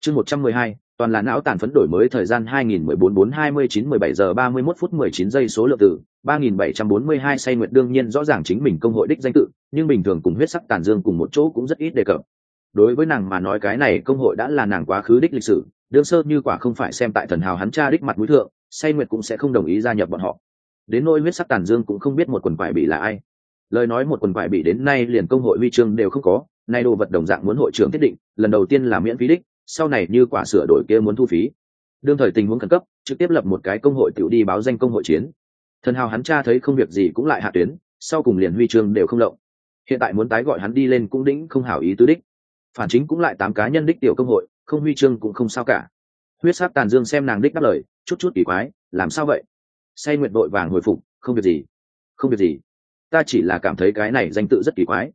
Chương 112, toàn là não tàn phấn đổi mới thời gian 2014-4-29-17 giờ 31 phút 19 giây số lượng tử 3742 say nguyệt đương nhiên rõ ràng chính mình công hội đích danh tự, nhưng bình thường cùng huyết sắc tàn dương cùng một chỗ cũng rất ít đề cập. Đối với nàng mà nói cái này công hội đã là nàng quá khứ đích lịch sử, đương sơ như quả không phải xem tại thần hào hắn cha đích mặt mũi thượng, say nguyệt cũng sẽ không đồng ý gia nhập bọn họ. Đến nỗi huyết sắc tàn dương cũng không biết một quần quải bị là ai. Lời nói một quần quải bị đến nay liền công hội huy chương đều không có, nay đồ vật đồng dạng muốn hội trưởng thiết định, lần đầu tiên là miễn phí đích, sau này như quả sửa đổi kia muốn thu phí. Đương thời tình huống khẩn cấp, trực tiếp lập một cái công hội tiểu đi báo danh công hội chiến. Thần hào hắn cha thấy không việc gì cũng lại hạ tuyến, sau cùng liền huy chương đều không lộng. Hiện tại muốn tái gọi hắn đi lên cũng đĩnh không hảo ý tứ đích. Phản chính cũng lại 8 cá nhân đích tiểu công hội, không huy chương cũng không sao cả. Huyết sắc tàn dương xem nàng đích đáp lời, chút kỳ quái, làm sao vậy? Say nguyệt đội vàng hồi phục, không việc gì, không việc gì, ta chỉ là cảm thấy cái này danh tự rất kỳ quái.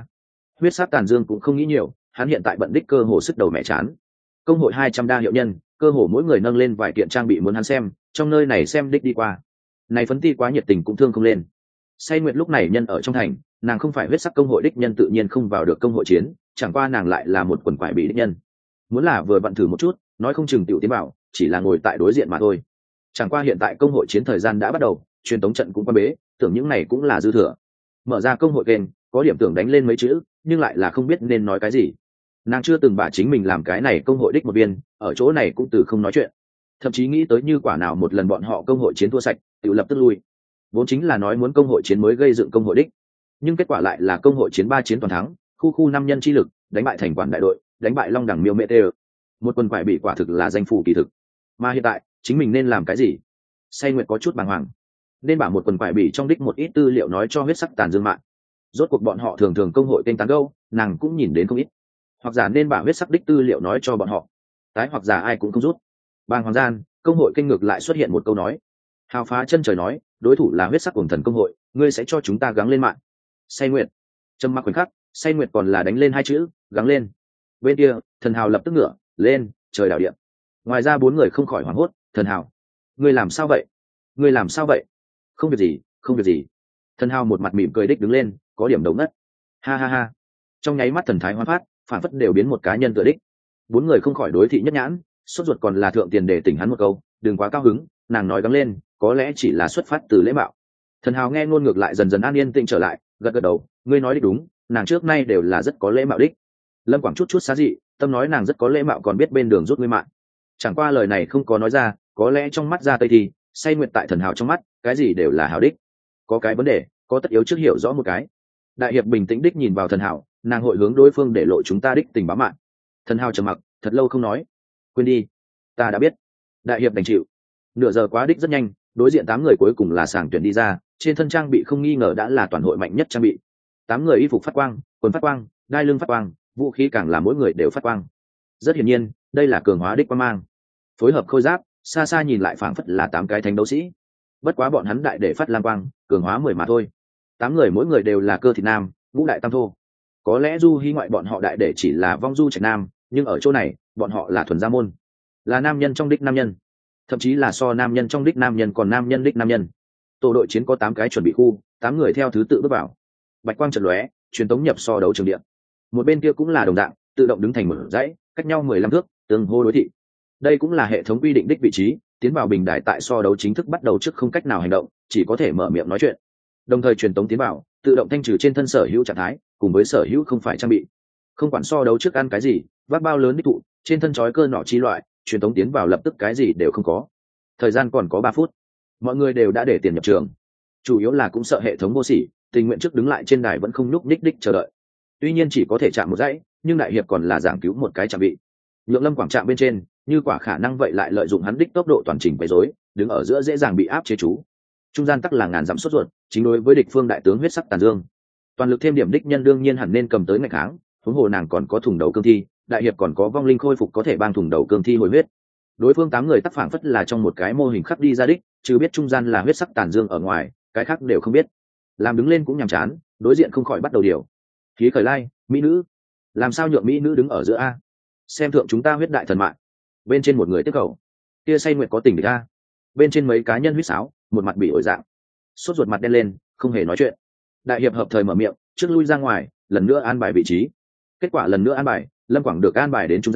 Huyết sắc tàn dương cũng không nghĩ nhiều, hắn hiện tại bận đích cơ hồ sức đầu mẹ chán. Công hội 200 đa hiệu nhân, cơ hồ mỗi người nâng lên vài kiện trang bị muốn hắn xem, trong nơi này xem đích đi qua. Này phấn ti quá nhiệt tình cũng thương không lên. Say nguyệt lúc này nhân ở trong thành, nàng không phải huyết sắc công hội đích nhân tự nhiên không vào được công hội chiến, chẳng qua nàng lại là một quần quải bị đích nhân. Muốn là vừa vặn thử một chút, nói không chừng tiểu tiến bảo, chỉ là ngồi tại đối diện mà thôi. Chẳng qua hiện tại công hội chiến thời gian đã bắt đầu, truyền tống trận cũng quan bế, tưởng những này cũng là dư thừa. Mở ra công hội kênh, có điểm tưởng đánh lên mấy chữ, nhưng lại là không biết nên nói cái gì. Nàng chưa từng bả chính mình làm cái này công hội đích một viên, ở chỗ này cũng từ không nói chuyện. Thậm chí nghĩ tới như quả nào một lần bọn họ công hội chiến thua sạch, tự lập tức lui. Vốn chính là nói muốn công hội chiến mới gây dựng công hội đích, nhưng kết quả lại là công hội chiến 3 chiến toàn thắng, khu 5 nhân chi lực, đánh bại thành quản đại đội, đánh bại long đẳng miêu mẹ tê. Một quần quải bị quả thực là danh phủ kỳ thực. Mà hiện tại, chính mình nên làm cái gì? Say nguyệt có chút bàng hoàng. Nên bảo một quần quải bị trong đích một ít tư liệu nói cho huyết sắc tàn dương mạng. Rốt cuộc bọn họ thường công hội kênh tán gâu, nàng cũng nhìn đến không ít. Hoặc giả nên bảo huyết sắc đích tư liệu nói cho bọn họ. Tái hoặc giả ai cũng không rút. Bàng hoàng gian, công hội kênh ngược lại xuất hiện một câu nói. Hào phá chân trời nói, đối thủ là huyết sắc cuồng thần công hội, ngươi sẽ cho chúng ta gắng lên mạng. Say nguyệt. Trầm mặc khoảnh khắc, say nguyệt còn là đánh lên 2 chữ, gắng lên. Bên kia, thần hào lập tức ngửa lên, trời đảo điện. Ngoài ra 4 người không khỏi hoảng hốt. Thần hào, ngươi làm sao vậy? Ngươi làm sao vậy? Không việc gì, không việc gì. Thần hào một mặt mỉm cười đích đứng lên, có điểm đầu ngất. Ha. Trong nháy mắt thần thái hóa phát, phản phất đều biến một cá nhân tựa đích. 4 người không khỏi đối thị nhất nhãn, sốt ruột còn là thượng tiền để tỉnh hắn một câu, đừng quá cao hứng, nàng nói gắng lên, có lẽ chỉ là xuất phát từ lễ mạo. Thần hào nghe ngôn ngược lại dần dần an yên tĩnh trở lại, gật đầu, ngươi nói đích đúng, nàng trước nay đều là rất có lễ mạo đích. Lâm Quảng chút xá dị, tâm nói nàng rất có lễ mạo còn biết bên đường rút ngươi mạng. Chẳng qua lời này không có nói ra, có lẽ trong mắt ra tây thì say nguyệt tại thần hào trong mắt, cái gì đều là hào đích. Có cái vấn đề, có tất yếu trước hiểu rõ một cái. Đại hiệp bình tĩnh đích nhìn vào thần hào, nàng hội hướng đối phương để lộ chúng ta đích tình báo mạng. Thần hào trầm mặc, thật lâu không nói. Quên đi, ta đã biết. Đại hiệp đành chịu. Nửa giờ quá đích rất nhanh, đối diện 8 người cuối cùng là sàng tuyển đi ra, trên thân trang bị không nghi ngờ đã là toàn hội mạnh nhất trang bị. 8 người y phục phát quang, quần phát quang, đai lưng phát quang, vũ khí càng là mỗi người đều phát quang. Rất hiển nhiên, đây là cường hóa đích quang mang. Phối hợp khôi giáp, xa xa nhìn lại phảng phất là 8 cái thánh đấu sĩ. Bất quá bọn hắn đại để phát lang quang, cường hóa 10 mà thôi. 8 người mỗi người đều là cơ thịt nam, ngũ đại tam thô. Có lẽ du hy ngoại bọn họ đại để chỉ là vong du trạch nam, nhưng ở chỗ này, bọn họ là thuần gia môn, là nam nhân trong đích nam nhân, thậm chí là so nam nhân trong đích nam nhân còn nam nhân đích nam nhân. Tổ đội chiến có 8 cái chuẩn bị khu, 8 người theo thứ tự bước vào. Bạch quang chợt lóe, truyền tống nhập so đấu trường địa. Một bên kia cũng là đồng dạng, tự động đứng thành một dãy, cách nhau 15 thước, tương hô đối thị. Đây cũng là hệ thống quy định đích vị trí, tiến vào bình đài tại so đấu chính thức bắt đầu trước không cách nào hành động, chỉ có thể mở miệng nói chuyện. Đồng thời truyền tống tiến vào, tự động thanh trừ trên thân sở hữu trạng thái, cùng với sở hữu không phải trang bị. Không quản so đấu trước ăn cái gì, vác bao lớn đích thụ, trên thân chói cơ nọ chi loại, truyền tống tiến vào lập tức cái gì đều không có. Thời gian còn có 3 phút. Mọi người đều đã để tiền nhập trường. Chủ yếu là cũng sợ hệ thống vô sỉ, tình nguyện trước đứng lại trên đài vẫn không nhúc nhích đích chờ đợi. Tuy nhiên chỉ có thể chạm một dãy, nhưng đại hiệp còn là giảng cứu một cái trang bị. Nhượng Lâm Quảng trạm bên trên, như quả khả năng vậy lại lợi dụng hắn đích tốc độ toàn trình quấy rối, đứng ở giữa dễ dàng bị áp chế chú. Trung gian tắc là ngàn dặm sốt ruột, chính đối với địch phương đại tướng huyết sắc tàn dương. Toàn lực thêm điểm đích nhân đương nhiên hẳn nên cầm tới ngày kháng, huống hồ nàng còn có thùng đầu cương thi, đại hiệp còn có vong linh khôi phục có thể bang thùng đầu cương thi hồi huyết. Đối phương 8 người tắc phảng phất là trong một cái mô hình khắc đi ra đích, chứ biết trung gian là huyết sắc tàn dương ở ngoài, cái khác đều không biết. Làm đứng lên cũng nhàm chán, đối diện không khỏi bắt đầu điều. Khí khởi lai, mỹ nữ, làm sao nhượng mỹ nữ đứng ở giữa a? Xem thượng chúng ta huyết đại thần mạng. Bên trên một người tiếp cầu, kia say nguyệt có tình địch a. Bên trên mấy cá nhân huyết sáo, một mặt bị ổi dạng, sốt ruột mặt đen lên, không hề nói chuyện. Đại hiệp hợp thời mở miệng, trước lui ra ngoài, lần nữa an bài vị trí. Kết quả lần nữa an bài, Lâm Quảng được an bài đến trung gian,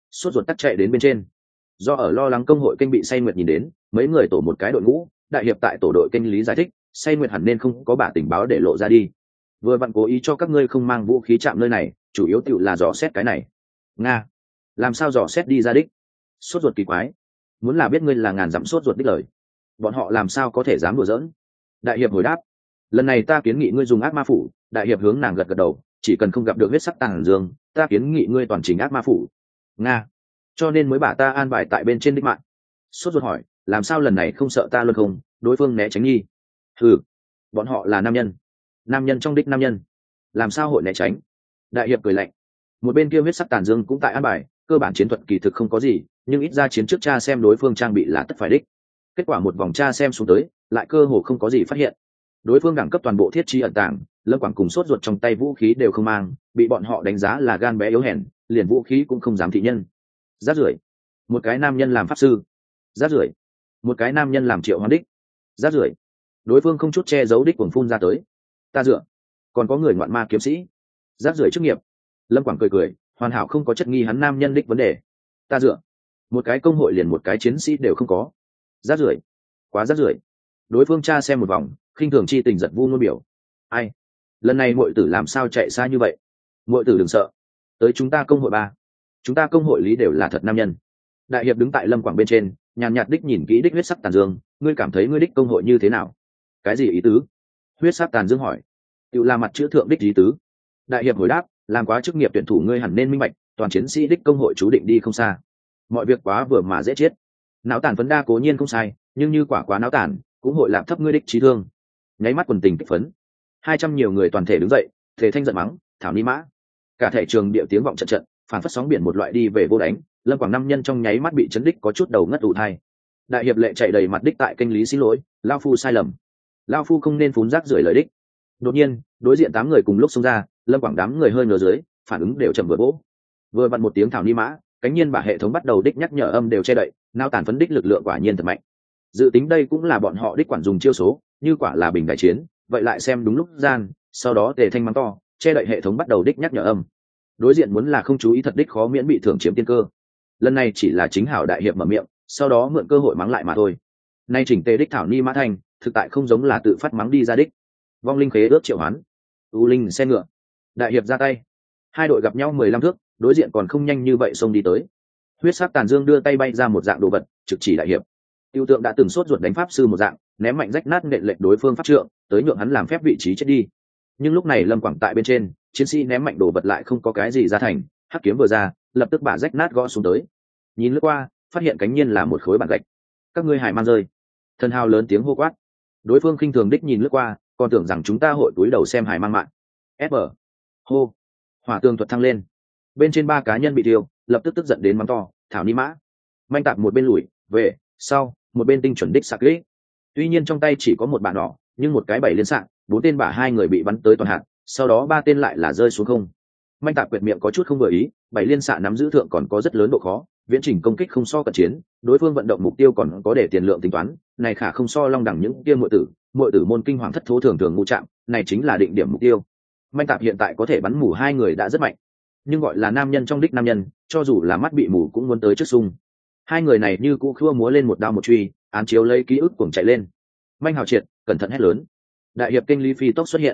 sốt ruột tắt chạy đến bên trên. Do ở lo lắng công hội kênh bị say nguyệt nhìn đến, mấy người tổ một cái đội ngũ, đại hiệp tại tổ đội kênh lý giải thích, say nguyệt hẳn nên không có bả tình báo để lộ ra đi. Vừa vặn cố ý cho các ngươi không mang vũ khí chạm nơi này, chủ yếu tựu là dò xét cái này. Nga, làm sao dò xét đi ra đích? Sốt ruột kỳ quái, muốn là biết ngươi là ngàn dặm sốt ruột đích lời, bọn họ làm sao có thể dám đùa giỡn? Đại hiệp hồi đáp, lần này ta kiến nghị ngươi dùng ác ma phủ. Đại hiệp hướng nàng gật gật đầu, chỉ cần không gặp được huyết sắc tàn dương, ta kiến nghị ngươi toàn trình ác ma phủ. Nga, cho nên mới bả ta an bài tại bên trên đích mạng. Sốt ruột hỏi, làm sao lần này không sợ ta luôn không? Đối phương né tránh nghi. Ừ, bọn họ là nam nhân, nam nhân trong đích nam nhân, làm sao hội né tránh? Đại hiệp cười lạnh, một bên kia huyết sắc tàn dương cũng tại an bài, cơ bản chiến thuật kỳ thực không có gì, nhưng ít ra chiến trước cha xem đối phương trang bị là tất phải đích. Kết quả một vòng tra xem xuống tới, lại cơ hồ không có gì phát hiện. Đối phương đẳng cấp toàn bộ thiết trí ẩn tàng, Lâm Quảng cùng sốt ruột trong tay vũ khí đều không mang, bị bọn họ đánh giá là gan bé yếu hèn, liền vũ khí cũng không dám thị nhân. Rác rưởi, một cái nam nhân làm pháp sư. Rác rưởi, một cái nam nhân làm triệu hoán đích. Rác rưởi, đối phương không chút che giấu đích cuồng phun ra tới. Ta dựa, còn có người ngoạn ma kiếm sĩ. Rác rưởi chức nghiệp. Lâm Quảng cười cười, hoàn hảo không có chất nghi hắn nam nhân đích vấn đề. Ta dựa, một cái công hội liền một cái chiến sĩ đều không có. Rác rưởi, quá rác rưởi. Đối phương tra xem một vòng, khinh thường chi tình giật vu ngôn biểu. Ai, lần này muội tử làm sao chạy xa như vậy? Muội tử đừng sợ, tới chúng ta công hội ba, chúng ta công hội lý đều là thật nam nhân. Đại hiệp đứng tại Lâm Quảng bên trên, nhàn nhạt đích nhìn kỹ đích huyết sắc tàn dương, ngươi cảm thấy ngươi đích công hội như thế nào? Cái gì ý tứ? Huyết sắc tàn dương hỏi. Tự là mặt chữ thượng đích ý tứ. Đại hiệp hồi đáp, làm quá chức nghiệp tuyển thủ ngươi hẳn nên minh bạch, toàn chiến sĩ đích công hội chú định đi không xa. Mọi việc quá vừa mà dễ chết. Não tàn phấn đa cố nhiên không sai, nhưng như quả quá não tàn, cũng hội làm thấp ngươi đích trí thương. Nháy mắt quần tình kích phấn, 200 nhiều người toàn thể đứng dậy, thể thanh giận mắng, thảo ni mã. Cả thể trường địa tiếng vọng trận trận, phản phất sóng biển một loại đi về vô đánh. Lâm Quảng năm nhân trong nháy mắt bị chấn đích có chút đầu ngất ù thai. Đại hiệp lệ chạy đầy mặt đích tại kênh lý xin lỗi, lao phu sai lầm, lao phu không nên phún rác rưởi lời đích. Đột nhiên đối diện 8 người cùng lúc xông ra, Lâm Quảng đám người hơi ngửa dưới, phản ứng đều chậm vừa vỗ. Vừa vặn một tiếng thảo ni mã, cánh nhiên bả hệ thống bắt đầu đích nhắc nhở âm đều che đậy, nao tàn phấn đích lực lượng quả nhiên thật mạnh. Dự tính đây cũng là bọn họ đích quản dùng chiêu số, như quả là bình đại chiến, vậy lại xem đúng lúc gian, sau đó tề thanh mắng to, che đậy hệ thống bắt đầu đích nhắc nhở âm. Đối diện muốn là không chú ý thật đích khó miễn bị thưởng chiếm tiên cơ. Lần này chỉ là chính hảo đại hiệp mở miệng, sau đó mượn cơ hội mắng lại mà thôi. Nay chỉnh tề đích thảo ni mã thành, thực tại không giống là tự phát mắng đi ra đích. Vong linh khế ước triệu hoán, u linh xe ngựa, đại hiệp ra tay. Hai đội gặp nhau 15 thước, đối diện còn không nhanh như vậy xông đi tới. Huyết sắc tàn dương đưa tay bay ra một dạng đồ vật, trực chỉ đại hiệp. Tiêu tượng đã từng sốt ruột đánh pháp sư một dạng, ném mạnh rách nát nện lệch đối phương pháp trượng, tới nhượng hắn làm phép vị trí chết đi. Nhưng lúc này Lâm Quảng tại bên trên, chiến sĩ ném mạnh đồ vật lại không có cái gì ra thành, hắc kiếm vừa ra, lập tức bả rách nát gõ xuống tới. Nhìn lướt qua, phát hiện cánh nhiên là một khối bản gạch. Các ngươi hải man rơi. Thần hào lớn tiếng hô quát. Đối phương khinh thường đích nhìn lướt qua, còn tưởng rằng chúng ta hội túi đầu xem hải mang mạng. Fb. Hô. Hỏa tường thuật thăng lên. Bên trên 3 cá nhân bị tiêu, lập tức tức giận đến mắng to, thảo ni mã. Manh tạp một bên lùi, về, sau, một bên tinh chuẩn đích sạc lít. Tuy nhiên trong tay chỉ có một bản đỏ, nhưng một cái 7 liên sạc, 4 tên bả 2 người bị bắn tới toàn hạt, sau đó 3 tên lại là rơi xuống không. Manh tạp quyệt miệng có chút không vừa ý, 7 liên xạ nắm giữ thượng còn có rất lớn độ khó, viễn trình công kích không so cận chiến, đối phương vận động mục tiêu còn có để tiền lượng tính toán, này khả không so long đẳng những kia muội tử môn kinh hoàng thất thố thường thường ngu chạm, này chính là định điểm mục tiêu. Manh tạp hiện tại có thể bắn mù 2 người đã rất mạnh, nhưng gọi là nam nhân trong đích nam nhân, cho dù là mắt bị mù cũng muốn tới trước sung. 2 người này như cũ khua múa lên một đao một truy, án chiếu lấy ký ức cuồng chạy lên. Manh hào triệt, cẩn thận hét lớn. Đại hiệp kênh lý phi tốc xuất hiện.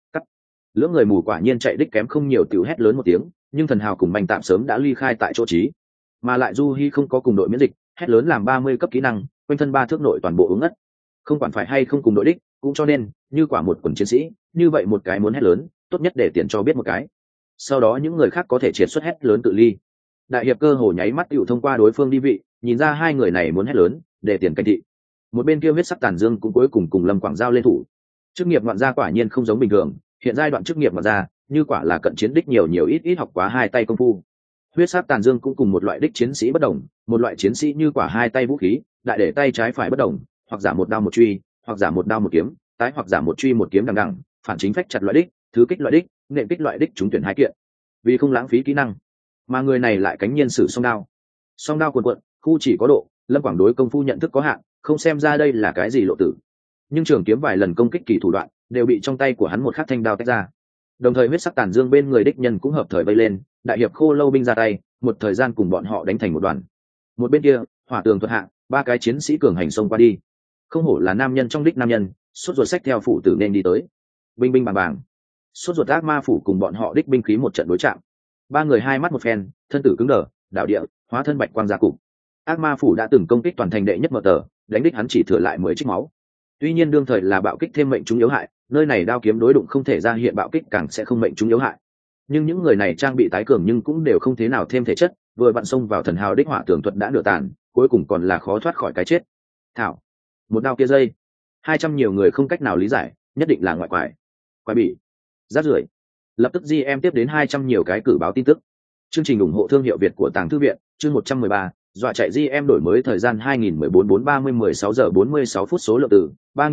Lưỡng người mù quả nhiên chạy đích kém không nhiều, tiểu hét lớn một tiếng, nhưng thần hào cùng manh tạm sớm đã ly khai tại chỗ trí, mà lại du hi không có cùng đội miễn dịch, hét lớn làm 30 cấp kỹ năng, quanh thân 3 thước nội toàn bộ ứng ngất. Không quản phải hay không cùng đội đích, cũng cho nên như quả một quần chiến sĩ, như vậy một cái muốn hét lớn, tốt nhất để tiền cho biết một cái. Sau đó những người khác có thể triệt xuất hét lớn tự ly. Đại hiệp cơ hồ nháy mắt tiểu thông qua đối phương đi vị, nhìn ra 2 người này muốn hét lớn, để tiền canh thị. Một bên kia huyết sắc tàn dương cũng cuối cùng cùng Lâm Quảng giao lên thủ. Chức nghiệp ngoạn gia quả nhiên không giống bình thường, hiện giai đoạn chức nghiệp ngoạn gia, như quả là cận chiến đích nhiều ít học quá 2 tay công phu. Huyết sắc tàn dương cũng cùng một loại đích chiến sĩ bất đồng, một loại chiến sĩ như quả 2 tay vũ khí, đại để tay trái phải bất đồng, hoặc giả một đao một truy, hoặc giả một đao một kiếm, tái hoặc giả một truy một kiếm đằng đằng, phản chính phách chặt loại đích, thứ kích loại đích, nện kích loại đích chúng tuyển 2 kiện. Vì không lãng phí kỹ năng, mà người này lại cánh nhiên sử song đao. Song đao cuồn cuộn, khu chỉ có độ, Lâm Quảng đối công phu nhận thức có hạn, không xem ra đây là cái gì lộ tử. Nhưng trường kiếm vài lần công kích kỳ thủ đoạn, đều bị trong tay của hắn một khắc thanh đao tách ra. Đồng thời huyết sắc tàn dương bên người đích nhân cũng hợp thời vây lên, đại hiệp khô lâu binh ra tay, một thời gian cùng bọn họ đánh thành một đoàn. Một bên kia, hỏa tường thuật hạ, ba cái chiến sĩ cường hành xông qua đi. Không hổ là nam nhân trong đích nam nhân, sốt ruột sách theo phủ tử nên đi tới. Binh binh bàng bàng, sốt ruột ác ma phủ cùng bọn họ đích binh khí một trận đối chạm. Ba người hai mắt một phen, thân tử cứng đờ, đạo địa, hóa thân bạch quang gia cục. Ác ma phủ đã từng công kích toàn thành đệ nhất mở tờ, đánh đích hắn chỉ thừa lại 10 trích máu. Tuy nhiên đương thời là bạo kích thêm mệnh chúng yếu hại, nơi này đao kiếm đối đụng không thể ra hiện bạo kích càng sẽ không mệnh chúng yếu hại. Nhưng những người này trang bị tái cường nhưng cũng đều không thế nào thêm thể chất, vừa vặn xông vào thần hào đích hỏa tường thuật đã nửa tàn, cuối cùng còn là khó thoát khỏi cái chết. Thảo, một đao kia dây, 200 nhiều người không cách nào lý giải, nhất định là ngoại quái bị rát rưởi. Lập tức GM tiếp đến 200 nhiều cái cử báo tin tức. Chương trình ủng hộ thương hiệu Việt của Tàng Thư viện, chương 113, dọa chạy GM đổi mới thời gian 2014-4-30-16 giờ 46 phút số lượng từ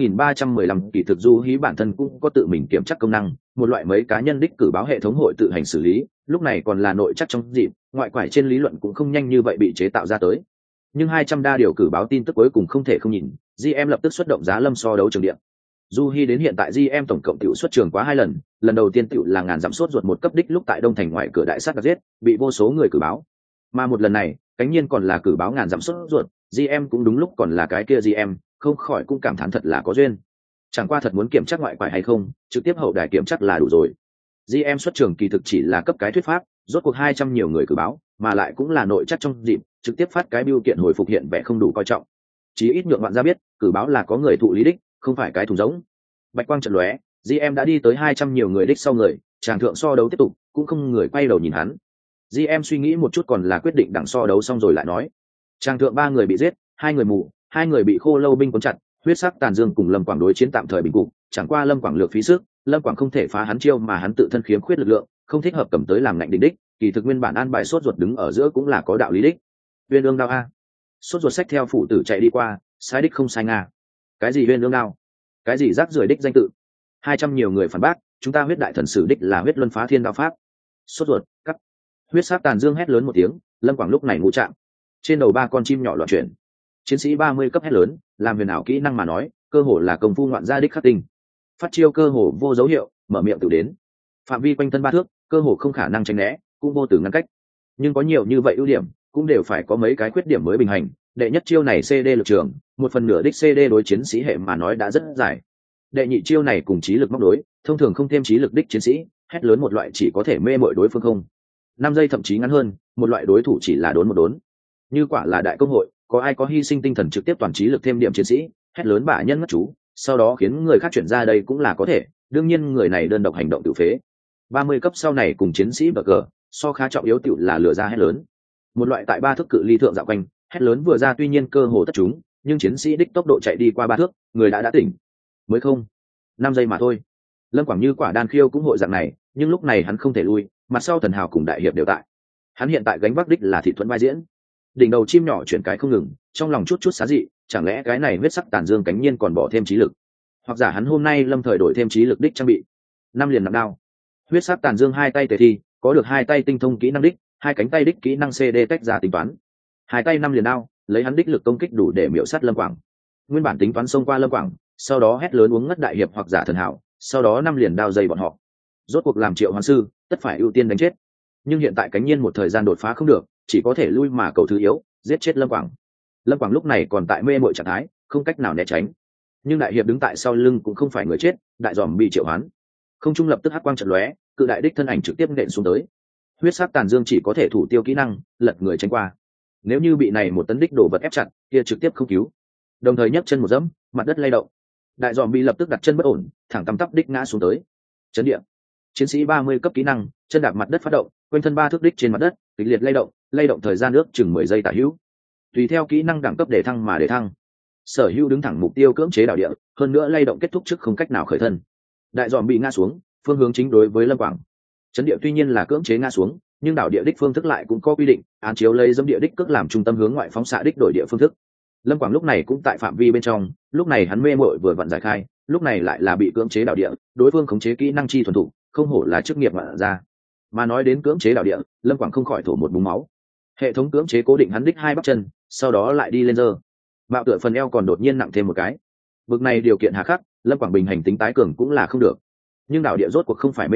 3.315 kỳ thực du hí bản thân cũng có tự mình kiểm tra công năng, một loại mấy cá nhân đích cử báo hệ thống hội tự hành xử lý, lúc này còn là nội chắc trong dịp, ngoại quải trên lý luận cũng không nhanh như vậy bị chế tạo ra tới. Nhưng 200 đa điều cử báo tin tức cuối cùng không thể không nhìn, GM lập tức xuất động giá lâm so đấu trường điện. Du Hi đến hiện tại GM tổng cộng tiểu xuất trường quá 2 lần, lần đầu tiên tiểu là ngàn dặm sốt ruột một cấp đích lúc tại Đông Thành ngoại cửa đại sát đặc giết, bị vô số người cử báo. Mà một lần này, cánh nhiên còn là cử báo ngàn dặm sốt ruột, GM cũng đúng lúc còn là cái kia GM, không khỏi cũng cảm thán thật là có duyên. Chẳng qua thật muốn kiểm tra ngoại quải hay không, trực tiếp hậu đài kiểm chắc là đủ rồi. GM xuất trường kỳ thực chỉ là cấp cái thuyết pháp, rốt cuộc 200 nhiều người cử báo, mà lại cũng là nội chắc trong dịp, trực tiếp phát cái biểu kiện hồi phục hiện vẻ không đủ coi trọng. Chí ít nhượng bạn ra biết, cử báo là có người thụ lý đích, không phải cái thùng giống. Bạch quang chợt lóe, GM đã đi tới 200 nhiều người đích sau người, chàng thượng so đấu tiếp tục, cũng không người quay đầu nhìn hắn. GM suy nghĩ một chút còn là quyết định đặng so đấu xong rồi lại nói. Chàng thượng 3 người bị giết, 2 người mù, 2 người bị khô lâu binh cuốn chặt, huyết sắc tàn dương cùng Lâm Quảng đối chiến tạm thời bình cục, chẳng qua Lâm Quảng lược phí sức, Lâm Quảng không thể phá hắn chiêu mà hắn tự thân khiếm khuyết lực lượng, không thích hợp cầm tới làm ngạnh đỉnh đích, kỳ thực nguyên bản an bài sốt ruột đứng ở giữa cũng là có đạo lý đích. Uyên ương đao a. Sốt ruột sách theo phủ tử chạy đi qua, sai đích không sai nga. Cái gì uyên ương đao? Cái gì rác rưởi đích danh tự? 200 nhiều người phản bác, chúng ta huyết đại thần sử đích là huyết luân phá thiên đao pháp. Sốt ruột, cắt. Huyết sắc tàn dương hét lớn một tiếng, Lâm Quảng lúc này ngũ trạng. Trên đầu 3 con chim nhỏ loạn chuyển. Chiến sĩ 30 cấp hét lớn, làm huyền ảo kỹ năng mà nói, cơ hồ là công phu ngoạn gia đích khắc tinh. Phát chiêu cơ hồ vô dấu hiệu, mở miệng tự đến. Phạm vi quanh thân 3 thước, cơ hồ không khả năng tránh né, cũng vô tử ngăn cách. Nhưng có nhiều như vậy ưu điểm, cũng đều phải có mấy cái khuyết điểm mới bình hành. Đệ nhất chiêu này CD lực trường, 1/2 đích CD đối chiến sĩ hệ mà nói đã rất dài. Đệ nhị chiêu này cùng trí lực móc đối, thông thường không thêm trí lực đích chiến sĩ, hét lớn một loại chỉ có thể mê mội đối phương không. 5 giây thậm chí ngắn hơn, một loại đối thủ chỉ là đốn một đốn. Như quả là đại công hội, có ai có hy sinh tinh thần trực tiếp toàn trí lực thêm điểm chiến sĩ, hét lớn bả nhân ngất chú, sau đó khiến người khác chuyển ra đây cũng là có thể, đương nhiên người này đơn độc hành động tự phế. 30 cấp sau này cùng chiến sĩ bờ cờ, so khá trọng yếu tiểu là lừa ra hét lớn. Một loại tại 3 thước cự ly thượng dạo quanh, hét lớn vừa ra tuy nhiên cơ hồ tất chúng, nhưng chiến sĩ đích tốc độ chạy đi qua 3 thước, người đã tỉnh. Mới không, 5 giây mà thôi. Lâm Quảng như quả đan khiêu cũng hội dạng này, nhưng lúc này hắn không thể lui, mặt sau thần hào cùng đại hiệp đều tại. Hắn hiện tại gánh vác đích là thị thuẫn vai diễn. Đỉnh đầu chim nhỏ chuyển cái không ngừng, trong lòng chút chút xá dị, chẳng lẽ cái này huyết sắc tàn dương cánh nhiên còn bỏ thêm trí lực, hoặc giả hắn hôm nay lâm thời đổi thêm trí lực đích trang bị. 5 liền nặng đao, huyết sắc tàn dương 2 tay tề thi, có được 2 tay tinh thông kỹ năng đích, 2 cánh tay đích kỹ năng CD tách ra tính toán. 2 tay 5 liền đao, lấy hắn đích lực công kích đủ để miểu sát Lâm Quảng. Nguyên bản tính toán xông qua Lâm Quảng, sau đó hét lớn uống ngất đại hiệp hoặc giả thần hảo, sau đó 5 liền đao dây bọn họ. Rốt cuộc làm Triệu Hoán sư, tất phải ưu tiên đánh chết. Nhưng hiện tại cánh nhiên một thời gian đột phá không được, chỉ có thể lui mà cầu thứ yếu, giết chết Lâm Quảng. Lâm Quảng lúc này còn tại mê mội trạng thái, không cách nào né tránh. Nhưng đại hiệp đứng tại sau lưng cũng không phải người chết, đại giòm bị triệu hoán. Không trung lập tức hắc quang trận lóe, cự đại đích thân ảnh trực tiếp nện xuống tới. Huyết sắc tàn dương chỉ có thể thủ tiêu kỹ năng, lật người tránh qua. Nếu như bị này một tấn đích đổ vật ép chặt, kia trực tiếp không cứu. Đồng thời nhấc chân một dẫm, mặt đất lay động. Đại giòm bị lập tức đặt chân bất ổn, thẳng tăm tắp đích ngã xuống tới. Chấn địa. Chiến sĩ 30 cấp kỹ năng, chân đạp mặt đất phát động, quanh thân 3 thước đích trên mặt đất, kịch liệt lay động thời gian ước chừng 10 giây tả hữu. Tùy theo kỹ năng đẳng cấp để thăng mà để thăng. Sở hữu đứng thẳng mục tiêu cưỡng chế đảo địa, hơn nữa lay động kết thúc trước không cách nào khởi thân. Đại giòm bị ngã xuống, phương hướng chính đối với Lâm Quảng. Chấn địa tuy nhiên là cưỡng chế ngã xuống, nhưng đảo địa đích phương thức lại cũng có quy định, án chiếu lấy dẫm địa đích cước làm trung tâm hướng ngoại phóng xạ đích đổi địa phương thức. Lâm Quảng lúc này cũng tại phạm vi bên trong, lúc này hắn mê mội vừa vặn giải khai, lúc này lại là bị cưỡng chế đảo địa, đối phương khống chế kỹ năng chi thuần thục, không hổ là chức nghiệp ngoạn ra. Mà nói đến cưỡng chế đảo địa, Lâm Quảng không khỏi thổ một búng máu. Hệ thống cưỡng chế cố định hắn đích 2 bắp chân, sau đó lại đi lên giơ. Bạo tựa phần eo còn đột nhiên nặng thêm một cái. Bực này điều kiện hà khắc, Lâm Quảng bình hành tính tái cường cũng là không được. Nhưng đảo địa rốt cuộc không phải mê muội,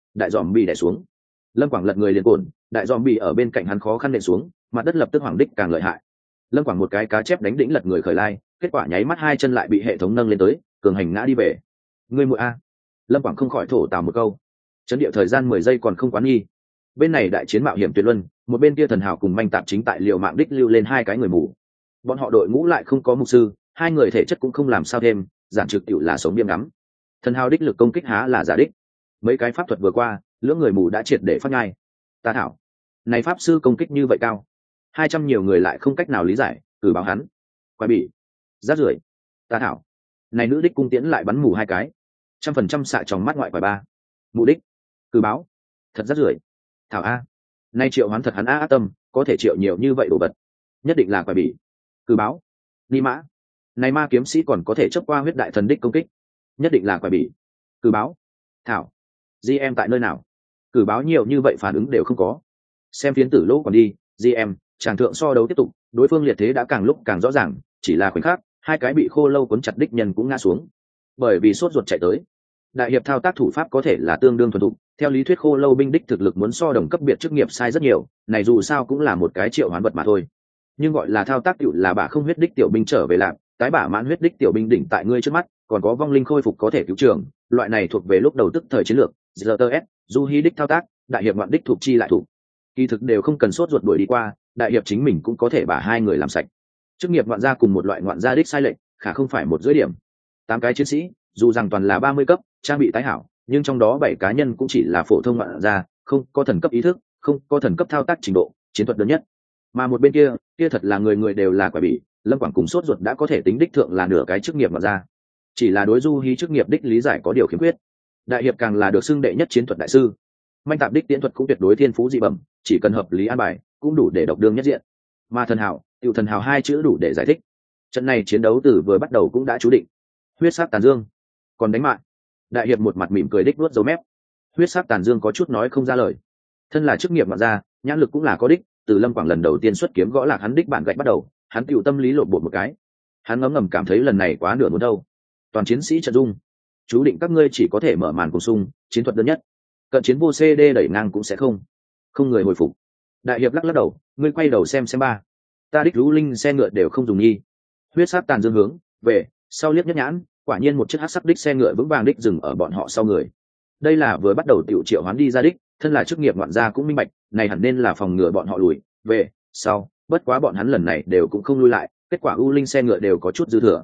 đại dòm bị đè xuống. Lâm Quảng lật người liền cồn, đại dòm bị ở bên cạnh hắn khó khăn nện xuống, mặt đất lập tức hoàng đích càng lợi hại. Lâm Quảng một cái cá chép đánh đỉnh lật người khởi lai, kết quả nháy mắt hai chân lại bị hệ thống nâng lên tới, cường hành ngã đi về. Ngươi muội a. Lâm Quảng không khỏi thổ tào một câu. Chấn địa thời gian 10 giây còn không quán nghi. Bên này đại chiến mạo hiểm tuyệt luân, một bên kia thần hào cùng manh tạp chính tại liều mạng đích lưu lên hai cái người mù. Bọn họ đội ngũ lại không có mục sư, hai người thể chất cũng không làm sao thêm, giản trực tiểu là sống biêm ngắm. Thần hào đích lực công kích há là giả đích. Mấy cái pháp thuật vừa qua, lưỡng người mù đã triệt để phát ngay. Ta thảo, này pháp sư công kích như vậy cao, 200 nhiều người lại không cách nào lý giải, cử báo hắn. Quái bị, rát rưởi. Ta thảo, này nữ đích cung tiễn lại bắn mù hai cái, 100% xạ trong mắt ngoại quái ba. Mục đích, cử báo, thật rát rưởi. Thảo a, nay triệu hoán thật hắn a tâm, có thể triệu nhiều như vậy đồ vật, nhất định là quái bị. Cử báo, ni mã, này ma kiếm sĩ còn có thể chấp qua huyết đại thần đích công kích, nhất định là quái bị. Cử báo, thảo, GM tại nơi nào? Cử báo nhiều như vậy phản ứng đều không có. Xem phiến tử lỗ còn đi, GM, tràng thượng so đấu tiếp tục, đối phương liệt thế đã càng lúc càng rõ ràng, chỉ là khoảnh khắc, hai cái bị khô lâu cuốn chặt đích nhân cũng ngã xuống. Bởi vì sốt ruột chạy tới. Đại hiệp thao tác thủ pháp có thể là tương đương thuần thục, theo lý thuyết khô lâu binh đích thực lực muốn so đồng cấp biệt chức nghiệp sai rất nhiều, này dù sao cũng là một cái triệu hoán vật mà thôi. Nhưng gọi là thao tác tiểu là bả không huyết đích tiểu binh trở về làm, tái bả mãn huyết đích tiểu binh đỉnh tại ngươi trước mắt, còn có vong linh khôi phục có thể cứu trường, loại này thuộc về lúc đầu tức thời chiến lược, ZTS, du hy đích thao tác, đại hiệp ngoạn đích thuộc chi lại thủ. Kỳ thực đều không cần sốt ruột đuổi đi qua, đại hiệp chính mình cũng có thể bả hai người làm sạch. Chức nghiệp ngoạn gia cùng một loại ngoạn gia đích sai lệch, khả không phải một dưới điểm. 8 cái chiến sĩ, dù rằng toàn là 30 cấp, trang bị tái hảo, nhưng trong đó 7 cá nhân cũng chỉ là phổ thông ngoạn gia, không có thần cấp ý thức, không có thần cấp thao tác trình độ, chiến thuật đơn nhất. Mà một bên kia thật là người người đều là quả bị, Lâm Quảng cùng sốt ruột đã có thể tính đích thượng là nửa cái chức nghiệp ngoạn gia. Chỉ là đối du hí chức nghiệp đích lý giải có điều khiếm khuyết. Đại hiệp càng là được xưng đệ nhất chiến thuật đại sư. Manh tạp đích tiễn thuật cũng tuyệt đối thiên phú dị bẩm, chỉ cần hợp lý an bài, cũng đủ để độc đương nhất diện. Mà thần hào, tiểu thần hào hai chữ đủ để giải thích. Trận này chiến đấu từ vừa bắt đầu cũng đã chú định. Huyết sắc tàn dương, còn đánh mạng. Đại hiệp một mặt mỉm cười đích nuốt dấu mép. Huyết sắc tàn dương có chút nói không ra lời. Thân là chức nghiệp ngoạn gia, nhãn lực cũng là có đích, từ Lâm Quảng lần đầu tiên xuất kiếm gõ lạc hắn đích bản gạch bắt đầu, hắn tiểu tâm lý lộn bột một cái. Hắn ngấm ngầm cảm thấy lần này quá nửa muốn đâu. Toàn chiến sĩ trận dung, chú định các ngươi chỉ có thể mở màn cùng sung, chiến thuật đơn nhất. Cận chiến vô CD đẩy ngang cũng sẽ không người hồi phục. Đại hiệp lắc lắc đầu, ngươi quay đầu xem ba. Ta đích lũ linh xe ngựa đều không dùng nghi. Huyết sắc tàn dương hướng về sau liếc nhất nhãn, quả nhiên một chiếc hắc sắc đích xe ngựa vững vàng đích dừng ở bọn họ sau người. Đây là vừa bắt đầu tiểu triệu hoán đi ra đích, thân là chức nghiệp ngoạn gia cũng minh bạch, này hẳn nên là phòng ngừa bọn họ lùi về sau, bất quá bọn hắn lần này đều cũng không lui lại, kết quả u linh xe ngựa đều có chút dư thừa.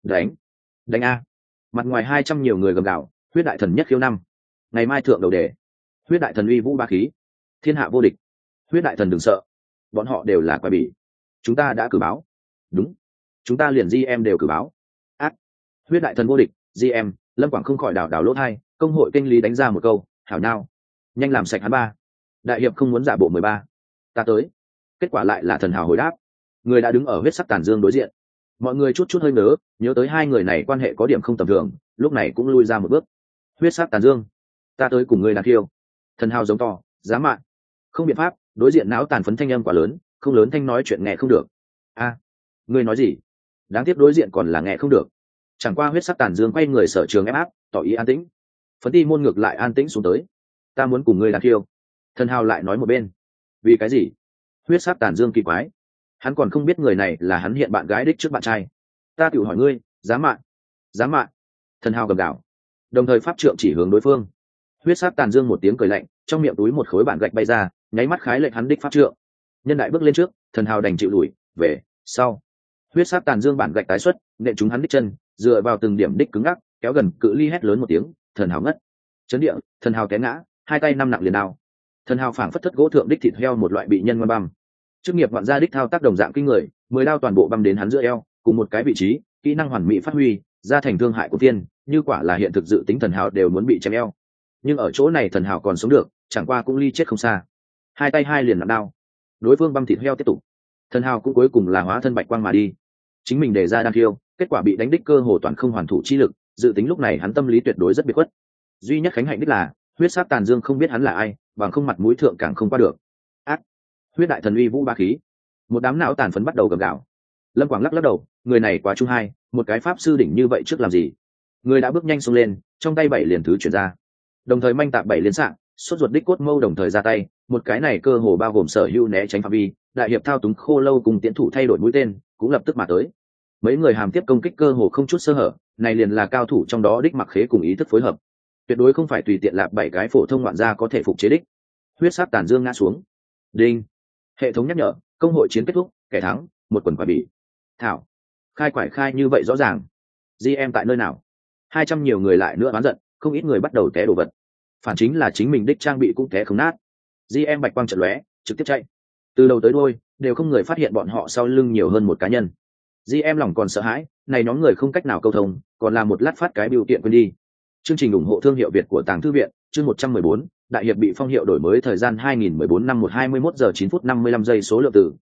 Đánh a. Mặt ngoài 200 nhiều người gầm gào, huyết đại thần nhất khiêu năm. Ngày mai thượng đầu đề. Huyết đại thần uy vũ ba khí, thiên hạ vô địch. Huyết đại thần đừng sợ, bọn họ đều là quái bỉ. Chúng ta đã cử báo. Đúng, chúng ta liền GM đều cử báo. Ác. Huyết đại thần vô địch, GM, Lâm Quảng không khỏi đảo lỗ thai, công hội kênh lý đánh ra một câu, hảo nhau. Nhanh làm sạch hắn ba. Đại hiệp không muốn giả bộ 13. Ta tới. Kết quả lại là thần hào hồi đáp. Người đã đứng ở huyết sắc tàn dương đối diện. Mọi người chút hơi nhớ tới hai người này quan hệ có điểm không tầm thường, lúc này cũng lui ra một bước. Huyết sắc tàn dương, ta tới cùng ngươi đàn thiêu. Thần hào giống to, dám mạng. Không biện pháp, đối diện não tàn phấn thanh âm quá lớn, không lớn thanh nói chuyện nghe không được. A, ngươi nói gì? Đáng tiếc đối diện còn là nghe không được. Chẳng qua huyết sắc tàn dương quay người sở trường ép áp, tỏ ý an tĩnh. Phấn ti môn ngược lại an tĩnh xuống tới. Ta muốn cùng ngươi đàn thiêu. Thần hào lại nói một bên. Vì cái gì? Huyết sắc tàn dương kỳ quái. Hắn còn không biết người này là hắn hiện bạn gái đích trước bạn trai. Ta tự hỏi ngươi, dám mạng. Dám mạng. Thần hào gầm gào. Đồng thời pháp trượng chỉ hướng đối phương. Huyết sắc tàn dương một tiếng cười lạnh, trong miệng túi một khối bản gạch bay ra, nháy mắt khái lệnh hắn đích pháp trượng. Nhân đại bước lên trước, thần hào đành chịu lùi về sau. Huyết sắc tàn dương bản gạch tái xuất, nện trúng hắn đích chân, dựa vào từng điểm đích cứng ngắc, kéo gần cự ly hét lớn một tiếng, thần hào ngất. Chấn địa, thần hào té ngã, hai tay năm nặng liền đao. Thần hào phảng phất thất gỗ thượng đích thịt heo một loại bị nhân ngoan băm. Chức nghiệp ngoạn gia đích thao tác đồng dạng kinh người, 10 đao toàn bộ băm đến hắn giữa eo, cùng một cái vị trí, kỹ năng hoàn mỹ phát huy, ra thành thương hại của tiên, như quả là hiện thực dự tính thần hào đều muốn bị chém eo. Nhưng ở chỗ này thần hào còn sống được, chẳng qua cũng ly chết không xa. Hai tay hai liền nặng đao. Đối phương băm thịt heo tiếp tục. Thần hào cũng cuối cùng là hóa thân bạch quang mà đi. Chính mình đề ra đan thiêu, kết quả bị đánh đích cơ hồ toàn không hoàn thủ chi lực, dự tính lúc này hắn tâm lý tuyệt đối rất biệt khuất. Duy nhất khánh hạnh đích là, huyết sắc tàn dương không biết hắn là ai, bằng không mặt mũi thượng càng không qua được. Ác. Huyết đại thần uy vũ ba khí. Một đám não tàn phấn bắt đầu gầm gào. Lâm Quảng lắc đầu, người này quá trung hai, một cái pháp sư đỉnh như vậy trước làm gì? Người đã bước nhanh xông lên, trong tay bảy liền thứ chuyển ra. Đồng thời manh tạp bảy liên xạ, Sốt ruột đích cốt mâu đồng thời ra tay, một cái này cơ hồ bao gồm sở hữu né tránh phạm vi, đại hiệp thao túng khô lâu cùng tiến thủ thay đổi mũi tên cũng lập tức mà tới. Mấy người hàm tiếp công kích cơ hồ không chút sơ hở, này liền là cao thủ trong đó đích mặc khế cùng ý thức phối hợp, tuyệt đối không phải tùy tiện lạp 7 cái phổ thông ngoạn gia có thể phục chế đích. Huyết sát tàn dương ngã xuống. Đinh. Hệ thống nhắc nhở, công hội chiến kết thúc, kẻ thắng, một quần quả bị. Thảo. Khai quải khai như vậy rõ ràng. GM tại nơi nào? 200 nhiều người lại nữa oán giận, không ít người bắt đầu té đồ vật. Phản chính là chính mình đích trang bị cũng té không nát. GM bạch quang chợt lóe, trực tiếp chạy. Từ đầu tới đuôi, đều không người phát hiện bọn họ sau lưng nhiều hơn một cá nhân. GM lòng còn sợ hãi, này nhóm người không cách nào câu thông, còn là một lát phát cái biểu kiện quên đi. Chương trình ủng hộ thương hiệu Việt của Tàng Thư viện, chương 114, đại hiệp bị phong hiệu đổi mới thời gian 2014 năm 21 giờ 9 phút 55 giây số lượng tử,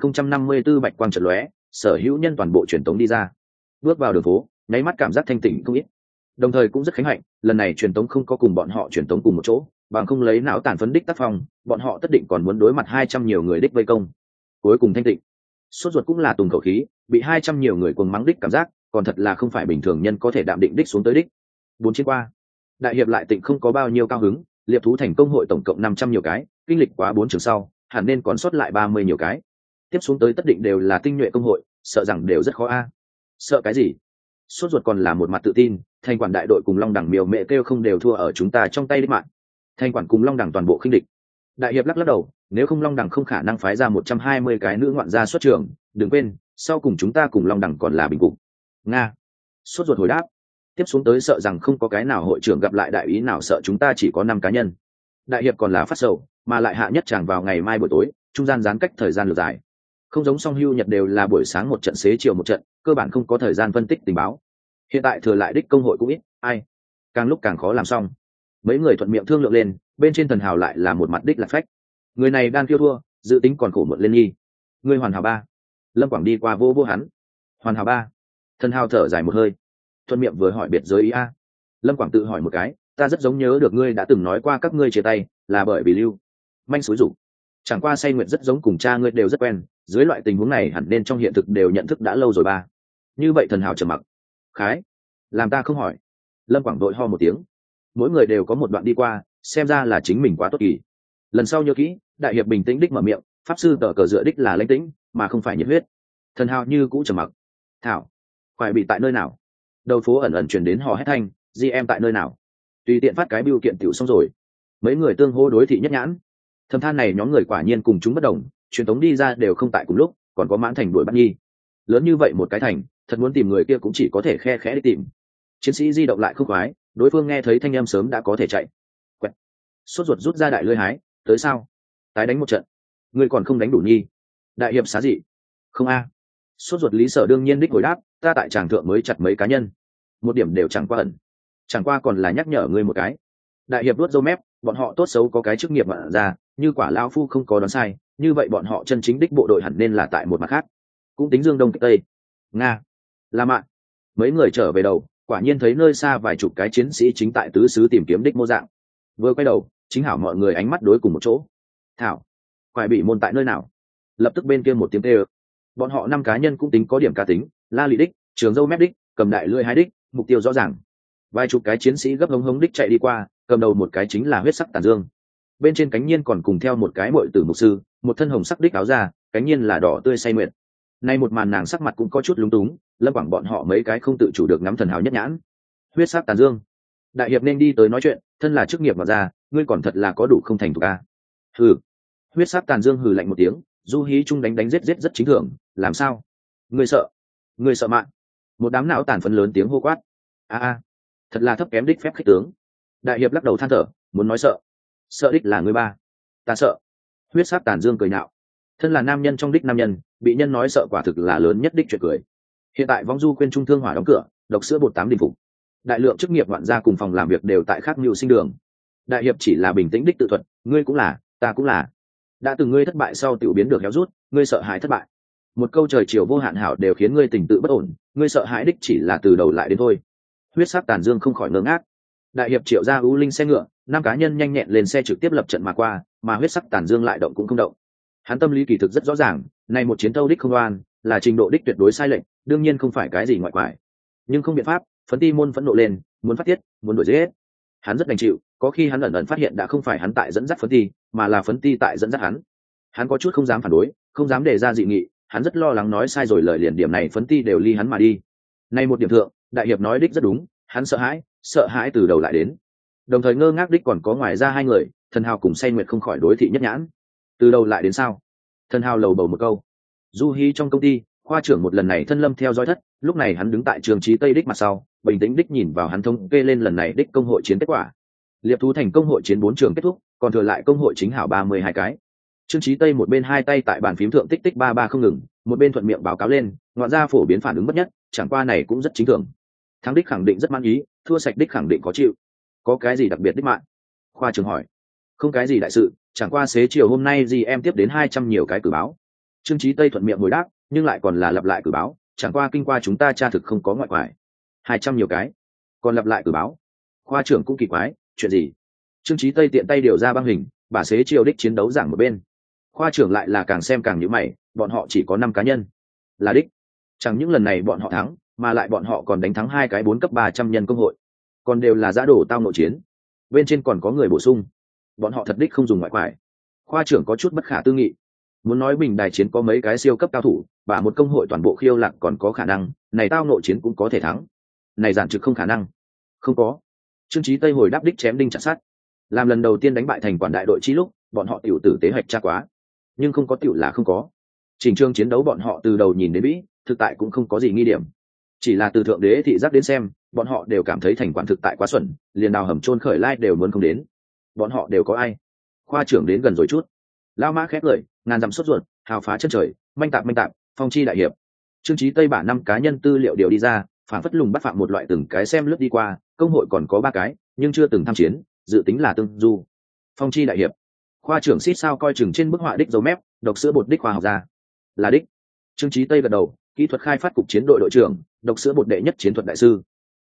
3054 bạch quang chợt lóe, sở hữu nhân toàn bộ truyền tống đi ra. Bước vào đường phố, nháy mắt cảm giác thanh tỉnh không ít. Đồng thời cũng rất khánh hạnh, lần này truyền tống không có cùng bọn họ truyền tống cùng một chỗ, bằng không lấy não tàn phấn đích tác phong, bọn họ tất định còn muốn đối mặt 200 nhiều người đích vây công. Cuối cùng thanh tịnh. Sốt ruột cũng là tùng khẩu khí, bị 200 nhiều người cuồng mắng đích cảm giác, còn thật là không phải bình thường nhân có thể đạm định đích xuống tới đích. 4 chiến qua, đại hiệp lại tịnh không có bao nhiêu cao hứng, liệp thú thành công hội tổng cộng 500 nhiều cái, kinh lịch quá 4 trường sau, hẳn nên còn sót lại 30 nhiều cái. Tiếp xuống tới tất định đều là tinh nhuệ công hội, sợ rằng đều rất khó a. Sợ cái gì? Sốt ruột còn là một mặt tự tin, thành quản đại đội cùng long đẳng miều mẹ kêu không đều thua ở chúng ta trong tay đích mạng. Thành quản cùng long đẳng toàn bộ khinh địch. Đại hiệp lắc lắc đầu, nếu không long đẳng không khả năng phái ra 120 cái nữ ngoạn gia xuất trường, đừng quên, sau cùng chúng ta cùng long đẳng còn là bình cục. Nga. Sốt ruột hồi đáp, tiếp xuống tới sợ rằng không có cái nào hội trưởng gặp lại đại ý nào, sợ chúng ta chỉ có 5 cá nhân. Đại hiệp còn là phát sầu, mà lại hạ nhất chàng vào ngày mai buổi tối, trung gian giãn cách thời gian lược dài. Không giống song hưu nhật đều là buổi sáng một trận xế chiều một trận, cơ bản không có thời gian phân tích tình báo. Hiện tại thừa lại đích công hội cũng ít, ai càng lúc càng khó làm xong. Mấy người thuận miệng thương lượng lên, bên trên thần hào lại là một mặt đích là phách. Người này đang kêu thua, dự tính còn khổ muộn lên nghi. Người hoàn hào 3. Lâm Quảng đi qua vô vô hắn. Hoàn hào 3. Thần hào thở dài một hơi, thuận miệng vừa hỏi biệt giới ý a. Lâm Quảng tự hỏi một cái, ta rất giống nhớ được ngươi đã từng nói qua các ngươi chia tay là bởi vì lưu manh xúi rủ. Chẳng qua say nguyện rất giống cùng cha ngươi đều rất quen, dưới loại tình huống này hẳn nên trong hiện thực đều nhận thức đã lâu rồi ba. Như vậy thần hào trầm mặc. Khái, làm ta không hỏi. Lâm Quảng đội ho một tiếng. Mỗi người đều có một đoạn đi qua, xem ra là chính mình quá tốt kỳ. Lần sau nhớ kỹ, đại hiệp bình tĩnh đích mở miệng, pháp sư tờ cờ dựa đích là lãnh tĩnh mà không phải nhiệt huyết. Thần hào như cũ trầm mặc. Thảo, phải bị tại nơi nào? Đầu phố ẩn ẩn truyền đến hò hét thanh, em tại nơi nào? Tùy tiện phát cái bưu kiện tiểu xong rồi. Mấy người tương hô đối thị nhất nhãn. Thầm than này nhóm người quả nhiên cùng chúng bất đồng, truyền tống đi ra đều không tại cùng lúc, còn có mãn thành đuổi bắt nhi. Lớn như vậy một cái thành, thật muốn tìm người kia cũng chỉ có thể khe khẽ đi tìm. Chiến sĩ di động lại không khoái, đối phương nghe thấy thanh âm sớm đã có thể chạy. Quẹt. Sốt ruột rút ra đại lưỡi hái, tới sao? Tái đánh một trận. Ngươi còn không đánh đủ nhi. Đại hiệp xá dị. Không a. Sốt ruột lý sở đương nhiên đích hồi đáp, ta tại tràng thượng mới chặt mấy cá nhân. Một điểm đều chẳng qua ẩn. Chẳng qua còn là nhắc nhở ngươi một cái. Đại hiệp đuốt râu mép, bọn họ tốt xấu có cái chức nghiệp ngoạn ra, như quả lão phu không có đoán sai, như vậy bọn họ chân chính đích bộ đội hẳn nên là tại một mặt khác. Cũng tính dương đông kích tây. Nga. La Mạn. Mấy người trở về đầu, quả nhiên thấy nơi xa vài chục cái chiến sĩ chính tại tứ xứ tìm kiếm đích mô dạng. Vừa quay đầu, chính hảo mọi người ánh mắt đối cùng một chỗ. Thảo, quải bị môn tại nơi nào? Lập tức bên kia một tiếng kêu. Bọn họ 5 cá nhân cũng tính có điểm cá tính, la lị đích, trường dâu mép đích, cầm đại lưỡi hái đích, mục tiêu rõ ràng. Vài chục cái chiến sĩ gấp hống hống đích chạy đi qua, cầm đầu một cái chính là huyết sắc tàn dương. Bên trên cánh nhiên còn cùng theo một cái muội tử mục sư, một thân hồng sắc đích áo da, cánh nhiên là đỏ tươi say nguyệt. Nay một màn nàng sắc mặt cũng có chút lúng túng, Lâm Quảng bọn họ mấy cái không tự chủ được ngắm thần hào nhất nhãn. Huyết sắc tàn dương. Đại hiệp nên đi tới nói chuyện, thân là chức nghiệp mà ra, ngươi còn thật là có đủ không thành thục a. Hừ. Huyết sắc tàn dương hừ lạnh một tiếng, du hí trung đánh đánh giết giết rất chính thường, làm sao? Ngươi sợ? Ngươi sợ mạng? Một đám não tàn phấn lớn tiếng hô quát. A, thật là thấp kém đích phép khách tướng. Đại hiệp lắc đầu than thở, muốn nói sợ. Sợ đích là ngươi ba. Ta sợ. Huyết sắc tàn dương cười nhạo. Thân là nam nhân trong đích nam nhân, bị nhân nói sợ quả thực là lớn nhất đích chuyện cười. Hiện tại vong du quên trung thương hỏa đóng cửa, độc sữa bột 8 đình phục. Đại lượng chức nghiệp ngoạn gia cùng phòng làm việc đều tại khác mưu sinh đường. Đại hiệp chỉ là bình tĩnh đích tự thuật, ngươi cũng là, ta cũng là. Đã từng ngươi thất bại sau tiểu biến được héo rút, ngươi sợ hãi thất bại. Một câu trời chiều vô hạn hảo đều khiến ngươi tình tự bất ổn, ngươi sợ hãi đích chỉ là từ đầu lại đến thôi. Huyết sắc tàn dương không khỏi ngơ ngác. Đại hiệp triệu ra ưu linh xe ngựa, 5 cá nhân nhanh nhẹn lên xe trực tiếp lập trận mà qua, mà huyết sắc tàn dương lại động cũng không động. Hắn tâm lý kỳ thực rất rõ ràng, này một chiến thâu đích không oan, là trình độ đích tuyệt đối sai lệch, đương nhiên không phải cái gì ngoại quải. Nhưng không biện pháp, phấn ti môn phẫn nộ lên, muốn phát tiết, muốn đuổi giết. Hắn rất đành chịu, có khi hắn ẩn ẩn phát hiện đã không phải hắn tại dẫn dắt phấn ti, mà là phấn ti tại dẫn dắt hắn. Hắn có chút không dám phản đối, không dám đề ra dị nghị, hắn rất lo lắng nói sai rồi lời liền điểm này phấn ti đều ly hắn mà đi. Nay một điểm thượng, đại hiệp nói đích rất đúng, hắn sợ hãi từ đầu lại đến. Đồng thời ngơ ngác đích còn có ngoài ra hai người, Thần Hào cùng Say Nguyệt không khỏi đối thị nhất nhãn. Từ đầu lại đến sao? Thần Hào lầu bầu một câu. Du Hi trong công ty, khoa trưởng một lần này thân lâm theo dõi thất, lúc này hắn đứng tại trường trí tây đích mặt sau, bình tĩnh đích nhìn vào hắn thống kê lên lần này đích công hội chiến kết quả. Liệp thú thành công hội chiến 4 trường kết thúc, còn thừa lại công hội chính hảo 32 cái. Trương Chí Tây một bên hai tay tại bàn phím thượng tích tích ba ba không ngừng, một bên thuận miệng báo cáo lên, ngoạn ra phổ biến phản ứng bất nhất, chẳng qua này cũng rất chính thường. Thắng đích khẳng định rất mãn ý, thua sạch đích khẳng định có chịu. Có cái gì đặc biệt đích mạng? Khoa trưởng hỏi. Không cái gì đại sự, chẳng qua xế chiều hôm nay gì em tiếp đến 200 nhiều cái cử báo. Trương Chí Tây thuận miệng hồi đáp, nhưng lại còn là lặp lại cử báo, chẳng qua kinh qua chúng ta tra thực không có ngoại quải. 200 nhiều cái, còn lặp lại cử báo. Khoa trưởng cũng kỳ quái, chuyện gì? Trương Chí Tây tiện tay điều ra băng hình, bà xế chiều đích chiến đấu giảng một bên. Khoa trưởng lại là càng xem càng nhíu mày, bọn họ chỉ có 5 cá nhân. Là đích. Chẳng những lần này bọn họ thắng, mà lại bọn họ còn đánh thắng 2 cái 4 cấp 300 nhân công hội. Còn đều là giã đổ tao nội chiến. Bên trên còn có người bổ sung. Bọn họ thật đích không dùng ngoại quải. Khoa trưởng có chút bất khả tư nghị. Muốn nói bình đài chiến có mấy cái siêu cấp cao thủ, và một công hội toàn bộ khiêu lạc còn có khả năng, này tao nội chiến cũng có thể thắng. Này giản trực không khả năng. Không có. Trương Chí Tây hồi đáp đích chém đinh chặt sắt. Làm lần đầu tiên đánh bại thành quản đại đội chi lúc, bọn họ tiểu tử tế hoạch tra quá, nhưng không có tiểu là không có. Trình trương chiến đấu bọn họ từ đầu nhìn đến vĩ, thực tại cũng không có gì nghi điểm. Chỉ là từ thượng đế thị giác đến xem, bọn họ đều cảm thấy thành quản thực tại quá xuẩn, liền đào hầm chôn khởi lai đều muốn không đến. Bọn họ đều có ai? Khoa trưởng đến gần rồi chút. Lao Mã khét lời, ngàn dặm sốt ruột, hào phá chân trời, manh tạp, phong chi đại hiệp. Trương Chí Tây bả 5 cá nhân tư liệu điều đi ra, phản phất lùng bắt phạm một loại từng cái xem lướt đi qua, công hội còn có 3 cái, nhưng chưa từng tham chiến, dự tính là tương du. Phong chi đại hiệp. Khoa trưởng xít sao coi chừng trên bức họa đích dấu mép, độc sữa bột đích khoa học ra. Là đích. Trương Chí Tây gật đầu, kỹ thuật khai phát cục chiến đội đội trưởng, độc sữa bột đệ nhất chiến thuật đại sư.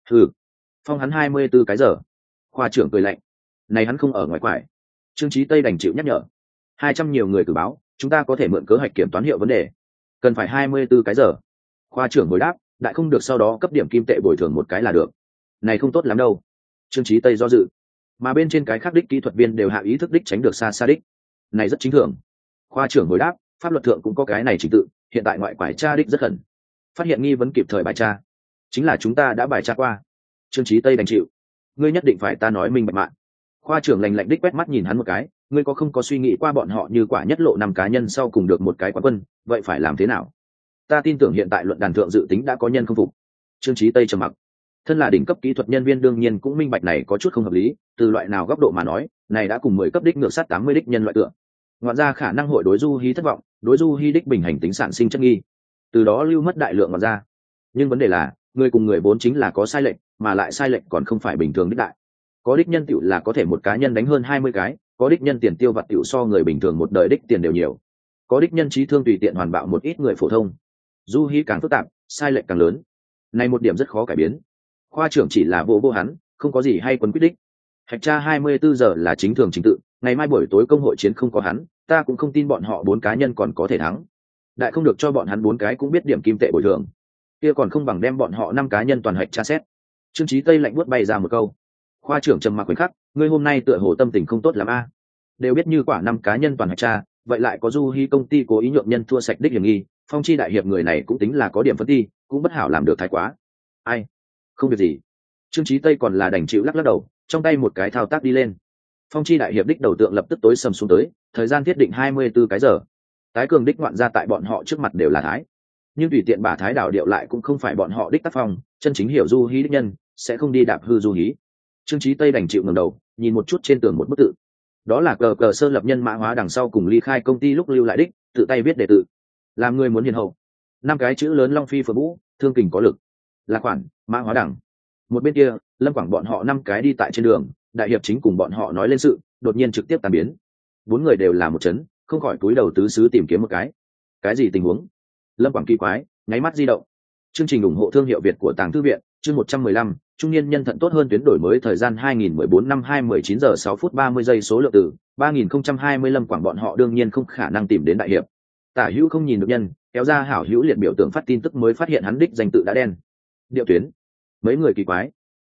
Phong hắn 24 cái giờ. Khoa trưởng cười lạnh. Này hắn không ở ngoài quải. Trương Chí Tây đành chịu nhắc nhở. 200 nhiều người cử báo, chúng ta có thể mượn cớ hoạch kiểm toán hiệu vấn đề. Cần phải 24 cái giờ. Khoa trưởng hồi đáp, đại không được sau đó cấp điểm kim tệ bồi thường một cái là được. Này không tốt lắm đâu. Trương Chí Tây do dự. Mà bên trên cái khác đích kỹ thuật viên đều hạ ý thức đích tránh được xa đích. Này rất chính thường. Khoa trưởng hồi đáp, pháp luật thượng cũng có cái này trình tự, hiện tại ngoại quải tra đích rất khẩn. Phát hiện nghi vấn kịp thời bài tra. Chính là chúng ta đã bài tra qua. Trương Chí Tây đành chịu. Ngươi nhất định phải ta nói minh bạch mạng. Khoa trưởng lạnh lạnh đích quét mắt nhìn hắn một cái, ngươi có không có suy nghĩ qua bọn họ như quả nhất lộ 5 cá nhân sau cùng được một cái quán quân, vậy phải làm thế nào? Ta tin tưởng hiện tại luận đàn thượng dự tính đã có nhân không phục. Trương Chí Tây trầm mặc. Thân là đỉnh cấp kỹ thuật nhân viên đương nhiên cũng minh bạch này có chút không hợp lý, từ loại nào góc độ mà nói, này đã cùng 10 cấp đích ngược sát 80 đích nhân loại tượng. Ngoạn ra khả năng hội đối Du Hi thất vọng, đối Du Hi đích bình hành tính sản sinh chất nghi, từ đó lưu mất đại lượng ngoạn ra. Nhưng vấn đề là, người cùng người vốn chính là có sai lệch, mà lại sai lệch còn không phải bình thường đích đại. Có đích nhân tiểu là có thể một cá nhân đánh hơn 20 cái, có đích nhân tiền tiêu vặt tiểu so người bình thường một đời đích tiền đều nhiều. Có đích nhân trí thương tùy tiện hoàn bạo một ít người phổ thông. Du Hi càng phức tạp, sai lệch càng lớn. Này một điểm rất khó cải biến. Khoa trưởng chỉ là vô hắn, không có gì hay quấn quyết đích. Hạch tra 24 giờ là chính thường chính tự, ngày mai buổi tối công hội chiến không có hắn, ta cũng không tin bọn họ 4 cá nhân còn có thể thắng. Đại không được cho bọn hắn 4 cái cũng biết điểm kim tệ bồi thường. Kia còn không bằng đem bọn họ 5 cá nhân toàn hạch tra xét. Trương Chí Tây lạnh buốt bay ra một câu. Khoa trưởng trầm mặc khoảnh khắc, ngươi hôm nay tựa hồ tâm tình không tốt lắm a. Đều biết như quả 5 cá nhân toàn hạch tra, vậy lại có Du Hi công ty cố ý nhượng nhân thua sạch đích hiểm nghi, Phong chi đại hiệp người này cũng tính là có điểm phân ti, cũng bất hảo làm được thái quá. Ai? Không việc gì. Trương Chí Tây còn là đành chịu lắc đầu, trong tay một cái thao tác đi lên. Phong chi đại hiệp đích đầu tượng lập tức tối sầm xuống tới, thời gian thiết định 24 cái giờ. Tái cường đích ngoạn ra tại bọn họ trước mặt đều là thái. Nhưng tùy tiện bà thái đảo điệu lại cũng không phải bọn họ đích tác phong, chân chính hiểu Du Hi đích nhân, sẽ không đi đạp hư Du Hi. Trương Chí Tây đành chịu ngẩng đầu, nhìn một chút trên tường một bức tự. Đó là cờ sơ lập nhân mã hóa đằng sau cùng ly khai công ty lúc lưu lại đích, tự tay viết đề tự. Làm người muốn hiền hậu. 5 cái chữ lớn long phi phượng vũ, thương kình có lực. Là khoản, mã hóa đẳng. Một bên kia, Lâm Quảng bọn họ 5 cái đi tại trên đường, đại hiệp chính cùng bọn họ nói lên sự, đột nhiên trực tiếp tan biến. 4 người đều là một chấn, không khỏi túi đầu tứ xứ tìm kiếm một cái. Cái gì tình huống? Lâm Quảng kỳ quái, nháy mắt di động. Chương trình ủng hộ thương hiệu Việt của Tàng Thư viện, chương 115, trung niên nhân thận tốt hơn tuyến đổi mới thời gian 2014 năm 19 giờ 6 phút 30 giây số lượng từ 3020 Lâm Quảng bọn họ đương nhiên không khả năng tìm đến đại hiệp. Tả hữu không nhìn được nhân, kéo ra hảo hữu liệt biểu tượng phát tin tức mới phát hiện hắn đích danh tự đã đen. Điệu tuyến. Mấy người kỳ quái.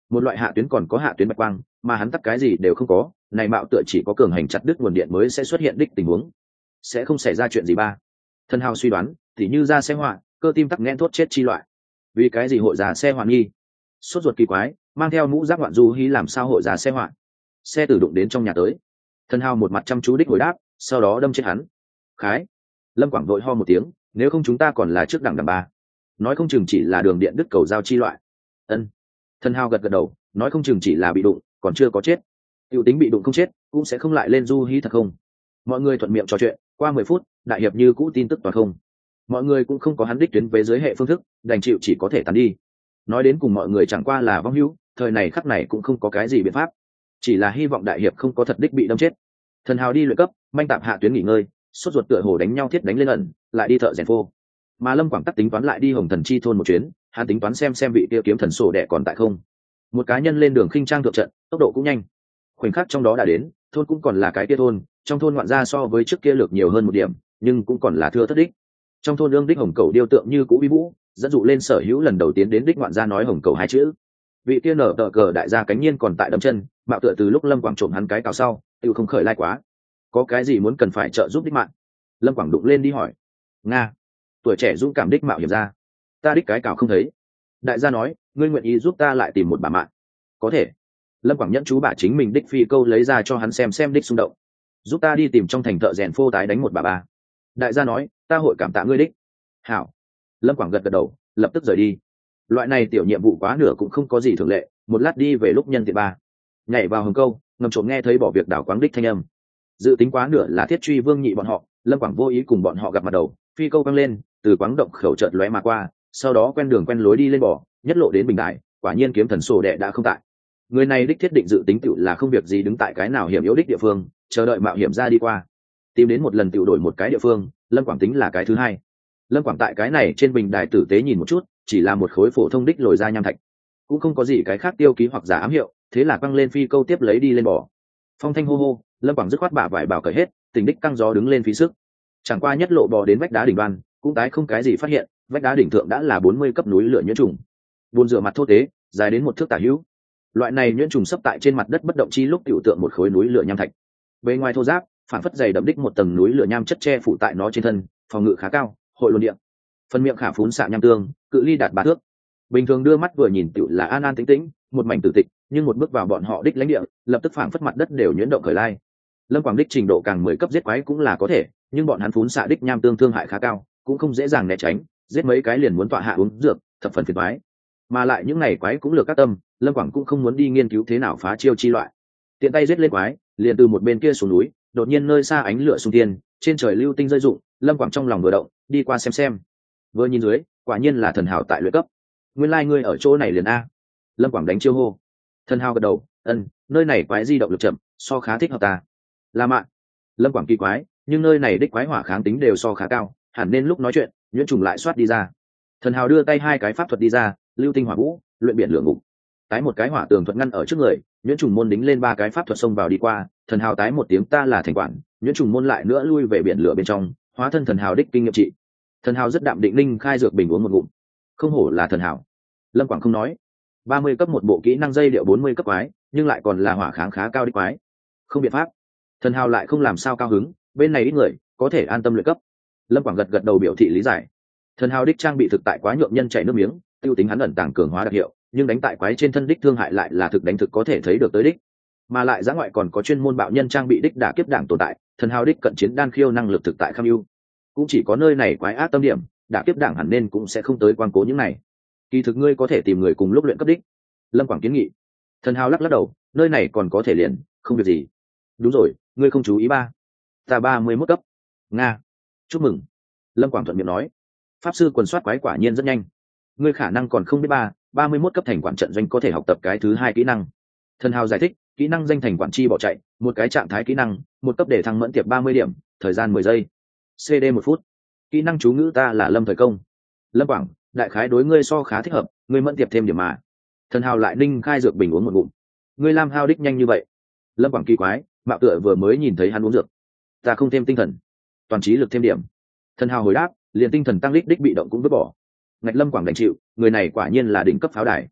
một loại hạ tuyến còn có hạ tuyến bạch quang, mà hắn tắt cái gì đều không có, này mạo tựa chỉ có cường hành chặt đứt nguồn điện mới sẽ xuất hiện đích tình huống. Sẽ không xảy ra chuyện gì ba. Thần hào suy đoán, tỉ như ra xe họa, cơ tim tắc nghẽn thốt chết chi loại. Vì cái gì hội giả xe hoạn nghi? Sốt ruột kỳ quái, mang theo mũ giáp ngoạn du hí làm sao hội giả xe hoạn? Xe tử đụng đến trong nhà tới. Thần hào một mặt chăm chú đích hồi đáp, sau đó đâm chết hắn. Khái. Lâm Quảng vội ho một tiếng, nếu không chúng ta còn là trước đẳng đẳng ba. Nói không chừng chỉ là đường điện đứt cầu giao chi loại. Ân. Thần hào gật gật đầu, nói không chừng chỉ là bị đụng, còn chưa có chết. Tiểu tính bị đụng không chết, cũng sẽ không lại lên du hí thật không? Mọi người thuận miệng trò chuyện, qua 10 phút, đại hiệp như cũ tin tức toàn không. Mọi người cũng không có hắn đích tuyến với giới hệ phương thức, đành chịu chỉ có thể tán đi. Nói đến cùng mọi người chẳng qua là vong hữu, thời này khắc này cũng không có cái gì biện pháp, chỉ là hy vọng đại hiệp không có thật đích bị đâm chết. Thần hào đi luyện cấp, manh tạm hạ tuyến nghỉ ngơi, sốt ruột tựa hồ đánh nhau thiết đánh lên ẩn, lại đi thợ rèn phô. Mà Lâm Quảng tắc tính toán lại đi Hồng Thần Chi thôn một chuyến, hắn tính toán xem vị kia kiếm thần sổ đẻ còn tại không. Một cá nhân lên đường khinh trang thượng trận, tốc độ cũng nhanh. Khoảnh khắc trong đó đã đến, thôn cũng còn là cái kia thôn, trong thôn ngoạn gia so với trước kia lược nhiều hơn một điểm, nhưng cũng còn là thưa thất đích. Trong thôn lương đích hồng cầu điêu tượng như cũ uy vũ, dẫn dụ lên sở hữu lần đầu tiến đến đích ngoạn gia nói hồng cầu hai chữ. Vị kia nở tờ cờ đại gia cánh nhiên còn tại đấm chân, mạo tựa từ lúc Lâm Quảng trộm hắn cái cào sau, tự không khởi lai quá. Có cái gì muốn cần phải trợ giúp đích mạng? Lâm Quảng đụng lên đi hỏi. Nga, tuổi trẻ dũng cảm đích mạo hiểm ra. Ta đích cái cào không thấy. Đại gia nói, ngươi nguyện ý giúp ta lại tìm một bà mạng. Có thể. Lâm Quảng nhẫn chú bà chính mình đích phi câu lấy ra cho hắn xem đích xung động. Giúp ta đi tìm trong thành thợ rèn phô tái đánh một bà ba. Đại gia nói, ta hội cảm tạ ngươi đích. Hảo. Lâm Quảng gật gật đầu, lập tức rời đi. Loại này tiểu nhiệm vụ quá nửa cũng không có gì thường lệ, một lát đi về lúc nhân tiện ba. Nhảy vào hầm câu, ngầm trộm nghe thấy bỏ việc đảo quáng đích thanh âm. Dự tính quá nửa là Thiết Truy Vương nhị bọn họ, Lâm Quảng vô ý cùng bọn họ gặp mặt đầu, phi câu căng lên, từ quáng động khẩu chợt lóe mà qua, sau đó quen đường quen lối đi lên bò, nhất lộ đến bình đại, quả nhiên kiếm thần sổ đệ đã không tại. Người này đích thiết định dự tính tựu là không việc gì đứng tại cái nào hiểm yếu đích địa phương, chờ đợi mạo hiểm ra đi qua. Tìm đến một lần tựu đổi một cái địa phương, Lâm Quảng tính là cái thứ hai. Lâm Quảng tại cái này trên bình đài tử tế nhìn một chút, chỉ là một khối phổ thông đích lồi ra nham thạch, cũng không có gì cái khác tiêu ký hoặc giả ám hiệu, thế là quăng lên phi câu tiếp lấy đi lên bò. Phong thanh hô hô, Lâm Quảng dứt khoát bả vải bảo cởi hết, tình đích căng gió đứng lên phí sức. Chẳng qua nhất lộ bò đến vách đá đỉnh đoan, cũng tái không cái gì phát hiện, vách đá đỉnh thượng đã là 40 cấp núi lửa nhuyễn trùng. Buồn rửa mặt thô tế, dài đến 1 thước tả hữu. Loại này nhuyễn trùng sấp tại trên mặt đất bất động chi lúc tiểu tượng một khối núi lửa nham thạch. Bề ngoài thô ráp, phản phất dày đậm đích một tầng núi lửa nham chất che phủ tại nó trên thân, phòng ngự khá cao, hội luồn điện. Phần miệng khả phún xạ nham tương, cự ly đạt 3 thước. Bình thường đưa mắt vừa nhìn tiểu là an an tĩnh tĩnh, một mảnh tử tịch, nhưng một bước vào bọn họ đích lãnh địa, lập tức phản phất mặt đất đều nhuyễn động khởi lai. Lâm Quảng đích trình độ càng 10 cấp giết quái cũng là có thể, nhưng bọn hắn phún xạ đích nham tương thương hại khá cao, cũng không dễ dàng né tránh, giết mấy cái liền muốn tọa hạ uống dược, thập phần phiền toái. Mà lại những này quái cũng lược các tâm, Lâm Quảng cũng không muốn đi nghiên cứu thế nào phá chiêu chi loại. Tiện tay giết lên quái, liền từ một bên kia xuống núi, đột nhiên nơi xa ánh lửa xung thiên, trên trời lưu tinh rơi rụng, Lâm Quảng trong lòng vừa động, đi qua xem. Vừa nhìn dưới, quả nhiên là thần hào tại luyện cấp. Nguyên lai ngươi ở chỗ này liền a. Lâm Quảng đánh chiêu hô. Thần hào gật đầu, ân, nơi này quái di động lực chậm, so khá thích hợp ta. Là mạng. Lâm Quảng kỳ quái, nhưng nơi này đích quái hỏa kháng tính đều so khá cao, hẳn nên lúc nói chuyện, nhuyễn trùng lại xoát đi ra. Thần hào đưa tay hai cái pháp thuật đi ra, lưu tinh hỏa vũ, luyện biển lửa ngục. Tái một cái hỏa tường thuật ngăn ở trước người, nhuyễn trùng môn đính lên 3 cái pháp thuật xông vào đi qua, thần hào tái một tiếng ta là thành quản, nhuyễn trùng môn lại nữa lui về biển lửa bên trong, hóa thân thần hào đích kinh nghiệm trị. Thần hào rất đạm định linh khai dược bình uống một ngụm. Không hổ là thần hào. Lâm Quảng không nói. 30 cấp một bộ kỹ năng dây điệu 40 cấp quái, nhưng lại còn là hỏa kháng khá cao đích quái. Không biện pháp. Thần hào lại không làm sao cao hứng, bên này ít người, có thể an tâm luyện cấp. Lâm Quảng gật gật đầu biểu thị lý giải. Thần hào đích trang bị thực tại quá nhượng nhân chảy nước miếng, tiêu tính hắn ẩn tàng cường hóa đặc hiệu, nhưng đánh tại quái trên thân đích thương hại lại là thực đánh thực có thể thấy được tới đích. Mà lại giã ngoại còn có chuyên môn bạo nhân trang bị đích đả kiếp đảng tồn tại, thần hào đích cận chiến đan khiêu năng lực thực tại kham ưu. Cũng chỉ có nơi này quái ác tâm điểm, đả kiếp đảng hẳn nên cũng sẽ không tới quan cố những này. Kỳ thực ngươi có thể tìm người cùng lúc luyện cấp đích. Lâm Quảng kiến nghị. Thần hào lắc lắc đầu, nơi này còn có thể liền, không việc gì. Đúng rồi, ngươi không chú ý ba. Ta 31 cấp. Nga. Chúc mừng. Lâm Quảng thuận miệng nói. Pháp sư quần soát quái quả nhiên rất nhanh. Ngươi khả năng còn không biết 31 cấp thành quản trận doanh có thể học tập cái thứ 2 kỹ năng. Thần hào giải thích, kỹ năng danh thành quản chi bỏ chạy, một cái trạng thái kỹ năng, một cấp để thăng mẫn tiệp 30 điểm, thời gian 10 giây. CD 1 phút. Kỹ năng chú ngữ ta là Lâm Thời Công. Lâm Quảng, đại khái đối ngươi so khá thích hợp, ngươi mẫn tiệp thêm điểm mà. Thần hào lại ninh khai dược bình uống một ngụm. Ngươi làm hao đích nhanh như vậy. Lâm Quảng kỳ quái, mạo tựa vừa mới nhìn thấy hắn uống dược. Ta không thêm tinh thần, toàn trí lực thêm điểm. Thần hào hồi đáp, liền tinh thần tăng đích bị động cũng vứt bỏ. Ngạch Lâm Quảng đành chịu, người này quả nhiên là đỉnh cấp pháo đài.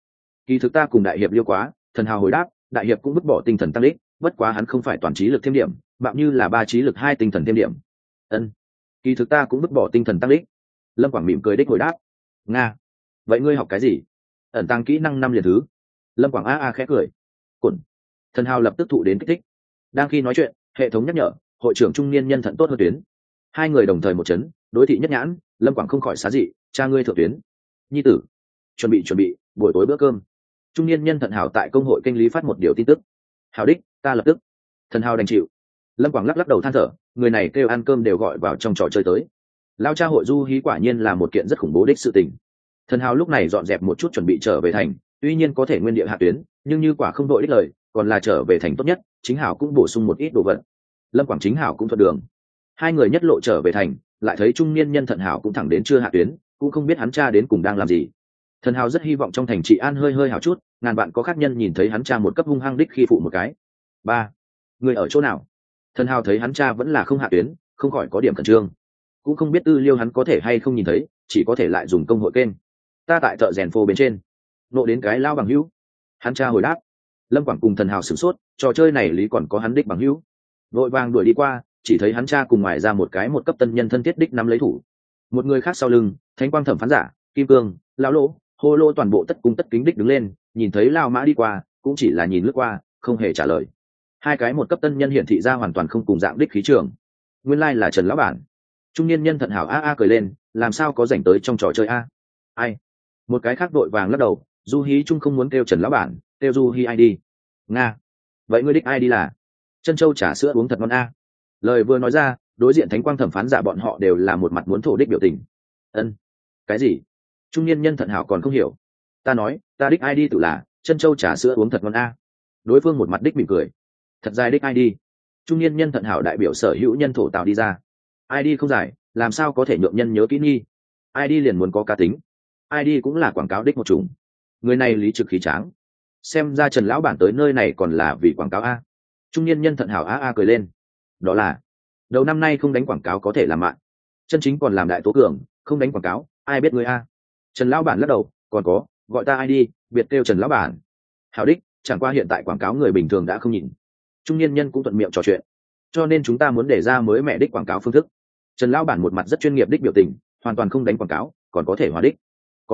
Kỳ thực ta cùng đại hiệp liêu quá. Thần hào hồi đáp. Đại hiệp cũng vứt bỏ tinh thần tăng đích, bất quá hắn không phải toàn trí lực thêm điểm, bạo như là 3 trí lực 2 tinh thần thêm điểm. Ân, kỳ thực ta cũng vứt bỏ tinh thần tăng đích. Lâm Quảng mỉm cười đích hồi đáp. Nga, vậy ngươi học cái gì? Ẩn tăng kỹ năng 5 liền thứ. Lâm Quảng a khẽ cười. Cổn. Thần hào lập tức thụ đến kích thích. Đang khi nói chuyện, hệ thống nhắc nhở hội trưởng trung niên nhân thận tốt hơn tuyến. Hai người đồng thời một chấn, đối thị nhất nhãn. Lâm Quảng không khỏi xá dị. Cha ngươi thượng tuyến. Nhi tử, chuẩn bị buổi tối bữa cơm. Trung niên nhân thận hào tại công hội kênh lý phát một điều tin tức. Hào đích, ta lập tức. Thần hào đành chịu. Lâm Quảng lắc đầu than thở, người này kêu ăn cơm đều gọi vào trong trò chơi tới. Lao cha hội du hí quả nhiên là một kiện rất khủng bố đích sự tình. Thần hào lúc này dọn dẹp một chút chuẩn bị trở về thành, tuy nhiên có thể nguyên địa hạ tuyến, nhưng như quả không đội đích lời, còn là trở về thành tốt nhất. Chính hảo cũng bổ sung một ít đồ vật. Lâm Quảng chính hảo cũng thuận đường. Hai người nhất lộ trở về thành, lại thấy trung niên nhân thận hảo cũng thẳng đến chưa hạ tuyến, cũng không biết hắn cha đến cùng đang làm gì. Thần hào rất hy vọng trong thành trị an hơi hảo chút, ngàn bạn có khác nhân nhìn thấy hắn cha một cấp hung hăng đích khi phụ một cái. Ba, người ở chỗ nào? Thần hào thấy hắn cha vẫn là không hạ tuyến, không khỏi có điểm khẩn trương, cũng không biết tư liêu hắn có thể hay không nhìn thấy, chỉ có thể lại dùng công hội kênh. Ta tại thợ rèn phô bên trên, nộ đến cái lao bằng hữu. Hắn cha hồi đáp. Lâm Quảng cùng thần hào sửng sốt, trò chơi này lý còn có hắn đích bằng hữu. Vội vàng đuổi đi qua, chỉ thấy hắn cha cùng ngoài ra một cấp tân nhân thân thiết đích nắm lấy thủ. Một người khác sau lưng, thánh quang thẩm phán giả, kim cương, lão lỗ, hô lô toàn bộ tất cung tất kính đích đứng lên, nhìn thấy lao mã đi qua, cũng chỉ là nhìn lướt qua, không hề trả lời. Hai cái một cấp tân nhân hiển thị ra hoàn toàn không cùng dạng đích khí trường. Nguyên lai là Trần lão bản. Trung niên nhân thận hảo a cười lên, làm sao có rảnh tới trong trò chơi a? Ai? Một cái khác đội vàng lắc đầu, du hí trung không muốn kêu Trần lão bản, kêu du hí ID. Nga. Vậy ngươi đích ID là? Chân châu trà sữa uống thật ngon a. Lời vừa nói ra, đối diện thánh quang thẩm phán giả bọn họ đều là một mặt muốn thổ đích biểu tình. Ân. Cái gì? Trung niên nhân thận hảo còn không hiểu. Ta nói, ta đích ID tự là chân châu trà sữa uống thật ngon a. Đối phương một mặt đích mỉm cười. Thật dài đích ID. Trung niên nhân thận hảo đại biểu sở hữu nhân thổ tạo đi ra. ID không dài, làm sao có thể nhượng nhân nhớ kỹ nghi. ID liền muốn có cá tính. ID cũng là quảng cáo đích một chủng. Người này lý trực khí tráng. Xem ra Trần lão bản tới nơi này còn là vì quảng cáo a. Trung niên nhân thận hảo a cười lên. Đó là đầu năm nay không đánh quảng cáo có thể làm mạng, chân chính còn làm đại tố cường, không đánh quảng cáo ai biết người a. Trần lão bản lắc đầu, còn có, gọi ta ID, biệt kêu Trần lão bản. Hảo đích, chẳng qua hiện tại quảng cáo người bình thường đã không nhìn. Trung niên nhân cũng thuận miệng trò chuyện, cho nên chúng ta muốn để ra mới mẹ đích quảng cáo phương thức. Trần lão bản một mặt rất chuyên nghiệp đích biểu tình, hoàn toàn không đánh quảng cáo, còn có thể hòa đích. Có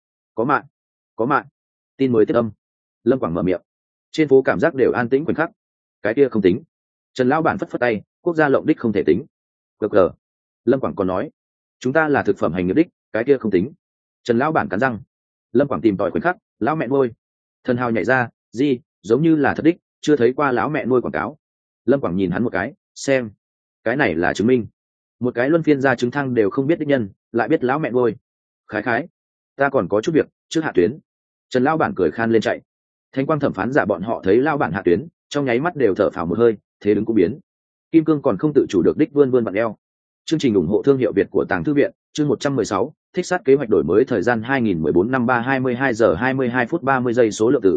mạng. Tin mới tiếp âm. Lâm Quảng mở miệng. Trên phố cảm giác đều an tĩnh khoảnh khắc. Cái kia không tính. Trần lão bản phất phất tay, quốc gia lộng đích không thể tính. Gg. Lâm Quảng còn nói, chúng ta là thực phẩm hành nghiệp đích, cái kia không tính. Trần lão bản cắn răng. Lâm Quảng tìm tòi khoảnh khắc, lão mẹ nuôi. Thần hào nhảy ra, gì, giống như là thật đích, chưa thấy qua lão mẹ nuôi quảng cáo. Lâm Quảng nhìn hắn một cái, xem, cái này là chứng minh. Một cái luân phiên ra chứng thăng đều không biết đích nhân, lại biết lão mẹ nuôi. Khái, ta còn có chút việc, trước hạ tuyến. Trần lão bản cười khan lên chạy. Thánh quang thẩm phán giả bọn họ thấy lão bản hạ tuyến, trong nháy mắt đều thở phào một hơi, thế đứng cũng biến. Kim cương còn không tự chủ được đích vươn vặn eo. Chương trình ủng hộ thương hiệu Việt của Tàng Thư viện, chương 116, thích sát kế hoạch đổi mới thời gian 2014 năm 22 giờ 22 phút 30 giây số lượng tử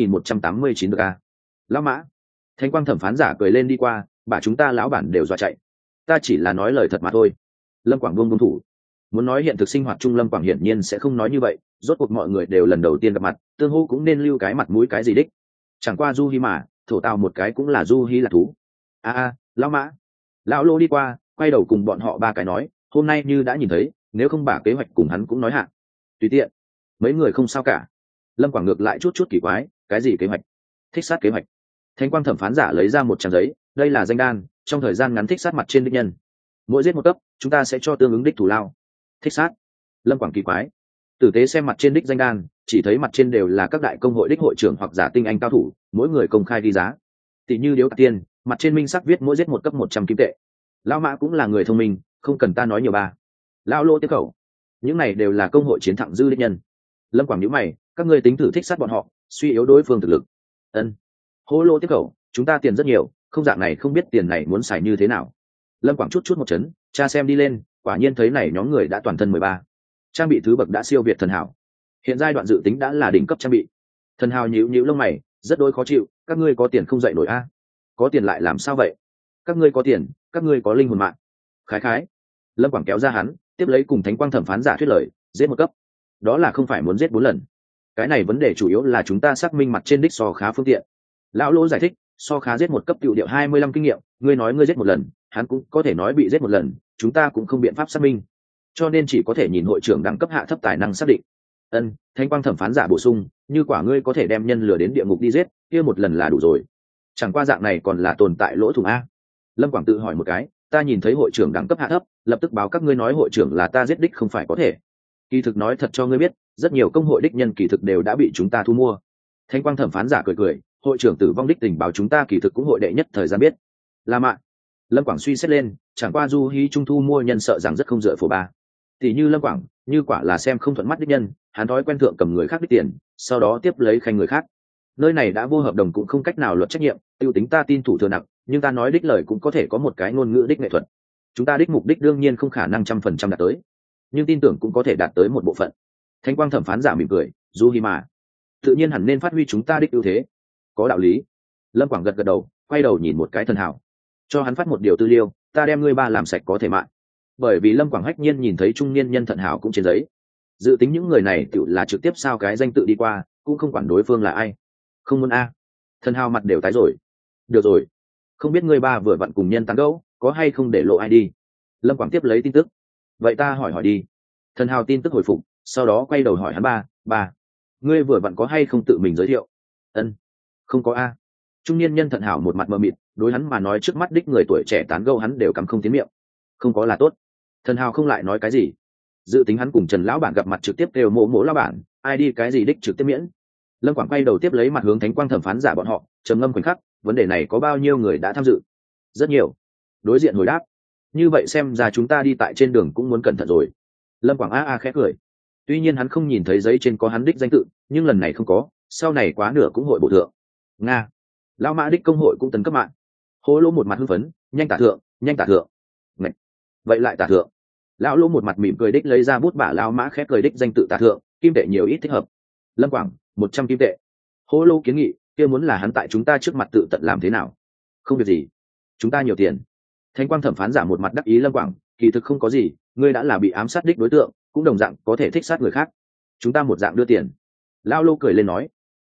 3189 được a. Lão mã. Thánh quang thẩm phán giả cười lên đi qua, bà chúng ta lão bản đều dọa chạy. Ta chỉ là nói lời thật mà thôi. Lâm Quảng buông thủ. Muốn nói hiện thực sinh hoạt chung Lâm Quảng hiển nhiên sẽ không nói như vậy, rốt cuộc mọi người đều lần đầu tiên gặp mặt, tương hô cũng nên lưu cái mặt mũi cái gì đích. Chẳng qua du hí mà, thổ tào một cái cũng là du hí là thú. Lão mã. Lão lô đi qua, quay đầu cùng bọn họ ba cái nói, hôm nay như đã nhìn thấy, nếu không bả kế hoạch cùng hắn cũng nói hạ. Tùy tiện. Mấy người không sao cả. Lâm Quảng ngược lại chút kỳ quái, cái gì kế hoạch? Thích sát kế hoạch. Thánh quang thẩm phán giả lấy ra một trang giấy, đây là danh đan, trong thời gian ngắn thích sát mặt trên đích nhân. Mỗi giết một cấp, chúng ta sẽ cho tương ứng đích thủ lao. Thích sát. Lâm Quảng kỳ quái. Tử tế xem mặt trên đích danh đan, chỉ thấy mặt trên đều là các đại công hội đích hội trưởng hoặc giả tinh anh cao thủ, mỗi người công khai ghi giá. Tỷ như điếu tiên, mặt trên minh sắc viết mỗi giết một cấp 100 kim tệ. Lão mã cũng là người thông minh, không cần ta nói nhiều ba. Lão lô tiếp khẩu. Những này đều là công hội chiến thẳng dư đích nhân. Lâm Quảng nhíu mày, các ngươi tính thử thích sát bọn họ, suy yếu đối phương thực lực. Ân. Hô lô tiếp khẩu, chúng ta tiền rất nhiều, không dạng này không biết tiền này muốn xài như thế nào. Lâm Quảng chút một chấn, cha xem đi lên, quả nhiên thấy này nhóm người đã toàn thân 13. Trang bị thứ bậc đã siêu việt thần hảo. Hiện giai đoạn dự tính đã là đỉnh cấp trang bị. Thần hào nhíu lông mày, rất đôi khó chịu, các ngươi có tiền không dậy nổi a? Có tiền lại làm sao vậy? Các ngươi có tiền, các ngươi có linh hồn mạng. Khái. Lâm Quảng kéo ra hắn, tiếp lấy cùng thánh quang thẩm phán giả thuyết lời, giết một cấp. Đó là không phải muốn giết 4 lần. Cái này vấn đề chủ yếu là chúng ta xác minh mặt trên đích so khá phương tiện. Lão Lỗ giải thích, so khá giết một cấp tiểu điệu 25 kinh nghiệm, ngươi nói ngươi giết một lần, hắn cũng có thể nói bị giết một lần, chúng ta cũng không biện pháp xác minh, cho nên chỉ có thể nhìn hội trưởng đẳng cấp hạ thấp tài năng xác định. Thanh quang thẩm phán giả bổ sung, như quả ngươi có thể đem nhân lừa đến địa ngục đi giết, kia một lần là đủ rồi. Chẳng qua dạng này còn là tồn tại lỗ thủng a. Lâm Quảng tự hỏi một cái, ta nhìn thấy hội trưởng đẳng cấp hạ thấp, lập tức báo các ngươi nói hội trưởng là ta giết đích không phải có thể. Kỳ thực nói thật cho ngươi biết, rất nhiều công hội đích nhân kỳ thực đều đã bị chúng ta thu mua. Thanh quang thẩm phán giả cười cười, hội trưởng tử vong đích tình báo chúng ta kỳ thực cũng hội đệ nhất thời gian biết. Là mạng. Lâm Quảng suy xét lên, chẳng qua du hí trung thu mua nhân sợ rằng rất không dựa phổ ba. Tỷ như Lâm Quảng, như quả là xem không thuận mắt đích nhân, hắn thói quen thượng cầm người khác đích tiền, sau đó tiếp lấy khanh người khác. Nơi này đã vô hợp đồng cũng không cách nào luật trách nhiệm, tiêu tính ta tin thủ thừa nặng, nhưng ta nói đích lời cũng có thể có một cái ngôn ngữ đích nghệ thuật. Chúng ta đích mục đích đương nhiên không khả năng 100% đạt tới, nhưng tin tưởng cũng có thể đạt tới một bộ phận. Thanh quang thẩm phán giả mỉm cười, du hi mà tự nhiên hẳn nên phát huy chúng ta đích ưu thế. Có đạo lý. Lâm Quảng gật gật đầu, quay đầu nhìn một cái Thần Hào, cho hắn phát một điều tư liêu, ta đem ngươi ba làm sạch có thể mạng. Bởi vì Lâm Quảng hách nhiên nhìn thấy trung niên nhân Thần Hào cũng trên giấy, dự tính những người này tự là trực tiếp sao cái danh tự đi qua, cũng không quản đối phương là ai. Không muốn a. Thần Hào mặt đều tái rồi. Được rồi, không biết ngươi ba vừa vặn cùng nhân tán gẫu, có hay không để lộ ai đi. Lâm Quảng tiếp lấy tin tức, vậy ta hỏi đi. Thần Hào tin tức hồi phục, sau đó quay đầu hỏi hắn ba, ngươi vừa vặn có hay không tự mình giới thiệu? Không có a. Trung niên nhân Thận Hảo một mặt mờ mịt, đối hắn mà nói trước mắt đích người tuổi trẻ tán gẫu hắn đều cắm không tiến miệng. Không có là tốt. Thần Hào không lại nói cái gì, dự tính hắn cùng Trần lão bản gặp mặt trực tiếp đều mỗ lão bản, ai đi cái gì đích trực tiếp miễn. Lâm Quảng quay đầu tiếp lấy mặt hướng Thánh Quang thẩm phán giả bọn họ, trầm ngâm khoảnh khắc, vấn đề này có bao nhiêu người đã tham dự? Rất nhiều. Đối diện hồi đáp, như vậy xem ra chúng ta đi tại trên đường cũng muốn cẩn thận rồi. Lâm Quảng a khẽ cười. Tuy nhiên hắn không nhìn thấy giấy trên có hắn đích danh tự, nhưng lần này không có, sau này quá nửa cũng hội bổ thượng. Nga. Lão Mã đích công hội cũng tấn cấp mạng. Hố Lỗ một mặt hưng phấn, nhanh tả thượng. Ngậy. Vậy lại tả thượng. Lão Lỗ một mặt mỉm cười đích lấy ra bút bả Lão Mã khép cười đích danh tự tả thượng, kim tệ nhiều ít thích hợp. Lâm Quảng, 100 kim tệ. Hố Lỗ kiến nghị, kia muốn là hắn tại chúng ta trước mặt tự tận làm thế nào? Không việc gì, chúng ta nhiều tiền. Thánh Quang thẩm phán giả một mặt đắc ý Lâm Quảng, kỳ thực không có gì, ngươi đã là bị ám sát đích đối tượng, cũng đồng dạng có thể thích sát người khác, chúng ta một dạng đưa tiền. Lão Lô cười lên nói.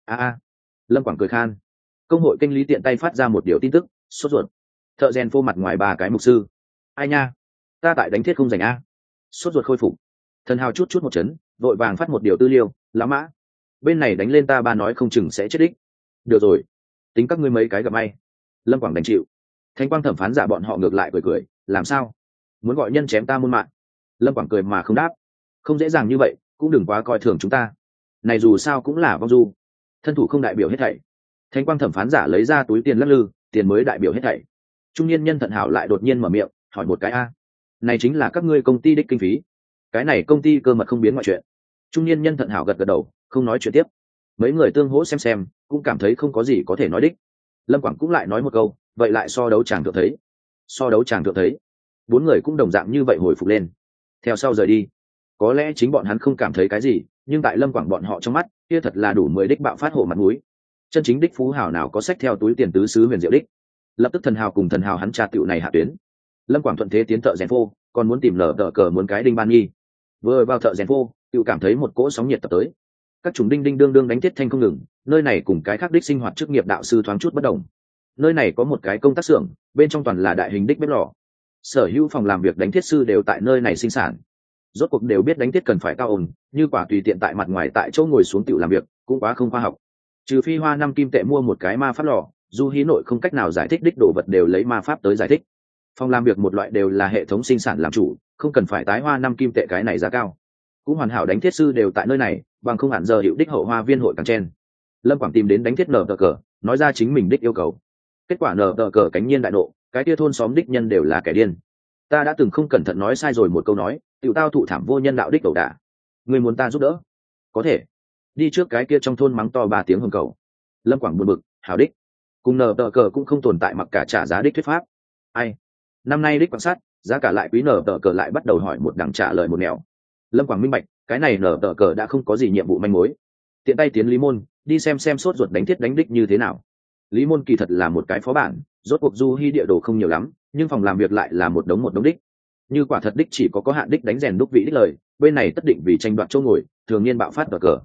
Lâm Quảng cười khan. Công hội kênh lý tiện tay phát ra một điều tin tức, sốt ruột. Thợ rèn phô mặt ngoài 3 cái mục sư. Ai nha, ta tại đánh thiết không giành a. Sốt ruột khôi phục. Thần Hào chút một chấn, vội vàng phát một điều tư liêu, Lão Mã, bên này đánh lên ta ba nói không chừng sẽ chết đích. Được rồi, tính các ngươi mấy cái gặp may. Lâm Quảng đành chịu. Thánh Quang thẩm phán giả bọn họ ngược lại cười, làm sao? Muốn gọi nhân chém ta muôn mạng? Lâm Quảng cười mà không đáp. Không dễ dàng như vậy, cũng đừng quá coi thường chúng ta. Này dù sao cũng là vong du, thân thủ không đại biểu hết thảy. Thánh Quang thẩm phán giả lấy ra túi tiền lắc lư, tiền mới đại biểu hết thảy. Trung niên nhân Thận Hảo lại đột nhiên mở miệng, hỏi một cái này chính là các ngươi công ty đích kinh phí? Cái này công ty cơ mật không biến ngoại chuyện. Trung niên nhân Thận Hảo gật gật đầu, không nói chuyện tiếp. Mấy người tương hỗ xem, cũng cảm thấy không có gì có thể nói đích. Lâm Quảng cũng lại nói một câu, vậy lại so đấu chàng thượng thấy. So đấu chàng thượng thấy. 4 người cũng đồng dạng như vậy hồi phục lên, theo sau rời đi. Có lẽ chính bọn hắn không cảm thấy cái gì, nhưng tại Lâm Quảng bọn họ trong mắt, kia thật là đủ 10 đích bạo phát hộ mặt mũi. Chân chính đích phú hào nào có sách theo túi tiền tứ xứ huyền diệu đích. Lập tức Thần Hào cùng Thần Hào hắn cha tiểu này hạ tuyến. Lâm Quảng thuận thế tiến thợ rèn phô, còn muốn tìm lở tờ cờ muốn cái đinh ban nghi. Vừa vào thợ rèn phô, tiểu cảm thấy một cỗ sóng nhiệt tập tới. Các chủng đinh đinh đương đương đánh thiết thanh không ngừng, nơi này cùng cái khác đích sinh hoạt chức nghiệp đạo sư thoáng chút bất đồng. Nơi này có một cái công tác xưởng, bên trong toàn là đại hình đích bếp lò. Sở hữu phòng làm việc đánh thiết sư đều tại nơi này sinh sản. Rốt cuộc đều biết đánh thiết cần phải cao ổn, như quả tùy tiện tại mặt ngoài tại chỗ ngồi xuống tiểu làm việc, cũng quá không khoa học. Trừ phi hoa 5 kim tệ mua một cái ma pháp lò, du hí nội không cách nào giải thích đích đồ vật đều lấy ma pháp tới giải thích. Phòng làm việc một loại đều là hệ thống sinh sản làm chủ, không cần phải tái hoa 5 kim tệ cái này giá cao. Cũng hoàn hảo đánh thiết sư đều tại nơi này, bằng không hẳn giờ hiệu đích hậu hoa viên hội càng chen. Lâm Quảng tìm đến đánh thiết nở tờ cờ, nói ra chính mình đích yêu cầu. Kết quả nở tờ cờ cánh nhiên đại nộ, cái kia thôn xóm đích nhân đều là kẻ điên. Ta đã từng không cẩn thận nói sai rồi một câu nói, tiểu tao thụ thảm vô nhân đạo đích đầu đả. Người muốn ta giúp đỡ? Có thể. Đi trước cái kia trong thôn mắng to 3 tiếng hồng cầu. Lâm Quảng buồn bực, hảo đích. Cùng nở tờ cờ cũng không tồn tại mặc cả trả giá đích thuyết pháp. Ai? Năm nay đích quan sát, giá cả lại quý nở tờ cờ lại bắt đầu hỏi một đằng trả lời một nẻo. Lâm Quảng minh bạch, cái này nở tờ cờ đã không có gì nhiệm vụ manh mối. Tiện tay tiến Lý Môn, đi xem sốt ruột đánh thiết đánh đích như thế nào. Lý Môn kỳ thật là một cái phó bản, rốt cuộc du hy địa đồ không nhiều lắm, nhưng phòng làm việc lại là một đống đích. Như quả thật đích chỉ có hạn đích đánh rèn đúc vị đích lời, bên này tất định vì tranh đoạt chỗ ngồi, thường niên bạo phát cờ.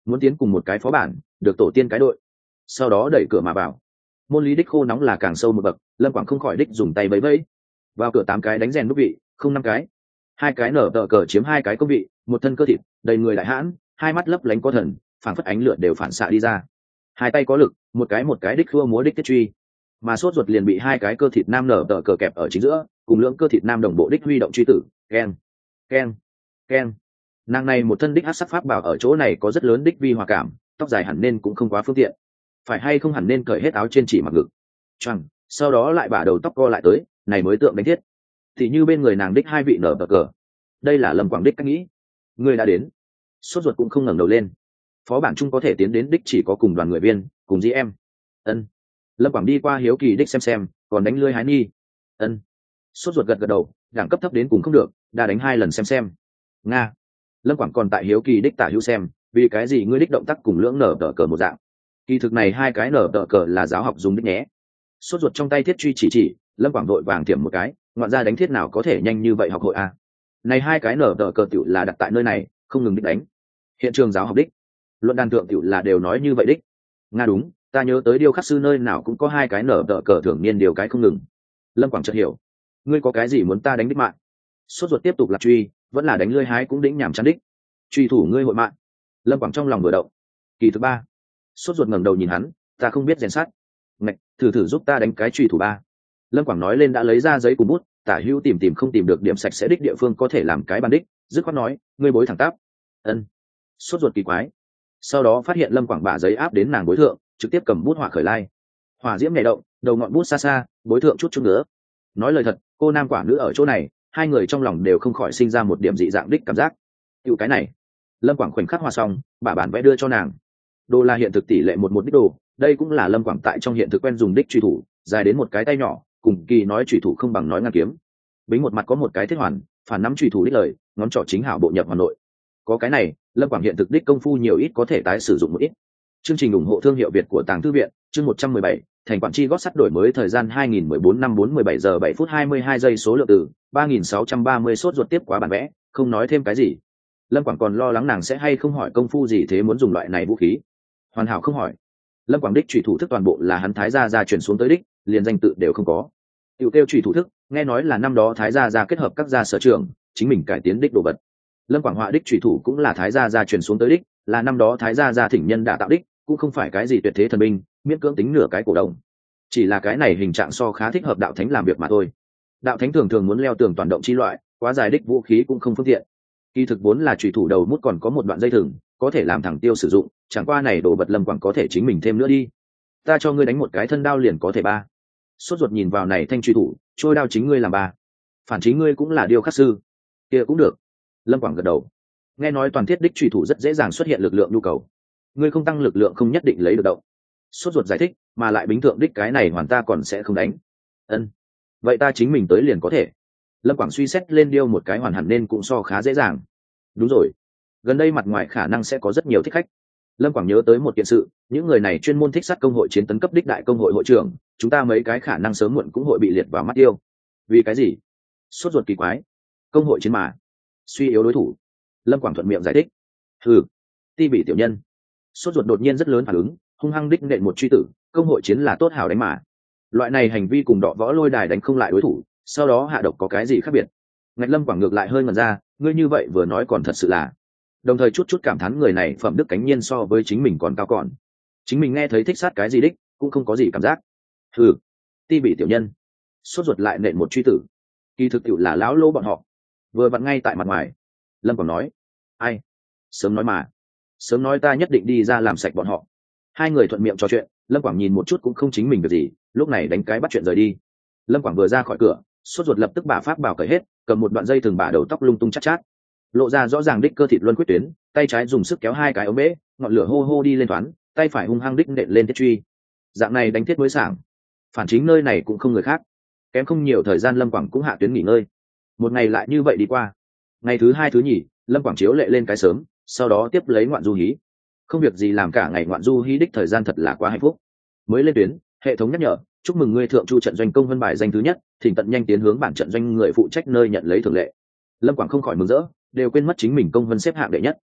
muốn tiến cùng một cái phó bản được tổ tiên cái đội, sau đó đẩy cửa mà vào. Môn lý đích khô nóng là càng sâu một bậc, lâm quảng không khỏi đích dùng tay bấy bấy vào cửa. 8 cái đánh rèn nút vị, không 5 cái. 2 cái nở tờ cờ chiếm 2 cái công vị, một thân cơ thịt đầy người đại hãn, hai mắt lấp lánh có thần, phảng phất ánh lửa đều phản xạ đi ra. Hai tay có lực, một cái đích khua múa đích tiết truy, mà sốt ruột liền bị 2 cái cơ thịt nam nở tờ cờ kẹp ở chính giữa, cùng lưỡng cơ thịt nam đồng bộ đích huy động truy tử. Keng keng keng. Nàng này một thân đích hắc sắc pháp bảo ở chỗ này có rất lớn đích vi hòa cảm, tóc dài hẳn nên cũng không quá phương tiện, phải hay không hẳn nên cởi hết áo trên chỉ mặc ngực choàng, sau đó lại bả đầu tóc co lại tới, này mới tượng đánh thiết. Thì như bên người nàng đích 2 vị nở bờ cờ, đây là Lâm Quảng đích cách nghĩ. Người đã đến. Sốt ruột cũng không ngẩng đầu lên. Phó bản chung có thể tiến đến đích chỉ có cùng đoàn người viên, cùng dĩ em. Ân. Lâm Quảng đi qua hiếu kỳ đích xem, còn đánh lưới hái nghi. Ân. Sốt ruột gật đầu, đẳng cấp thấp đến cùng không được, đã đánh 2 lần xem. Nga. Lâm Quảng còn tại hiếu kỳ đích tả hữu xem, vì cái gì ngươi đích động tác cùng lưỡng nở tờ cờ một dạng. Kỳ thực này 2 cái nở tờ cờ là giáo học dùng đích nhé. Sốt ruột trong tay thiết truy chỉ, Lâm Quảng đội vàng thiểm một cái, ngoạn ra đánh thiết nào có thể nhanh như vậy học hội a. Này 2 cái nở tờ cờ tiểu là đặt tại nơi này, không ngừng đích đánh. Hiện trường giáo học đích, luận đàn thượng tiểu là đều nói như vậy đích. Nga đúng, ta nhớ tới điêu khắc sư nơi nào cũng có 2 cái nở tờ cờ thường niên điều cái không ngừng. Lâm Quảng chợt hiểu, ngươi có cái gì muốn ta đánh đích mạng? Sốt ruột tiếp tục là truy, vẫn là đánh lưỡi hái cũng đĩnh nhảm chán đích. Truy thủ ngươi hội mạng. Lâm Quảng trong lòng vừa động. Kỳ thứ 3. Sốt ruột ngẩng đầu nhìn hắn, ta không biết rèn sát. Ngạch, thử giúp ta đánh cái truy thủ 3. Lâm Quảng nói lên đã lấy ra giấy cùng bút, tả hữu tìm không tìm được điểm sạch sẽ đích địa phương có thể làm cái bàn đích, dứt khoát nói, ngươi bối thẳng tắp. Ân. Sốt ruột kỳ quái. Sau đó phát hiện Lâm Quảng bả giấy áp đến nàng bối thượng, trực tiếp cầm bút họa khởi lai. Hỏa diễm nhảy động, đầu ngọn bút xa xa, bối thượng chút nữa. Nói lời thật, cô nam quả nữ ở chỗ này, hai người trong lòng đều không khỏi sinh ra một điểm dị dạng đích cảm giác. Tiểu cái này. Lâm Quảng khoảnh khắc hòa xong, bả bản vẽ đưa cho nàng. Đồ là hiện thực tỷ lệ 1:1 đích đồ, đây cũng là Lâm Quảng tại trong hiện thực quen dùng đích truy thủ, dài đến một cái tay nhỏ, cùng kỳ nói truy thủ không bằng nói ngăn kiếm. Bính một mặt có một cái thiết hoàn, phản nắm truy thủ đích lời, ngón trỏ chính hảo bộ nhập hoàn nội. Có cái này, Lâm Quảng hiện thực đích công phu nhiều ít có thể tái sử dụng một ít. Chương trình ủng hộ thương hiệu Việt của Tàng Thư viện, chương 117, thành quản tri gót sắt đổi mới thời gian 2014 năm 17 giờ 7 phút 22 giây số lượng từ 3630 sốt ruột tiếp quá bản vẽ, không nói thêm cái gì. Lâm Quảng còn lo lắng nàng sẽ hay không hỏi công phu gì thế muốn dùng loại này vũ khí. Hoàn hảo không hỏi. Lâm Quảng đích chủy thủ thức toàn bộ là hắn Thái gia truyền xuống tới đích, liền danh tự đều không có. Tiểu kêu chủy thủ thức, nghe nói là năm đó Thái gia kết hợp các gia sở trường, chính mình cải tiến đích đồ vật. Lâm Quảng họa đích chủy thủ cũng là Thái gia truyền xuống tới đích, là năm đó Thái gia thỉnh nhân đã tạo đích, cũng không phải cái gì tuyệt thế thần binh, miễn cưỡng tính nửa cái cổ đồng. Chỉ là cái này hình trạng so khá thích hợp đạo thánh làm việc mà thôi. Đạo thánh thường thường muốn leo tường toàn động chi loại, quá dài đích vũ khí cũng không phương tiện. Kỳ thực vốn là chủy thủ đầu mút còn có một đoạn dây thừng, có thể làm thẳng tiêu sử dụng, chẳng qua này đồ vật Lâm Quảng có thể chính mình thêm nữa đi. Ta cho ngươi đánh một cái thân đao liền có thể 3. Sốt ruột nhìn vào này thanh chủy thủ, trôi đao chính ngươi làm 3. Phản chính ngươi cũng là điêu khắc sư, kia cũng được. Lâm Quảng gật đầu. Nghe nói toàn thiết đích chủy thủ rất dễ dàng xuất hiện lực lượng nhu cầu, ngươi không tăng lực lượng không nhất định lấy được động. Sốt ruột giải thích, mà lại bính thượng đích cái này hoàn ta còn sẽ không đánh. Ân, vậy ta chính mình tới liền có thể. Lâm Quảng suy xét lên điêu một cái hoàn hẳn nên cũng so khá dễ dàng. Đúng rồi, gần đây mặt ngoài khả năng sẽ có rất nhiều thích khách. Lâm Quảng nhớ tới một kiện sự, những người này chuyên môn thích sát công hội chiến tấn cấp đích đại công hội hội trưởng, chúng ta mấy cái khả năng sớm muộn cũng hội bị liệt vào mắt tiêu. Vì cái gì? Sốt ruột kỳ quái. Công hội chiến mà, suy yếu đối thủ. Lâm Quảng thuận miệng giải thích. Ừ, ti bị tiểu nhân. Sốt ruột đột nhiên rất lớn phản ứng, hung hăng đích nện một truy tử, công hội chiến là tốt hảo đánh mà. Loại này hành vi cùng đọ võ lôi đài đánh không lại đối thủ, sau đó hạ độc có cái gì khác biệt? Ngạch Lâm Quảng ngược lại hơi ngẩn ra, ngươi như vậy vừa nói còn thật sự là. Đồng thời chút cảm thán người này phẩm đức cánh nhiên so với chính mình còn cao còn. Chính mình nghe thấy thích sát cái gì đích, cũng không có gì cảm giác. Ừ, ti bị tiểu nhân. Sốt ruột lại nện một truy tử. Kỳ thực tiểu là lão lô bọn họ. Vừa vặn ngay tại mặt ngoài. Lâm Quảng nói, ai? Sớm nói mà. Sớm nói ta nhất định đi ra làm sạch bọn họ. Hai người thuận miệng trò chuyện, Lâm Quảng nhìn một chút cũng không chính mình việc gì, lúc này đánh cái bắt chuyện rời đi. Lâm Quảng vừa ra khỏi cửa, sốt ruột lập tức bả pháp bảo cởi hết, cầm một đoạn dây thường bả đầu tóc lung tung chát chát, lộ ra rõ ràng đích cơ thịt luân quyết tuyến, tay trái dùng sức kéo 2 cái ống bể, ngọn lửa hô hô đi lên toán, tay phải hung hăng đích nện lên thiết truy. Dạng này đánh thiết mới sảng. Phản chính nơi này cũng không người khác, kém không nhiều thời gian Lâm Quảng cũng hạ tuyến nghỉ ngơi. Một ngày lại như vậy đi qua. Ngày thứ 2 thứ nhì, Lâm Quảng chiếu lệ lên cái sớm, sau đó tiếp lấy ngoạn du hí. Không việc gì làm cả ngày ngoạn du hí đích thời gian thật là quá hạnh phúc. Mới lên tuyến, hệ thống nhắc nhở, chúc mừng ngươi thượng chu trận doanh công vân bài danh thứ nhất, thỉnh tận nhanh tiến hướng bản trận doanh người phụ trách nơi nhận lấy thường lệ. Lâm Quảng không khỏi mừng rỡ, đều quên mất chính mình công vân xếp hạng đệ nhất.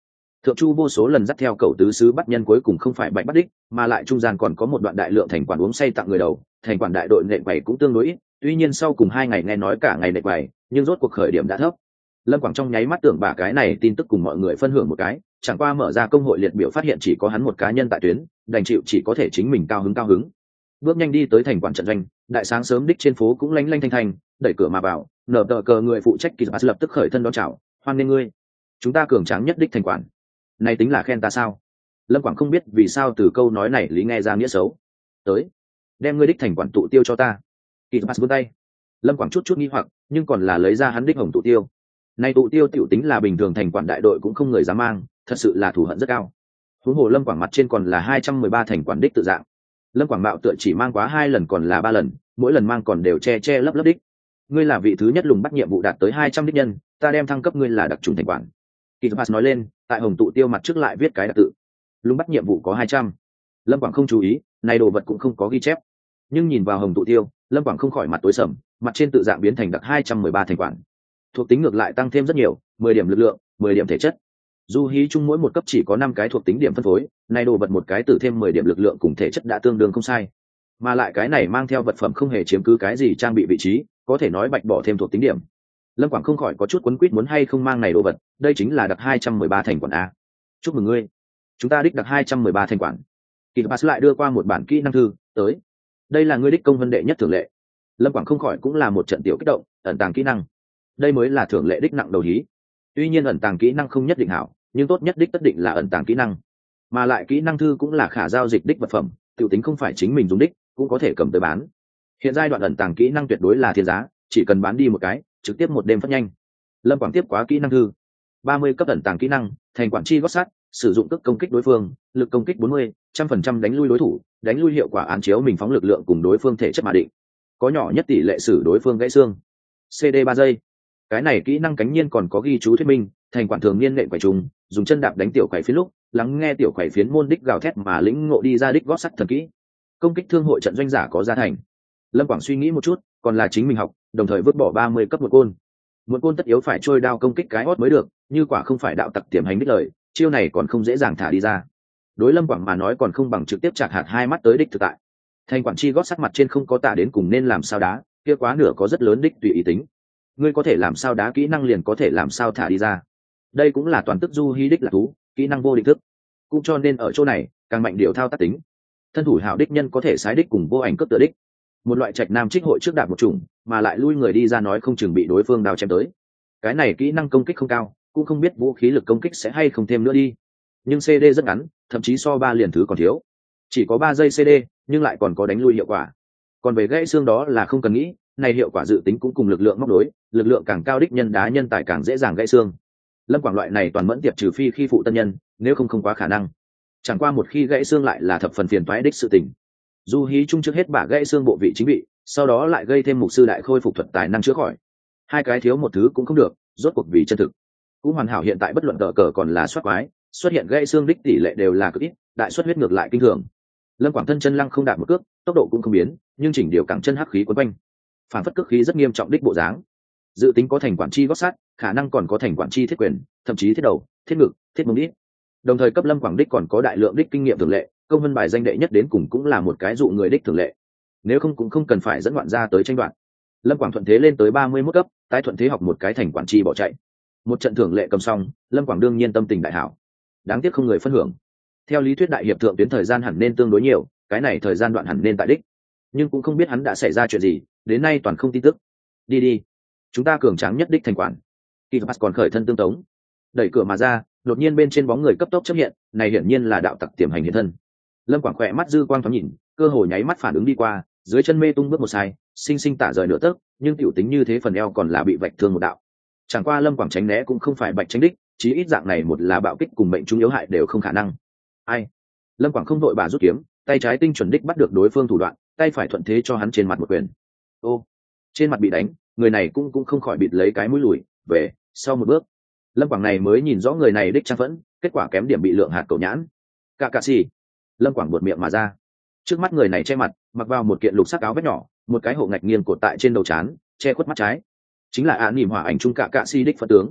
Thượng Chu vô số lần dắt theo cậu tứ sứ bắt nhân cuối cùng không phải bạch bắt đích, mà lại trung gian còn có một đoạn đại lượng thành quản uống say tặng người đầu, thành quản đại đội nện quầy cũng tương đối ít, tuy nhiên sau cùng 2 ngày nghe nói cả ngày nện quầy, nhưng rốt cuộc khởi điểm đã thấp. Lâm Quảng trong nháy mắt tưởng bà cái này tin tức cùng mọi người phân hưởng một cái, chẳng qua mở ra công hội liệt biểu phát hiện chỉ có hắn một cá nhân tại tuyến, đành chịu chỉ có thể chính mình cao hứng. Bước nhanh đi tới thành quản trận doanh, đại sáng sớm đích trên phố cũng lanh lanh thanh thanh, đẩy cửa mà vào, nở tờ cờ người phụ trách kỳ lập tức khởi thân đón chào, hoan nghênh ngươi, chúng ta cường tráng nhất đích thành quản. Này tính là khen ta sao? Lâm Quảng không biết vì sao từ câu nói này lý nghe ra nghĩa xấu. Tới, đem ngươi đích thành quản tụ tiêu cho ta. Kỳ vươn tay. Lâm Quảng chút nghi hoặc, nhưng còn là lấy ra hắn đích hồng tụ tiêu. Này tụ tiêu tiểu tính là bình thường thành quản đại đội cũng không người dám mang, thật sự là thù hận rất cao. Huống hồ Lâm Quảng mặt trên còn là 213 thành quản đích tự dạng. Lâm Quảng bạo tựa chỉ mang quá 2 lần còn là 3 lần, mỗi lần mang còn đều che lấp đích. Ngươi là vị thứ nhất lùng bắt nhiệm vụ đạt tới 200 đích nhân, ta đem thăng cấp ngươi là đặc trùng thành quản. Kỳ nói lên, tại hồng tụ tiêu mặt trước lại viết cái đặc tự. Lùng bắt nhiệm vụ có 200. Lâm Quảng không chú ý, này đồ vật cũng không có ghi chép. Nhưng nhìn vào hồng tụ tiêu, Lâm Quảng không khỏi mặt tối sầm, mặt trên tự dạng biến thành đặc 213 thành quản. Thuộc tính ngược lại tăng thêm rất nhiều, 10 điểm lực lượng, 10 điểm thể chất. Du hí chung mỗi một cấp chỉ có 5 cái thuộc tính điểm phân phối, này đồ vật một cái tử thêm 10 điểm lực lượng cùng thể chất đã tương đương không sai. Mà lại cái này mang theo vật phẩm không hề chiếm cứ cái gì trang bị vị trí, có thể nói bạch bỏ thêm thuộc tính điểm. Lâm Quảng không khỏi có chút quấn quýt muốn hay không mang này đồ vật, đây chính là đặc 213 thành quản a. Chúc mừng ngươi, chúng ta đích đặc 213 thành quản. Kỳ Pass lại đưa qua một bản kỹ năng thư, tới. Đây là ngươi đích công vân đệ nhất thường lệ. Lâm Quảng không khỏi cũng là một trận tiểu kích động, ẩn tàng kỹ năng. Đây mới là thường lệ đích nặng đầu hí. Tuy nhiên ẩn tàng kỹ năng không nhất định hảo, nhưng tốt nhất đích tất định là ẩn tàng kỹ năng. Mà lại kỹ năng thư cũng là khả giao dịch đích vật phẩm, tiểu tính không phải chính mình dùng đích, cũng có thể cầm tới bán. Hiện giai đoạn ẩn tàng kỹ năng tuyệt đối là thiên giá, chỉ cần bán đi một cái, trực tiếp một đêm phát nhanh. Lâm Quảng tiếp quá kỹ năng thư. 30 cấp ẩn tàng kỹ năng, thành quản chi gót sát, sử dụng tức công kích đối phương, lực công kích 40, 100% đánh lui đối thủ, đánh lui hiệu quả án chiếu mình phóng lực lượng cùng đối phương thể chất mà định. Có nhỏ nhất tỷ lệ xử đối phương gãy xương. CD 3 giây. Cái này kỹ năng cánh nhiên còn có ghi chú thuyết minh, thành quản thường niên nện quải trùng, dùng chân đạp đánh tiểu quải phiến lúc, lắng nghe tiểu quải phiến môn đích gào thét mà lĩnh ngộ đi ra đích gót sắt thần kỹ. Công kích thương hội trận doanh giả có gia thành. Lâm Quảng suy nghĩ một chút, còn là chính mình học, đồng thời vứt bỏ 30 cấp một côn. Một côn tất yếu phải trôi đao công kích cái hót mới được, như quả không phải đạo tặc tiềm hành đích lời, chiêu này còn không dễ dàng thả đi ra. Đối Lâm Quảng mà nói còn không bằng trực tiếp chặt hạt hai mắt tới đích thực tại. Thành quản chi gót sắt mặt trên không có tả đến cùng nên làm sao đá, kia quá nửa có rất lớn đích tùy ý tính. Ngươi có thể làm sao đá kỹ năng liền có thể làm sao thả đi ra. Đây cũng là toàn tức du hí đích là thú, kỹ năng vô định thức. Cũng cho nên ở chỗ này, càng mạnh điều thao tác tính. Thân thủ hảo đích nhân có thể sái đích cùng vô ảnh cấp tự đích. Một loại trạch nam trích hội trước đạp một chủng, mà lại lui người đi ra nói không chừng bị đối phương đào chém tới. Cái này kỹ năng công kích không cao, cũng không biết vũ khí lực công kích sẽ hay không thêm nữa đi. Nhưng CD rất ngắn, thậm chí so 3 liền thứ còn thiếu. Chỉ có 3 giây CD, nhưng lại còn có đánh lui hiệu quả. Còn về gãy xương đó là không cần nghĩ, này hiệu quả dự tính cũng cùng lực lượng móc đối, lực lượng càng cao đích nhân đá nhân tài càng dễ dàng gãy xương. Lâm Quảng loại này toàn mẫn tiệp trừ phi khi phụ tân nhân, nếu không quá khả năng. Chẳng qua một khi gãy xương lại là thập phần phiền toái đích sự tình. Du hí chung trước hết bả gãy xương bộ vị chính bị, sau đó lại gây thêm mục sư đại khôi phục thuật tài năng chữa khỏi. Hai cái thiếu một thứ cũng không được, rốt cuộc vì chân thực. Cũng hoàn hảo hiện tại bất luận tờ cờ còn là soát quái, xuất hiện gãy xương đích tỷ lệ đều là cực ít, đại xuất huyết ngược lại kinh thường. Lâm Quảng thân chân lăng không đạt một cước, tốc độ cũng không biến, nhưng chỉnh điều cẳng chân hắc khí quấn quanh, phản phất cước khí rất nghiêm trọng đích bộ dáng. Dự tính có thành quản chi gót sát, khả năng còn có thành quản chi thiết quyền, thậm chí thiết đầu, thiết ngực, thiết mông đít. Đồng thời cấp Lâm Quảng đích còn có đại lượng đích kinh nghiệm thường lệ, công vân bài danh đệ nhất đến cùng cũng là một cái dụ người đích thường lệ. Nếu không cũng không cần phải dẫn đoạn ra tới tranh đoạn. Lâm Quảng thuận thế lên tới 31 cấp, tái thuận thế học một cái thành quản chi bỏ chạy. Một trận thưởng lệ cầm xong, Lâm Quảng đương nhiên tâm tình đại hảo. Đáng tiếc không người phân hưởng. Theo lý thuyết đại hiệp thượng tuyến thời gian hẳn nên tương đối nhiều, cái này thời gian đoạn hẳn nên tại đích. Nhưng cũng không biết hắn đã xảy ra chuyện gì, đến nay toàn không tin tức. Đi, chúng ta cường tráng nhất đích thành quản. Kipas còn khởi thân tương tống, đẩy cửa mà ra, đột nhiên bên trên bóng người cấp tốc chấp hiện, này hiển nhiên là đạo tặc tiềm hành hiện thân. Lâm Quảng khỏe mắt dư quang thoáng nhìn, cơ hội nháy mắt phản ứng đi qua, dưới chân mê tung bước một sai, sinh tả rời nửa tấc, nhưng tiểu tính như thế phần eo còn là bị vạch thương một đạo. Chẳng qua Lâm Quảng tránh né cũng không phải bạch tránh đích, chí ít dạng này một là bạo kích cùng mệnh trung yếu hại đều không khả năng. Ai? Lâm Quảng không đội bà rút kiếm, tay trái tinh chuẩn đích bắt được đối phương thủ đoạn, tay phải thuận thế cho hắn trên mặt một quyền. Ô, trên mặt bị đánh, người này cũng không khỏi bịt lấy cái mũi lùi về sau một bước. Lâm Quảng này mới nhìn rõ người này đích trang phẫn, kết quả kém điểm bị lượng hạt cầu nhãn. Cạ xì. Lâm Quảng buột miệng mà ra. Trước mắt người này che mặt, mặc vào một kiện lục sắc áo vest nhỏ, một cái hộ ngạch nghiêng cột tại trên đầu trán, che khuất mắt trái. Chính là án nỉm hỏa ảnh trung cạ xì đích phật tướng.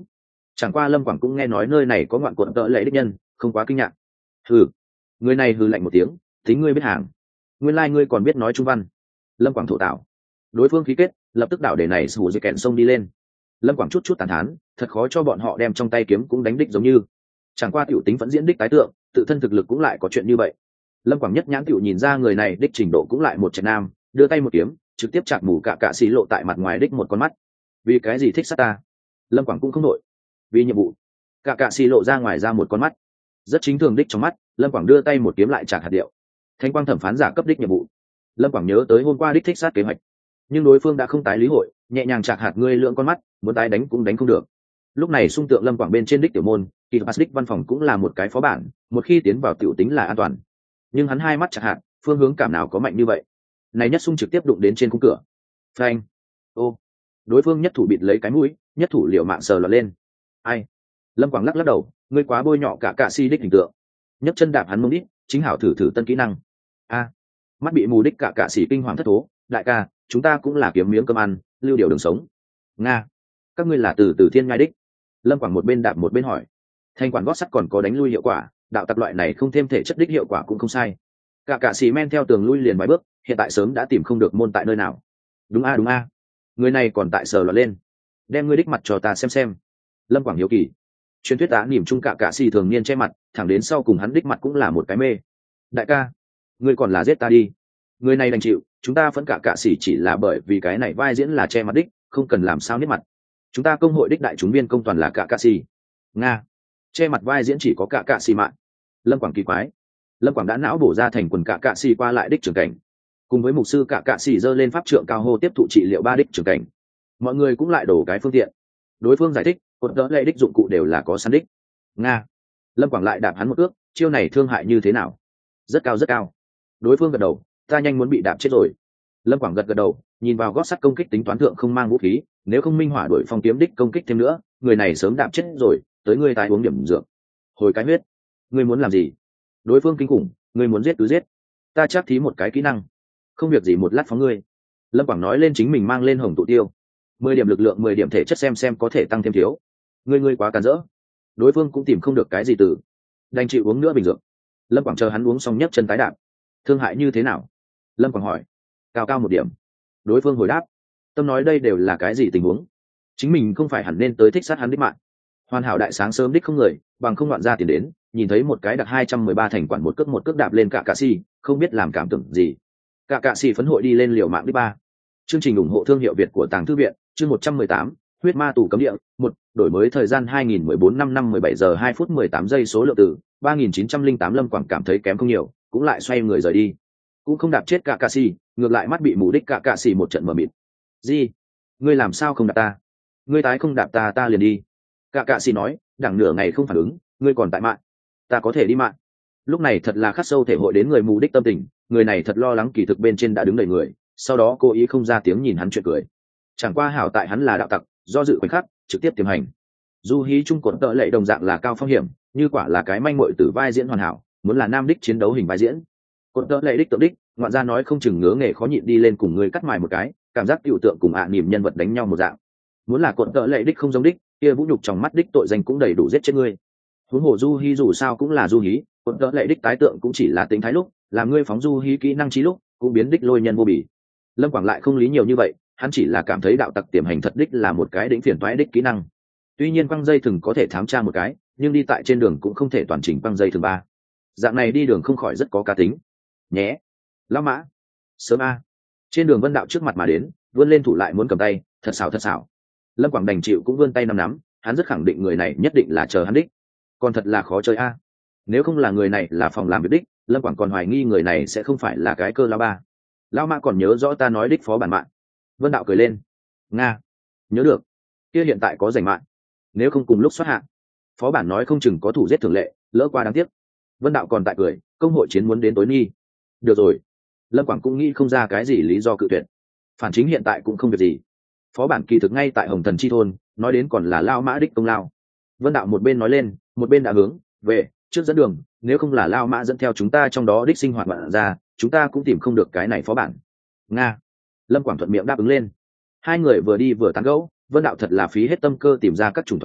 Chẳng qua Lâm Quảng cũng nghe nói nơi này có ngoạn quận tợ lệ đích nhân, không quá kinh ngạc. Hừ, người này hừ lạnh một tiếng, tính ngươi biết hàng, nguyên lai ngươi còn biết nói trung văn. Lâm Quảng thổ tạo. Đối phương khí kết, lập tức đảo để này sủ dây kẹn sông đi lên. Lâm Quảng chút chút tàn thán, thật khó cho bọn họ đem trong tay kiếm cũng đánh đích giống như. Chẳng qua tiểu tính vẫn diễn đích tái tượng, tự thân thực lực cũng lại có chuyện như vậy. Lâm Quảng nhất nhãn tiểu nhìn ra người này đích trình độ cũng lại một trận nam, đưa tay một kiếm, trực tiếp chặt mù cả xí lộ tại mặt ngoài đích một con mắt. Vì cái gì thích sát ta? Lâm Quảng cũng không nội. Vì nhiệm vụ. Cả xí lộ ra ngoài ra một con mắt. Rất chính thường đích trong mắt, Lâm Quảng đưa tay một kiếm lại chặt hạt điệu. Thanh quang thẩm phán giả cấp đích nhiệm vụ. Lâm Quảng nhớ tới hôm qua đích thích sát kế hoạch, nhưng đối phương đã không tái lý hội, nhẹ nhàng chặt hạt ngươi lượng con mắt, muốn tái đánh cũng đánh không được. Lúc này xung tượng Lâm Quảng bên trên đích tiểu môn, kỳ pass đích văn phòng cũng là một cái phó bản, một khi tiến vào tiểu tính là an toàn. Nhưng hắn hai mắt chặt hạt, phương hướng cảm nào có mạnh như vậy? Này nhất xung trực tiếp đụng đến trên khung cửa. Phanh. Ô. Đối phương nhất thủ bịt lấy cái mũi, nhất thủ liều mạng sờ lọt lên. Ai? Lâm Quảng lắc lắc đầu, ngươi quá bôi nhọ cả si đích hình tượng. Nhấc chân đạp hắn mông đít, chính hảo thử tân kỹ năng. A. Mắt bị mù đích cả sĩ kinh hoàng thất thố, đại ca, chúng ta cũng là kiếm miếng cơm ăn, lưu điều đường sống. Nga. Các ngươi là từ thiên ngai đích. Lâm Quảng một bên đạp một bên hỏi. Thanh quản gót sắt còn có đánh lui hiệu quả, đạo tặc loại này không thêm thể chất đích hiệu quả cũng không sai. Cả sĩ men theo tường lui liền vài bước, hiện tại sớm đã tìm không được môn tại nơi nào. Đúng a. Người này còn tại sờ lọt lên. Đem ngươi đích mặt cho ta xem. Lâm Quảng hiếu kỳ. Truyền thuyết á niềm chung cả sĩ thường niên che mặt, thẳng đến sau cùng hắn đích mặt cũng là một cái mê. Đại ca, ngươi còn là giết ta đi. Người này đành chịu, chúng ta vẫn cả sĩ chỉ là bởi vì cái này vai diễn là che mặt đích, không cần làm sao nét mặt. Chúng ta công hội đích đại chúng viên công toàn là cả sĩ. Nga. Che mặt vai diễn chỉ có cả sĩ mạng. Lâm Quảng kỳ quái. Lâm Quảng đã não bổ ra thành quần cả sĩ qua lại đích trưởng cảnh, cùng với mục sư cả sĩ giơ lên pháp trượng cao hô tiếp thụ trị liệu ba đích trưởng cảnh. Mọi người cũng lại đổ cái phương tiện. Đối phương giải thích, cột đỡ lệ đích dụng cụ đều là có sẵn đích. Nga. Lâm Quảng lại đạp hắn một ước, chiêu này thương hại như thế nào? Rất cao. Đối phương gật đầu, ta nhanh muốn bị đạp chết rồi. Lâm Quảng gật đầu, nhìn vào gót sắt công kích tính toán thượng không mang vũ khí, nếu không minh hỏa đuổi phong kiếm đích công kích thêm nữa, người này sớm đạp chết rồi, tới ngươi tái uống điểm dược. Hồi cái huyết. Ngươi muốn làm gì? Đối phương kinh khủng, ngươi muốn giết cứ giết. Ta chắc thí một cái kỹ năng. Không việc gì một lát phóng ngươi. Lâm Quảng nói lên chính mình mang lên hồng tụ tiêu. 10 điểm lực lượng 10 điểm thể chất xem có thể tăng thêm thiếu. Ngươi quá cản rỡ. Đối phương cũng tìm không được cái gì từ. Đành chịu uống nữa bình dược. Lâm Quảng chờ hắn uống xong nhấc chân tái đạp. Thương hại như thế nào? Lâm Quảng hỏi. Cao một điểm. Đối phương hồi đáp. Tâm nói đây đều là cái gì tình huống? Chính mình không phải hẳn nên tới thích sát hắn đích mạng. Hoàn hảo đại sáng sớm đích không người, bằng không loạn ra tiền đến, nhìn thấy một cái đặc 213 thành quản một cước đạp lên cả si, không biết làm cảm tưởng gì. Cả si phấn hội đi lên liều mạng đích ba. Chương trình ủng hộ thương hiệu Việt của Tàng Thư viện, chương 118, huyết ma tù cấm địa, 1, đổi mới thời gian 2014 năm 17 giờ 2 phút 18 giây số lượng từ 3908. Lâm Quảng cảm thấy kém không nhiều, cũng lại xoay người rời đi. Cũng không đạp chết cả si, ngược lại mắt bị mù đích cả si một trận mở mịt. Gì? Ngươi làm sao không đạp ta? Ngươi tái không đạp ta liền đi. Cả sĩ nói, đằng nửa ngày không phản ứng, ngươi còn tại mạng. Ta có thể đi mạng. Lúc này thật là khắc sâu thể hội đến người mù đích tâm tình, người này thật lo lắng kỳ thực bên trên đã đứng đầy người, sau đó cố ý không ra tiếng nhìn hắn chuyện cười. Chẳng qua hảo tại hắn là đạo tặc, do dự khoảnh khắc, trực tiếp tiềm hành. Du hí trung cột tợ lệ đồng dạng là cao phong hiểm, như quả là cái manh muội tử vai diễn hoàn hảo, muốn là nam đích chiến đấu hình vai diễn. Cột tợ lệ đích tượng đích, ngoạn ra nói không chừng ngứa nghề khó nhịn đi lên cùng người cắt mài một cái, cảm giác tiểu tượng cùng niềm nhân vật đánh nhau một dạng. Muốn là cột tợ lệ đích không giống đích, kia vũ nhục trong mắt đích tội danh cũng đầy đủ giết chết ngươi. Huống hồ du hí dù sao cũng là du hí, cột tợ lệ đích tái tượng cũng chỉ là tính thái lúc, làm ngươi phóng du hí kỹ năng trí lúc, cũng biến đích lôi nhân vô bỉ. Lâm Quảng lại không lý nhiều như vậy, hắn chỉ là cảm thấy đạo tặc tiềm hành thật đích là một cái đỉnh phiền toái đích kỹ năng. Tuy nhiên băng dây thừng có thể thám tra một cái, nhưng đi tại trên đường cũng không thể toàn chỉnh băng dây thừng ba. Dạng này đi đường không khỏi rất có cá tính. Nhé, lão mã, sớm a. Trên đường Vân Đạo trước mặt mà đến, vươn lên thủ lại muốn cầm tay, thật xảo. Lâm Quảng đành chịu cũng vươn tay nắm, hắn rất khẳng định người này nhất định là chờ hắn đích. Còn thật là khó chơi a. Nếu không là người này là phòng làm việc đích, Lâm Quảng còn hoài nghi người này sẽ không phải là cái cơ lão ba. Lão mã còn nhớ rõ ta nói đích phó bản mạng. Vân Đạo cười lên. Nga, nhớ được. Kia hiện tại có rảnh mạng. Nếu không cùng lúc xuất hạ, phó bản nói không chừng có thủ giết thường lệ, lỡ qua đáng tiếc. Vân Đạo còn tại cười, công hội chiến muốn đến tối nghi. Được rồi. Lâm Quảng cũng nghĩ không ra cái gì lý do cự tuyệt. Phản chính hiện tại cũng không việc gì. Phó bản kỳ thực ngay tại Hồng Thần Chi thôn, nói đến còn là Lao Mã đích công lao. Vân Đạo một bên nói lên, một bên đã hướng về trước dẫn đường, nếu không là Lao Mã dẫn theo chúng ta trong đó đích sinh hoạt bạn ra, chúng ta cũng tìm không được cái này phó bản. Nga. Lâm Quảng thuận miệng đáp ứng lên. Hai người vừa đi vừa tán gẫu, Vân Đạo thật là phí hết tâm cơ tìm ra các chủng thoại đề,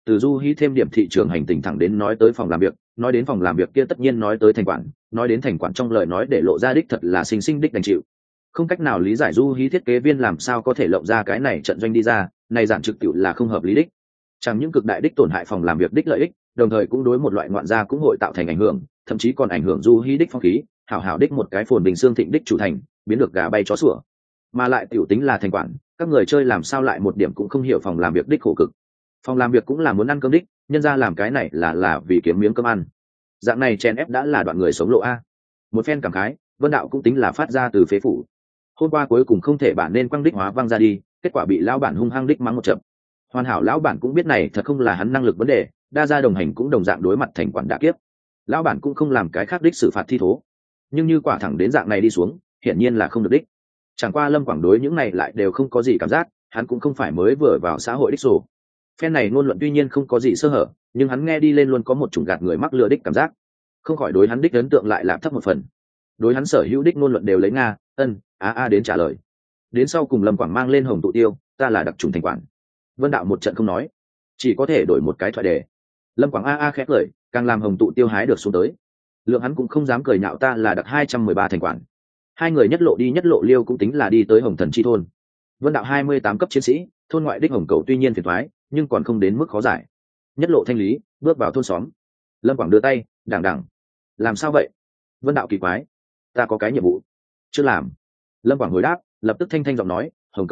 từ Du Hí thêm điểm thị trường hành tình thẳng đến nói tới phòng làm việc, nói đến phòng làm việc kia tất nhiên nói tới thành quản, nói đến thành quản trong lời nói để lộ ra đích thật là sinh sinh đích đành chịu. Không cách nào lý giải Du Hí thiết kế viên làm sao có thể lộng ra cái này trận doanh đi ra, này giản trực tiểu là không hợp lý đích. Chẳng những cực đại đích tổn hại phòng làm việc đích lợi ích, đồng thời cũng đối một loại ngoạn gia cũng hội tạo thành ảnh hưởng, thậm chí còn ảnh hưởng Du Hí đích phong khí, hảo hảo đích một cái phồn bình xương thịnh đích chủ thành, biến được gà bay chó sủa. Mà lại tiểu tính là thành quản, các người chơi làm sao lại một điểm cũng không hiểu phòng làm việc đích khổ cực. Phòng làm việc cũng là muốn ăn cơm đích, nhân ra làm cái này là vì kiếm miếng cơm ăn. Dạng này chen ép đã là đoạn người sống lộ a. Một phen cảm khái, Vân Đạo cũng tính là phát ra từ phế phủ. Hôm qua cuối cùng không thể bản nên quăng đích hóa văng ra đi, kết quả bị lão bản hung hăng đích mắng một trận. Hoàn hảo lão bản cũng biết này thật không là hắn năng lực vấn đề, đa gia đồng hành cũng đồng dạng đối mặt thành quản đả kiếp. Lão bản cũng không làm cái khác đích xử phạt thi thố, nhưng như quả thẳng đến dạng này đi xuống, hiển nhiên là không được đích. Chẳng qua Lâm Quảng đối những này lại đều không có gì cảm giác, hắn cũng không phải mới vừa vào xã hội đích sổ. Phen này ngôn luận tuy nhiên không có gì sơ hở, nhưng hắn nghe đi lên luôn có một chủng gạt người mắc lừa đích cảm giác, không khỏi đối hắn đích ấn tượng lại làm thấp một phần. Đối hắn sở hữu đích ngôn luận đều lấy nga, ân, a đến trả lời. Đến sau cùng Lâm Quảng mang lên hồng tụ tiêu, ta là đặc trùng thành quản. Vân Đạo một trận không nói, chỉ có thể đổi một cái thoại đề. Lâm Quảng a khét lời, càng làm hồng tụ tiêu hái được xuống tới. Lượng hắn cũng không dám cười nhạo ta là đặc 213 thành quản. Hai người nhất lộ đi nhất lộ liêu cũng tính là đi tới Hồng Thần chi thôn. Vân Đạo 28 cấp chiến sĩ, thôn ngoại đích hồng cầu tuy nhiên phiền toái, nhưng còn không đến mức khó giải. Nhất lộ thanh lý, bước vào thôn xóm. Lâm Quảng đưa tay, đảng. Làm sao vậy? Vân Đạo kỳ quái. Ta có cái nhiệm vụ. Chưa làm. Lâm Quảng hồi đáp, lập tức thanh giọng nói, hồng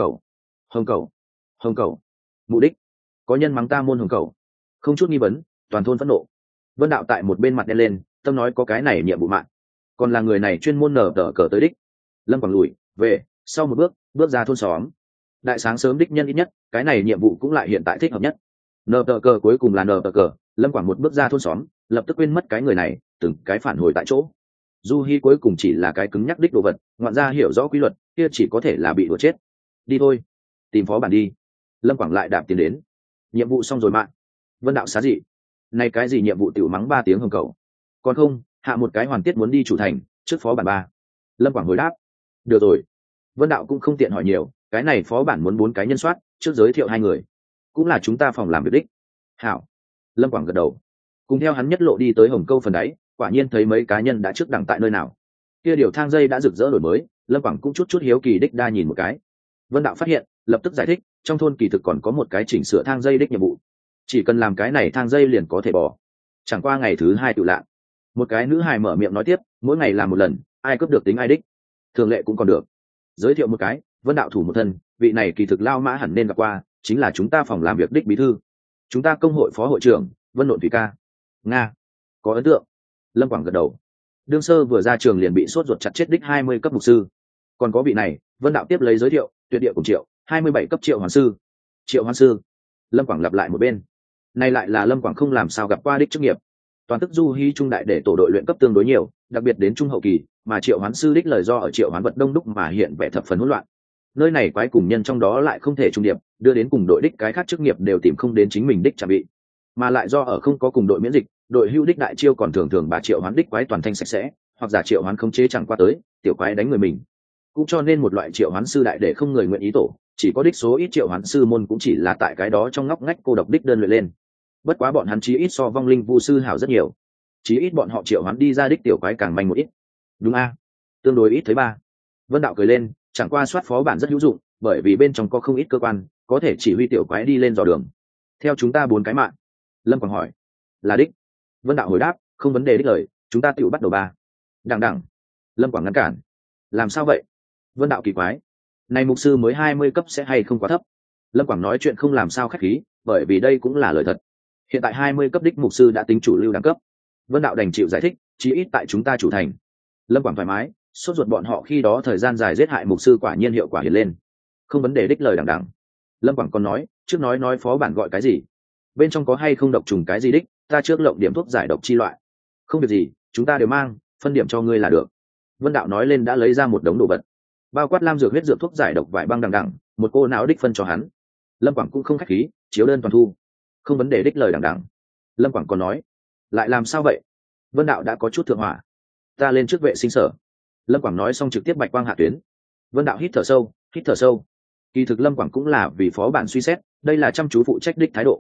cầu. Mục đích. Có nhân mắng ta môn hồng cầu. Không chút nghi vấn, toàn thôn phẫn nộ. Vân Đạo tại một bên mặt đen lên, tâm nói có cái này nhiệm vụ mạng. Còn là người này chuyên môn nở tờ cờ tới đích. Lâm Quảng lùi về sau một bước ra thôn xóm. Đại sáng sớm đích nhân ít nhất, cái này nhiệm vụ cũng lại hiện tại thích hợp nhất. Nở tờ cờ cuối cùng là nở tờ cờ. Lâm Quảng một bước ra thôn xóm, lập tức quên mất cái người này, từng cái phản hồi tại chỗ. Du Hi cuối cùng chỉ là cái cứng nhắc đích đồ vật, ngoạn ra hiểu rõ quy luật, kia chỉ có thể là bị đùa chết. Đi thôi, tìm phó bản đi. Lâm Quảng lại đạp tiến đến. Nhiệm vụ xong rồi mạng. Vân Đạo xá dị. Này cái gì nhiệm vụ tiểu mắng 3 tiếng hồng cầu? Còn không, hạ một cái hoàn tiết muốn đi chủ thành, trước phó bản 3. Lâm Quảng hồi đáp. Được rồi. Vân Đạo cũng không tiện hỏi nhiều, cái này phó bản muốn 4 cái nhân soát, trước giới thiệu 2 người. Cũng là chúng ta phòng làm việc đích. Hảo. Lâm Quảng gật đầu. Cùng theo hắn nhất lộ đi tới Hồng Câu phần đáy, quả nhiên thấy mấy cá nhân đã trước đẳng tại nơi nào. Kia điều thang dây đã rực rỡ đổi mới, Lâm Quảng cũng chút hiếu kỳ đích đa nhìn một cái. Vân Đạo phát hiện, lập tức giải thích, trong thôn kỳ thực còn có một cái chỉnh sửa thang dây đích nhiệm vụ. Chỉ cần làm cái này thang dây liền có thể bỏ. Chẳng qua ngày thứ 2 tự lạ. Một cái nữ hài mở miệng nói tiếp, mỗi ngày làm một lần, ai cướp được tính ai đích. Thường lệ cũng còn được. Giới thiệu một cái, Vân Đạo thủ một thân, vị này kỳ thực lao mã hẳn nên gặp qua, chính là chúng ta phòng làm việc đích bí thư. Chúng ta công hội phó hội trưởng, Vân Nộn Thủy ca. Nga. Có ấn tượng. Lâm Quảng gật đầu. Đương sơ vừa ra trường liền bị sốt ruột chặt chết đích 20 cấp mục sư. Còn có vị này, Vân Đạo tiếp lấy giới thiệu, tuyệt địa cùng Triệu, 27 cấp Triệu Hoàn sư. Triệu Hoàn sư. Lâm Quảng lặp lại một bên. Này lại là Lâm Quảng không làm sao gặp qua đích chức nghiệp. Toàn tức Du Hi trung đại để tổ đội luyện cấp tương đối nhiều, đặc biệt đến trung hậu kỳ, mà Triệu Hoán sư đích lời do ở Triệu Hoán vật đông đúc mà hiện vẻ thập phần hỗn loạn. Nơi này quái cùng nhân trong đó lại không thể trung điệp, đưa đến cùng đội đích cái khác chức nghiệp đều tìm không đến chính mình đích chả bị, mà lại do ở không có cùng đội miễn dịch, đội hưu đích đại chiêu còn thường bà Triệu Hoán đích quái toàn thanh sạch sẽ, hoặc giả Triệu Hoán khống chế chẳng qua tới, tiểu quái đánh người mình. Cũng cho nên một loại Triệu Hoán sư đại để không người nguyện ý tổ, chỉ có đích số ít Triệu Hoán sư môn cũng chỉ là tại cái đó trong ngóc ngách cô độc đích đơn luyện lên. Bất quá bọn hắn chí ít so vong linh vu sư hảo rất nhiều, chí ít bọn họ Triệu Hoán đi ra đích tiểu quái càng manh một ít. Đúng a, tương đối ít thấy ba. Vân Đạo cười lên, chẳng qua soát phó bản rất hữu dụng, bởi vì bên trong có không ít cơ quan, có thể chỉ huy tiểu quái đi lên dò đường. Theo chúng ta 4 cái mạng. Lâm Quảng hỏi. Là đích. Vân Đạo hồi đáp, không vấn đề đích lời, chúng ta tự bắt đầu 3. Đằng. Lâm Quảng ngăn cản. Làm sao vậy? Vân Đạo kỳ quái. Này mục sư mới 20 cấp sẽ hay không quá thấp? Lâm Quảng nói chuyện không làm sao khách khí, bởi vì đây cũng là lời thật. Hiện tại 20 cấp đích mục sư đã tính chủ lưu đẳng cấp. Vân Đạo đành chịu giải thích, chí ít tại chúng ta chủ thành. Lâm Quảng thoải mái, sốt ruột bọn họ khi đó thời gian dài giết hại mục sư quả nhiên hiệu quả hiện lên. Không vấn đề đích lời đằng. Lâm Quảng còn nói, trước nói phó bản gọi cái gì? Bên trong có hay không độc trùng cái gì đích, ta trước lộng điểm thuốc giải độc chi loại. Không việc gì, chúng ta đều mang, phân điểm cho ngươi là được. Vân Đạo nói lên đã lấy ra một đống đồ vật, bao quát lam dược huyết dược thuốc giải độc vải băng đằng, một cô não đích phân cho hắn. Lâm Quảng cũng không khách khí, chiếu đơn toàn thu. Không vấn đề đích lời đằng. Lâm Quảng còn nói, lại làm sao vậy? Vân Đạo đã có chút thượng hỏa. Ta lên trước vệ sinh sở. Lâm Quảng nói xong trực tiếp bạch quang hạ tuyến. Vân Đạo hít thở sâu. Kỳ thực Lâm Quảng cũng là vì phó bản suy xét, đây là chăm chú phụ trách đích thái độ.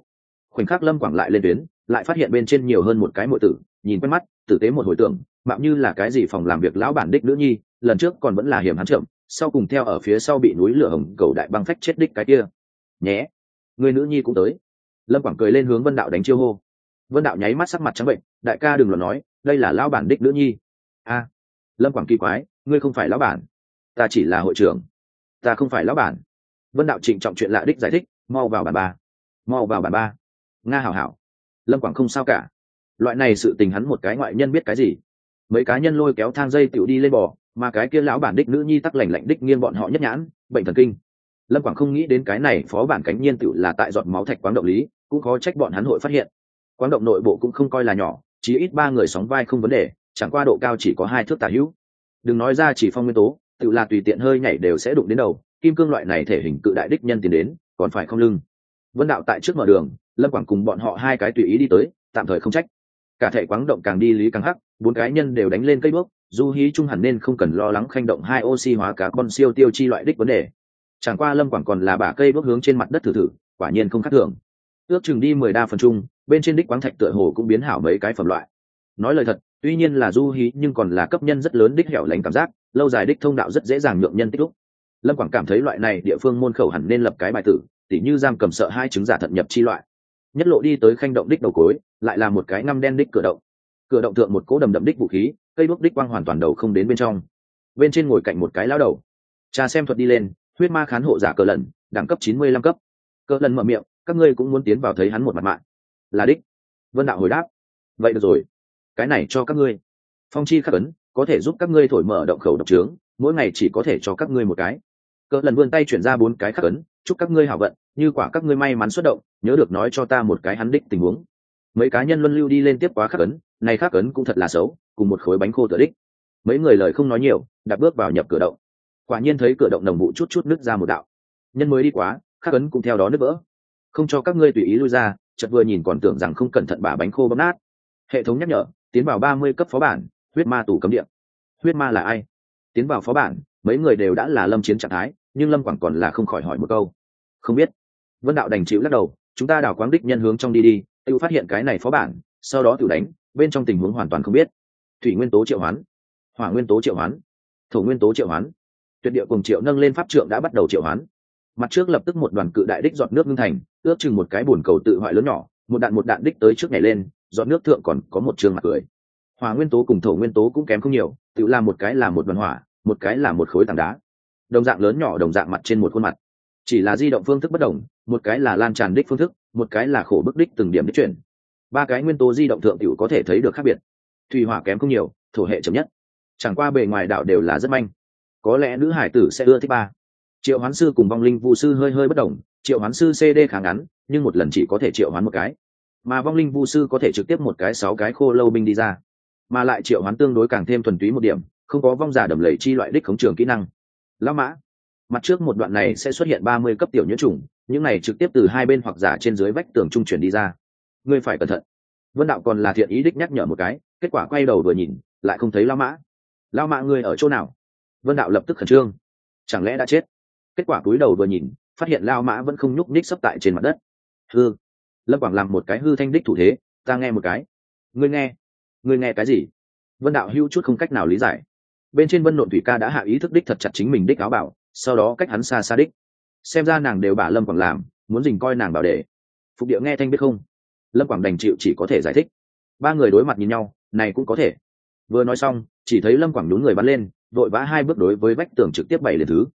khoảnh khắc Lâm Quảng lại lên tuyến, lại phát hiện bên trên nhiều hơn một cái muội tử, nhìn quen mắt, tử tế một hồi tưởng, mạo như là cái gì phòng làm việc lão bản đích nữ nhi, lần trước còn vẫn là hiểm hắn chậm, sau cùng theo ở phía sau bị núi lửa hồng cầu đại băng phách chết đích cái kia. Nhé, người nữ nhi cũng tới. Lâm Quảng cười lên hướng Vân Đạo đánh chiêu hô. Vân Đạo nháy mắt sắc mặt trắng bệnh, đại ca đừng luận nói, đây là lão bản đích nữ nhi. A, Lâm Quảng kỳ quái, ngươi không phải lão bản, ta chỉ là hội trưởng, ta không phải lão bản. Vân Đạo trịnh trọng chuyện lạ đích giải thích, mau vào bản ba, mau vào bản ba. Nga hảo hảo. Lâm Quảng không sao cả, loại này sự tình hắn một cái ngoại nhân biết cái gì. Mấy cá nhân lôi kéo thang dây tiểu đi lên bò, mà cái kia lão bản đích nữ nhi tắc lành lạnh đích nghiêng bọn họ nhất nhãn, bệnh thần kinh. Lâm Quảng không nghĩ đến cái này phó bản cánh nhiên tiểu là tại giọt máu thạch quáng động lý, cũng khó trách bọn hắn hội phát hiện. Quáng động nội bộ cũng không coi là nhỏ, chỉ ít 3 người sóng vai không vấn đề, chẳng qua độ cao chỉ có 2 thước tả hữu. Đừng nói ra chỉ phong nguyên tố, tự là tùy tiện hơi nhảy đều sẽ đụng đến đầu, kim cương loại này thể hình cự đại đích nhân tiến đến, còn phải không lưng. Vân Đạo tại trước mở đường, Lâm Quảng cùng bọn họ 2 cái tùy ý đi tới, tạm thời không trách. Cả thể quáng động càng đi lý càng hắc, 4 cái nhân đều đánh lên cây bước, du hí trung hẳn nên không cần lo lắng khanh động 2 oxy hóa carbon siêu tiêu chi loại đích vấn đề. Chẳng qua Lâm Quảng còn là bả cây bước hướng trên mặt đất thử, quả nhiên không khác thường. Ước chừng đi 10 đa phần chung, bên trên đích quáng thạch tựa hồ cũng biến hảo mấy cái phẩm loại. Nói lời thật, tuy nhiên là du hí nhưng còn là cấp nhân rất lớn đích hẻo lánh cảm giác, lâu dài đích thông đạo rất dễ dàng nhượng nhân tích lúc. Lâm Quảng cảm thấy loại này địa phương môn khẩu hẳn nên lập cái bài tử, tỉ như giam cầm sợ 2 chứng giả thận nhập chi loại. Nhất lộ đi tới khanh động đích đầu cối, lại là một cái ngăm đen đích cửa động. Cửa động thượng một cỗ đầm đậm đích vũ khí, cây đuốc đích quang hoàn toàn đầu không đến bên trong. Bên trên ngồi cạnh một cái lão đầu. Trà xem thuật đi lên, huyết ma khán hộ giả Cờ Lần, đẳng cấp 95 cấp. Cờ Lần mở miệng, các ngươi cũng muốn tiến vào thấy hắn một mặt mạng. Là đích. Vân Đạo hồi đáp. Vậy được rồi, cái này cho các ngươi. Phong chi khắc ấn, có thể giúp các ngươi thổi mở động khẩu độc trướng, mỗi ngày chỉ có thể cho các ngươi một cái. Cờ Lần vươn tay chuyển ra 4 cái khắc ấn, chúc các ngươi hảo vận, như quả các ngươi may mắn xuất động, nhớ được nói cho ta một cái hắn đích tình huống. Mấy cá nhân luân lưu đi lên tiếp quá khắc ấn, này khắc ấn cũng thật là xấu, cùng một khối bánh khô tựa đích. Mấy người lời không nói nhiều, đạp bước vào nhập cửa động. Quả nhiên thấy cửa động nồng vụ chút chút nứt ra một đạo. Nhân mới đi quá, khắc ấn cũng theo đó nứt vỡ. Không cho các ngươi tùy ý lui ra, chợt vừa nhìn còn tưởng rằng không cẩn thận bả bánh khô bóp nát. Hệ thống nhắc nhở, tiến vào 30 cấp phó bản, huyết ma tù cấm địa. Huyết ma là ai? Tiến vào phó bản, mấy người đều đã là lâm chiến trạng thái, nhưng Lâm Quảng còn là không khỏi hỏi một câu. Không biết. Vân Đạo đành chịu lắc đầu, chúng ta đào quáng đích nhân hướng trong đi, tự phát hiện cái này phó bản, sau đó tự đánh, bên trong tình huống hoàn toàn không biết. Thủy nguyên tố triệu hoán, hỏa nguyên tố triệu hoán, thổ nguyên tố triệu hoán, tuyệt địa cùng triệu nâng lên pháp trượng đã bắt đầu triệu hoán. Mặt trước lập tức một đoàn cự đại đích giọt nước ngưng thành, ước chừng một cái bồn cầu tự hoại lớn nhỏ, một đạn đích tới trước nhảy lên, giọt nước thượng còn có một trường mặt cười. Hỏa nguyên tố cùng thổ nguyên tố cũng kém không nhiều, tự làm một cái là một đoàn hỏa, một cái là một khối tảng đá. Đồng dạng lớn nhỏ đồng dạng mặt trên một khuôn mặt, chỉ là di động phương thức bất đồng, một cái là lan tràn đích phương thức, một cái là khổ bức đích từng điểm đích chuyển. 3 cái nguyên tố di động thượng tiểu có thể thấy được khác biệt. Thủy hỏa kém không nhiều, thổ hệ chậm nhất. Chẳng qua bề ngoài đạo đều là rất manh. Có lẽ nữ hải tử sẽ ưa thích 3. Triệu hoán sư cùng vong linh vu sư hơi bất đồng, triệu hoán sư CD khá ngắn, nhưng một lần chỉ có thể triệu hoán một cái, mà vong linh vu sư có thể trực tiếp một cái 6 cái khô lâu binh đi ra, mà lại triệu hoán tương đối càng thêm thuần túy một điểm, không có vong giả đầm lầy chi loại đích khống trường kỹ năng. Lão mã, mặt trước một đoạn này sẽ xuất hiện 30 cấp tiểu nhiễm trùng, những này trực tiếp từ 2 bên hoặc giả trên dưới vách tường trung chuyển đi ra, ngươi phải cẩn thận. Vân Đạo còn là thiện ý đích nhắc nhở một cái, kết quả quay đầu vừa nhìn, lại không thấy Lão mã ngươi ở chỗ nào? Vân Đạo lập tức khẩn trương, chẳng lẽ đã chết? Kết quả cúi đầu vừa nhìn, phát hiện Lão mã vẫn không nhúc nhích sấp tại trên mặt đất. Hư. Lâm Quảng làm một cái hư thanh đích thủ thế, ta nghe một cái. Ngươi nghe cái gì? Vân Đạo hưu chút không cách nào lý giải. Bên trên Vân Nộn Thủy Ca đã hạ ý thức đích thật chặt chính mình đích áo bảo, sau đó cách hắn xa đích. Xem ra nàng đều bả Lâm Quảng làm, muốn dình coi nàng bảo để. Phục địa nghe thanh biết không? Lâm Quảng đành chịu chỉ có thể giải thích. 3 người đối mặt nhìn nhau, này cũng có thể. Vừa nói xong, chỉ thấy Lâm Quảng nhún người bắn lên, vội vã 2 bước đối với vách tường trực tiếp bày liền thứ.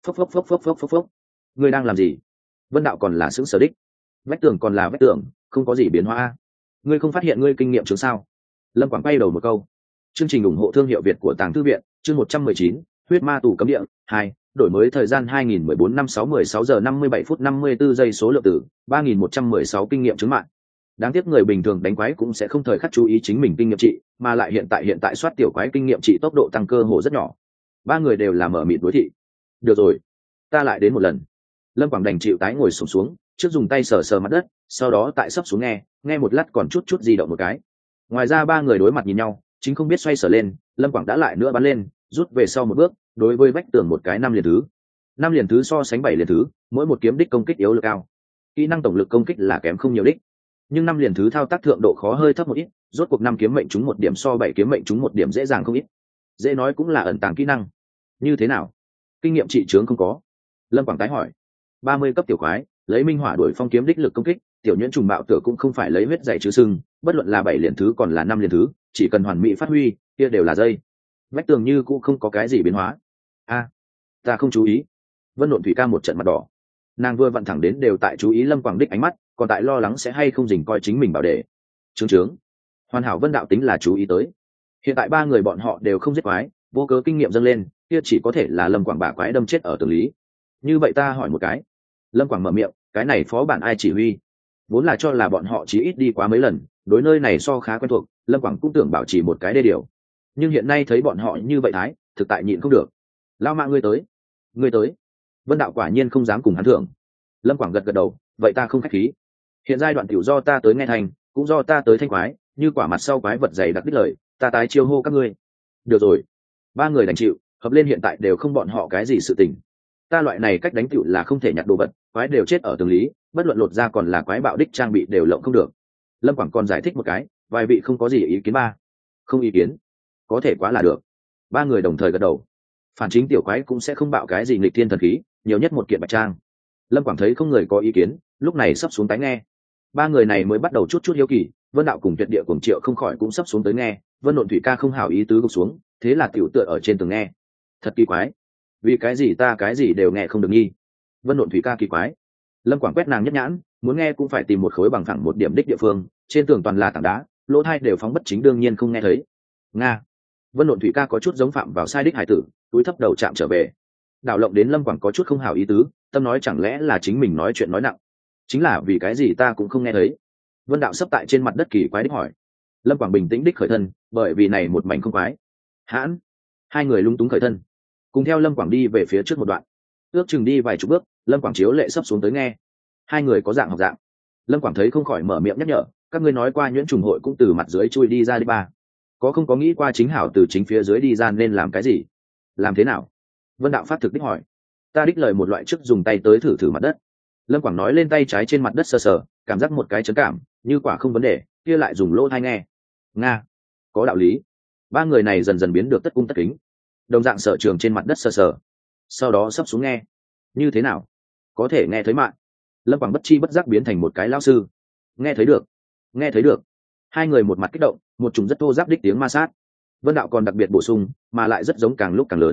Phốc. Ngươi đang làm gì? Vân Đạo còn là sững sờ đích. Vách tường còn là vách tường, không có gì biến hóa. Ngươi không phát hiện ngươi kinh nghiệm chứng sao? Lâm Quảng quay đầu một câu. Chương trình ủng hộ thương hiệu Việt của Tàng Thư viện, chương 119, huyết ma tù cấm địa 2, đổi mới thời gian 2014 năm 16 giờ 57 phút 54 giây, số lượng tử 3116 kinh nghiệm chứng mạng. Đáng tiếc người bình thường đánh quái cũng sẽ không thời khắc chú ý chính mình kinh nghiệm trị, mà lại hiện tại soát tiểu quái kinh nghiệm trị tốc độ tăng cơ hồ rất nhỏ. 3 người đều là mở mịt đối thị. Được rồi, ta lại đến một lần. Lâm Quảng đành chịu tái ngồi xổm xuống, trước dùng tay sờ mặt đất, sau đó tại sấp xuống nghe một lát còn chút di động một cái. Ngoài ra 3 người đối mặt nhìn nhau, chính không biết xoay sở lên, Lâm Quảng đã lại nữa bắn lên, rút về sau một bước, đối với vách tường một cái 5 liền thứ. 5 liền thứ so sánh 7 liền thứ, mỗi một kiếm đích công kích yếu lực cao. Kỹ năng tổng lực công kích là kém không nhiều đích. nhưng 5 liền thứ thao tác thượng độ khó hơi thấp một ít, rốt cuộc 5 kiếm mệnh trúng 1 điểm so 7 kiếm mệnh trúng 1 điểm dễ dàng không ít. Dễ nói cũng là ẩn tàng kỹ năng. Như thế nào? Kinh nghiệm trị trướng không có. Lâm Quảng tái hỏi. 30 cấp tiểu quái, lấy minh hỏa đuổi phong kiếm đích lực công kích, tiểu nhuyễn trùng bạo tựa cũng không phải lấy huyết dày chữ sưng, bất luận là 7 liền thứ còn là 5 liền thứ, chỉ cần hoàn mỹ phát huy, kia đều là dây. Vách tường như cũng không có cái gì biến hóa. A, ta không chú ý. Vân Nộn Thủy ca một trận mặt đỏ. Nàng vừa vặn thẳng đến đều tại chú ý Lâm Quảng đích ánh mắt, còn tại lo lắng sẽ hay không dình coi chính mình bảo để. Trướng. Hoàn hảo Vân đạo tính là chú ý tới. Hiện tại 3 người bọn họ đều không giết quái, vô cớ kinh nghiệm dâng lên, kia chỉ có thể là Lâm Quảng bả quái đâm chết ở tường lý. Như vậy ta hỏi một cái. Lâm Quảng mở miệng, cái này phó bản ai chỉ huy? Vốn là cho là bọn họ chỉ ít đi quá mấy lần, đối nơi này so khá quen thuộc, Lâm Quảng cũng tưởng bảo trì một cái đê điều. Nhưng hiện nay thấy bọn họ như vậy thái, thực tại nhịn không được. Lao mạng ngươi tới. Vân đạo quả nhiên không dám cùng hắn thưởng. Lâm Quảng gật gật đầu, vậy ta không khách khí. Hiện giai đoạn tiểu do ta tới nghe thành, cũng do ta tới thanh quái, như quả mặt sau quái vật dày đặc đích lời, ta tái chiêu hô các ngươi. Được rồi. 3 người đành chịu, hợp lên hiện tại đều không bọn họ cái gì sự tình. Ta loại này cách đánh tiểu là không thể nhặt đồ vật, quái đều chết ở tường lý, bất luận lột ra còn là quái bạo đích trang bị đều lộng không được. Lâm Quảng còn giải thích một cái, vài vị không có gì ý kiến ba. Không ý kiến. Có thể quá là được. 3 người đồng thời gật đầu. Phản chính tiểu quái cũng sẽ không bạo cái gì nghịch thiên thần khí, nhiều nhất một kiện bạch trang. Lâm Quảng thấy không người có ý kiến, lúc này sắp xuống tái nghe. 3 người này mới bắt đầu chút hiếu kỳ, Vân đạo cùng Tuyệt địa cùng Triệu không khỏi cũng sắp xuống tới nghe. Vân Nộn Thủy ca không hảo ý tứ gục xuống, thế là tiểu tựa ở trên tường nghe. Thật kỳ quái, vì cái gì ta cái gì đều nghe không được nghi. Vân Nộn Thủy ca kỳ quái. Lâm Quảng quét nàng nhất nhãn, muốn nghe cũng phải tìm một khối bằng phẳng một điểm đích địa phương, trên tường toàn là tảng đá, lỗ tai đều phóng bất chính đương nhiên không nghe thấy. Nga. Vân Nộn Thủy ca có chút giống phạm vào sai đích hải tử, túi thấp đầu chạm trở về. Đảo lộng đến Lâm Quảng có chút không hảo ý tứ, tâm nói chẳng lẽ là chính mình nói chuyện nói nặng, chính là vì cái gì ta cũng không nghe thấy. Vân đạo sấp tại trên mặt đất kỳ quái đích hỏi. Lâm Quảng bình tĩnh đích khởi thân, bởi vì này một mảnh không quái. Hãn. 2 người lung túng khởi thân, cùng theo Lâm Quảng đi về phía trước một đoạn, ước chừng đi vài chục bước, Lâm Quảng chiếu lệ sấp xuống tới nghe. 2 người có dạng học dạng. Lâm Quảng thấy không khỏi mở miệng nhắc nhở, các ngươi nói qua nhuyễn trùng hội cũng từ mặt dưới chui đi ra đi ba, có không có nghĩ qua chính hảo từ chính phía dưới đi ra nên làm cái gì, làm thế nào? Vân đạo phát thực đích hỏi. Ta đích lời một loại trước dùng tay tới thử thử mặt đất. Lâm Quảng nói lên tay trái trên mặt đất sờ sờ, cảm giác một cái chấn cảm, như quả không vấn đề, kia lại dùng lỗ tai nghe. Nga, có đạo lý. 3 người này dần dần biến được tất cung tất kính, đồng dạng sở trường trên mặt đất sờ sờ, sau đó sắp xuống nghe. Như thế nào? Có thể nghe thấy mạng. Lâm Quảng bất chi bất giác biến thành một cái lao sư. Nghe thấy được. 2 người một mặt kích động, một chủng rất thô giáp đích tiếng ma sát. Vân đạo còn đặc biệt bổ sung, mà lại rất giống càng lúc càng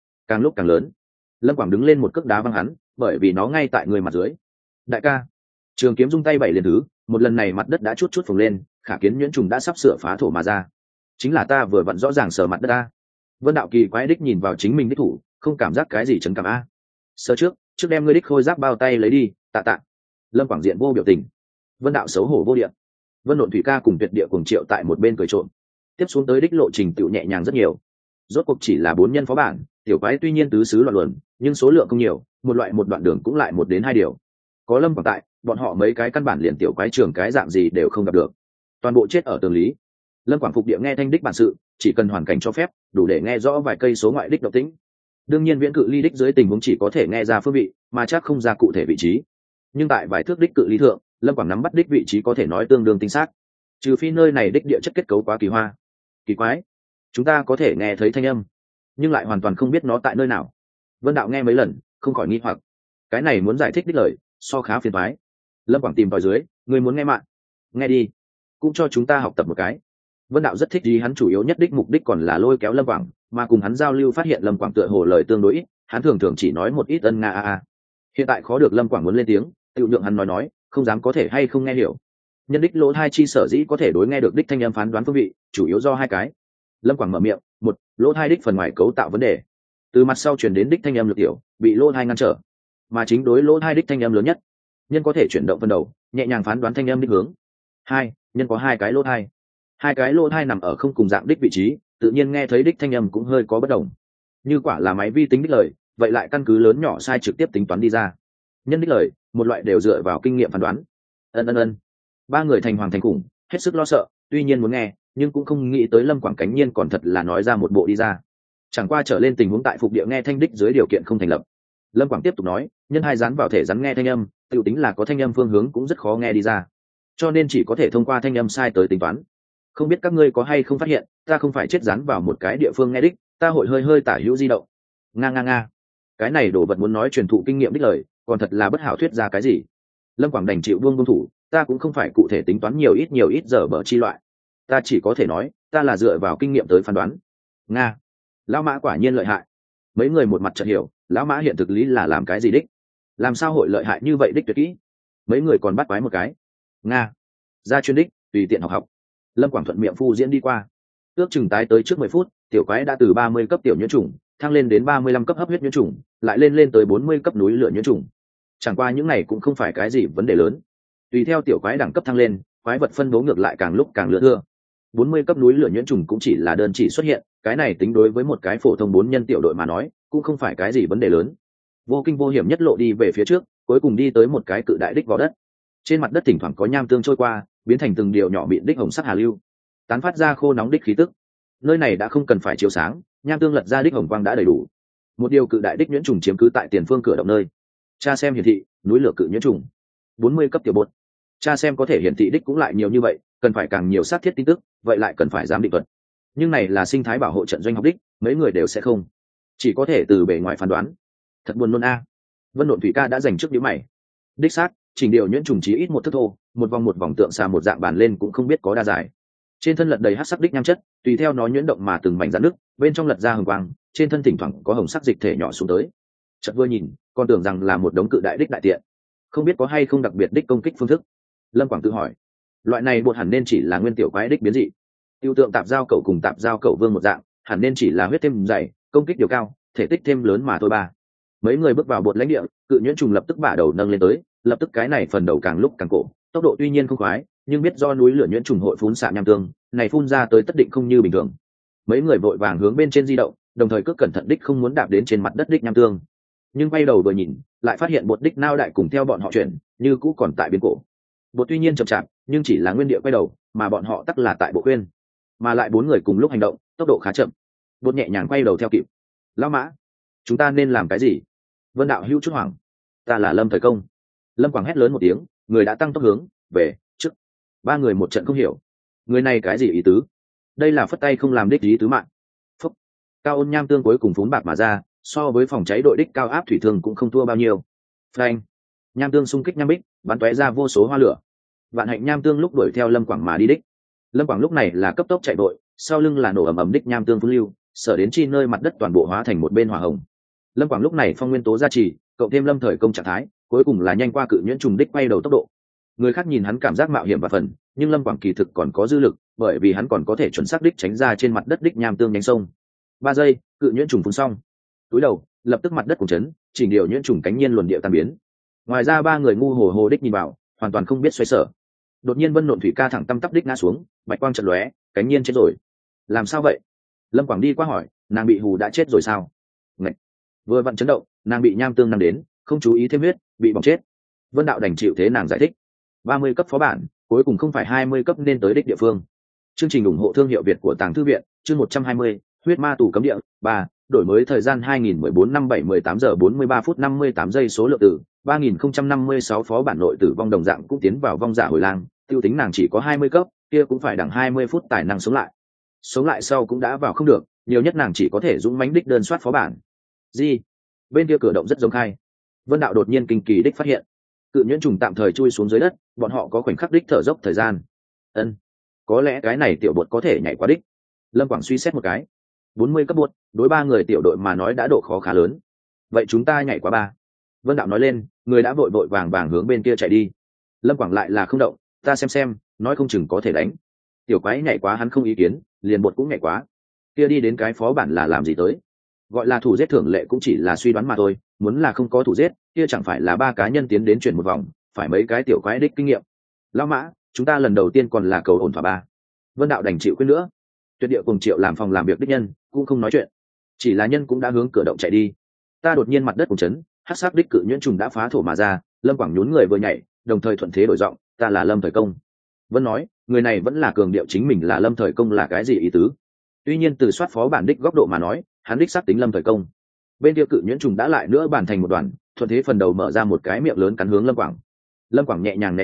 lớn. Lâm Quảng đứng lên một cước đá văng hắn, bởi vì nó ngay tại người mặt dưới. Đại ca. Trường kiếm rung tay 7 liền thứ, một lần này mặt đất đã chút phồng lên, khả kiến nhuyễn trùng đã sắp sửa phá thổ mà ra. Chính là ta vừa vặn rõ ràng sờ mặt đất ta. Vân đạo kỳ quái đích nhìn vào chính mình đích thủ, không cảm giác cái gì chấn cảm a. Sơ trước đem ngươi đích khôi giáp bao tay lấy đi, tạ. Lâm Quảng diện vô biểu tình. Vân đạo xấu hổ vô địa. Vân Nộn Thủy ca cùng Tuyệt địa cùng Triệu tại một bên cười trộm. Tiếp xuống tới đích lộ trình tiểu nhẹ nhàng rất nhiều. Rốt cuộc chỉ là 4 nhân phó bản, tiểu quái tuy nhiên tứ xứ loạn luận, nhưng số lượng không nhiều, một đoạn đường cũng lại 1 đến 2 điều. Có Lâm Quảng tại, bọn họ mấy cái căn bản liền tiểu quái trường cái dạng gì đều không gặp được. Toàn bộ chết ở tường lý. Lâm Quảng phục địa nghe thanh đích bản sự, chỉ cần hoàn cảnh cho phép, đủ để nghe rõ vài cây số ngoại đích động tĩnh. Đương nhiên viễn cự ly đích dưới tình huống chỉ có thể nghe ra phương vị, mà chắc không ra cụ thể vị trí. Nhưng tại vài thước đích cự ly thượng, Lâm Quảng nắm bắt đích vị trí có thể nói tương đương tinh xác. Trừ phi nơi này đích địa chất kết cấu quá kỳ hoa, kỳ quái, chúng ta có thể nghe thấy thanh âm, nhưng lại hoàn toàn không biết nó tại nơi nào. Vân đạo nghe mấy lần, không khỏi nghi hoặc. Cái này muốn giải thích đích lời, so khá phiền toái. Lâm Quảng tìm vào dưới, người muốn nghe mạng, nghe đi, cũng cho chúng ta học tập một cái. Vân đạo rất thích gì, hắn chủ yếu nhất đích mục đích còn là lôi kéo Lâm Quảng, mà cùng hắn giao lưu phát hiện Lâm Quảng tựa hồ lời tương đối ít, hắn thường chỉ nói một ít ân nga a. Hiện tại khó được Lâm Quảng muốn lên tiếng, tự nhượng hắn nói, không dám có thể hay không nghe hiểu. Nhân đích lỗ thai chi sở dĩ có thể đối nghe được đích thanh âm phán đoán phương vị, chủ yếu do 2 cái. Lâm Quảng mở miệng, 1, lỗ thai đích phần ngoài cấu tạo vấn đề, từ mặt sau truyền đến đích thanh âm lực tiểu, bị lỗ thai ngăn trở, mà chính đối lỗ thai đích thanh âm lớn nhất, nhân có thể chuyển động phần đầu, nhẹ nhàng phán đoán thanh âm đích hướng. 2, nhân có 2 cái lỗ thai. 2 cái lỗ thai nằm ở không cùng dạng đích vị trí, tự nhiên nghe thấy đích thanh âm cũng hơi có bất đồng. Như quả là máy vi tính đích lời, vậy lại căn cứ lớn nhỏ sai trực tiếp tính toán đi ra. Nhân đích lời, một loại đều dựa vào kinh nghiệm phán đoán. Ân. 3 người thành hoàng thành khủng, hết sức lo sợ, tuy nhiên muốn nghe, nhưng cũng không nghĩ tới Lâm Quảng cánh nhiên còn thật là nói ra một bộ đi ra. Chẳng qua trở lên tình huống tại phục địa nghe thanh đích dưới điều kiện không thành lập. Lâm Quảng tiếp tục nói, nhân 2 dán vào thể rắn nghe thanh âm, tự tính là có thanh âm phương hướng cũng rất khó nghe đi ra. cho nên chỉ có thể thông qua thanh âm sai tới tính toán. Không biết các ngươi có hay không phát hiện, ta không phải chết rắn vào một cái địa phương nghe đích, ta hội hơi hơi tả hữu di động. Nga nga nga, cái này đồ vật muốn nói truyền thụ kinh nghiệm đích lời, còn thật là bất hảo thuyết ra cái gì. Lâm Quảng đành chịu buông thủ, ta cũng không phải cụ thể tính toán nhiều ít giờ bở chi loại, ta chỉ có thể nói ta là dựa vào kinh nghiệm tới phán đoán. Nga, lão mã quả nhiên lợi hại. Mấy người một mặt chợt hiểu, lão mã hiện thực lý là làm cái gì đích, làm sao hội lợi hại như vậy đích tuyệt kỹ. Mấy người còn bắt quái một cái. Nga, ra chuyên đích, tùy tiện học. Lâm Quảng thuận miệng phu diễn đi qua. Ước chừng tái tới trước 10 phút, tiểu quái đã từ 30 cấp tiểu nhuyễn trùng thăng lên đến 35 cấp hấp huyết nhuyễn trùng, lại lên tới 40 cấp núi lửa nhuyễn trùng. Chẳng qua những này cũng không phải cái gì vấn đề lớn. Tùy theo tiểu quái đẳng cấp thăng lên, quái vật phân bố ngược lại càng lúc càng lựa thưa. 40 cấp núi lửa nhuyễn trùng cũng chỉ là đơn chỉ xuất hiện, cái này tính đối với một cái phổ thông 4 nhân tiểu đội mà nói, cũng không phải cái gì vấn đề lớn. Vô kinh vô hiểm nhất lộ đi về phía trước, cuối cùng đi tới một cái cự đại đích vào đất. Trên mặt đất thỉnh thoảng có nham tương trôi qua, biến thành từng điều nhỏ mịn đích hồng sắc hà lưu, tán phát ra khô nóng đích khí tức. Nơi này đã không cần phải chiếu sáng, nham tương lật ra đích hồng quang đã đầy đủ. Một điều cự đại đích nhuyễn trùng chiếm cứ tại tiền phương cửa động nơi. Cha xem hiển thị, núi lửa cự nhuyễn trùng, 40 cấp tiểu bột. Cha xem có thể hiển thị đích cũng lại nhiều như vậy, cần phải càng nhiều sát thiết tin tức, vậy lại cần phải giám định thuật. Nhưng này là sinh thái bảo hộ trận doanh học đích, mấy người đều sẽ không, chỉ có thể từ bề ngoài phán đoán. Thật buồn nôn a. Vân Nộn Thủy Ca đã dành trước nhíu mày. Đích xác, chỉnh điều nhuyễn trùng chí ít một thước thô, một vòng tượng xà một dạng bàn lên cũng không biết có đa dài. Trên thân lật đầy hắc sắc đích nham chất, tùy theo nó nhuyễn động mà từng mảnh rạn nước, bên trong lật ra hồng quang, trên thân thỉnh thoảng có hồng sắc dịch thể nhỏ xuống tới. Chợt vừa nhìn, còn tưởng rằng là một đống cự đại đích đại tiện, không biết có hay không đặc biệt đích công kích phương thức. Lâm Quảng tự hỏi, loại này buộc hẳn nên chỉ là nguyên tiểu quái đích biến dị. Tiêu tượng tạp giao cẩu cùng tạp giao cẩu vương một dạng, hẳn nên chỉ là huyết thêm dày, công kích điều cao, thể tích thêm lớn mà thôi ba. Mấy người bước vào bột lãnh địa, cự nhuyễn trùng lập tức bả đầu nâng lên tới, lập tức cái này phần đầu càng lúc càng cổ, tốc độ tuy nhiên không khoái, nhưng biết do núi lửa nhuyễn trùng hội phun xạ nham tương, này phun ra tới tất định không như bình thường. Mấy người vội vàng hướng bên trên di động, đồng thời cước cẩn thận đích không muốn đạp đến trên mặt đất đích nham tương. Nhưng quay đầu vừa nhìn, lại phát hiện bột đích nao đại cùng theo bọn họ chuyển, như cũ còn tại biến cổ. Bột tuy nhiên chậm chạp, nhưng chỉ là nguyên địa quay đầu, mà bọn họ tắc là tại bộ khuyên, mà lại 4 người cùng lúc hành động, tốc độ khá chậm. Bột nhẹ nhàng quay đầu theo kịp. Lão Mã, chúng ta nên làm cái gì? Vân Đạo hữu chút hoảng. Ta là Lâm Thời Công. Lâm Quảng hét lớn một tiếng, người đã tăng tốc hướng về trước. 3 người một trận không hiểu, người này cái gì ý tứ? Đây là phất tay không làm đích ý tứ mạng. Phúc. Cao ôn nham tương cuối cùng phún bạc mà ra, so với phòng cháy đội đích cao áp thủy thường cũng không thua bao nhiêu. Phanh. Nham tương xung kích nham bích, bắn tóe ra vô số hoa lửa. Vạn hạnh nham tương lúc đuổi theo Lâm Quảng mà đi đích. Lâm Quảng lúc này là cấp tốc chạy vội, sau lưng là nổ ầm ầm đích nham tương phun lưu, sở đến chi nơi mặt đất toàn bộ hóa thành một bên hỏa hồng. Lâm Quảng lúc này phong nguyên tố gia trì, cộng thêm Lâm Thời Công trạng thái, cuối cùng là nhanh qua cự nhuyễn trùng đích quay đầu tốc độ. Người khác nhìn hắn cảm giác mạo hiểm và phần, nhưng Lâm Quảng kỳ thực còn có dư lực, bởi vì hắn còn có thể chuẩn xác đích tránh ra trên mặt đất đích nham tương nhánh sông. 3 giây, cự nhuyễn trùng phun xong. Túi đầu, lập tức mặt đất cùng chấn, chỉnh điều nhuyễn trùng cánh nhiên luồn địa tan biến. Ngoài ra 3 người ngu hồ hồ đích nhìn vào, hoàn toàn không biết xoay sở. Đột nhiên Vân Nộn Thủy Ca thẳng tăm tắp đích ngã xuống, bạch quang chợt lóe, cánh nhiên chết rồi. Làm sao vậy? Lâm Quảng đi qua hỏi, nàng bị hù đã chết rồi sao? Ngậy. Vừa vặn chấn động, nàng bị nham tương năng đến, không chú ý thêm huyết, bị bỏng chết. Vân Đạo đành chịu thế nàng giải thích. 30 cấp phó bản, cuối cùng không phải 20 cấp nên tới đích địa phương. Chương trình ủng hộ thương hiệu Việt của Tàng Thư viện, chương 120, huyết ma tù cấm địa 3, đổi mới thời gian 2014 năm 7-18 giờ 43 phút 58 giây số lượng tử 3056 phó bản nội tử vong đồng dạng cũng tiến vào vong giả hồi lang, tiêu tính nàng chỉ có 20 cấp, kia cũng phải đằng 20 phút tài năng sống lại. Sống lại sau cũng đã vào không được, nhiều nhất nàng chỉ có thể dũng mãnh đích đơn soát phó bản. Gì? Bên kia cửa động rất giống khai. Vân Đạo đột nhiên kinh kỳ đích phát hiện, cự nhuyễn trùng tạm thời chui xuống dưới đất, bọn họ có khoảnh khắc đích thở dốc thời gian. Ân, có lẽ cái này tiểu bột có thể nhảy qua đích. Lâm Quảng suy xét một cái. 40 cấp bột, đối 3 người tiểu đội mà nói đã độ khó khá lớn. Vậy chúng ta nhảy qua 3. Vân Đạo nói lên, người đã vội vội vàng vàng hướng bên kia chạy đi. Lâm Quảng lại là không động, ta xem, nói không chừng có thể đánh. Tiểu quái nhảy quá hắn không ý kiến, liền bột cũng nhảy quá. Kia đi đến cái phó bản là làm gì tới? Gọi là thủ giết thưởng lệ cũng chỉ là suy đoán mà thôi, muốn là không có thủ giết, kia chẳng phải là 3 cá nhân tiến đến chuyển một vòng, phải mấy cái tiểu quái đích kinh nghiệm. Lão Mã, chúng ta lần đầu tiên còn là cầu ổn thỏa 3. Vân Đạo đành chịu quyết nữa. Tuyệt địa cùng Triệu làm phòng làm việc đích nhân, cũng không nói chuyện. Chỉ là nhân cũng đã hướng cửa động chạy đi. Ta đột nhiên mặt đất cùng chấn, hắc sắc đích cự nhuyễn trùng đã phá thổ mà ra, Lâm Quảng nhún người vừa nhảy, đồng thời thuận thế đổi giọng, ta là Lâm Thời Công. Vân nói, người này vẫn là cường điệu chính mình là Lâm Thời Công là cái gì ý tứ? Tuy nhiên từ soát phó bản đích góc độ mà nói, hắn đích xác tính Lâm Thời Công. Bên kia cự nhuyễn trùng đã lại nữa bàn thành một đoàn, thuận thế phần đầu mở ra một cái miệng lớn cắn hướng Lâm Quảng. Lâm Quảng nhẹ nhàng né tránh,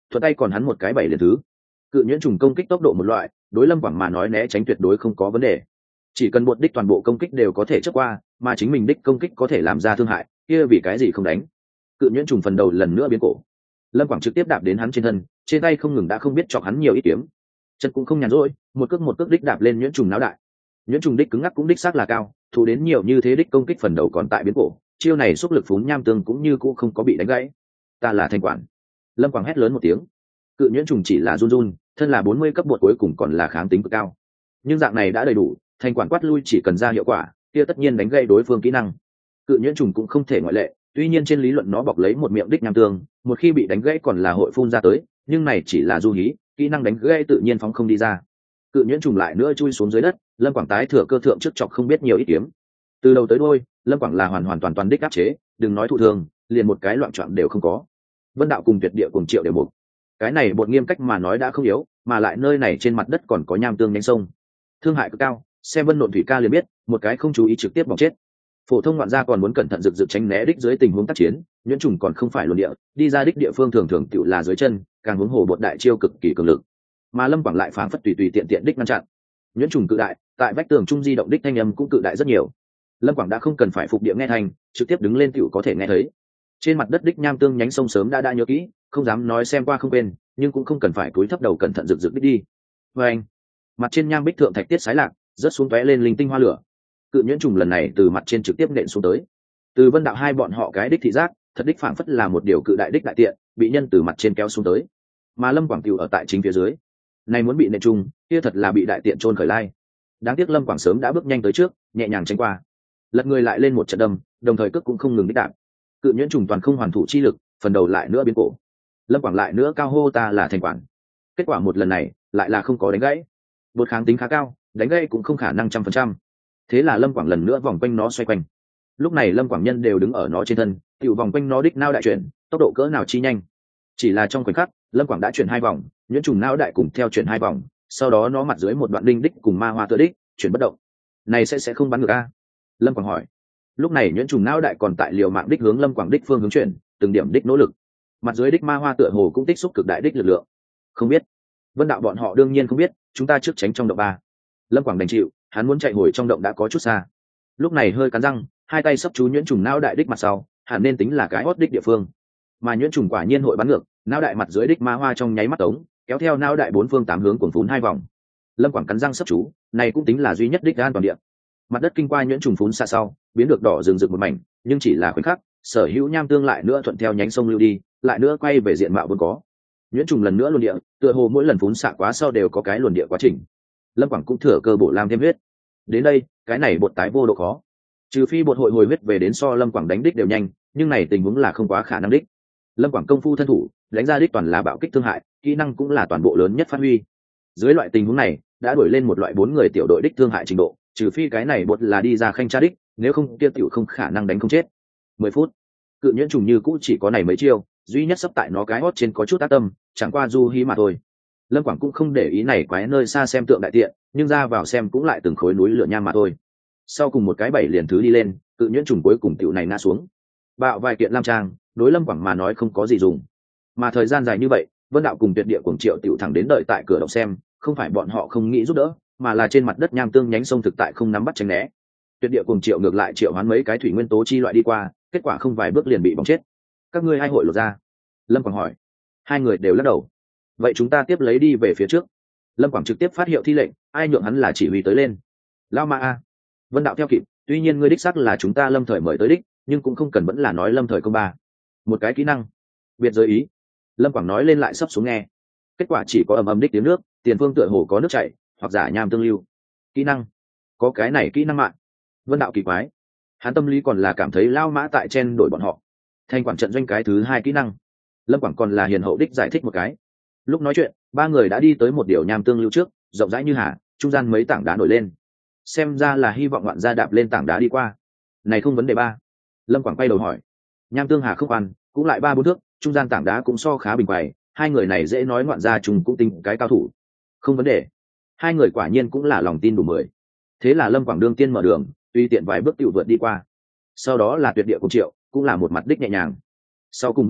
thuận tay còn hắn một cái 7 liền thứ. Cự nhuyễn trùng công kích tốc độ một loại, đối Lâm Quảng mà nói né tránh tuyệt đối không có vấn đề. Chỉ cần bột đích toàn bộ công kích đều có thể chớp qua, mà chính mình đích công kích có thể làm ra thương hại, kia vì cái gì không đánh. Cự nhuyễn trùng phần đầu lần nữa biến cổ. Lâm Quảng trực tiếp đạp đến hắn trên thân, trên tay không ngừng đã không biết chọc hắn nhiều ít kiếm. Chân cũng không nhàn rỗi, một cước đích đạp lên nhuyễn trùng náo đại. Nhuyễn trùng đích cứng ngắc cũng đích xác là cao, thủ đến nhiều như thế đích công kích phần đầu còn tại biến cổ, chiêu này xúc lực phún nham tương cũng như cũng không có bị đánh gãy. Ta là Thanh Quản. Lâm Quảng hét lớn một tiếng. Cự nhuyễn trùng chỉ là run run, thân là 40 cấp bột cuối cùng còn là kháng tính cực cao. Nhưng dạng này đã đầy đủ, Thanh Quản quát lui chỉ cần ra hiệu quả, kia tất nhiên đánh gãy đối phương kỹ năng. Cự nhuyễn trùng cũng không thể ngoại lệ, tuy nhiên trên lý luận nó bọc lấy một miệng đích nham tương, một khi bị đánh gãy còn là hội phun ra tới, nhưng này chỉ là du hí, kỹ năng đánh gãy tự nhiên phóng không đi ra. Cự nhuyễn trùng lại nữa chui xuống dưới đất, Lâm Quảng tái thừa cơ thượng trước chọc không biết nhiều ít kiếm. Từ đầu tới đuôi, Lâm Quảng là hoàn toàn đích áp chế, đừng nói thụ thương, liền một cái loạn trọn đều không có. Vân Đạo cùng Tuyệt Địa cùng Triệu đều một. Cái này bột nghiêm cách mà nói đã không yếu, mà lại nơi này trên mặt đất còn có nham tương nhánh sông, thương hại cực cao, xem Vân Nộn Thủy Ca liền biết, một cái không chú ý trực tiếp bỏng chết. Phổ thông ngoạn gia còn muốn cẩn thận rực rực tránh né đích dưới tình huống tác chiến, nhuyễn trùng còn không phải luồn địa, đi ra đích địa phương thường thường tựu là dưới chân, càng hướng hồ bột đại chiêu cực kỳ cường lực. Mà Lâm Quảng lại phảng phất tùy tiện đích ngăn chặn. Nhuyễn trùng cự đại, tại vách tường trung di động đích thanh âm cũng cự đại rất nhiều. Lâm Quảng đã không cần phải phục địa nghe thành, trực tiếp đứng lên tựu có thể nghe thấy. Trên mặt đất đích nham tương nhánh sông sớm đã nhớ kỹ, không dám nói xem qua không quên, nhưng cũng không cần phải cúi thấp đầu cẩn thận rực đích đi. Anh, mặt trên nham bích thượng thạch tiết sái lạc, rớt xuống tóe lên linh tinh hoa lửa. Cự nhuyễn trùng lần này từ mặt trên trực tiếp nện xuống tới. Từ Vân Đạo hai bọn họ cái đích thị giác, thật đích phảng phất là một điều cự đại đích đại tiện, bị nhân từ mặt trên kéo xuống tới. Mà Lâm Quảng tiểu ở tại chính phía dưới. Này muốn bị nện trùng, kia thật là bị đại tiện trôn khởi lai. Đáng tiếc Lâm Quảng sớm đã bước nhanh tới trước, nhẹ nhàng tránh qua. Lật người lại lên một trận đâm, đồng thời cước cũng không ngừng đích đạp. Cự nhuyễn trùng toàn không hoàn thủ chi lực, phần đầu lại nữa biến cổ. Lâm Quảng lại nữa cao hô ta là Thanh Quản. Kết quả một lần này, lại là không có đánh gãy. Bột kháng tính khá cao, đánh gãy cũng không khả năng 100%. Thế là Lâm Quảng lần nữa vòng quanh nó xoay quanh. Lúc này Lâm Quảng nhân đều đứng ở nó trên thân, tiểu vòng quanh nó đích nao đại chuyển, tốc độ cỡ nào chi nhanh. Chỉ là trong khoảnh khắc, Lâm Quảng đã chuyển 2 vòng, nhuyễn trùng nao đại cùng theo chuyển 2 vòng, sau đó nó mặt dưới một đoạn đinh đích cùng ma hoa tựa đích, chuyển bất động. Này sẽ không bắn ngược a? Lâm Quảng hỏi. Lúc này nhuyễn trùng nao đại còn tại liều mạng đích hướng Lâm Quảng đích phương hướng chuyển, từng điểm đích nỗ lực. Mặt dưới đích ma hoa tựa hồ cũng tích xúc cực đại đích lực lượng. Không biết. Vân Đạo bọn họ đương nhiên không biết, chúng ta trước tránh trong động ba. Lâm Quảng đành chịu, hắn muốn chạy hồi trong động đã có chút xa. Lúc này hơi cắn răng, hai tay sắp chú nhuyễn trùng não đại đích mặt sau, hẳn nên tính là cái hót đích địa phương. Mà nhuyễn trùng quả nhiên hội bắn ngược, não đại mặt dưới đích ma hoa trong nháy mắt tống, kéo theo não đại 4 phương 8 hướng cuồng phún 2 vòng. Lâm Quảng cắn răng sắp chú, này cũng tính là duy nhất đích an toàn địa. Mặt đất kinh qua nhuyễn trùng phún xa sau, biến được đỏ rừng rực một mảnh, nhưng chỉ là khoảnh khắc, sở hữu nham tương lại nữa thuận theo nhánh sông lưu đi, lại nữa quay về diện mạo vốn có. Nhuyễn trùng lần nữa luồn địa, tựa hồ mỗi lần phún xạ quá sau đều có cái luồn địa quá trình. Lâm Quảng cũng thừa cơ bổ lam thêm huyết. Đến đây, cái này bột tái vô độ khó. Trừ phi bột hội hồi huyết về đến so Lâm Quảng đánh đích đều nhanh, nhưng này tình huống là không quá khả năng đích. Lâm Quảng công phu thân thủ, đánh ra đích toàn là bạo kích thương hại, kỹ năng cũng là toàn bộ lớn nhất phát huy. Dưới loại tình huống này, đã đổi lên một loại 4 người tiểu đội đích thương hại trình độ, trừ phi cái này bột là đi ra khanh tra đích, nếu không kia tiểu không khả năng đánh không chết. 10 phút. Cự nhuyễn trùng như cũ chỉ có này mấy chiêu, duy nhất sắp tại nó cái hót trên có chút ác tâm, chẳng qua du hí mà thôi. Lâm Quảng cũng không để ý này quái nơi xa xem tượng đại tiện, nhưng ra vào xem cũng lại từng khối núi lửa nham mà thôi. Sau cùng một cái 7 liền thứ đi lên, cự nhuyễn trùng cuối cùng tiểu này ngã xuống. Bạo vài kiện lam trang, đối Lâm Quảng mà nói không có gì dùng. Mà thời gian dài như vậy, Vân Đạo cùng Tuyệt Địa cùng Triệu tiểu thẳng đến đợi tại cửa động xem, không phải bọn họ không nghĩ giúp đỡ, mà là trên mặt đất nham tương nhánh sông thực tại không nắm bắt tránh né. Tuyệt Địa cùng Triệu ngược lại triệu hoán mấy cái thủy nguyên tố chi loại đi qua, kết quả không vài bước liền bị bỏng chết. Các ngươi ai hội lột ra? Lâm Quảng hỏi. Hai người đều lắc đầu. Vậy chúng ta tiếp lấy đi về phía trước. Lâm Quảng trực tiếp phát hiệu thi lệnh, ai nhượng hắn là chỉ huy tới lên. Lao ma a. Vân Đạo theo kịp, tuy nhiên ngươi đích xác là chúng ta Lâm thời mời tới đích, nhưng cũng không cần vẫn là nói Lâm thời công ba. Một cái kỹ năng. Biệt giới ý. Lâm Quảng nói lên lại sắp xuống nghe. Kết quả chỉ có ầm ầm đích tiếng nước, tiền phương tựa hồ có nước chảy, hoặc giả nham tương lưu. Kỹ năng. Có cái này kỹ năng mạng. Vân Đạo kỳ quái. Hắn tâm lý còn là cảm thấy lao mã tại chen đổi bọn họ. Thanh quản trận doanh cái thứ 2 kỹ năng. Lâm Quảng còn là hiền hậu đích giải thích một cái. Lúc nói chuyện, 3 người đã đi tới một điều nham tương lưu trước, rộng rãi như hà, trung gian mấy tảng đá nổi lên. Xem ra là hy vọng ngoạn gia đạp lên tảng đá đi qua. Này không vấn đề ba. Lâm Quảng quay đầu hỏi. Nham tương hà không ăn, cũng lại 3-4 thước, trung gian tảng đá cũng so khá bình quầy, hai người này dễ nói ngoạn gia chúng cũng tính cái cao thủ. Không vấn đề. Hai người quả nhiên cũng là lòng tin đủ 10. Thế là Lâm Quảng đương tiên mở đường, tùy tiện vài bước tiểu vượt đi qua. Sau đó là Tuyệt Địa cùng Triệu, cũng là một mặt đích nhẹ nhàng. Sau cùng Vân Đạo,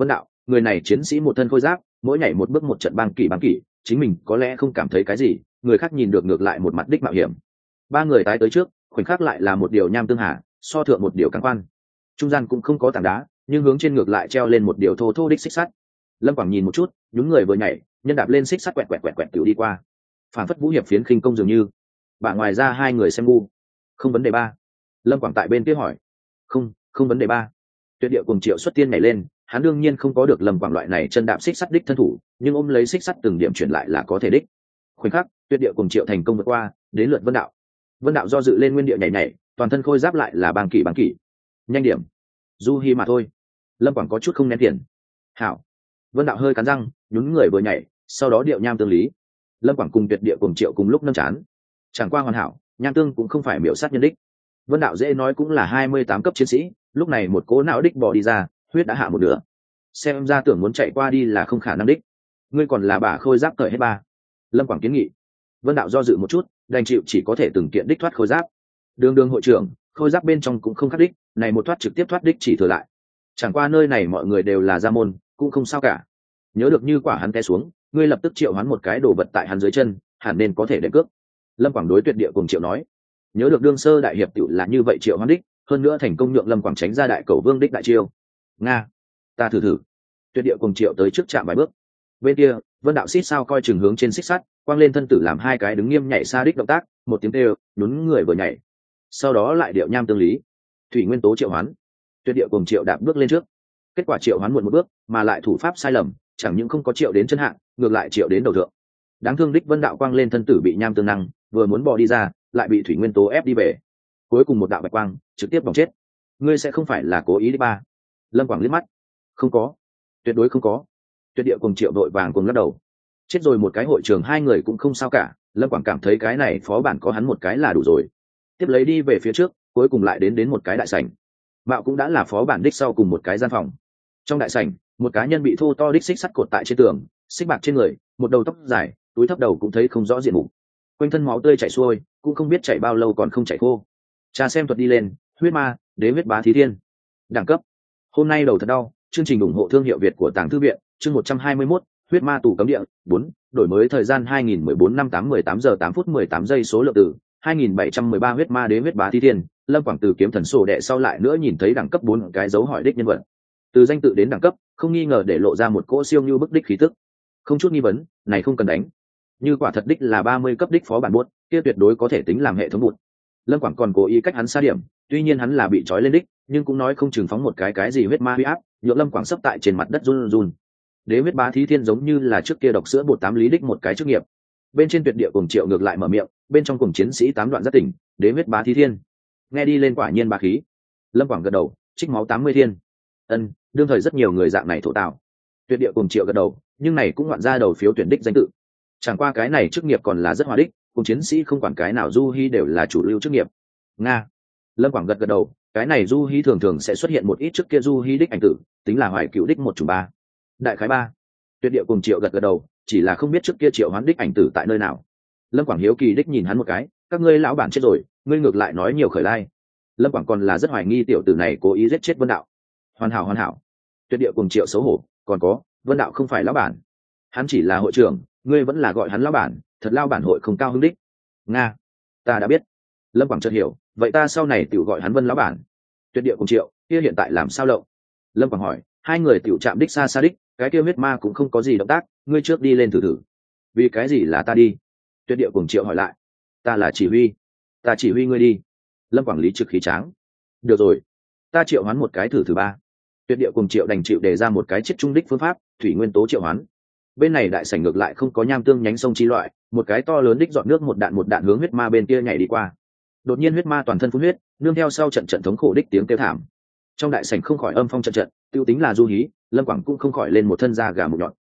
người này chiến sĩ một thân khôi giáp, mỗi nhảy một bước một trận bang kỷ, chính mình có lẽ không cảm thấy cái gì, người khác nhìn được ngược lại một mặt đích mạo hiểm. Ba người tái tới trước, khoảnh khắc lại là một điều nham tương hà, so thượng một điều căng quan. Trung gian cũng không có tảng đá, nhưng hướng trên ngược lại treo lên một điều thô thô đích xích sắt. Lâm Quảng nhìn một chút, nhún người vừa nhảy, nhân đạp lên xích sắt quẹt tiểu đi qua. Phản phất vũ hiệp phiến khinh công dường như. Bà ngoài ra hai người xem ngu. Không vấn đề ba. Lâm Quảng tại bên kia hỏi. Không vấn đề ba. Tuyệt địa cùng Triệu Xuất Tiên nhảy lên, hắn đương nhiên không có được Lâm Quảng loại này chân đạp xích sắt đích thân thủ, nhưng ôm lấy xích sắt từng điểm chuyển lại là có thể đích. Khoảnh khắc, Tuyệt địa cùng Triệu thành công vượt qua, đến lượt Vân Đạo. Vân Đạo do dự lên nguyên địa nhảy, toàn thân khôi giáp lại là bang kỷ. Nhanh điểm. Du Hi mà thôi. Lâm Quảng có chút không nén tiền. Hảo. Vân Đạo hơi cắn răng, nhún người vừa nhảy, sau đó điệu nham tương lý. Lâm Quảng cùng Tuyệt địa cùng Triệu cùng lúc nâng chán. Chẳng qua hoàn hảo, nham tương cũng không phải miểu sát nhân đích. Vân Đạo dễ nói cũng là 28 cấp chiến sĩ, lúc này một cố não đích bỏ đi ra, huyết đã hạ một nửa. Xem ra tưởng muốn chạy qua đi là không khả năng đích. Ngươi còn là bả khôi giáp cởi hết ba. Lâm Quảng kiến nghị. Vân Đạo do dự một chút, đành chịu chỉ có thể từng kiện đích thoát khôi giáp. Đường hội trưởng, khôi giáp bên trong cũng không khắc đích, này một thoát trực tiếp thoát đích chỉ thừa lại. Chẳng qua nơi này mọi người đều là gia môn, cũng không sao cả. Nhớ được như quả hắn té xuống, ngươi lập tức triệu hắn một cái đồ vật tại hắn dưới chân, hẳn nên có thể đệm cước. Lâm Quảng đối Tuyệt địa cùng Triệu nói. Nhớ được đương sơ đại hiệp tiểu là như vậy triệu hoán đích, hơn nữa thành công nhượng Lâm Quảng tránh ra đại cầu vương đích đại chiêu. Nga, ta thử. Tuyệt địa cùng Triệu tới trước chạm vài bước. Bên kia, Vân Đạo xít sao coi chừng hướng trên xích sắt, quang lên thân tử làm hai cái đứng nghiêm nhảy xa đích động tác, một tiếng kêu, nhún người vừa nhảy. Sau đó lại điệu nham tương lý. Thủy nguyên tố triệu hoán. Tuyệt địa cùng Triệu đạp bước lên trước. Kết quả triệu hoán muộn một bước, mà lại thủ pháp sai lầm, chẳng những không có triệu đến chân hạng, ngược lại triệu đến đầu thượng. Đáng thương đích Vân Đạo quang lên thân tử bị nham tương năng, vừa muốn bò đi ra, lại bị thủy nguyên tố ép đi về. Cuối cùng một đạo bạch quang trực tiếp vòng chết. Ngươi sẽ không phải là cố ý đi ba? Lâm Quảng liếc mắt. Không có, tuyệt đối không có. Tuyệt địa cùng Triệu đội vàng cùng lắc đầu. Chết rồi một cái hội trường hai người cũng không sao cả. Lâm Quảng cảm thấy cái này phó bản có hắn một cái là đủ rồi. Tiếp lấy đi về phía trước, cuối cùng lại đến một cái đại sảnh. Mạo cũng đã là phó bản đích sau cùng một cái gian phòng. Trong đại sảnh, một cá nhân bị thô to đích xích sắt cột tại trên tường, xích bạc trên người, một đầu tóc dài, túi thấp đầu cũng thấy không rõ diện mục. Quanh thân máu tươi chảy xuôi, cũng không biết chảy bao lâu còn không chảy khô. Cha xem thuật đi lên, huyết ma, đế huyết bá thí thiên. Đẳng cấp. Hôm nay đầu thật đau, chương trình ủng hộ thương hiệu Việt của Tàng Thư viện, chương 121, huyết ma tù cấm địa, 4, đổi mới thời gian 2014 năm 8:18 giờ 8 phút 18 giây số lượng từ 2713 huyết ma đế huyết bá thí thiên. Lâm Quảng từ kiếm thần sổ đệ sau lại nữa nhìn thấy đẳng cấp 4 cái dấu hỏi đích nhân vật. Từ danh tự đến đẳng cấp, không nghi ngờ để lộ ra một cỗ siêu như bức đích khí tức. Không chút nghi vấn, này không cần đánh. Như quả thật đích là 30 cấp đích phó bản buốt, kia tuyệt đối có thể tính làm hệ thống buốt. Lâm Quảng còn cố ý cách hắn xa điểm, tuy nhiên hắn là bị trói lên đích, nhưng cũng nói không chừng phóng một cái gì huyết ma huy áp, nhượng Lâm Quảng sấp tại trên mặt đất run run. Đế huyết bá thí thiên giống như là trước kia độc sữa bột 8 lý đích một cái chức nghiệp. Bên trên Tuyệt địa cùng Triệu ngược lại mở miệng, bên trong cùng chiến sĩ 8 đoạn rất tỉnh, đế huyết bá thí thiên. Nghe đi lên quả nhiên bá khí. Lâm Quảng gật đầu, trích máu 80 thiên. Ân, đương thời rất nhiều người dạng này thổ tạo. Tuyệt địa cùng Triệu gật đầu, nhưng này cũng loạn ra đầu phiếu tuyển đích danh tự. Chẳng qua cái này chức nghiệp còn là rất hòa đích, cùng chiến sĩ không quản cái nào du hi đều là chủ lưu chức nghiệp. Nga. Lâm Quảng gật đầu, cái này du hi thường thường sẽ xuất hiện một ít trước kia du hi đích ảnh tử, tính là hoài cựu đích 1/3. Đại khái 3. Tuyệt địa cùng Triệu gật đầu, chỉ là không biết trước kia Triệu hoán đích ảnh tử tại nơi nào. Lâm Quảng hiếu kỳ đích nhìn hắn một cái, các ngươi lão bản chết rồi, ngươi ngược lại nói nhiều khởi lai. Lâm Quảng còn là rất hoài nghi tiểu tử này cố ý giết chết Vân Đạo. Hoàn hảo. Tuyệt địa cùng Triệu xấu hổ, còn có, Vân Đạo không phải lão bản, hắn chỉ là hội trưởng, ngươi vẫn là gọi hắn lão bản, thật lão bản hội không cao hứng đích. Nga, ta đã biết. Lâm Quảng chợt hiểu, vậy ta sau này tiểu gọi hắn Vân lão bản. Tuyệt địa cùng Triệu, kia hiện tại làm sao lậu? Lâm Quảng hỏi, hai người tiểu chạm đích xa đích, cái kia huyết ma cũng không có gì động tác, ngươi trước đi lên thử. Vì cái gì là ta đi? Tuyệt địa cùng Triệu hỏi lại. Ta là chỉ huy, ta chỉ huy ngươi đi. Lâm Quảng lý trực khí tráng. Được rồi, ta triệu hoán một cái thử 3. Tuyệt địa cùng Triệu đành chịu đề ra một cái chiết trung đích phương pháp, thủy nguyên tố triệu hoán. Bên này đại sảnh ngược lại không có nham tương nhánh sông chi loại, một cái to lớn đích dọn nước một đạn hướng huyết ma bên kia nhảy đi qua. Đột nhiên huyết ma toàn thân phun huyết, nương theo sau trận thống khổ đích tiếng kêu thảm. Trong đại sảnh không khỏi âm phong trận, tiêu tính là du hí, Lâm Quảng cũng không khỏi lên một thân da gà một nhọn.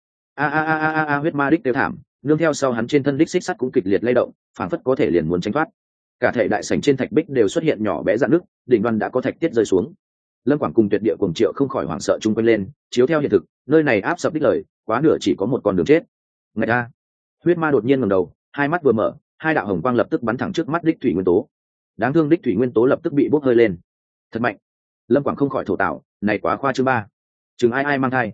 A huyết ma đích kêu thảm, nương theo sau hắn trên thân đích xích sắt cũng kịch liệt lay động, phảng phất có thể liền muốn tránh thoát. Cả thể đại sảnh trên thạch bích đều xuất hiện nhỏ bé rạn nước, đỉnh văn đã có thạch tiết rơi xuống. Lâm Quảng cùng Tuyệt địa cùng Triệu không khỏi hoảng sợ chung quanh lên, chiếu theo hiện thực, nơi này áp sập đích lời, quá nửa chỉ có một con đường chết. Ngạch a! Huyết ma đột nhiên ngẩng đầu, hai mắt vừa mở, hai đạo hồng quang lập tức bắn thẳng trước mắt đích thủy nguyên tố. Đáng thương đích thủy nguyên tố lập tức bị bốc hơi lên. Thật mạnh. Lâm Quảng không khỏi thổ tạo, này quá khoa trương ba. Chừng ai mang thai.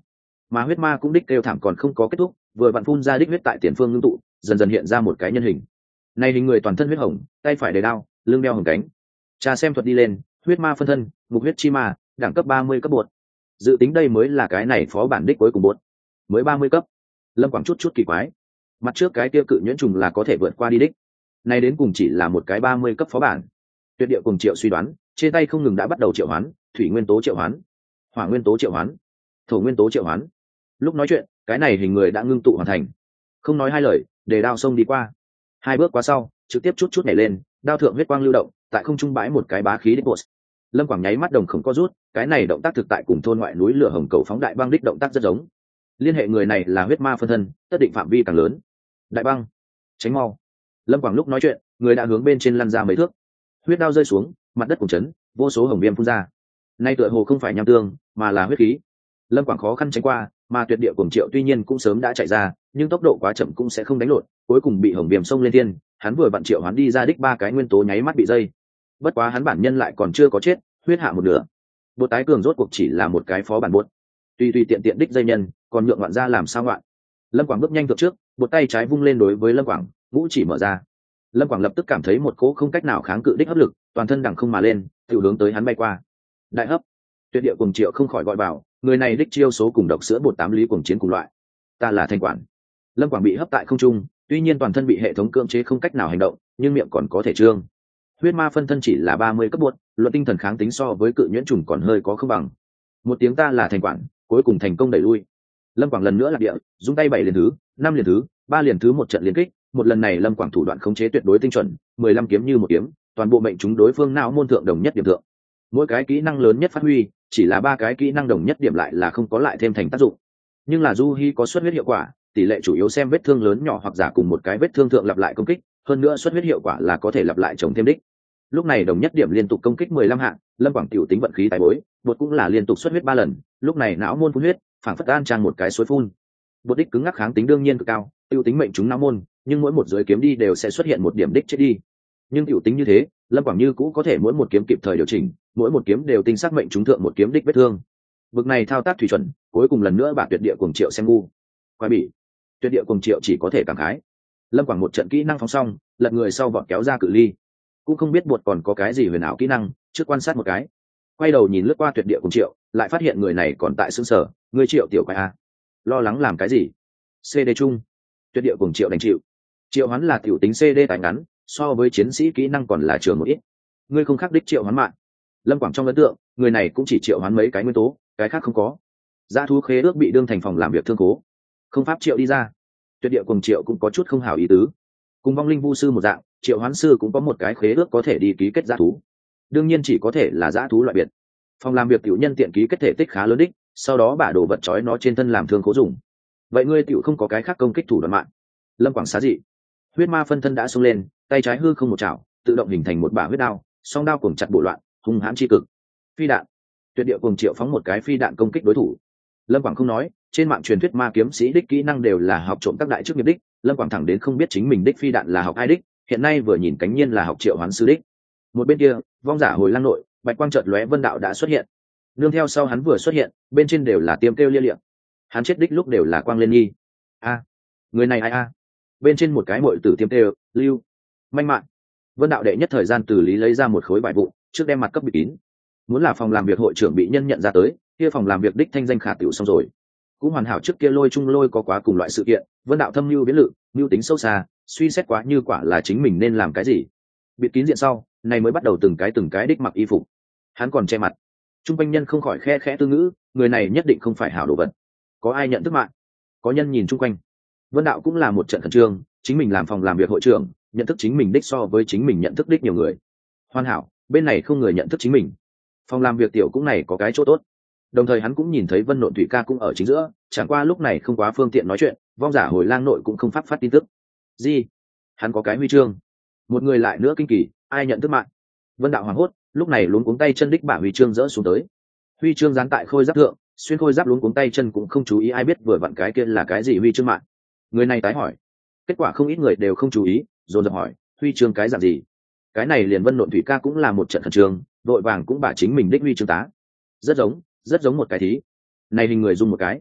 mà huyết ma cũng đích kêu thảm còn không có kết thúc, vừa vặn phun ra đích huyết tại tiền phương ngưng tụ, dần dần hiện ra một cái nhân hình. Này hình người toàn thân huyết hồng, tay phải đề đao, lưng đeo hồng cánh. Tra xem thuật đi lên, huyết ma phân thân, ngục huyết chi ma, đẳng cấp 30 cấp bột. Dự tính đây mới là cái này phó bản đích cuối cùng bột. Mới 30 cấp. Lâm Quảng chút kỳ quái. Mặt trước cái tiêu cự nhuyễn trùng là có thể vượt qua đi đích. Này đến cùng chỉ là một cái 30 cấp phó bản. Tuyệt địa cùng Triệu suy đoán, trên tay không ngừng đã bắt đầu triệu hoán, thủy nguyên tố triệu hoán, hỏa nguyên tố triệu hoán, thổ nguyên tố triệu hoán. Lúc nói chuyện, cái này hình người đã ngưng tụ hoàn thành. Không nói hai lời, để đao xông đi qua. Hai bước qua sau, trực tiếp chút nhảy lên, đao thượng huyết quang lưu động, tại không trung bãi một cái bá khí đích boss. Lâm Quảng nháy mắt đồng không có rút, cái này động tác thực tại cùng thôn ngoại núi lửa hồng cầu phóng đại băng đích động tác rất giống. Liên hệ người này là huyết ma phân thân, tất định phạm vi càng lớn. Đại băng, tránh mau. Lâm Quảng lúc nói chuyện, người đã hướng bên trên lăn ra mấy thước. Huyết đao rơi xuống, mặt đất cùng chấn, vô số hồng viêm phun ra. Nay tựa hồ không phải nham tương, mà là huyết khí. Lâm Quảng khó khăn tránh qua, mà tuyệt địa cùng Triệu tuy nhiên cũng sớm đã chạy ra, nhưng tốc độ quá chậm cũng sẽ không đánh lộn, cuối cùng bị hồng viêm xông lên thiên, hắn vừa vặn triệu hắn đi ra đích ba cái nguyên tố nháy mắt bị dây. Bất quá hắn bản nhân lại còn chưa có chết, huyết hạ một nửa. Bột tái cường rốt cuộc chỉ là một cái phó bản bột. Tùy tiện đích dây nhân, còn nhượng ngoạn ra làm sao ngoạn. Lâm Quảng bước nhanh vượt trước, bột tay trái vung lên đối với Lâm Quảng, ngũ chỉ mở ra. Lâm Quảng lập tức cảm thấy một cỗ không cách nào kháng cự đích hấp lực, toàn thân đằng không mà lên, tự hướng tới hắn bay qua. Đại hấp. Tuyệt địa cùng Triệu không khỏi gọi bảo, người này đích chiêu số cùng độc sữa bột tám lý cùng chiến cùng loại. Ta là Thanh Quản. Lâm Quảng bị hấp tại không trung, tuy nhiên toàn thân bị hệ thống cưỡng chế không cách nào hành động, nhưng miệng còn có thể trương. Huyết ma phân thân chỉ là 30 cấp bột, luận tinh thần kháng tính so với cự nhuyễn trùng còn hơi có không bằng. Một tiếng ta là Thanh Quản, cuối cùng thành công đẩy lui. Lâm Quảng lần nữa lạc địa, dùng tay 7 liền thứ, 5 liền thứ, 3 liền thứ một trận liên kích, một lần này Lâm Quảng thủ đoạn khống chế tuyệt đối tinh chuẩn, 15 kiếm như một kiếm, toàn bộ mệnh chúng đối phương não môn thượng đồng nhất điểm thượng. Mỗi cái kỹ năng lớn nhất phát huy, chỉ là 3 cái kỹ năng đồng nhất điểm lại là không có lại thêm thành tác dụng. Nhưng là Du Hi có xuất huyết hiệu quả, tỷ lệ chủ yếu xem vết thương lớn nhỏ hoặc giả cùng một cái vết thương thượng lặp lại công kích, hơn nữa xuất huyết hiệu quả là có thể lặp lại trồng thêm đích. Lúc này đồng nhất điểm liên tục công kích 15 hạng, Lâm Quảng tiểu tính vận khí tài bối, bột cũng là liên tục xuất huyết 3 lần, lúc này não môn phun huyết, phảng phất an trang một cái suối phun. Bột đích cứng ngắc kháng tính đương nhiên cực cao, tiêu tính mệnh chúng não môn, nhưng mỗi một dưới kiếm đi đều sẽ xuất hiện một điểm đích chết đi. Nhưng tiểu tính như thế, Lâm Quảng như cũ có thể mỗi một kiếm kịp thời điều chỉnh, mỗi một kiếm đều tinh xác mệnh chúng thượng một kiếm đích vết thương. Bực này thao tác thủy chuẩn, cuối cùng lần nữa bà tuyệt địa cùng Triệu xem ngu. Quái bị, tuyệt địa cùng Triệu chỉ có thể cảm khái. Lâm Quảng một trận kỹ năng phóng xong, lật người sau vọt kéo ra cự ly. Cũng không biết bột còn có cái gì huyền ảo kỹ năng, trước quan sát một cái. Quay đầu nhìn lướt qua tuyệt địa cùng Triệu, lại phát hiện người này còn tại xương sở, người Triệu tiểu quái a. Lo lắng làm cái gì? CD chung. Tuyệt địa cùng Triệu đành chịu. Triệu hoán là tiểu tính CD tài ngắn, so với chiến sĩ kỹ năng còn là trường một ít. Ngươi không khắc đích triệu hoán mạng. Lâm Quảng trong ấn tượng, người này cũng chỉ triệu hoán mấy cái nguyên tố, cái khác không có. Dã thú khế ước bị đương thành phòng làm việc thương cố, không pháp triệu đi ra. Tuyệt địa cùng Triệu cũng có chút không hảo ý tứ. Cùng vong linh vu sư một dạng, triệu hoán sư cũng có một cái khế ước có thể đi ký kết dã thú. Đương nhiên chỉ có thể là dã thú loại biệt. Phòng làm việc tiểu nhân tiện ký kết thể tích khá lớn đích, sau đó bả đồ vật trói nó trên thân làm thương cố dùng. Vậy ngươi tiểu không có cái khác công kích thủ đoạn mạng. Lâm Quảng xá dị. Huyết ma phân thân đã xông lên, tay trái hư không một chảo, tự động hình thành một bả huyết đao, song đao cuồng chặt bộ loạn, hung hãn chi cực. Phi đạn. Tuyệt địa cùng Triệu phóng một cái phi đạn công kích đối thủ. Lâm Quảng không nói, trên mạng truyền thuyết ma kiếm sĩ đích kỹ năng đều là học trộm các đại chức nghiệp đích, Lâm Quảng thẳng đến không biết chính mình đích phi đạn là học ai đích, hiện nay vừa nhìn cánh nhiên là học Triệu hoán sư đích. Một bên kia, vong giả hồi lang nội, bạch quang chợt lóe Vân Đạo đã xuất hiện. Nương theo sau hắn vừa xuất hiện, bên trên đều là tiêm kêu lia liệm. Hắn chết đích lúc đều là quang lên nghi. A, người này ai a? Bên trên một cái muội tử tiêm kêu, lưu, manh mạng. Vân Đạo đệ nhất thời gian từ lý lấy ra một khối bài vụ, trước đem mặt cấp bịt kín. Muốn là phòng làm việc hội trưởng bị nhân nhận ra tới, kia phòng làm việc đích thanh danh khả tiểu xong rồi. Cũng hoàn hảo trước kia lôi trung lôi có quá cùng loại sự kiện, Vân Đạo thâm lưu biến lự, lưu tính sâu xa, suy xét quá như quả là chính mình nên làm cái gì. Bịt kín diện sau, này mới bắt đầu từng cái đích mặc y phục. Hắn còn che mặt. Trung quanh nhân không khỏi khe khẽ tư ngữ, người này nhất định không phải hảo đồ vật. Có ai nhận thức mạng? Có nhân nhìn chung quanh. Vân Đạo cũng là một trận khẩn trương, chính mình làm phòng làm việc hội trưởng, nhận thức chính mình đích so với chính mình nhận thức đích nhiều người. Hoàn hảo, bên này không người nhận thức chính mình. Phòng làm việc tiểu cũng này có cái chỗ tốt. Đồng thời hắn cũng nhìn thấy Vân Nộn Thủy ca cũng ở chính giữa, chẳng qua lúc này không quá phương tiện nói chuyện, vong giả hồi lang nội cũng không phát tin tức. Gì? Hắn có cái huy chương. Một người lại nữa kinh kỳ, ai nhận thức mạng? Vân Đạo hoảng hốt, lúc này luống cuống tay chân đích bả huy chương dỡ xuống tới. Huy chương dán tại khôi giáp thượng, xuyên khôi giáp luống cuống tay chân cũng không chú ý ai biết vừa vặn cái kia là cái gì huy chương mạng. Người này tái hỏi. Kết quả không ít người đều không chú ý, dồn dập hỏi, huy chương cái dạng gì? Cái này liền Vân Nộn Thủy ca cũng là một trận khẩn trương, đội vàng cũng bả chính mình đích huy chương tá. Rất giống một cái thí. Này hình người dung một cái.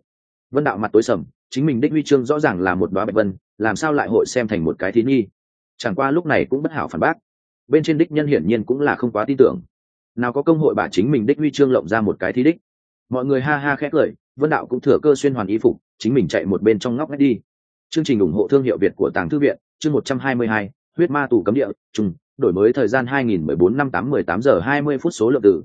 Vân đạo mặt tối sầm, chính mình đích huy chương rõ ràng là một đóa bạch vân, làm sao lại hội xem thành một cái thí nghi? Chẳng qua lúc này cũng bất hảo phản bác, bên trên đích nhân hiển nhiên cũng là không quá tin tưởng. Nào có công hội bà chính mình đích huy chương lộng ra một cái thí đích. Mọi người ha ha khẽ cười, Vân đạo cũng thừa cơ xuyên hoàn y phục, chính mình chạy một bên trong ngóc ngách đi. Chương trình ủng hộ thương hiệu Việt của Tàng Thư viện, chương 122, huyết ma tù cấm địa, trùng, đổi mới thời gian 2014 năm 8:18 giờ 20 phút số lượng từ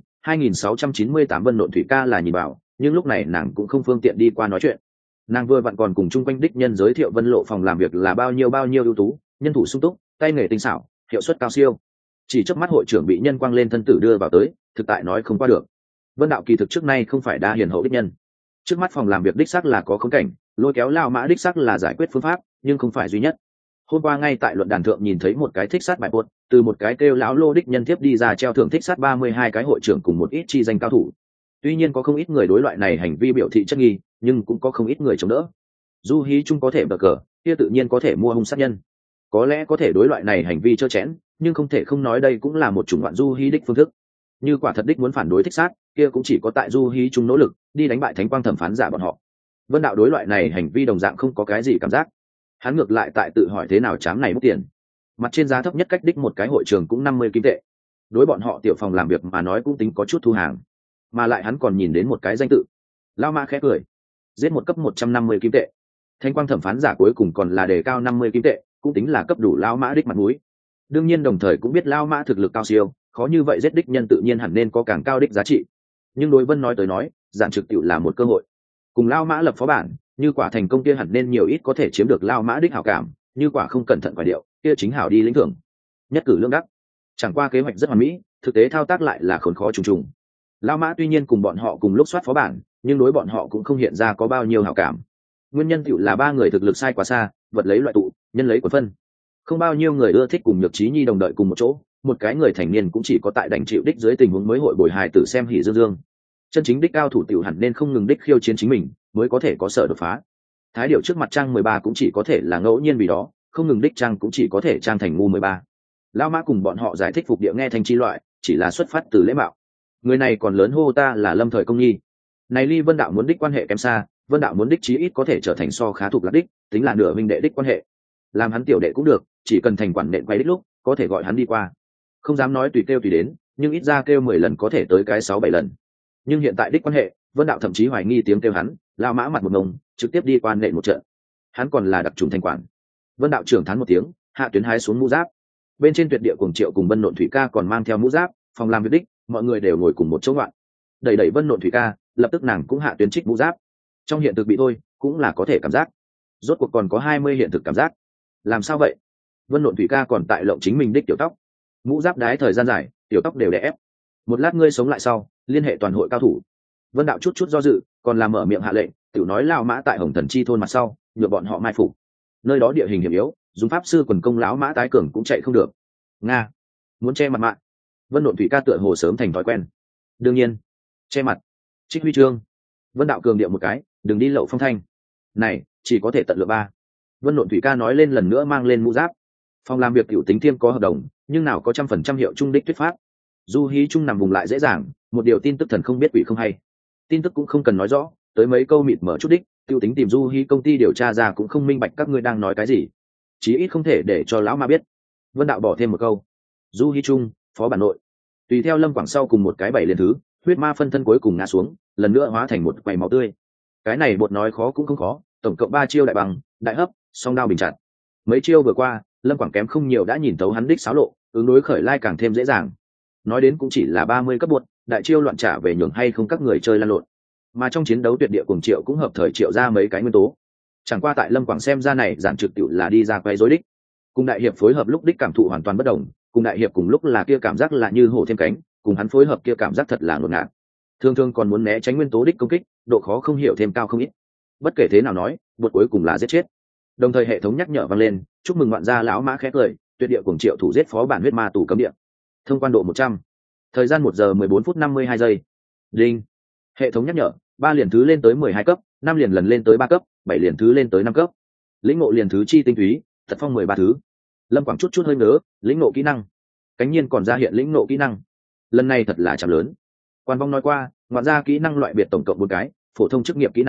2698. Vân Nộn Thủy ca là nhìn bảo, nhưng lúc này nàng cũng không phương tiện đi qua nói chuyện. Nàng vừa vặn còn cùng chung quanh đích nhân giới thiệu Vân Lộ phòng làm việc là bao nhiêu ưu tú, nhân thủ sung túc, tay nghề tinh xảo, hiệu suất cao siêu. Chỉ chớp mắt hội trưởng bị nhân quang lên thân tử đưa vào tới, thực tại nói không qua được. Vân đạo kỳ thực trước nay không phải đa hiền hậu đích nhân. Trước mắt phòng làm việc đích xác là có khống cảnh, lôi kéo lao mã đích xác là giải quyết phương pháp, nhưng không phải duy nhất. Hôm qua ngay tại luận đàn thượng nhìn thấy một cái thích sát bài buốt, từ một cái kêu lão lô đích nhân tiếp đi ra treo thưởng thích sát 32 cái hội trưởng cùng một ít chi danh cao thủ. Tuy nhiên có không ít người đối loại này hành vi biểu thị chất nghi, nhưng cũng có không ít người chống đỡ. Du hí chung có thể bờ cờ, kia tự nhiên có thể mua hung sát nhân. Có lẽ có thể đối loại này hành vi trơ chẽn, nhưng không thể không nói đây cũng là một chủng ngoạn du hí đích phương thức. Như quả thật đích muốn phản đối thích sát, kia cũng chỉ có tại du hí chung nỗ lực đi đánh bại thánh quang thẩm phán giả bọn họ. Vân đạo đối loại này hành vi đồng dạng không có cái gì cảm giác, hắn ngược lại tại tự hỏi thế nào chám này mất tiền. Mặt trên giá thấp nhất cách đích một cái hội trường cũng 50 kim tệ, đối bọn họ tiểu phòng làm việc mà nói cũng tính có chút thu hàng, mà lại hắn còn nhìn đến một cái danh tự. Lao mã khẽ cười, giết một cấp 150 kim tệ, thanh quang thẩm phán giả cuối cùng còn là đề cao 50 kim tệ, cũng tính là cấp đủ Lao mã đích mặt mũi. Đương nhiên đồng thời cũng biết Lao mã thực lực cao siêu, khó như vậy giết đích nhân tự nhiên hẳn nên có càng cao đích giá trị. Nhưng đối Vân nói tới nói, giản trực tiểu là một cơ hội, cùng Lao mã lập phó bản, như quả thành công kia hẳn nên nhiều ít có thể chiếm được Lao mã đích hảo cảm, như quả không cẩn thận quả điệu kia chính hảo đi lĩnh thưởng, nhất cử lương đắc. Chẳng qua kế hoạch rất hoàn mỹ, thực tế thao tác lại là khốn khó trùng trùng. Lao mã tuy nhiên cùng bọn họ cùng lúc soát phó bản, nhưng đối bọn họ cũng không hiện ra có bao nhiêu hảo cảm. Nguyên nhân tiểu là ba người thực lực sai quá xa, vật lấy loại tụ, nhân lấy quần phân. Không bao nhiêu người ưa thích cùng Nhược Trí Nhi đồng đợi cùng một chỗ, một cái người thành niên cũng chỉ có tại đành chịu đích dưới tình huống mới hội bồi hài tử xem hỉ dương dương. Chân chính đích cao thủ tiểu hẳn nên không ngừng đích khiêu chiến chính mình, mới có thể có sở đột phá. Thái điệu trước mặt trang 13 cũng chỉ có thể là ngẫu nhiên vì đó, không ngừng đích trang cũng chỉ có thể trang thành ngu 13. Lao mã cùng bọn họ giải thích phục địa nghe thành chi loại, chỉ là xuất phát từ lễ mạo. Người này còn lớn hô ta là Lâm Thời Công Nhi. Này ly Vân đạo muốn đích quan hệ kém xa, Vân đạo muốn đích chí ít có thể trở thành so khá thuộc lạc đích, tính là nửa huynh đệ đích quan hệ. Làm hắn tiểu đệ cũng được, chỉ cần thành quản nện quay đích lúc, có thể gọi hắn đi qua. Không dám nói tùy kêu tùy đến, nhưng ít ra kêu 10 lần có thể tới cái 6-7 lần. Nhưng hiện tại đích quan hệ, Vân đạo thậm chí hoài nghi tiếng kêu hắn, Lao mã mặt một ngông, trực tiếp đi quan nện một trận. Hắn còn là đặc trùng thành quản. Vân đạo trưởng thán một tiếng, hạ tuyến hái xuống mũ giáp. Bên trên tuyệt địa Cuồng Triệu cùng Vân Nộn Thủy ca còn mang theo mũ giáp, phòng làm việc đích, mọi người đều ngồi cùng một chỗ ngoạn. Đẩy Vân Nộn Thủy ca, lập tức nàng cũng hạ tuyến trích mũ giáp. Trong hiện thực bị thôi, cũng là có thể cảm giác. Rốt cuộc còn có 20 hiện thực cảm giác. Làm sao vậy? Vân Nộn Thủy ca còn tại lộng chính mình đích tiểu tóc. Mũ giáp đái thời gian dài, tiểu tóc đều đè ép. Một lát ngươi sống lại sau, liên hệ toàn hội cao thủ. Vân đạo chút do dự, còn làm mở miệng hạ lệnh, tiểu nói Lao mã tại Hồng Thần Chi thôn mặt sau, nhựa bọn họ mai phục. Nơi đó địa hình hiểm yếu, dùng pháp sư quần công lão mã tái cường cũng chạy không được. Nga, muốn che mặt mạng. Vân Nộn Thủy ca tựa hồ sớm thành thói quen. Đương nhiên, che mặt, trích huy chương. Vân đạo cường điệu một cái, đừng đi lậu phong thanh. Này, chỉ có thể tận lượng 3. Vân Nộn Thủy ca nói lên lần nữa mang lên mũ giáp. Phòng làm việc tiểu tính thiêm có hợp đồng, nhưng nào có 100% hiệu trung đích thuyết pháp. Du hí chung nằm vùng lại dễ dàng, một điều tin tức thần không biết quỷ không hay. Tin tức cũng không cần nói rõ, tới mấy câu mịt mở chút đích, tiêu tính tìm du hí công ty điều tra ra cũng không minh bạch các ngươi đang nói cái gì, chí ít không thể để cho lão ma biết. Vân đạo bỏ thêm một câu, du hí chung phó bản nội, tùy theo Lâm Quảng sau cùng một cái 7 liền thứ, huyết ma phân thân cuối cùng ngã xuống, lần nữa hóa thành một quầy máu tươi. Cái này bột nói khó cũng không khó, tổng cộng 3 chiêu đại bằng, đại hấp, song đao bình chặt. Mấy chiêu vừa qua, Lâm Quảng kém không nhiều đã nhìn tấu hắn đích xáo lộ, ứng đối khởi lai càng thêm dễ dàng. Nói đến cũng chỉ là 30 cấp bột, đại chiêu loạn trả về nhường hay không các người chơi lăn lộn. Mà trong chiến đấu tuyệt địa Cuồng Triệu cũng hợp thời triệu ra mấy cái nguyên tố. Chẳng qua tại Lâm Quảng xem ra này giản trực tiểu là đi ra quay rối đích. Cùng đại hiệp phối hợp lúc đích cảm thụ hoàn toàn bất đồng, cùng đại hiệp cùng lúc là kia cảm giác là như hổ thêm cánh, cùng hắn phối hợp kia cảm giác thật là ngột ngạt. Thường còn muốn né tránh nguyên tố đích công kích, độ khó không hiểu thêm cao không ít. Bất kể thế nào nói, bột cuối cùng là giết chết. Đồng thời hệ thống nhắc nhở vang lên, chúc mừng ngoạn gia lão mã khẽ cười, tuyệt địa Cuồng Triệu thủ giết phó bản huyết ma tù cấm địa. Thông quan độ 100. Thời gian 1 giờ 14 phút 52 giây. Đinh. Hệ thống nhắc nhở, 3 liền thứ lên tới 12 cấp, 5 liền lần lên tới 3 cấp, 7 liền thứ lên tới 5 cấp. Lĩnh ngộ liền thứ chi tinh túy, thật phong 13 thứ. Lâm Quảng chút hơi ngớ, lĩnh ngộ kỹ năng. Cánh nhiên còn ra hiện lĩnh ngộ kỹ năng. Lần này thật là chạm lớn. Quan vong nói qua, ngoạn ra kỹ năng loại biệt tổng cộng 4 cái, phổ thông chức nghiệp kỹ năng,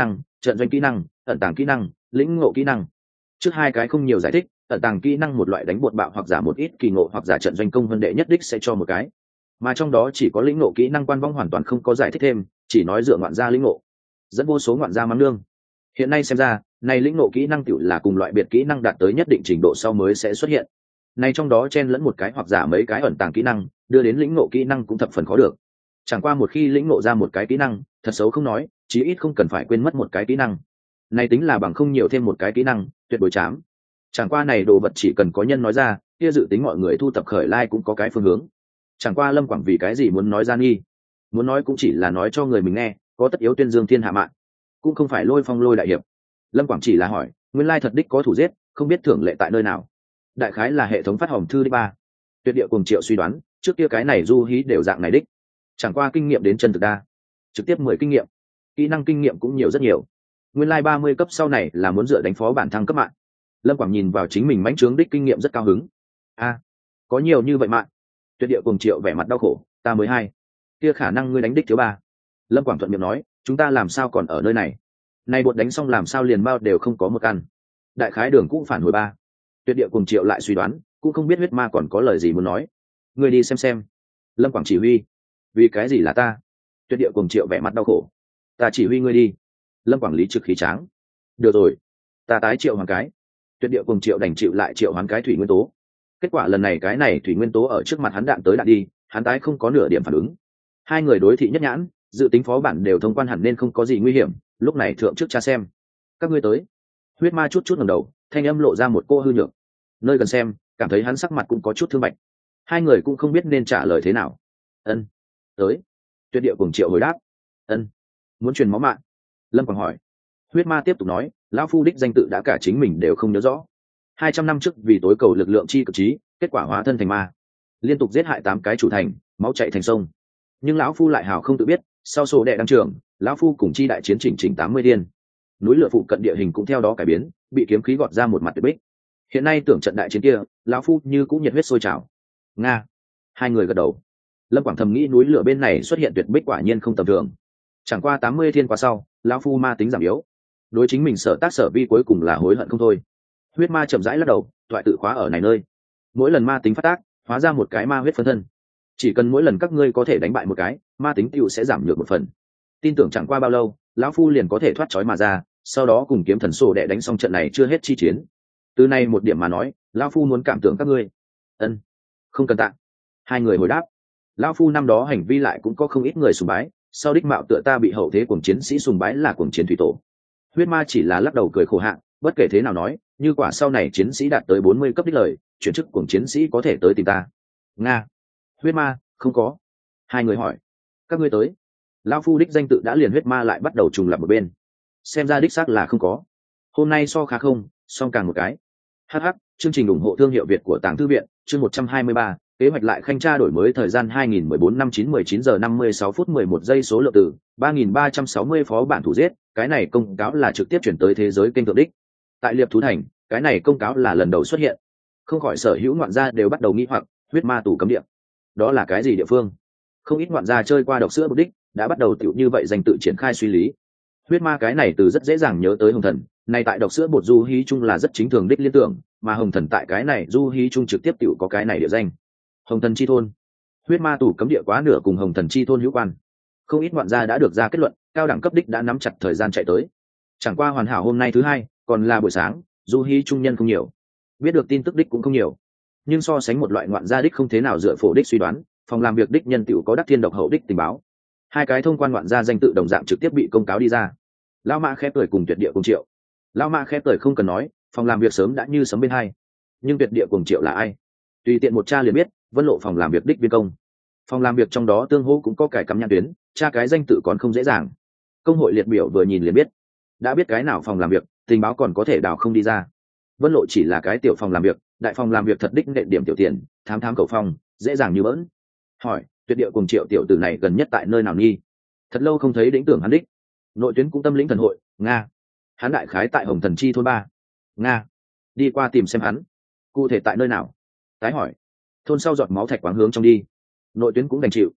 trận doanh kỹ năng, ẩn tàng kỹ năng, lĩnh ngộ kỹ năng. Trước hai cái không nhiều giải thích, ẩn tàng kỹ năng một loại đánh bột bạo hoặc giả một ít kỳ ngộ hoặc giả trận doanh công vân đệ nhất đích sẽ cho một cái, mà trong đó chỉ có lĩnh ngộ kỹ năng quan vong hoàn toàn không có giải thích thêm, chỉ nói dựa ngoạn gia lĩnh ngộ, dẫn vô số ngoạn gia mắng lương. Hiện nay xem ra, này lĩnh ngộ kỹ năng tựu là cùng loại biệt kỹ năng đạt tới nhất định trình độ sau mới sẽ xuất hiện. Này trong đó chen lẫn một cái hoặc giả mấy cái ẩn tàng kỹ năng, đưa đến lĩnh ngộ kỹ năng cũng thập phần khó được. Chẳng qua một khi lĩnh ngộ ra một cái kỹ năng, thật xấu không nói, chí ít không cần phải quên mất một cái kỹ năng. Này tính là bằng không nhiều thêm một cái kỹ năng, tuyệt đối chám. Chẳng qua này đồ vật chỉ cần có nhân nói ra, kia dự tính mọi người thu tập khởi lai cũng có cái phương hướng. Chẳng qua Lâm Quảng vì cái gì muốn nói ra nghi, muốn nói cũng chỉ là nói cho người mình nghe, có tất yếu tuyên dương thiên hạ mạng, cũng không phải Lôi Phong Lôi đại hiệp. Lâm Quảng chỉ là hỏi, nguyên lai thật đích có thủ giết, không biết thưởng lệ tại nơi nào. Đại khái là hệ thống phát hòm thư đích ba. Tuyệt địa cùng Triệu suy đoán, trước kia cái này du hí đều dạng này đích. Chẳng qua kinh nghiệm đến chân thực đa, trực tiếp 10 kinh nghiệm, kỹ năng kinh nghiệm cũng nhiều rất nhiều. Nguyên lai 30 cấp sau này là muốn dựa đánh phó bản thăng cấp mạng. Lâm Quảng nhìn vào chính mình mãnh trướng đích kinh nghiệm rất cao hứng. Có nhiều như vậy mạng. Tuyệt địa cùng Triệu vẻ mặt đau khổ, ta mới 2. Kia khả năng ngươi đánh đích thiếu 3. Lâm Quảng thuận miệng nói, chúng ta làm sao còn ở nơi này? Này bột đánh xong làm sao liền bao đều không có một căn. Đại khái đường cũng phản hồi 3. Tuyệt địa cùng Triệu lại suy đoán, cũng không biết huyết ma còn có lời gì muốn nói. Ngươi đi xem. Lâm Quảng chỉ huy. Vì cái gì là ta? Tuyệt địa cùng Triệu vẻ mặt đau khổ. Ta chỉ huy ngươi đi. Lâm Quảng lý trực khí tráng. Được rồi, ta tái triệu hoàn cái. Tuyệt địa cùng Triệu đành chịu lại triệu hoán cái thủy nguyên tố. Kết quả lần này cái này thủy nguyên tố ở trước mặt hắn đạn tới đạn đi, hắn tái không có nửa điểm phản ứng. Hai người đối thị nhất nhãn, dự tính phó bản đều thông quan hẳn nên không có gì nguy hiểm, lúc này thượng trước cha xem. Các ngươi tới. Huyết ma chút ngẩng đầu, thanh âm lộ ra một cô hư nhược. Nơi gần xem, cảm thấy hắn sắc mặt cũng có chút thương bạch. Hai người cũng không biết nên trả lời thế nào. Ân, tới. Tuyệt địa cùng Triệu hồi đáp. Ân, muốn truyền máu mạng. Lâm Quảng hỏi. Huyết ma tiếp tục nói, lão phu đích danh tự đã cả chính mình đều không nhớ rõ. 200 năm trước vì tối cầu lực lượng chi cực trí, kết quả hóa thân thành ma, liên tục giết hại 8 cái chủ thành, máu chảy thành sông. Nhưng lão phu lại hào không tự biết, sau sổ đệ đăng trường, lão phu cùng chi đại chiến chỉnh 80 thiên. Núi lửa phụ cận địa hình cũng theo đó cải biến, bị kiếm khí gọt ra một mặt tuyệt bích. Hiện nay tưởng trận đại chiến kia, lão phu như cũng nhiệt huyết sôi trào. Nga. Hai người gật đầu. Lâm Quảng thầm nghĩ núi lửa bên này xuất hiện tuyệt bích quả nhiên không tầm thường. Chẳng qua 80 thiên qua sau, lão phu ma tính giảm yếu. Đối chính mình sở tác sở vi cuối cùng là hối hận không thôi. Huyết ma chậm rãi lắc đầu, toại tự khóa ở này nơi. Mỗi lần ma tính phát tác, hóa ra một cái ma huyết phân thân. Chỉ cần mỗi lần các ngươi có thể đánh bại một cái, ma tính tựu sẽ giảm nhược một phần. Tin tưởng chẳng qua bao lâu, lão phu liền có thể thoát trói mà ra, sau đó cùng kiếm thần sổ đệ đánh xong trận này chưa hết chi chiến. Từ nay một điểm mà nói, lão phu muốn cảm tưởng các ngươi. Ân, không cần tạ. Hai người hồi đáp. Lão phu năm đó hành vi lại cũng có không ít người sùng bái, sau đích mạo tựa ta bị hậu thế cuồng chiến sĩ sùng bái là cuồng chiến thủy tổ. Huyết ma chỉ là lắc đầu cười khổ hạn, bất kể thế nào nói, như quả sau này chiến sĩ đạt tới 40 cấp đích lời, chuyển chức cuồng chiến sĩ có thể tới tìm ta. Nga. Huyết ma, không có. Hai người hỏi. Các ngươi tới. Lão phu đích danh tự đã liền huyết ma lại bắt đầu trùng lập một bên. Xem ra đích xác là không có. Hôm nay so khá không, song càng một cái. HH, chương trình ủng hộ thương hiệu Việt của Tàng Thư viện, chương 123, kế hoạch lại khanh tra đổi mới thời gian 2014 năm 9:19 giờ 56 phút 11 giây số lượng từ 3.360 phó bản thủ giết, cái này công cáo là trực tiếp chuyển tới thế giới kênh thượng đích. Tại Liệp Thú Thành, cái này công cáo là lần đầu xuất hiện. Không khỏi sở hữu ngoạn gia đều bắt đầu nghi hoặc, huyết ma tù cấm địa. Đó là cái gì địa phương? Không ít ngoạn gia chơi qua độc sữa mục đích, đã bắt đầu tiểu như vậy dành tự triển khai suy lý. Huyết ma cái này từ rất dễ dàng nhớ tới hồng thần, này tại độc sữa bột du hí chung là rất chính thường đích liên tưởng, mà hồng thần tại cái này du hí chung trực tiếp tiểu có cái này địa danh. Hồng thần chi thôn. Huyết ma tù cấm địa quá nửa cùng hồng thần chi thôn hữu quan. Không ít ngoạn gia đã được ra kết luận, cao đẳng cấp đích đã nắm chặt thời gian chạy tới. Chẳng qua hoàn hảo hôm nay thứ hai, còn là buổi sáng, du hí trung nhân không nhiều, biết được tin tức đích cũng không nhiều, nhưng so sánh một loại ngoạn gia đích không thế nào dựa phổ đích suy đoán, phòng làm việc đích nhân tựu có đắc thiên độc hậu đích tình báo. Hai cái thông quan ngoạn gia danh tự đồng dạng trực tiếp bị công cáo đi ra. Lão mã khép cười cùng tuyệt địa cùng Triệu. Lão mã khép cười không cần nói, phòng làm việc sớm đã như sấm bên hai. Nhưng tuyệt địa cùng Triệu là ai? Tùy tiện một tra liền biết, Vân Lộ phòng làm việc đích viên công. Phòng làm việc trong đó tương hỗ cũng có cải cắm nhãn tuyến, tra cái danh tự còn không dễ dàng. Công hội liệt biểu vừa nhìn liền biết, đã biết cái nào phòng làm việc, tình báo còn có thể đào không đi ra. Vân Lộ chỉ là cái tiểu phòng làm việc, đại phòng làm việc thật đích nệ điểm tiểu tiền, thám cầu phong, dễ dàng như bỡn. Hỏi, tuyệt địa cùng Triệu tiểu tử này gần nhất tại nơi nào nghi? Thật lâu không thấy đĩnh tưởng hắn đích. Nội tuyến cũng tâm lĩnh thần hội, Nga. Hắn đại khái tại Hồng Thần Chi thôn 3. Nga. Đi qua tìm xem hắn. Cụ thể tại nơi nào? Tái hỏi. Thôn sau giọt máu thạch quáng hướng trong đi. Nội tuyến cũng đành chịu.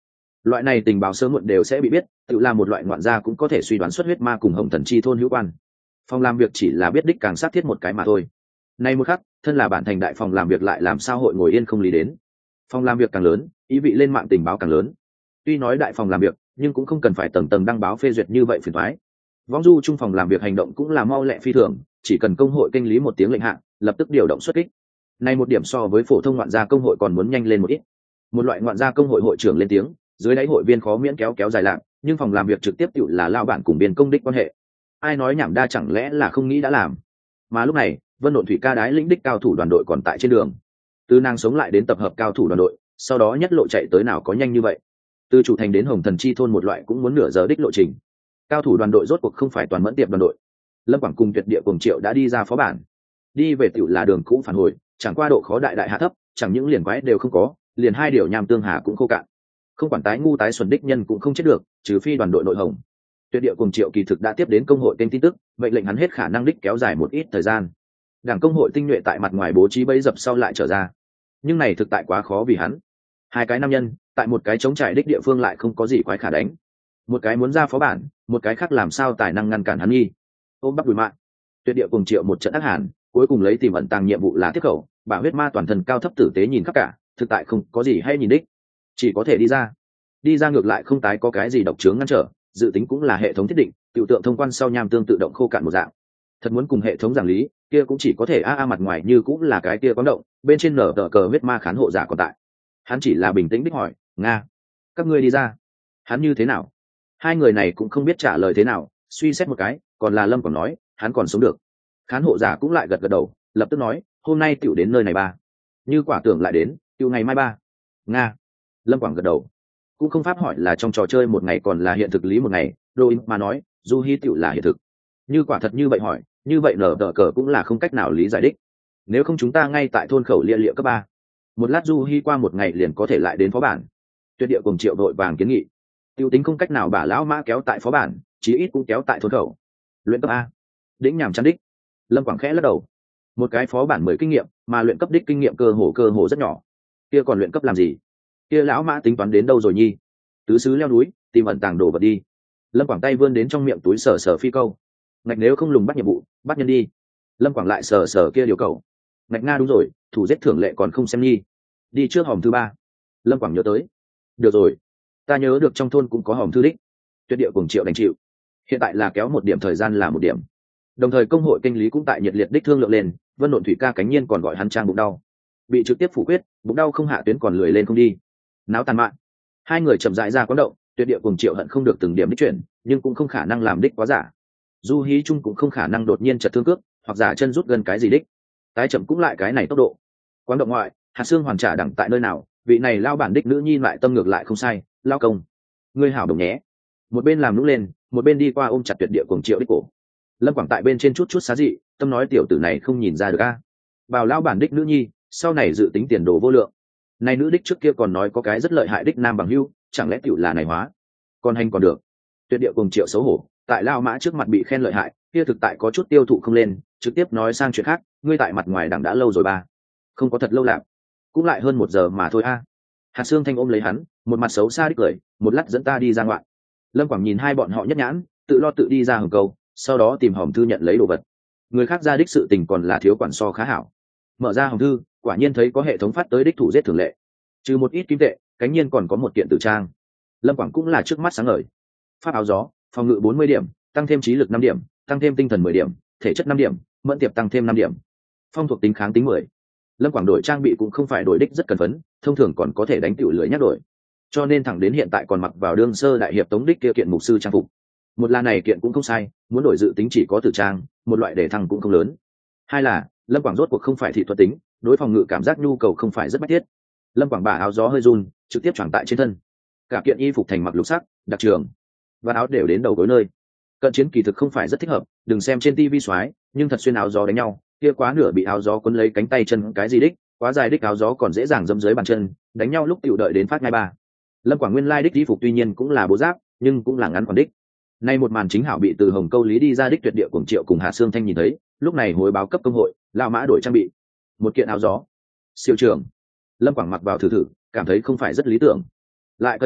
Loại này tình báo sớm muộn đều sẽ bị biết, tự là một loại ngoạn gia cũng có thể suy đoán xuất huyết ma cùng Hồng Thần Chi thôn hữu quan. Phòng làm việc chỉ là biết đích càng xác thiết một cái mà thôi. Nay một khắc, thân là bản thành đại phòng làm việc lại làm sao hội ngồi yên không lý đến. Phòng làm việc càng lớn, ý vị lên mạng tình báo càng lớn. Tuy nói đại phòng làm việc, nhưng cũng không cần phải tầng tầng đăng báo phê duyệt như vậy phiền toái. Võng du trung phòng làm việc hành động cũng là mau lẹ phi thường, chỉ cần công hội kênh lý một tiếng lệnh hạ, lập tức điều động xuất kích. Nay một điểm so với phổ thông ngoạn gia công hội còn muốn nhanh lên một ít. Một loại ngoạn gia công hội hội trưởng lên tiếng, dưới đáy hội viên khó miễn kéo dài lạng, nhưng phòng làm việc trực tiếp tự là lao bản cùng biên công đích quan hệ. Ai nói nhảm đa chẳng lẽ là không nghĩ đã làm. Mà lúc này, Vân Độn Thủy ca đái lĩnh đích cao thủ đoàn đội còn tại trên đường. Từ nàng sống lại đến tập hợp cao thủ đoàn đội, sau đó nhất lộ chạy tới nào có nhanh như vậy. Từ chủ thành đến Hồng Thần Chi thôn một loại cũng muốn nửa giờ đích lộ trình. Cao thủ đoàn đội rốt cuộc không phải toàn mẫn tiệp đoàn đội. Lâm Quảng cùng Tuyệt Địa cùng Triệu đã đi ra phó bản. Đi về tiểu là đường cũ phản hồi, chẳng qua độ khó đại hạ thấp, chẳng những liền quái đều không có, liền hai điều nham tương hà cũng khô cạn. Không quản tái ngu tái xuẩn đích nhân cũng không chết được, trừ phi đoàn đội nội hồng. Tuyệt Địa cùng Triệu kỳ thực đã tiếp đến công hội kênh tin tức, mệnh lệnh hắn hết khả năng đích kéo dài một ít thời gian. Đảng công hội tinh nhuệ tại mặt ngoài bố trí bẫy dập sau lại trở ra, nhưng này thực tại quá khó vì hắn. Hai cái nam nhân tại một cái trống trải đích địa phương lại không có gì quái khả đánh. Một cái muốn ra phó bản, một cái khác làm sao tài năng ngăn cản hắn nghi. Ôm bắp đùi mạng, Tuyệt Địa cùng Triệu một trận ác hàn, cuối cùng lấy tìm ẩn tàng nhiệm vụ là tiếp khẩu, bà huyết ma toàn thân cao thấp tử tế nhìn khắp cả, thực tại không có gì hay nhìn đích, chỉ có thể đi ra ngược lại không tái có cái gì độc chướng ngăn trở, dự tính cũng là hệ thống thiết định, tiểu tượng thông quan sau nham tương tự động khô cạn một dạng. Thật muốn cùng hệ thống giảng lý, kia cũng chỉ có thể mặt ngoài như cũng là cái kia quáng động, bên trên nở tờ cờ huyết ma khán hộ giả còn tại. Hắn chỉ là bình tĩnh đích hỏi, nga, các ngươi đi ra, hắn như thế nào? Hai người này cũng không biết trả lời thế nào, suy xét một cái, còn là Lâm còn nói, hắn còn sống được. Khán hộ giả cũng lại gật đầu, lập tức nói, hôm nay tiểu đến nơi này ba, như quả tưởng lại đến, tiểu ngày mai ba. Nga. Lâm Quảng gật đầu, cũng không pháp hỏi là trong trò chơi một ngày còn là hiện thực lý một ngày, đôi mà nói, du hi tiểu là hiện thực. Như quả thật như vậy hỏi, như vậy nở tờ cờ cũng là không cách nào lý giải đích. Nếu không chúng ta ngay tại thôn khẩu lia liệu cấp ba, một lát du hi qua một ngày liền có thể lại đến phó bản. Tuyệt Địa cùng Triệu đội vàng kiến nghị, tiêu tính không cách nào bả lão mã kéo tại phó bản, chí ít cũng kéo tại thôn khẩu. Luyện cấp a, đĩnh nhảm chán đích. Lâm Quảng khẽ lắc đầu, một cái phó bản 10 kinh nghiệm, mà luyện cấp đích kinh nghiệm cơ hồ rất nhỏ. Kia còn luyện cấp làm gì? Kia lão mã tính toán đến đâu rồi nhi? Tứ xứ leo núi, tìm ẩn tàng đồ vật đi. Lâm Quảng tay vươn đến trong miệng túi sờ phi câu. Ngạch nếu không lùng bắt nhiệm vụ, bắt nhân đi. Lâm Quảng lại sờ kia điều cầu. Ngạch nga đúng rồi, thủ giết thưởng lệ còn không xem nhi. Đi trước hòm thứ 3. Lâm Quảng nhớ tới. Được rồi, ta nhớ được trong thôn cũng có hòm thư đích. Tuyệt Địa cùng Triệu đành chịu. Hiện tại là kéo một điểm thời gian là một điểm. Đồng thời công hội kinh lý cũng tại nhiệt liệt đích thương lượng lên, Vân Độn Thủy ca cánh nhiên còn gọi hắn trang bụng đau. Bị trực tiếp phủ quyết, bụng đau không hạ tuyến còn lười lên không đi. Náo tàn mạn. Hai người chậm rãi ra quán động, Tuyệt Địa cùng Triệu hận không được từng điểm đích chuyển, nhưng cũng không khả năng làm đích quá giả. Du hí chung cũng không khả năng đột nhiên chật thương cước, hoặc giả chân rút gần cái gì đích. Tái chậm cũng lại cái này tốc độ. Quán động ngoại, hạt xương hoàn trả đẳng tại nơi nào, vị này lao bản đích nữ nhi lại tâm ngược lại không sai, lao công. Ngươi hảo đồng nhé. Một bên làm nũng lên, một bên đi qua ôm chặt Tuyệt Địa cùng Triệu đích cổ. Lâm Quảng tại bên trên chút xá dị, tâm nói tiểu tử này không nhìn ra được a. Bảo lao bản đích nữ nhi, sau này dự tính tiền đồ vô lượng. Này nữ đích trước kia còn nói có cái rất lợi hại đích nam bằng hưu, chẳng lẽ tiểu là này hóa? Còn hành còn được. Tuyệt Địa cùng Triệu xấu hổ, tại lao mã trước mặt bị khen lợi hại, kia thực tại có chút tiêu thụ không lên, trực tiếp nói sang chuyện khác, ngươi tại mặt ngoài đằng đã lâu rồi ba. Không có thật lâu lạc, cũng lại hơn 1 giờ mà thôi a. Hạt Sương Thanh ôm lấy hắn, một mặt xấu xa đích cười, một lát dẫn ta đi ra ngoại. Lâm Quảng nhìn hai bọn họ nhất nhãn, tự lo tự đi ra hầm câu, sau đó tìm hòm thư nhận lấy đồ vật. Người khác ra đích sự tình còn là thiếu quản so khá hảo. Mở ra hòm thư, quả nhiên thấy có hệ thống phát tới đích thủ giết thường lệ, trừ một ít kim tệ, cánh nhiên còn có một kiện tử trang. Lâm Quảng cũng là trước mắt sáng ngời. Pháp áo gió, phòng ngự 40 điểm, tăng thêm trí lực 5 điểm, tăng thêm tinh thần 10 điểm, thể chất 5 điểm, mẫn tiệp tăng thêm 5 điểm. Phong thuộc tính kháng tính 10. Lâm Quảng đổi trang bị cũng không phải đổi đích rất cần phấn, thông thường còn có thể đánh tiểu lưới nhắc đổi. Cho nên thẳng đến hiện tại còn mặc vào đương sơ đại hiệp tống đích kia kiện mục sư trang phục. Một là này kiện cũng không sai, muốn đổi dự tính chỉ có tử trang, một loại để thăng cũng không lớn. Hai là Lâm Quảng rốt cuộc không phải thị thuật tính, đối phòng ngự cảm giác nhu cầu không phải rất bách thiết. Lâm Quảng bả áo gió hơi run, trực tiếp choàng tại trên thân. Cả kiện y phục thành mặc lục sắc, đặc trường, và áo đều đến đầu gối nơi. Cận chiến kỳ thực không phải rất thích hợp, đừng xem trên tivi xoái, nhưng thật xuyên áo gió đánh nhau, kia quá nửa bị áo gió cuốn lấy cánh tay chân cái gì đích, quá dài đích áo gió còn dễ dàng dẫm dưới bàn chân, đánh nhau lúc tiểu đợi đến phát ngay ba. Lâm Quảng nguyên lai đích y phục tuy nhiên cũng là bố giáp, nhưng cũng là ngắn còn đích. Nay một màn chính hảo bị từ Hồng Câu lý đi ra đích Tuyệt Địa cùng Triệu cùng Hạ Sương Thanh nhìn thấy, lúc này hối báo cấp công hội, lão mã đổi trang bị, một kiện áo gió. Siêu trường. Lâm Quảng mặc vào thử, cảm thấy không phải rất lý tưởng. Lại cởi ra,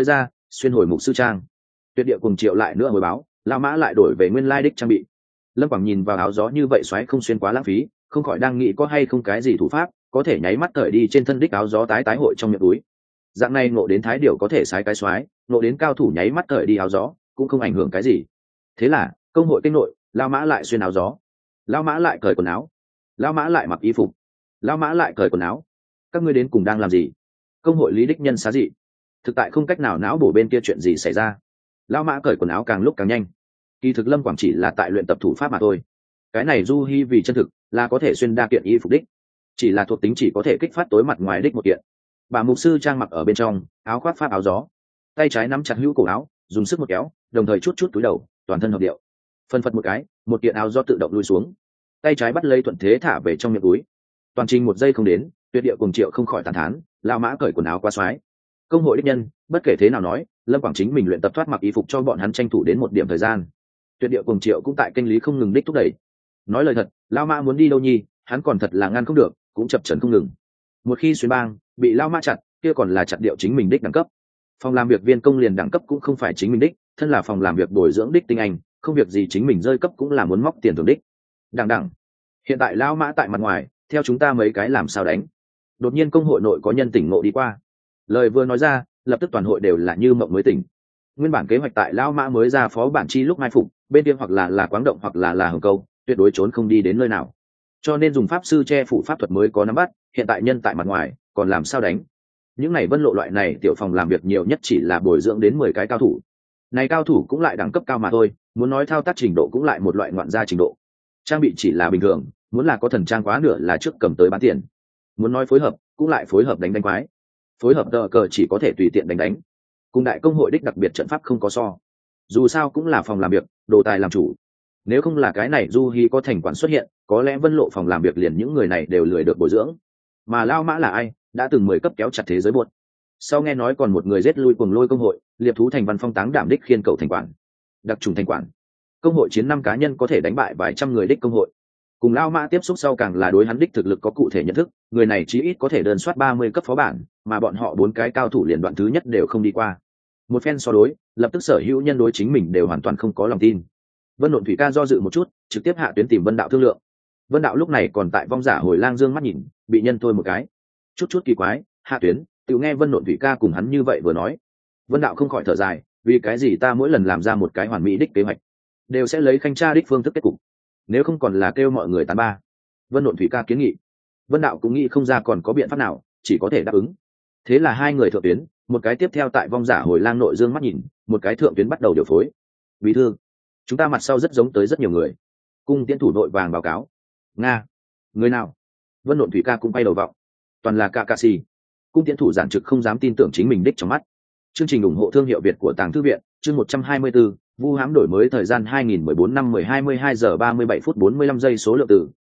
xuyên hồi mục sư trang. Tuyệt địa cùng triệu lại nữa hồi báo, lao mã lại đổi về nguyên lai đích trang bị. Lâm Quảng nhìn vào áo gió như vậy xoáy không xuyên quá lãng phí, không khỏi đang nghĩ có hay không cái gì thủ pháp có thể nháy mắt cởi đi trên thân đích áo gió tái tái hội trong miệng túi. Dạng này ngộ đến thái điểu có thể sái cái xoáy, ngộ đến cao thủ nháy mắt cởi đi áo gió cũng không ảnh hưởng cái gì. Thế là công hội kênh nội, lao mã lại xuyên áo gió, lao mã lại cởi quần áo, lao mã lại mặc y phục, lao mã lại cởi quần áo. Các ngươi đến cùng đang làm gì? Công hội lý đích nhân xá dị, thực tại không cách nào não bổ bên kia chuyện gì xảy ra. Lao mã cởi quần áo càng lúc càng nhanh. Kỳ thực Lâm Quảng chỉ là tại luyện tập thủ pháp mà thôi. Cái này du hi vì chân thực là có thể xuyên đa kiện y phục đích, chỉ là thuộc tính chỉ có thể kích phát tối mặt ngoài đích một kiện. Bà mục sư trang mặc ở bên trong áo khoác pháp áo gió, tay trái nắm chặt hữu cổ áo, dùng sức một kéo, đồng thời chút chút túi đầu, toàn thân hợp điệu. Phân phật một cái, một kiện áo gió tự động lui xuống, tay trái bắt lấy thuận thế thả về trong miệng túi. Toàn trình 1 giây không đến, Tuyệt địa cùng triệu không khỏi tàn thán, lao mã cởi quần áo quá xoái. Công hội đích nhân, bất kể thế nào nói, Lâm Quảng chính mình luyện tập thoát mặc y phục cho bọn hắn tranh thủ đến một điểm thời gian. Tuyệt địa cùng triệu cũng tại kênh lý không ngừng đích thúc đẩy. Nói lời thật, lao mã muốn đi đâu nhi, hắn còn thật là ngăn không được, cũng chập chấn không ngừng. Một khi xuyên bang bị lao mã chặt, kia còn là chặt điệu chính mình đích đẳng cấp. Phòng làm việc viên công liền đẳng cấp cũng không phải chính mình đích, thân là phòng làm việc bồi dưỡng đích tinh anh, không việc gì chính mình rơi cấp cũng là muốn móc tiền thưởng đích. Đằng hiện tại lao mã tại mặt ngoài, theo chúng ta mấy cái làm sao đánh. Đột nhiên công hội nội có nhân tỉnh ngộ đi qua, lời vừa nói ra, lập tức toàn hội đều là như mộng mới tỉnh. Nguyên bản kế hoạch tại lao mã mới ra phó bản chi lúc mai phục, bên kia hoặc là quáng động hoặc là hồng câu, tuyệt đối trốn không đi đến nơi nào, cho nên dùng pháp sư che phủ pháp thuật mới có nắm bắt. Hiện tại nhân tại mặt ngoài, còn làm sao đánh? Những này vân lộ loại này tiểu phòng làm việc nhiều nhất chỉ là bồi dưỡng đến 10 cái cao thủ, này cao thủ cũng lại đẳng cấp cao mà thôi, muốn nói thao tác trình độ cũng lại một loại ngoạn gia trình độ. Trang bị chỉ là bình thường, muốn là có thần trang quá nửa là trước cầm tới bán tiền. Muốn nói phối hợp, cũng lại phối hợp đánh quái. Phối hợp tờ cờ chỉ có thể tùy tiện đánh, cùng đại công hội đích đặc biệt trận pháp không có so. Dù sao cũng là phòng làm việc, đồ tài làm chủ. Nếu không là cái này du hi có thành quản xuất hiện, có lẽ vân lộ phòng làm việc liền những người này đều lười được bồi dưỡng. Mà lao mã là ai, đã từng 10 cấp kéo chặt thế giới buốt. Sau nghe nói còn một người giết lui cuồng lôi công hội, liệp thú thành văn phong táng đảm đích khiên cầu thành quản, đặc trùng thành quản. Công hội chiến 5 cá nhân có thể đánh bại vài trăm người đích công hội. Cùng lao mã tiếp xúc sau càng là đối hắn đích thực lực có cụ thể nhận thức, người này chí ít có thể đơn soát 30 cấp phó bản, mà bọn họ 4 cái cao thủ liền đoạn thứ nhất đều không đi qua. Một phen so đối, lập tức sở hữu nhân đối chính mình đều hoàn toàn không có lòng tin. Vân Nộn Thủy Ca do dự một chút, trực tiếp hạ tuyến tìm Vân Đạo thương lượng. Vân Đạo lúc này còn tại vong giả hồi lang dương mắt nhìn, bị nhân thôi một cái, chút kỳ quái, hạ tuyến, tự nghe Vân Nộn Thủy Ca cùng hắn như vậy vừa nói. Vân Đạo không khỏi thở dài, vì cái gì ta mỗi lần làm ra một cái hoàn mỹ đích kế hoạch, đều sẽ lấy khanh tra đích phương thức kết cục, nếu không còn là kêu mọi người tán ba. Vân Nộn Thủy Ca kiến nghị. Vân Đạo cũng nghĩ không ra còn có biện pháp nào, chỉ có thể đáp ứng. Thế là hai người thượng tuyến, một cái tiếp theo tại vong giả hồi lang nội dương mắt nhìn, một cái thượng tuyến bắt đầu điều phối. Bí thư, chúng ta mặt sau rất giống tới rất nhiều người. Cung tiễn thủ đội vàng báo cáo. Nga, người nào? Vân Nộn Thủy Ca cũng bay đầu vọng, toàn là Kakashi. Cung tiễn thủ giản trực không dám tin tưởng chính mình đích trong mắt. Chương trình ủng hộ thương hiệu Việt của Tàng Thư viện, chương 124, Vu hãm đổi mới thời gian 2014 năm 10:22 giờ 37 phút 45 giây số lượng từ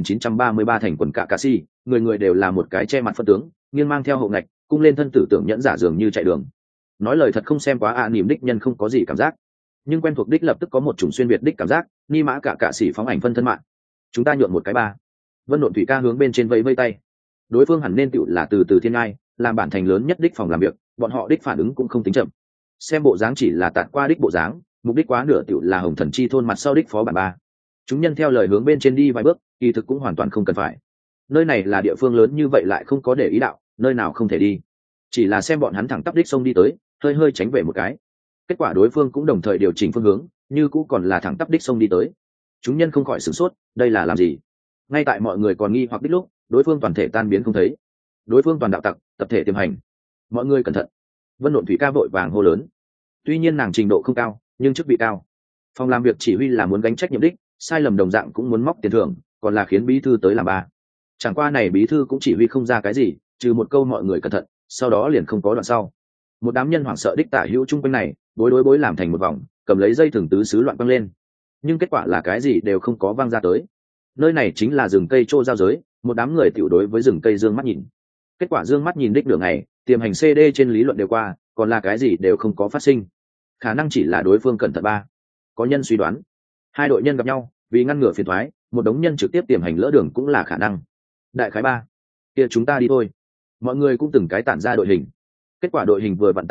2933 thành quần Kakashi, người đều là một cái che mặt phân tướng, nghiêng mang theo hậu ngạch, cung lên thân tử tưởng nhẫn giả dường như chạy đường. Nói lời thật không xem quá niềm đích nhân không có gì cảm giác, nhưng quen thuộc đích lập tức có một chủng xuyên việt đích cảm giác, ni mã cả sĩ phóng ảnh phân thân mạng. Chúng ta nhượng một cái ba. Vân Nộn Thủy Ca hướng bên trên vây tay. Đối phương hẳn nên tựu là từ thiên ngai, làm bản thành lớn nhất đích phòng làm việc, bọn họ đích phản ứng cũng không tính chậm. Xem bộ dáng chỉ là tạt qua đích bộ dáng, mục đích quá nửa tựu là Hồng Thần Chi thôn mặt sau đích phó bản ba. Chúng nhân theo lời hướng bên trên đi vài bước, kỳ thực cũng hoàn toàn không cần phải. Nơi này là địa phương lớn như vậy lại không có để ý đạo, nơi nào không thể đi. Chỉ là xem bọn hắn thẳng tắp đích sông đi tới, hơi tránh về một cái. Kết quả đối phương cũng đồng thời điều chỉnh phương hướng, như cũ còn là thẳng tắp đích sông đi tới. Chúng nhân không khỏi sửng sốt, đây là làm gì? Ngay tại mọi người còn nghi hoặc đích lúc, đối phương toàn thể tan biến không thấy. Đối phương toàn đạo tặc, tập thể tiềm hành. Mọi người cẩn thận. Vân Nộn Thủy Ca vội vàng hô lớn. Tuy nhiên nàng trình độ không cao, nhưng chức vị cao. Phòng làm việc chỉ huy là muốn gánh trách nhiệm đích, sai lầm đồng dạng cũng muốn móc tiền thưởng, còn là khiến bí thư tới làm ba. Chẳng qua này bí thư cũng chỉ huy không ra cái gì, trừ một câu mọi người cẩn thận, sau đó liền không có đoạn sau. Một đám nhân hoảng sợ đích tả hữu chung quanh này, bối làm thành một vòng, cầm lấy dây thừng tứ xứ loạn văng lên. Nhưng kết quả là cái gì đều không có văng ra tới. Nơi này chính là rừng cây trô giao giới, một đám người tiểu đối với rừng cây dương mắt nhìn. Kết quả dương mắt nhìn đích đường này, tiềm hành CD trên lý luận đều qua, còn là cái gì đều không có phát sinh. Khả năng chỉ là đối phương cẩn thận ba. Có nhân suy đoán, hai đội nhân gặp nhau, vì ngăn ngừa phiền toái, một đống nhân trực tiếp tiềm hành lỡ đường cũng là khả năng. Đại khái ba, kia chúng ta đi thôi. Mọi người cũng từng cái tản ra đội hình. Kết quả đội hình vừa vặn tản ra,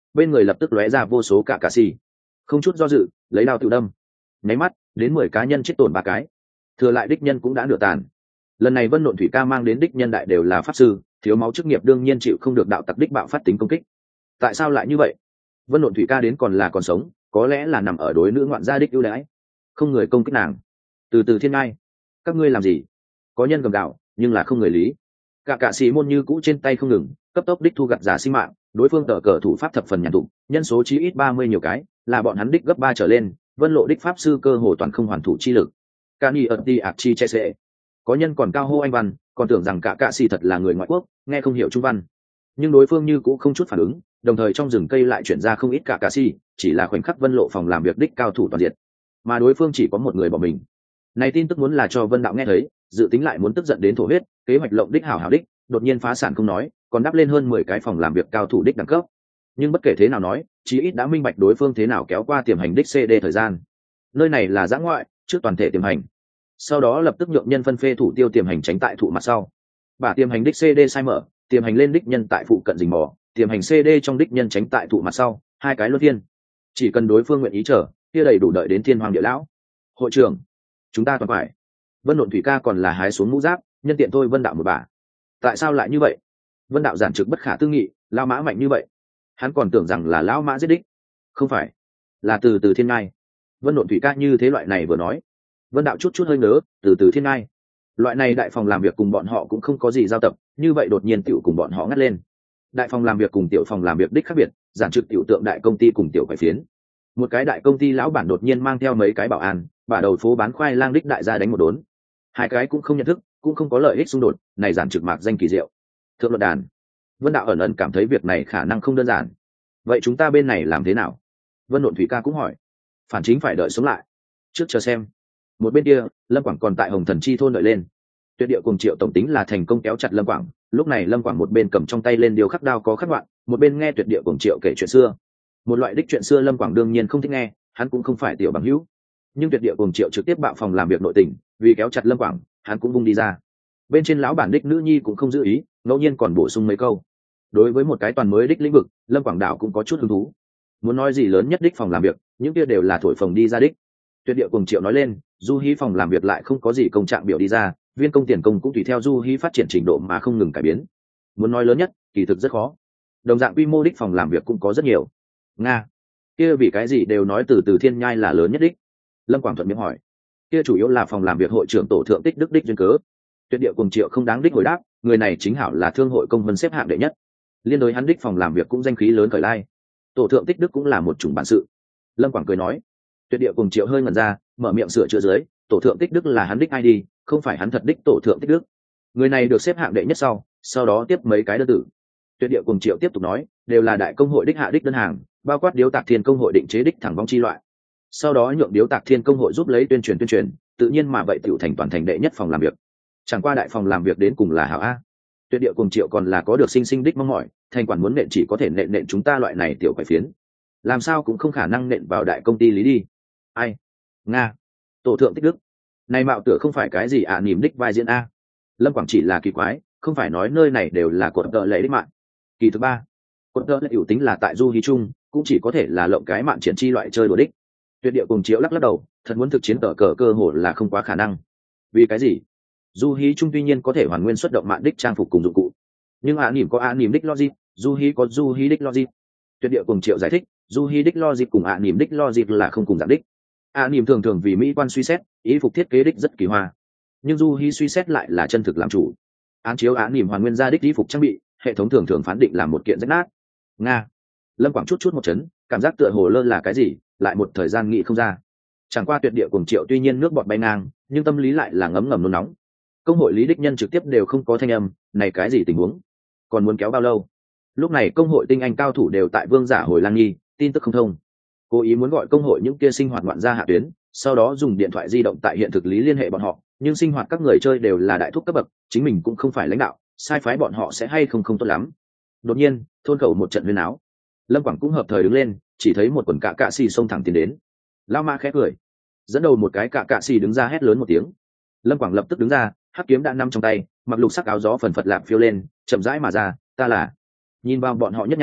bên người lập tức lóe ra vô số cả xì, không chút do dự lấy đao tự đâm. Nháy mắt đến 10 cá nhân chết tổn 3 cái, thừa lại đích nhân cũng đã nửa tàn. Lần này Vân Nộn Thủy Ca mang đến đích nhân đại đều là pháp sư, thiếu máu chức nghiệp đương nhiên chịu không được đạo tặc đích bạo phát tính công kích. Tại sao lại như vậy? Vân Nộn Thủy Ca đến còn là còn sống, có lẽ là nằm ở đối nữ ngoạn gia đích ưu đãi, không người công kích nàng. Từ từ thiên ngai, các ngươi làm gì? Có nhân cầm đạo nhưng là không người lý. Cả sĩ môn như cũ trên tay không ngừng cấp tốc đích thu gặt giả sinh mạng, đối phương tờ cờ thủ pháp thập phần nhàn tụng, nhân số chí ít 30 nhiều cái, là bọn hắn đích gấp 3 trở lên. Vân Lộ đích pháp sư cơ hồ toàn không hoàn thủ chi lực. Cani ợt đi ạc chi che sệ. Có nhân còn cao hô anh văn, còn tưởng rằng cả sĩ thật là người ngoại quốc, nghe không hiểu trung văn. Nhưng đối phương như cũ không chút phản ứng, đồng thời trong rừng cây lại chuyển ra không ít cả sĩ, chỉ là khoảnh khắc Vân Lộ phòng làm việc đích cao thủ toàn diện, mà đối phương chỉ có một người bỏ mình. Này tin tức muốn là cho Vân Đạo nghe thấy, dự tính lại muốn tức giận đến thổ huyết, kế hoạch lộng đích hảo hảo đích, đột nhiên phá sản không nói, còn đắp lên hơn 10 cái phòng làm việc cao thủ đích đẳng cấp. Nhưng bất kể thế nào nói, chí ít đã minh bạch đối phương thế nào kéo qua tiềm hành đích CD thời gian. Nơi này là giã ngoại, trước toàn thể tiềm hành. Sau đó lập tức nhượng nhân phân phê thủ tiêu tiềm hành tránh tại thụ mặt sau. Bả tiềm hành đích CD sai mở, tiềm hành lên đích nhân tại phụ cận rình mò, tiềm hành CD trong đích nhân tránh tại thụ mặt sau, 2 cái luân phiên. Chỉ cần đối phương nguyện ý chờ, kia đầy đủ đợi đến thiên hoàng địa lão. Hội trưởng, chúng ta toàn phải. Vân Nộn Thủy Ca còn là hái xuống mũ giáp, nhân tiện thôi Vân Đạo một bà. Tại sao lại như vậy? Vân Đạo giản trực bất khả tư nghị, lao mã mạnh như vậy, hắn còn tưởng rằng là lão mã giết đích. Không phải, là từ từ thiên ngai. Vân Nộn Thủy Ca như thế loại này vừa nói. Vân Đạo chút chút hơi ngớ, từ từ thiên ngai. Loại này đại phòng làm việc cùng bọn họ cũng không có gì giao tập, như vậy đột nhiên tiểu cùng bọn họ ngắt lên. Đại phòng làm việc cùng tiểu phòng làm việc đích khác biệt, giản trực tiểu tượng đại công ty cùng tiểu quái phiến. Một cái đại công ty lão bản đột nhiên mang theo mấy cái bảo an, bả đầu phố bán khoai lang đích đại gia đánh một đốn. 2 cái cũng không nhận thức, cũng không có lợi ích xung đột, này giản trực mạc danh kỳ diệu. Thượng luận đàn. Vân Đạo ẩn ẩn cảm thấy việc này khả năng không đơn giản. Vậy chúng ta bên này làm thế nào? Vân Nộn Thủy Ca cũng hỏi. Phản chính phải đợi sống lại, trước chờ xem. Một bên kia, Lâm Quảng còn tại Hồng Thần Chi thôn đợi lên. Tuyệt địa cùng Triệu tổng tính là thành công kéo chặt Lâm Quảng, lúc này Lâm Quảng một bên cầm trong tay lên điều khắc đao có khắc đoạn, một bên nghe Tuyệt địa cùng Triệu kể chuyện xưa. Một loại đích chuyện xưa Lâm Quảng đương nhiên không thích nghe, hắn cũng không phải tiểu bằng hữu. Nhưng Tuyệt địa cùng Triệu trực tiếp bạo phòng làm việc nội tình, vì kéo chặt Lâm Quảng, hắn cũng vung đi ra. Bên trên lão bản đích nữ nhi cũng không giữ ý, ngẫu nhiên còn bổ sung mấy câu. Đối với một cái toàn mới đích lĩnh vực, Lâm Quảng Đạo cũng có chút hứng thú. Muốn nói gì lớn nhất đích phòng làm việc, những kia đều là thổi phồng đi ra đích. Tuyệt địa cùng Triệu nói lên, Du Hí phòng làm việc lại không có gì công trạng biểu đi ra, viên công tiền công cũng tùy theo Du Hí phát triển trình độ mà không ngừng cải biến. Muốn nói lớn nhất, kỳ thực rất khó. Đồng dạng quy mô đích phòng làm việc cũng có rất nhiều. Nga, kia vì cái gì đều nói từ từ thiên nhai là lớn nhất đích. Lâm Quảng thuận miệng hỏi. Kia chủ yếu là phòng làm việc hội trưởng tổ thượng tích đức đích duyên cớ. Tuyệt địa cùng Triệu không đáng đích hồi đáp, người này chính hảo là thương hội công vân xếp hạng đệ nhất. Liên đối hắn đích phòng làm việc cũng danh khí lớn khởi lai. Tổ thượng tích đức cũng là một chủng bản sự. Lâm Quảng cười nói. Tuyệt địa cùng Triệu hơi ngẩn ra, mở miệng sửa chữa dưới, tổ thượng tích đức là hắn đích ID, không phải hắn thật đích tổ thượng tích đức. Người này được xếp hạng đệ nhất sau đó tiếp mấy cái đơn tử. Tuyệt địa cùng Triệu tiếp tục nói, đều là đại công hội đích hạ đích đơn hàng, bao quát Điếu Tạc Thiên công hội định chế đích thẳng vong chi loại. Sau đó nhượng Điếu Tạc Thiên công hội giúp lấy tuyên truyền, tự nhiên mà vậy tiểu thành toàn thành đệ nhất phòng làm việc. Chẳng qua đại phòng làm việc đến cùng là hảo a. Tuyệt địa cùng Triệu còn là có được sinh đích mong mỏi, thành quản muốn nện chỉ có thể nện chúng ta loại này tiểu quái phiến, làm sao cũng không khả năng nện vào đại công ty lý đi. Ai? Nga, tổ thượng tích đức, này mạo tựa không phải cái gì nỉm đích vai diễn a. Lâm Quảng chỉ là kỳ quái, không phải nói nơi này đều là cột tợ lệ đích mạng. Kỳ thứ 3, cột tợ lệ hữu tính là tại Du Hí Trung, cũng chỉ có thể là lộng cái mạng triển chi loại chơi đùa đích. Tuyệt địa cùng Triệu lắc đầu, thật muốn thực chiến tờ cờ cơ hồ là không quá khả năng. Vì cái gì? Du Hí Trung tuy nhiên có thể hoàn nguyên xuất động mạng đích trang phục cùng dụng cụ, nhưng nỉm có nỉm đích logic, Du Hí có Du Hí đích logic. Tuyệt địa cùng Triệu giải thích, Du Hí đích logic cùng nỉm đích logic là không cùng dạng đích. Nỉm thường thường vì mỹ quan suy xét, ý phục thiết kế đích rất kỳ hoa, nhưng Du Hí suy xét lại là chân thực làm chủ. Án chiếu nỉm hoàn nguyên ra đích ý phục trang bị, hệ thống thường thường phán định là một kiện rách nát. Nga. Lâm Quảng chút một chấn, cảm giác tựa hồ lơ là cái gì, lại một thời gian nghĩ không ra. Chẳng qua Tuyệt địa cùng Triệu tuy nhiên nước bọt bay ngang, nhưng tâm lý lại là ngấm ngầm nôn nóng. Công hội lý đích nhân trực tiếp đều không có thanh âm, này cái gì tình huống, còn muốn kéo bao lâu? Lúc này công hội tinh anh cao thủ đều tại Vương Giả Hồi Lang Nhi, tin tức không thông. Cố ý muốn gọi công hội những kia sinh hoạt ngoạn gia hạ tuyến, sau đó dùng điện thoại di động tại hiện thực lý liên hệ bọn họ, nhưng sinh hoạt các người chơi đều là đại thúc cấp bậc, chính mình cũng không phải lãnh đạo, sai phái bọn họ sẽ hay không tốt lắm. Đột nhiên, thôn khẩu một trận huyên áo. Lâm Quảng cũng hợp thời đứng lên, chỉ thấy một quần cạ xì xông thẳng tiến đến. Lao Ma khẽ cười, dẫn đầu một cái cạ xì đứng ra hét lớn một tiếng. Lâm Quảng lập tức đứng ra, hắc kiếm đã nắm trong tay, mặc lục sắc áo gió phần phật lạp phiêu lên, chậm rãi mà ra, ta là. Nhìn vào bọn họ nhất nhãn,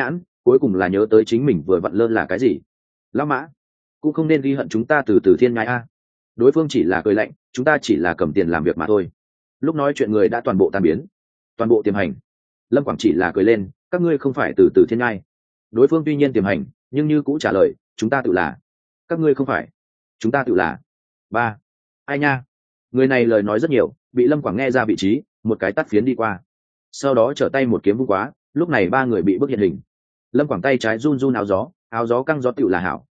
cuối cùng là nhớ tới chính mình vừa vặn lơ là cái gì. Lão Mã cũng không nên ghi hận chúng ta từ từ thiên nhai a. Đối phương chỉ là cười lạnh, chúng ta chỉ là cầm tiền làm việc mà thôi. Lúc nói chuyện người đã toàn bộ tan biến, toàn bộ tiềm hành. Lâm Quảng chỉ là cười lên, các ngươi không phải từ từ thiên nhai. Đối phương tuy nhiên tiềm hành, nhưng như cũ trả lời, chúng ta tự là. Các ngươi không phải, chúng ta tự là. Ba, ai nha. Người này lời nói rất nhiều, bị Lâm Quảng nghe ra vị trí, một cái tát phiến đi qua. Sau đó trở tay một kiếm vung quá, lúc này ba người bị bức hiện hình. Lâm Quảng tay trái run run áo gió căng gió tựu là hảo.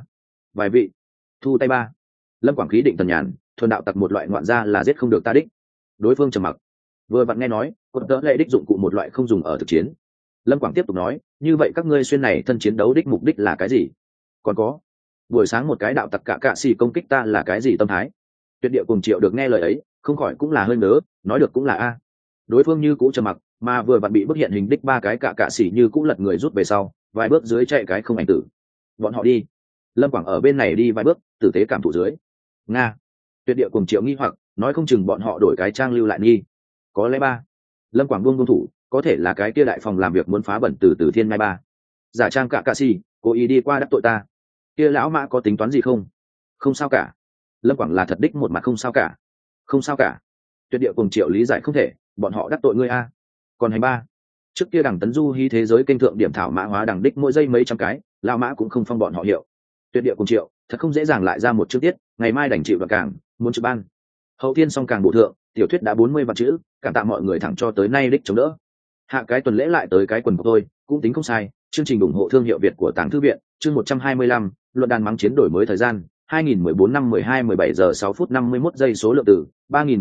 Vài vị, thu tay ba. Lâm Quảng khí định thần nhàn, thuần đạo tặc một loại ngoạn gia là giết không được ta đích. Đối phương trầm mặc, vừa vặn nghe nói cột đỡ lệ đích dụng cụ một loại không dùng ở thực chiến. Lâm Quảng tiếp tục nói, như vậy các ngươi xuyên này thân chiến đấu đích mục đích là cái gì? Còn có, buổi sáng một cái đạo tặc cạ xì công kích ta là cái gì tâm thái? Tuyệt địa cùng Triệu được nghe lời ấy, không khỏi cũng là hơi nớ, nói được cũng là a. Đối phương như cũ trầm mặc, mà vừa vặn bị bức hiện hình đích ba cái cạ xì như cũ lật người rút về sau, vài bước dưới chạy cái không ảnh tử. Bọn họ đi. Lâm Quảng ở bên này đi vài bước, tử tế cảm thụ dưới. Nga. Tuyệt địa cùng Triệu nghi hoặc, nói không chừng bọn họ đổi cái trang lưu lại nghi. Có lẽ ba. Lâm Quảng buông thủ, có thể là cái kia đại phòng làm việc muốn phá bẩn từ thiên ngai ba. Giả trang cạ xì, cố ý đi qua đắc tội ta. Kia lão Mã có tính toán gì không? Không sao cả. Lâm Quảng là thật đích một mặt không sao cả. Không sao cả. Tuyệt địa cùng Triệu lý giải không thể, bọn họ đắc tội ngươi a. Còn hành ba. Trước kia đằng tấn du hí thế giới kênh thượng điểm thảo mã hóa đằng đích mỗi giây mấy trăm cái, lão Mã cũng không phong bọn họ hiệu. Tuyệt địa cùng Triệu, thật không dễ dàng lại ra một chương tiết, ngày mai đành chịu đoạn cảng, muốn trực ban. Hậu thiên xong càng bổ thượng, tiểu thuyết đã 40 vạn chữ, cảm tạ mọi người thẳng cho tới nay đích chống đỡ. Hạ cái tuần lễ lại tới cái quần của tôi, cũng tính không sai. Chương trình ủng hộ thương hiệu Việt của Tàng Thư viện, chương 125, luận đàn mắng chiến đổi mới thời gian, 2014 năm 12 17 giờ 6 phút 51 giây số lượng từ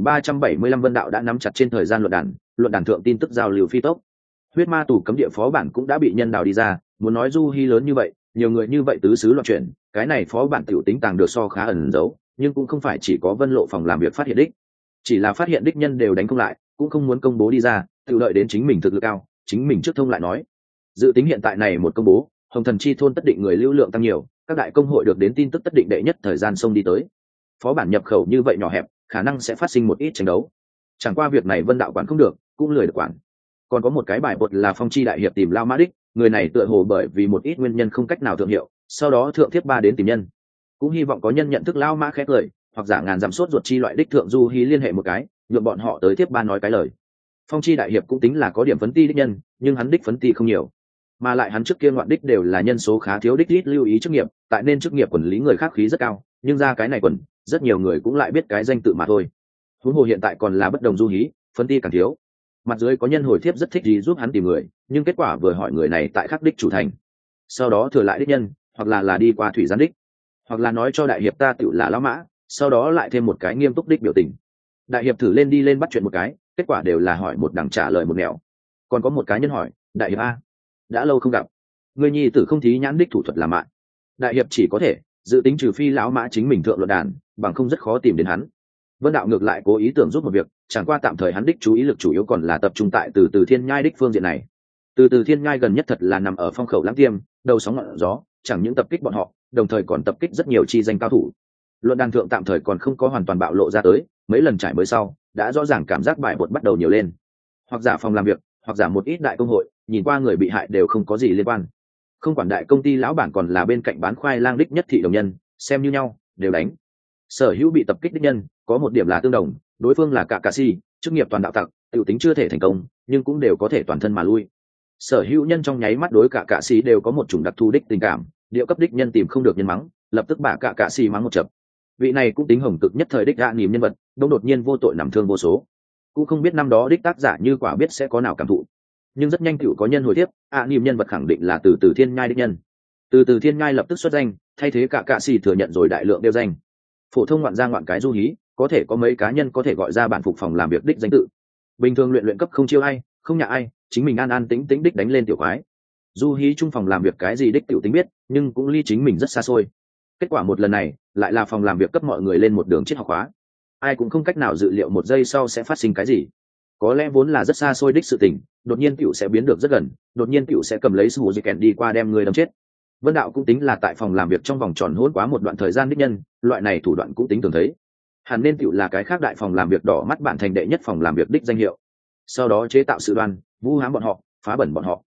3375 Vân Đạo đã nắm chặt trên thời gian luận đàn thượng tin tức giao lưu phi tốc. Huyết ma tù cấm địa phó bản cũng đã bị nhân đào đi ra, muốn nói du hy lớn như vậy, nhiều người như vậy tứ xứ loạn chuyển, cái này phó bản tiểu tính tàng được so khá ẩn giấu, nhưng cũng không phải chỉ có Vân Lộ phòng làm việc phát hiện đích, chỉ là phát hiện đích nhân đều đánh không lại, cũng không muốn công bố đi ra, tự đợi đến chính mình thực lực cao, chính mình trước thông lại nói. Dự tính hiện tại này một công bố, Hồng Thần Chi thôn tất định người lưu lượng tăng nhiều, các đại công hội được đến tin tức tất định đệ nhất thời gian xông đi tới. Phó bản nhập khẩu như vậy nhỏ hẹp, khả năng sẽ phát sinh một ít tranh đấu. Chẳng qua việc này Vân Đạo quản không được, cũng lười được quản. Còn có một cái bài bột là Phong Chi đại hiệp tìm Lao Mã đích, người này tựa hồ bởi vì một ít nguyên nhân không cách nào thượng hiệu, sau đó thượng thiếp ba đến tìm nhân. Cũng hy vọng có nhân nhận thức Lao Mã khét lời, hoặc giả ngàn dặm sốt ruột chi loại đích thượng du hí liên hệ một cái, nhượng bọn họ tới thiếp ba nói cái lời. Phong Chi đại hiệp cũng tính là có điểm phấn ti đích nhân, nhưng hắn đích phấn ti không nhiều, mà lại hắn trước kia ngoạn đích đều là nhân số khá thiếu đích ít lưu ý chức nghiệp, tại nên chức nghiệp quản lý người khác khí rất cao, nhưng ra cái này quần rất nhiều người cũng lại biết cái danh tự mà thôi. Huống hồ hiện tại còn là bất đồng du hí, phấn ti càng thiếu. Mặt dưới có nhân hồi thiếp rất thích gì giúp hắn tìm người, nhưng kết quả vừa hỏi người này tại khắc đích chủ thành, sau đó thừa lại đích nhân, hoặc là đi qua thủy gián đích, hoặc là nói cho đại hiệp ta tựu là lão Mã, sau đó lại thêm một cái nghiêm túc đích biểu tình. Đại hiệp thử lên đi lên bắt chuyện một cái, kết quả đều là hỏi một đằng trả lời một nẻo. Còn có một cái nhân hỏi, đại hiệp a, đã lâu không gặp, người nhi tử không thí nhãn đích thủ thuật làm mạng. Đại hiệp chỉ có thể dự tính trừ phi lão Mã chính mình thượng luận đàn, bằng không rất khó tìm đến hắn. Vân Đạo ngược lại cố ý tưởng giúp một việc, chẳng qua tạm thời hắn đích chú ý lực chủ yếu còn là tập trung tại từ thiên nhai đích phương diện này. Từ thiên nhai gần nhất thật là nằm ở phong khẩu lãng tiêm, đầu sóng ngọn gió, chẳng những tập kích bọn họ, đồng thời còn tập kích rất nhiều chi danh cao thủ. Luận đàn thượng tạm thời còn không có hoàn toàn bạo lộ ra tới, mấy lần trải mới sau đã rõ ràng cảm giác bại bột bắt đầu nhiều lên. Hoặc giả phòng làm việc, hoặc giả một ít đại công hội, nhìn qua người bị hại đều không có gì liên quan. Không quản đại công ty lão bản còn là bên cạnh bán khoai lang đích nhất thị đồng nhân, xem như nhau, đều đánh. Sở hữu bị tập kích đích nhân có một điểm là tương đồng, đối phương là cạ xì, chức nghiệp toàn đạo tặc, tiểu tính chưa thể thành công, nhưng cũng đều có thể toàn thân mà lui. Sở hữu nhân trong nháy mắt đối cạ xì đều có một chủng đặc thù đích tình cảm, điệu cấp đích nhân tìm không được nhân mắng, lập tức bả cạ xì mắng một chập. Vị này cũng tính hồng cực nhất thời đích gạ nìm nhân vật, đông đột nhiên vô tội nằm thương vô số, cũng không biết năm đó đích tác giả như quả biết sẽ có nào cảm thụ, nhưng rất nhanh tựu có nhân hồi tiếp, nìm nhân vật khẳng định là từ thiên nhai đích nhân. Từ thiên nhai lập tức xuất danh, thay thế cạ xì thừa nhận rồi đại lượng đeo danh. Phổ thông ngoạn ra ngoạn cái du hí, có thể có mấy cá nhân có thể gọi ra bản phục phòng làm việc đích danh tự. Bình thường luyện cấp không chiêu ai, không nhạ ai, chính mình an an tĩnh tĩnh đích đánh lên tiểu quái. Du hí trung phòng làm việc cái gì đích tiểu tính biết, nhưng cũng ly chính mình rất xa xôi. Kết quả một lần này lại là phòng làm việc cấp mọi người lên một đường triết học khóa, ai cũng không cách nào dự liệu một giây sau sẽ phát sinh cái gì. Có lẽ vốn là rất xa xôi đích sự tình, đột nhiên tiểu sẽ biến được rất gần, đột nhiên tiểu sẽ cầm lấy sủ dây kèn đi qua đem người đâm chết. Vân Đạo cũng tính là tại phòng làm việc trong vòng tròn hỗn quá một đoạn thời gian đích nhân, loại này thủ đoạn cũng tính thường thấy. Hẳn nên tiểu là cái khác đại phòng làm việc đỏ mắt bạn thành đệ nhất phòng làm việc đích danh hiệu, sau đó chế tạo sự đoan, vu hãm bọn họ, phá bẩn bọn họ.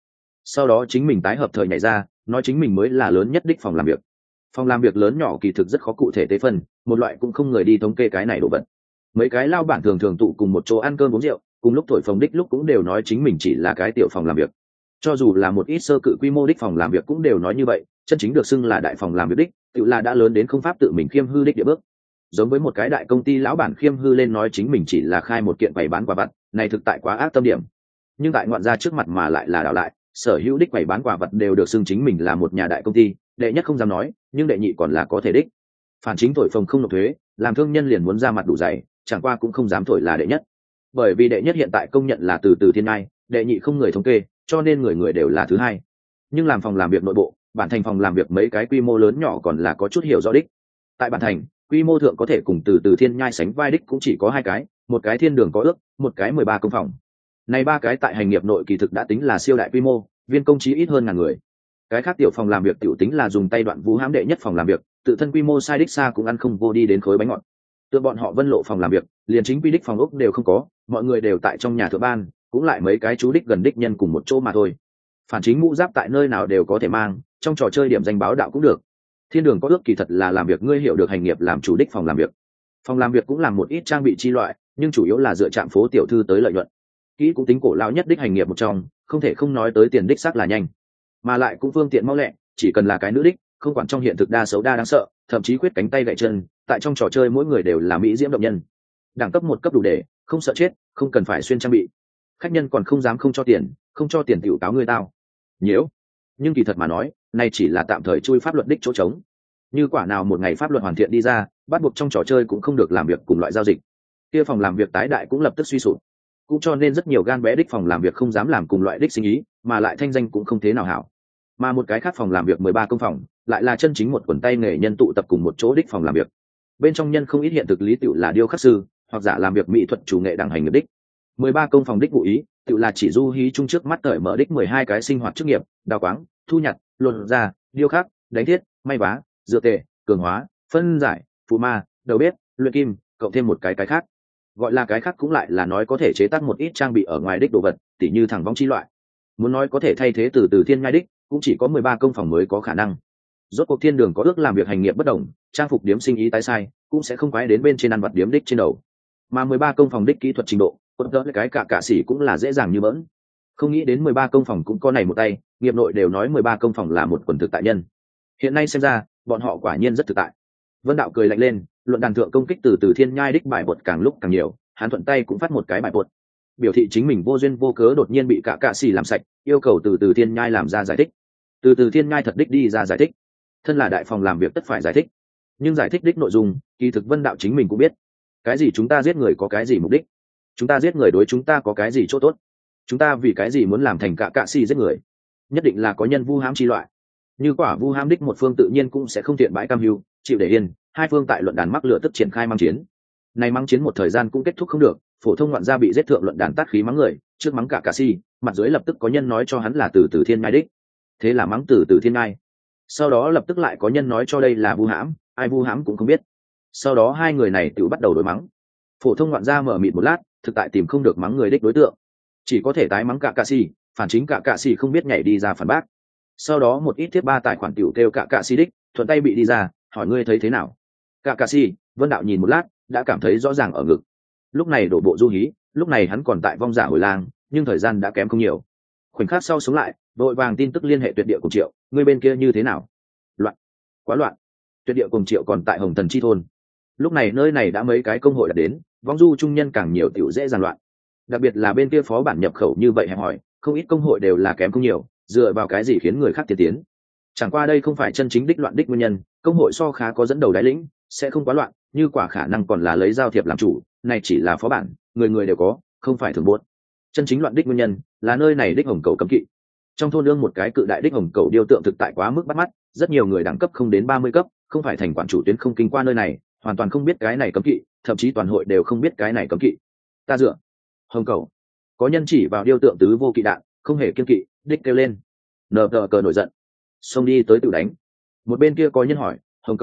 sau đó chính mình tái hợp thời nhảy ra nói chính mình mới là lớn nhất đích phòng làm việc. Phòng làm việc lớn nhỏ kỳ thực rất khó cụ thể tế phân, một loại cũng không người đi thống kê cái này đồ vật. Mấy cái lao bản thường thường tụ cùng một chỗ ăn cơm uống rượu, cùng lúc thổi phồng đích lúc cũng đều nói chính mình chỉ là cái tiểu phòng làm việc. Cho dù là một ít sơ cự quy mô đích phòng làm việc cũng đều nói như vậy, chân chính được xưng là đại phòng làm việc đích tự là đã lớn đến không pháp tự mình khiêm hư đích địa bước. Giống với một cái đại công ty lão bản khiêm hư lên nói chính mình chỉ là khai một kiện bày bán quà vặt, này thực tại quá ác tâm điểm. Nhưng tại ngoạn gia trước mặt mà lại là đảo lại, sở hữu đích bày bán quà vật đều được xưng chính mình là một nhà đại công ty, đệ nhất không dám nói, nhưng đệ nhị còn là có thể đích. Phản chính thổi phồng không nộp thuế, làm thương nhân liền muốn ra mặt đủ dày, chẳng qua cũng không dám thổi là đệ nhất. Bởi vì đệ nhất hiện tại công nhận là từ từ thiên ngai, đệ nhị không người thống kê, cho nên người người đều là thứ hai. Nhưng làm phòng làm việc nội bộ, bản thành phòng làm việc mấy cái quy mô lớn nhỏ còn là có chút hiểu rõ đích. Tại bản thành, quy mô thượng có thể cùng từ từ thiên nhai sánh vai đích cũng chỉ có hai cái, một cái thiên đường có ước, một cái 13 công phòng. Này ba cái tại hành nghiệp nội kỳ thực đã tính là siêu đại quy mô, viên công chí ít hơn ngàn người. Cái khác tiểu phòng làm việc tiểu tính là dùng tay đoạn vũ hãm đệ nhất phòng làm việc, tự thân quy mô sai đích xa cũng ăn không vô đi đến khối bánh ngọt. Tựa bọn họ Vân Lộ phòng làm việc, liền chính quy đích phòng ốc đều không có, mọi người đều tại trong nhà thượng ban, cũng lại mấy cái chú đích gần đích nhân cùng một chỗ mà thôi. Phản chính mũ giáp tại nơi nào đều có thể mang, trong trò chơi điểm danh báo đạo cũng được. Thiên đường có ước kỳ thật là làm việc ngươi hiểu được hành nghiệp làm chủ đích phòng làm việc. Phòng làm việc cũng làm một ít trang bị chi loại, nhưng chủ yếu là dựa chạm phố tiểu thư tới lợi nhuận. Kỹ cũng tính cổ lão nhất đích hành nghiệp một trong, không thể không nói tới tiền đích xác là nhanh, mà lại cũng phương tiện mau lẹ, chỉ cần là cái nữ đích, không quản trong hiện thực đa xấu đa đáng sợ, thậm chí quyết cánh tay gãy chân, tại trong trò chơi mỗi người đều là mỹ diễm động nhân. Đẳng cấp một cấp đủ để, không sợ chết, không cần phải xuyên trang bị. Khách nhân còn không dám không cho tiền, không cho tiền tiểu cáo người tao. Nhiễu. Nhưng kỳ thật mà nói, này chỉ là tạm thời chui pháp luật đích chỗ trống. Như quả nào một ngày pháp luật hoàn thiện đi ra, bắt buộc trong trò chơi cũng không được làm việc cùng loại giao dịch. Kia phòng làm việc tái đại cũng lập tức suy sụp. Cũng cho nên rất nhiều gan bé đích phòng làm việc không dám làm cùng loại đích sinh ý, mà lại thanh danh cũng không thế nào hảo. Mà một cái khác phòng làm việc 13 công phòng, lại là chân chính một quần tay nghề nhân tụ tập cùng một chỗ đích phòng làm việc. Bên trong nhân không ít hiện thực lý tựu là điêu khắc sư, hoặc giả làm việc mỹ thuật chủ nghệ đẳng hành nghiệp đích. 13 công phòng đích ngụ ý, tựu là chỉ du hí chung trước mắt cởi mở đích 12 cái sinh hoạt chức nghiệp, đào quáng, thu nhặt, luồn ra, điêu khắc, đánh thiết, may vá, dựa tề, cường hóa, phân giải, phụ ma, đầu bếp, luyện kim, cộng thêm một cái khác. Gọi là cái khác cũng lại là nói có thể chế tác một ít trang bị ở ngoài đích đồ vật, tỉ như thẳng vong chi loại. Muốn nói có thể thay thế từ từ thiên ngai đích, cũng chỉ có 13 công phòng mới có khả năng. Rốt cuộc thiên đường có ước làm việc hành nghiệp bất đồng, trang phục điếm sinh ý tái sai, cũng sẽ không quái đến bên trên ăn vặt điếm đích trên đầu. Mà 13 công phòng đích kỹ thuật trình độ, quật đỡ cái cả sĩ cũng là dễ dàng như bỡn. Không nghĩ đến 13 công phòng cũng có này một tay, nghiệp nội đều nói 13 công phòng là một quần thực tại nhân. Hiện nay xem ra, bọn họ quả nhiên rất thực tại. Vân Đạo cười lạnh lên, luận đàn thượng công kích từ từ thiên nhai đích bài bột càng lúc càng nhiều, hắn thuận tay cũng phát một cái bài bột, biểu thị chính mình vô duyên vô cớ đột nhiên bị cả xì làm sạch, yêu cầu từ từ thiên nhai làm ra giải thích. Từ từ thiên nhai thật đích đi ra giải thích, thân là đại phòng làm việc tất phải giải thích, nhưng giải thích đích nội dung kỳ thực Vân Đạo chính mình cũng biết. Cái gì chúng ta giết người có cái gì mục đích, chúng ta giết người đối chúng ta có cái gì chỗ tốt, chúng ta vì cái gì muốn làm thành cả xì giết người, nhất định là có nhân vu hãm chi loại. Như quả vu hãm đích một phương tự nhiên cũng sẽ không tiện bãi cam hưu chịu để yên, hai phương tại luận đàn mắc lửa tức triển khai mang chiến. Này mắng chiến một thời gian cũng kết thúc không được, phổ thông loạn gia bị giết thượng luận đàn tát khí mắng người, trước mắng cả si, mặt dưới lập tức có nhân nói cho hắn là từ từ thiên ngai đích, thế là mắng từ từ thiên ngai. Sau đó lập tức lại có nhân nói cho đây là vu hãm, ai vu hãm cũng không biết. Sau đó hai người này tự bắt đầu đối mắng. Phổ thông loạn gia mở mịt một lát, thực tại tìm không được mắng người đích đối tượng, chỉ có thể tái mắng cả si, phản chính cả si không biết nhảy đi ra phản bác. Sau đó một ít thiết ba tài khoản tiểu kêu cả si đích, thuận tay bị đi ra, hỏi ngươi thấy thế nào? Cả si, Vân Đạo nhìn một lát, đã cảm thấy rõ ràng ở ngực. Lúc này đổ bộ du hí, lúc này hắn còn tại vong giả hồi lang, nhưng thời gian đã kém không nhiều. Khoảnh khắc sau sống lại, vội vàng tin tức liên hệ tuyệt địa cùng Triệu, ngươi bên kia như thế nào? Loạn, quá loạn. Tuyệt địa cùng Triệu còn tại Hồng Thần chi thôn. Lúc này nơi này đã mấy cái công hội đã đến, vong du trung nhân càng nhiều tiểu dễ giàn loạn. Đặc biệt là bên kia phó bản nhập khẩu như vậy hẹp hỏi, không ít công hội đều là kém không nhiều, dựa vào cái gì khiến người khác tiên tiến? Chẳng qua đây không phải chân chính đích loạn đích nguyên nhân, công hội so khá có dẫn đầu đái lĩnh, sẽ không quá loạn, như quả khả năng còn là lấy giao thiệp làm chủ, này chỉ là phó bản, người người đều có, không phải thường buốt. Chân chính loạn đích nguyên nhân là nơi này đích hồng cầu cấm kỵ. Trong thôn lương một cái cự đại đích hồng cầu điêu tượng thực tại quá mức bắt mắt, rất nhiều người đẳng cấp không đến 30 cấp, không phải thành quản chủ tuyến không kinh qua nơi này, hoàn toàn không biết cái này cấm kỵ, thậm chí toàn hội đều không biết cái này cấm kỵ. Ta dựa, hồng cầu. Có nhân chỉ vào điêu tượng tứ vô kỵ đạn, không hề kiêng kỵ, đích kêu lên. Nờ tờ cờ nổi giận, xông đi tới tự đánh. Một bên kia có nhân hỏi,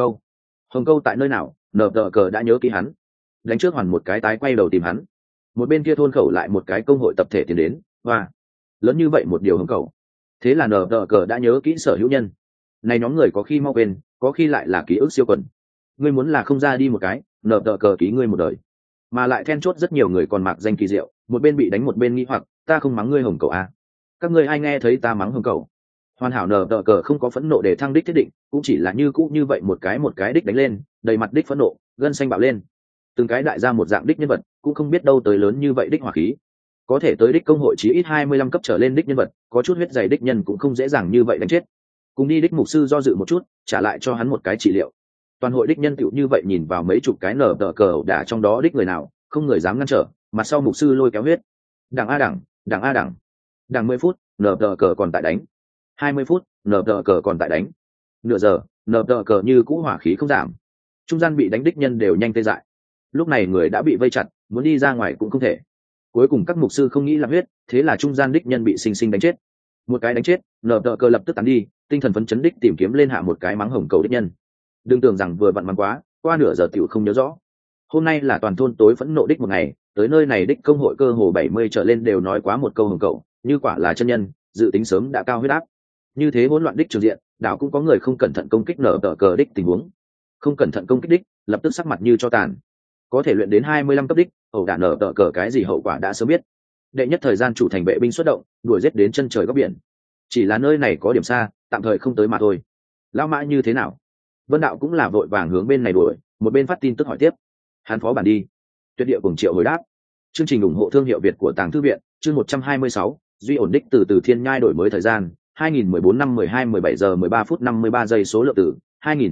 hồng câu tại nơi nào? Nờ tờ cờ đã nhớ kỹ hắn, đánh trước hoàn một cái tái quay đầu tìm hắn. Một bên kia thôn khẩu lại một cái công hội tập thể tiến đến, và lớn như vậy một điều hồng cầu, Thế là nở tờ cờ đã nhớ kỹ sở hữu nhân này, nhóm người có khi mau quên, có khi lại là ký ức siêu quần. Ngươi muốn là không ra đi một cái, nở tờ cờ ký ngươi một đời. Mà lại then chốt rất nhiều người còn mặc danh kỳ diệu, một bên bị đánh một bên nghĩ hoặc ta không mắng ngươi hồng cầu à. Các ngươi ai nghe thấy ta mắng hồng cầu? Hoàn hảo nở tờ cờ không có phẫn nộ để thăng đích thiết định, cũng chỉ là như cũ như vậy một cái đích đánh lên, đầy mặt đích phẫn nộ, gân xanh bạo lên. Từng cái đại ra một dạng đích nhân vật, cũng không biết đâu tới lớn như vậy đích hỏa khí. Có thể tới đích công hội chí ít 25 cấp trở lên đích nhân vật, có chút huyết dày đích nhân cũng không dễ dàng như vậy đánh chết. Cùng đi đích mục sư do dự một chút, trả lại cho hắn một cái trị liệu. Toàn hội đích nhân tựu như vậy nhìn vào mấy chục cái nở tờ cờ đả trong đó đích người nào, không người dám ngăn trở, mặt sau mục sư lôi kéo huyết. Đảng a đảng, đảng a đảng. Đảng 10 phút, nở tờ cờ còn tại đánh. 20 phút, nở tờ cờ còn tại đánh. Nửa giờ, nở tờ cờ như cũ hỏa khí không giảm. Trung gian bị đánh đích nhân đều nhanh tê dại. Lúc này người đã bị vây chặt, muốn đi ra ngoài cũng không thể. Cuối cùng các mục sư không nghĩ làm huyết, thế là trung gian đích nhân bị sinh sinh đánh chết. Một cái đánh chết, nở tờ cờ lập tức tán đi, tinh thần phấn chấn đích tìm kiếm lên hạ một cái mắng hồng cầu đích nhân. Đừng tưởng rằng vừa vặn mắng quá, qua nửa giờ tiểu không nhớ rõ. Hôm nay là toàn thôn tối phẫn nộ đích một ngày, tới nơi này đích công hội cơ hồ 70 trở lên đều nói quá một câu hồng cầu, như quả là chân nhân, dự tính sớm đã cao huyết áp. Như thế hỗn loạn đích trường diện, đảo cũng có người không cẩn thận công kích nở tờ cờ đích tình huống. Không cẩn thận công kích đích, lập tức sắc mặt như cho tàn. Có thể luyện đến 25 cấp đích, ẩu đả nở tờ cờ cái gì hậu quả đã sớm biết. Đệ nhất thời gian chủ thành vệ binh xuất động, đuổi giết đến chân trời góc biển. Chỉ là nơi này có điểm xa, tạm thời không tới mà thôi. Lão Mã như thế nào? Vân Đạo cũng là vội vàng hướng bên này đuổi, một bên phát tin tức hỏi tiếp. Hắn phó bản đi. Tuyệt địa cùng Triệu hồi đáp. Chương trình ủng hộ thương hiệu Việt của Tàng Thư viện, chương 126, duy ổn đích từ Thiên Nhai đổi mới thời gian, 2014 năm 12 17 giờ 13 phút 53 giây số lượng tử,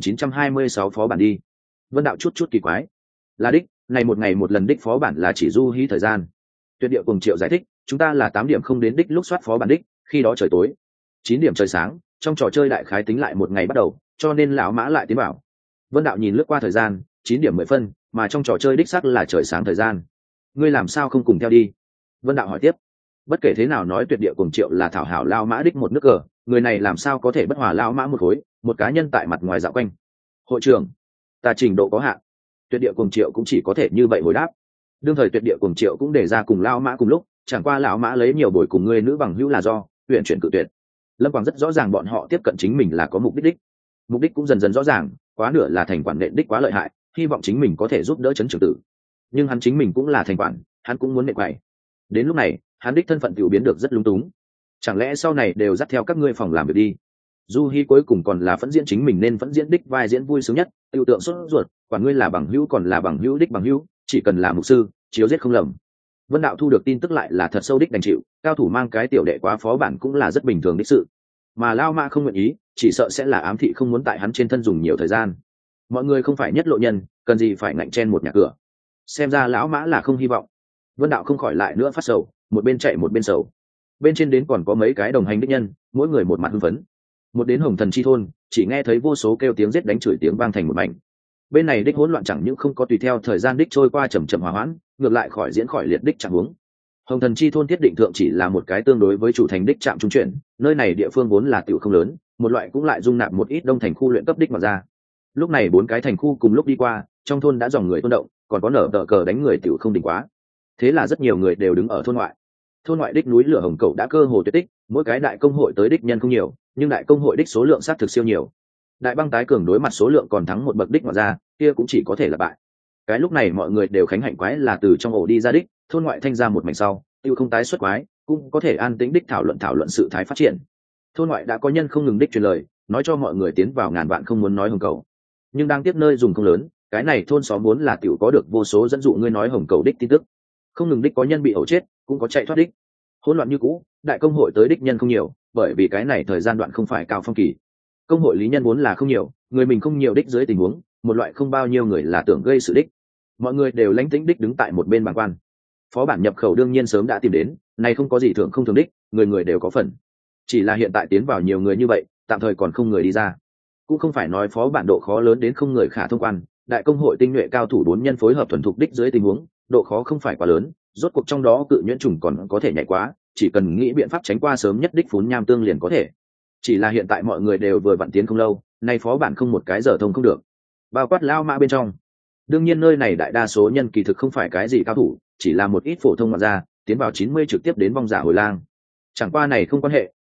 2926 phó bản đi. Vân Đạo chút kỳ quái. Là đích, này một ngày một lần đích phó bản là chỉ du hí thời gian. Tuyệt địa cùng Triệu giải thích, chúng ta là 8 điểm không đến đích lúc soát phó bản đích, khi đó trời tối. 9 điểm trời sáng, trong trò chơi đại khái tính lại một ngày bắt đầu, cho nên lão Mã lại tiến bảo. Vân Đạo nhìn lướt qua thời gian, 9 điểm 10 phân, mà trong trò chơi đích xác là trời sáng thời gian. Ngươi làm sao không cùng theo đi? Vân Đạo hỏi tiếp. Bất kể thế nào nói Tuyệt địa cùng Triệu là thảo hảo lao Mã đích một nước cờ, người này làm sao có thể bất hòa lao Mã một khối, một cá nhân tại mặt ngoài dạo quanh. Hội trưởng, ta trình độ có hạn. Tuyệt địa cùng Triệu cũng chỉ có thể như vậy hồi đáp. Đương thời Tuyệt địa cùng Triệu cũng để ra cùng lao Mã cùng lúc, chẳng qua lão Mã lấy nhiều buổi cùng người nữ bằng hữu là do huyện chuyển cự tuyệt. Lâm Quang rất rõ ràng bọn họ tiếp cận chính mình là có mục đích đích. Mục đích cũng dần dần rõ ràng, quá nửa là thành quản nện đích quá lợi hại, hy vọng chính mình có thể giúp đỡ trấn trưởng tử. Nhưng hắn chính mình cũng là thành quản, hắn cũng muốn nện quậy. Đến lúc này, hắn đích thân phận tiểu biến được rất lung túng. Chẳng lẽ sau này đều dắt theo các ngươi phòng làm việc đi? Du Hi cuối cùng còn là phẫn diễn chính mình nên phẫn diễn đích vai diễn vui sướng nhất, tiêu tượng sốt ruột, quản ngươi là bằng hữu còn là bằng hữu đích bằng hữu, chỉ cần là mục sư, chiếu giết không lầm. Vân Đạo thu được tin tức lại là thật sâu đích đành chịu, cao thủ mang cái tiểu đệ quá phó bản cũng là rất bình thường đích sự. Mà Lao Mã không nguyện ý, chỉ sợ sẽ là ám thị không muốn tại hắn trên thân dùng nhiều thời gian. Mọi người không phải nhất lộ nhân, cần gì phải ngạnh chen một nhà cửa. Xem ra lão Mã là không hy vọng. Vân Đạo không khỏi lại nữa phát sầu, một bên chạy một bên sầu. Bên trên đến còn có mấy cái đồng hành đích nhân, mỗi người một mặt hưng phấn. Một đến Hồng Thần Chi thôn, chỉ nghe thấy vô số kêu tiếng giết đánh chửi tiếng vang thành một mảnh. Bên này đích hỗn loạn chẳng những không có tùy theo thời gian đích trôi qua chậm chậm hòa hoãn, ngược lại khỏi diễn khỏi liệt đích chẳng huống. Hồng Thần Chi thôn thiết định thượng chỉ là một cái tương đối với chủ thành đích trạm trung chuyển, nơi này địa phương vốn là tiểu không lớn, một loại cũng lại dung nạp một ít đông thành khu luyện cấp đích mà ra. Lúc này 4 cái thành khu cùng lúc đi qua, trong thôn đã dòng người tuôn động, còn có nở tờ cờ đánh người tiểu không đỉnh quá. Thế là rất nhiều người đều đứng ở thôn ngoại. Thôn ngoại đích núi lửa hồng cầu đã cơ hồ tuyệt tích, mỗi cái đại công hội tới đích nhân không nhiều, nhưng đại công hội đích số lượng sát thực siêu nhiều. Đại băng tái cường đối mặt số lượng còn thắng một bậc đích mà ra, kia cũng chỉ có thể là bại. Cái lúc này mọi người đều khánh hạnh quái là từ trong ổ đi ra đích, thôn ngoại thanh ra một mảnh sau, tiêu không tái xuất quái, cũng có thể an tĩnh đích thảo luận sự thái phát triển. Thôn ngoại đã có nhân không ngừng đích truyền lời, nói cho mọi người tiến vào ngàn vạn không muốn nói hồng cầu. Nhưng đang tiếp nơi dùng không lớn, cái này thôn xóm muốn là tiểu có được vô số dẫn dụ ngươi nói hồng cầu đích tin tức. Không ngừng đích có nhân bị ẩu chết, cũng có chạy thoát đích. Hỗn loạn như cũ, đại công hội tới đích nhân không nhiều, bởi vì cái này thời gian đoạn không phải cao phong kỳ. Công hội lý nhân vốn là không nhiều, người mình không nhiều đích dưới tình huống, một loại không bao nhiêu người là tưởng gây sự đích. Mọi người đều lánh tĩnh đích đứng tại một bên bàn quan. Phó bản nhập khẩu đương nhiên sớm đã tìm đến, này không có gì thưởng không thường đích, người người đều có phần. Chỉ là hiện tại tiến vào nhiều người như vậy, tạm thời còn không người đi ra. Cũng không phải nói phó bản độ khó lớn đến không người khả thông quan, đại công hội tinh nhuệ cao thủ 4 nhân phối hợp thuần thục đích dưới tình huống, độ khó không phải quá lớn, rốt cuộc trong đó cự nhuyễn trùng còn có thể nhảy quá, chỉ cần nghĩ biện pháp tránh qua sớm nhất đích phún nham tương liền có thể. Chỉ là hiện tại mọi người đều vừa vặn tiến không lâu, nay phó bản không một cái giờ thông không được. Bao quát Lao Mã bên trong. Đương nhiên nơi này đại đa số nhân kỳ thực không phải cái gì cao thủ, chỉ là một ít phổ thông mà ra, tiến vào 90 trực tiếp đến vong giả hồi lang. Chẳng qua này không quan hệ,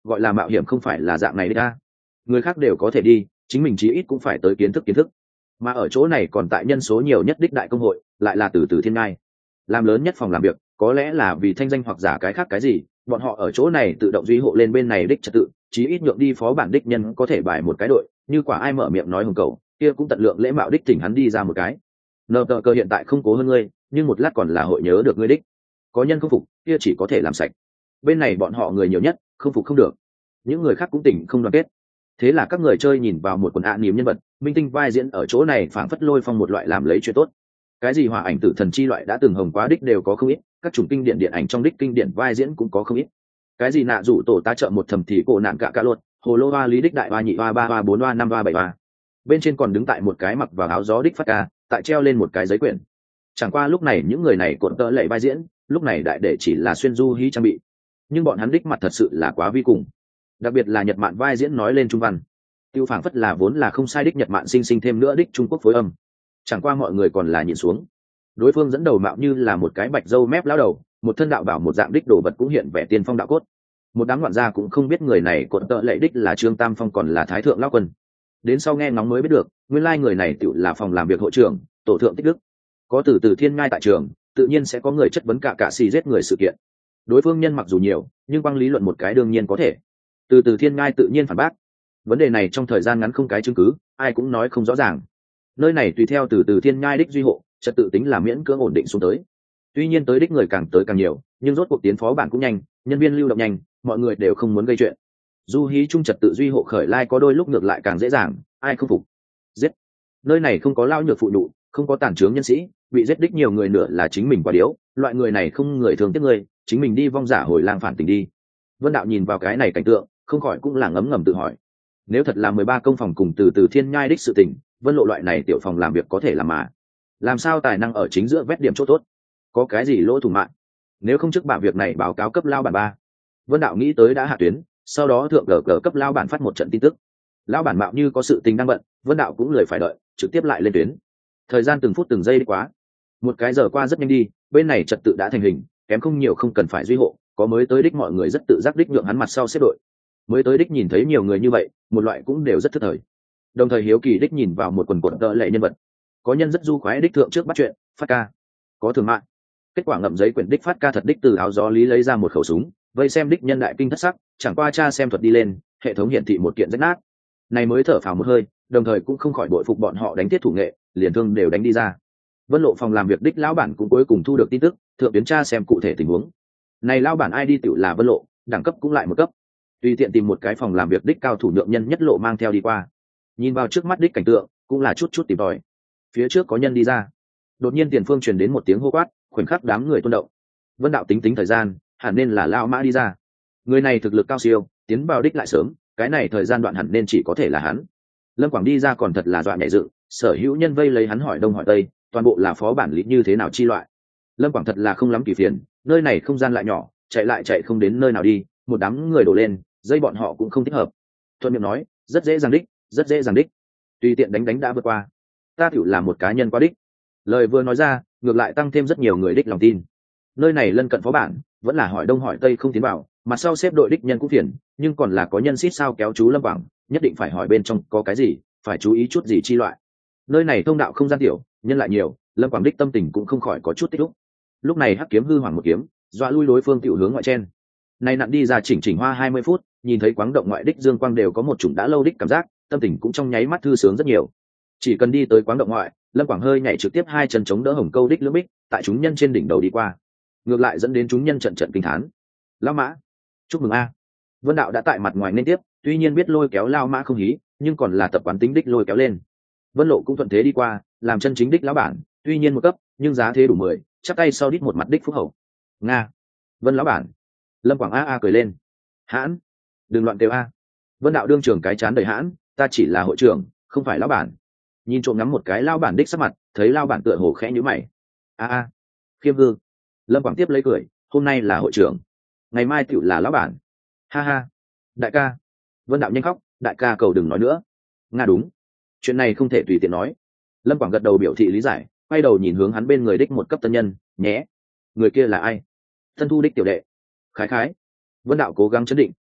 gọi là mạo hiểm không phải là dạng này đấy ta. Người khác đều có thể đi, chính mình chí ít cũng phải tới kiến thức, mà ở chỗ này còn tại nhân số nhiều nhất đích đại công hội lại là từ thiên ngai làm lớn nhất phòng làm việc, có lẽ là vì thanh danh hoặc giả cái khác cái gì, bọn họ ở chỗ này tự động duy hộ lên bên này đích trật tự, chí ít nhượng đi phó bản đích nhân có thể bài một cái đội, như quả ai mở miệng nói hùng cầu kia cũng tận lượng lễ mạo đích thỉnh hắn đi ra một cái. Nờ tờ cơ hiện tại không cố hơn ngươi, nhưng một lát còn là hội nhớ được ngươi đích. Có nhân không phục kia chỉ có thể làm sạch, bên này bọn họ người nhiều nhất, không phục không được, những người khác cũng tỉnh không đoàn kết. Thế là các người chơi nhìn vào một quần niềm nhân vật minh tinh vai diễn ở chỗ này phảng phất lôi phong một loại làm lấy chuyện tốt. Cái gì hỏa ảnh tử thần chi loại đã từng hồng quá đích đều có không ít, các chủng kinh điển điện ảnh trong đích kinh điển vai diễn cũng có không ít. Cái gì nạ rủ tổ ta trợ một thầm thì cổ nạn cả luật, hồ lô hoa lý đích đại hoa nhị hoa ba hoa bốn hoa năm hoa bảy hoa. Bên trên còn đứng tại một cái mặc vào áo gió đích phát ca, tại treo lên một cái giấy quyển. Chẳng qua lúc này những người này cuộn tợ lệ vai diễn, lúc này đại để chỉ là xuyên du hí trang bị, nhưng bọn hắn đích mặt thật sự là quá vi cùng, đặc biệt là nhật mạn vai diễn nói lên trung văn tiêu phảng phất là vốn là không sai đích nhật mạn sinh thêm nữa đích trung quốc phối âm. Chẳng qua mọi người còn là nhìn xuống, đối phương dẫn đầu mạo như là một cái bạch dâu mép lão đầu, một thân đạo bảo một dạng đích đồ vật cũng hiện vẻ tiên phong đạo cốt. Một đám loạn gia cũng không biết người này cuộn tợ lệ đích là Trương Tam Phong còn là Thái thượng lão quân, đến sau nghe ngóng mới biết được nguyên lai người này tự là phòng làm việc hội trưởng tổ thượng tích đức. Có từ thiên ngai tại trường, tự nhiên sẽ có người chất vấn cả xì giết người sự kiện. Đối phương nhân mặc dù nhiều, nhưng băng lý luận một cái đương nhiên có thể. Từ thiên ngai tự nhiên phản bác, vấn đề này trong thời gian ngắn không cái chứng cứ, ai cũng nói không rõ ràng. Nơi này tùy theo từ thiên ngai đích duy hộ, trật tự tính là miễn cưỡng ổn định xuống tới. Tuy nhiên tới đích người càng tới càng nhiều, nhưng rốt cuộc tiến phó bản cũng nhanh, nhân viên lưu động nhanh, mọi người đều không muốn gây chuyện. Du hí trung trật tự duy hộ khởi lai có đôi lúc ngược lại càng dễ dàng, ai không phục giết. Nơi này không có lao nhược phụ nhụ, không có tàn trướng nhân sĩ, bị giết đích nhiều người nửa là chính mình quá điếu, loại người này không người thường tiếc người, chính mình đi vong giả hồi lang phản tình đi. Vân Đạo nhìn vào cái này cảnh tượng, không khỏi cũng là ngấm ngầm tự hỏi, nếu thật là 13 công phòng cùng từ thiên nhai đích sự tình, Vân Lộ loại này tiểu phòng làm việc có thể làm mà, làm sao tài năng ở chính giữa vét điểm chỗ tốt, có cái gì lỗ thủng mạng, nếu không trước bạ việc này báo cáo cấp lao bản 3. Vân Đạo nghĩ tới đã hạ tuyến, sau đó thượng cờ cấp lao bản phát một trận tin tức. Lão bản mạo như có sự tình đang bận, Vân Đạo cũng lười phải đợi, trực tiếp lại lên tuyến. Thời gian từng phút từng giây đi quá, một cái giờ qua rất nhanh đi, bên này trật tự đã thành hình, kém không nhiều không cần phải duy hộ, có mới tới đích mọi người rất tự giác đích nhượng hắn mặt sau xếp đội. Mới tới đích nhìn thấy nhiều người như vậy, một loại cũng đều rất thức thời. Đồng thời hiếu kỳ đích nhìn vào một quần quần tợ lệ nhân vật, có nhân rất du khoái đích thượng trước bắt chuyện, phát ca, có thường mạng. Kết quả ngậm giấy quyển đích phát ca thật đích từ áo gió lý lấy ra một khẩu súng, vây xem đích nhân đại kinh thất sắc, chẳng qua tra xem thuật đi lên, hệ thống hiển thị một kiện rách nát. Này mới thở phào một hơi, đồng thời cũng không khỏi bội phục bọn họ đánh tiết thủ nghệ, liền thương đều đánh đi ra. Vân Lộ phòng làm việc đích lão bản cũng cuối cùng thu được tin tức, thượng tuyến tra xem cụ thể tình huống. Này lão bản ID tiểu là Vân Lộ, đẳng cấp cũng lại một cấp. Tùy tiện tìm một cái phòng làm việc đích cao thủ nhượng nhân nhất lộ mang theo đi qua. Nhìn vào trước mắt đích cảnh tượng, cũng là chút tìm tòi. Phía trước có nhân đi ra. Đột nhiên tiền phương truyền đến một tiếng hô quát, khoảnh khắc đám người tuôn động. Vân Đạo tính thời gian, hẳn nên là lão mã đi ra. Người này thực lực cao siêu, tiến vào đích lại sớm, cái này thời gian đoạn hẳn nên chỉ có thể là hắn. Lâm Quảng đi ra còn thật là dọa nhảy dựng, sở hữu nhân vây lấy hắn hỏi đông hỏi tây, toàn bộ là phó bản lý như thế nào chi loại. Lâm Quảng thật là không lắm kỳ phiền, nơi này không gian lại nhỏ, chạy lại chạy không đến nơi nào đi, một đám người đổ lên, dây bọn họ cũng không thích hợp. Thuận miệng nói, rất dễ dàng đích, tùy tiện đánh đã vượt qua. Ta tiểu là một cá nhân quá đích. Lời vừa nói ra, ngược lại tăng thêm rất nhiều người đích lòng tin. Nơi này lân cận phó bản, vẫn là hỏi đông hỏi tây không tiến vào, mặt sau xếp đội đích nhân cũng phiền, nhưng còn là có nhân xít sao kéo chú Lâm Quảng, nhất định phải hỏi bên trong có cái gì, phải chú ý chút gì chi loại. Nơi này thông đạo không gian tiểu, nhân lại nhiều, Lâm Quảng đích tâm tình cũng không khỏi có chút tích lúc này hắc kiếm hư hoàng một kiếm, dọa lui đối phương tiểu hướng ngoại chen. Này nặn đi ra chỉnh hoa 20 phút, nhìn thấy quáng động ngoại đích dương quang đều có một chủng đã lâu đích cảm giác, tâm tình cũng trong nháy mắt thư sướng rất nhiều. Chỉ cần đi tới quáng động ngoại, Lâm Quảng hơi nhảy trực tiếp hai chân chống đỡ hồng câu đích lưỡng bích, tại chúng nhân trên đỉnh đầu đi qua, ngược lại dẫn đến chúng nhân trận kinh thán. Lao mã, chúc mừng a! Vân Đạo đã tại mặt ngoài nên tiếp, tuy nhiên biết lôi kéo Lao mã không hí, nhưng còn là tập quán tính đích lôi kéo lên. Vân Lộ cũng thuận thế đi qua, làm chân chính đích lão bản, tuy nhiên một cấp, nhưng giá thế đủ 10, chắp tay sau đít một mặt đích phúc hậu. Nga, Vân lão bản. Lâm Quảng a cười lên. Hãn, đừng loạn kêu a. Vân Đạo đương trưởng cái chán đầy hãn, ta chỉ là hội trưởng, không phải lão bản. Nhìn trộm ngắm một cái lão bản đích sắc mặt, thấy lão bản tựa hồ khẽ nhíu mày. A, Khiêm Vương. Lâm Quảng tiếp lấy cười, hôm nay là hội trưởng, ngày mai tựu là lão bản. Ha ha, đại ca. Vân Đạo nhanh khóc, đại ca cầu đừng nói nữa. Nga đúng, chuyện này không thể tùy tiện nói. Lâm Quảng gật đầu biểu thị lý giải, quay đầu nhìn hướng hắn bên người đích một cấp tân nhân, nhé. Người kia là ai? Thân thu đích tiểu đệ. Khái. Vân Đạo cố gắng chấn định,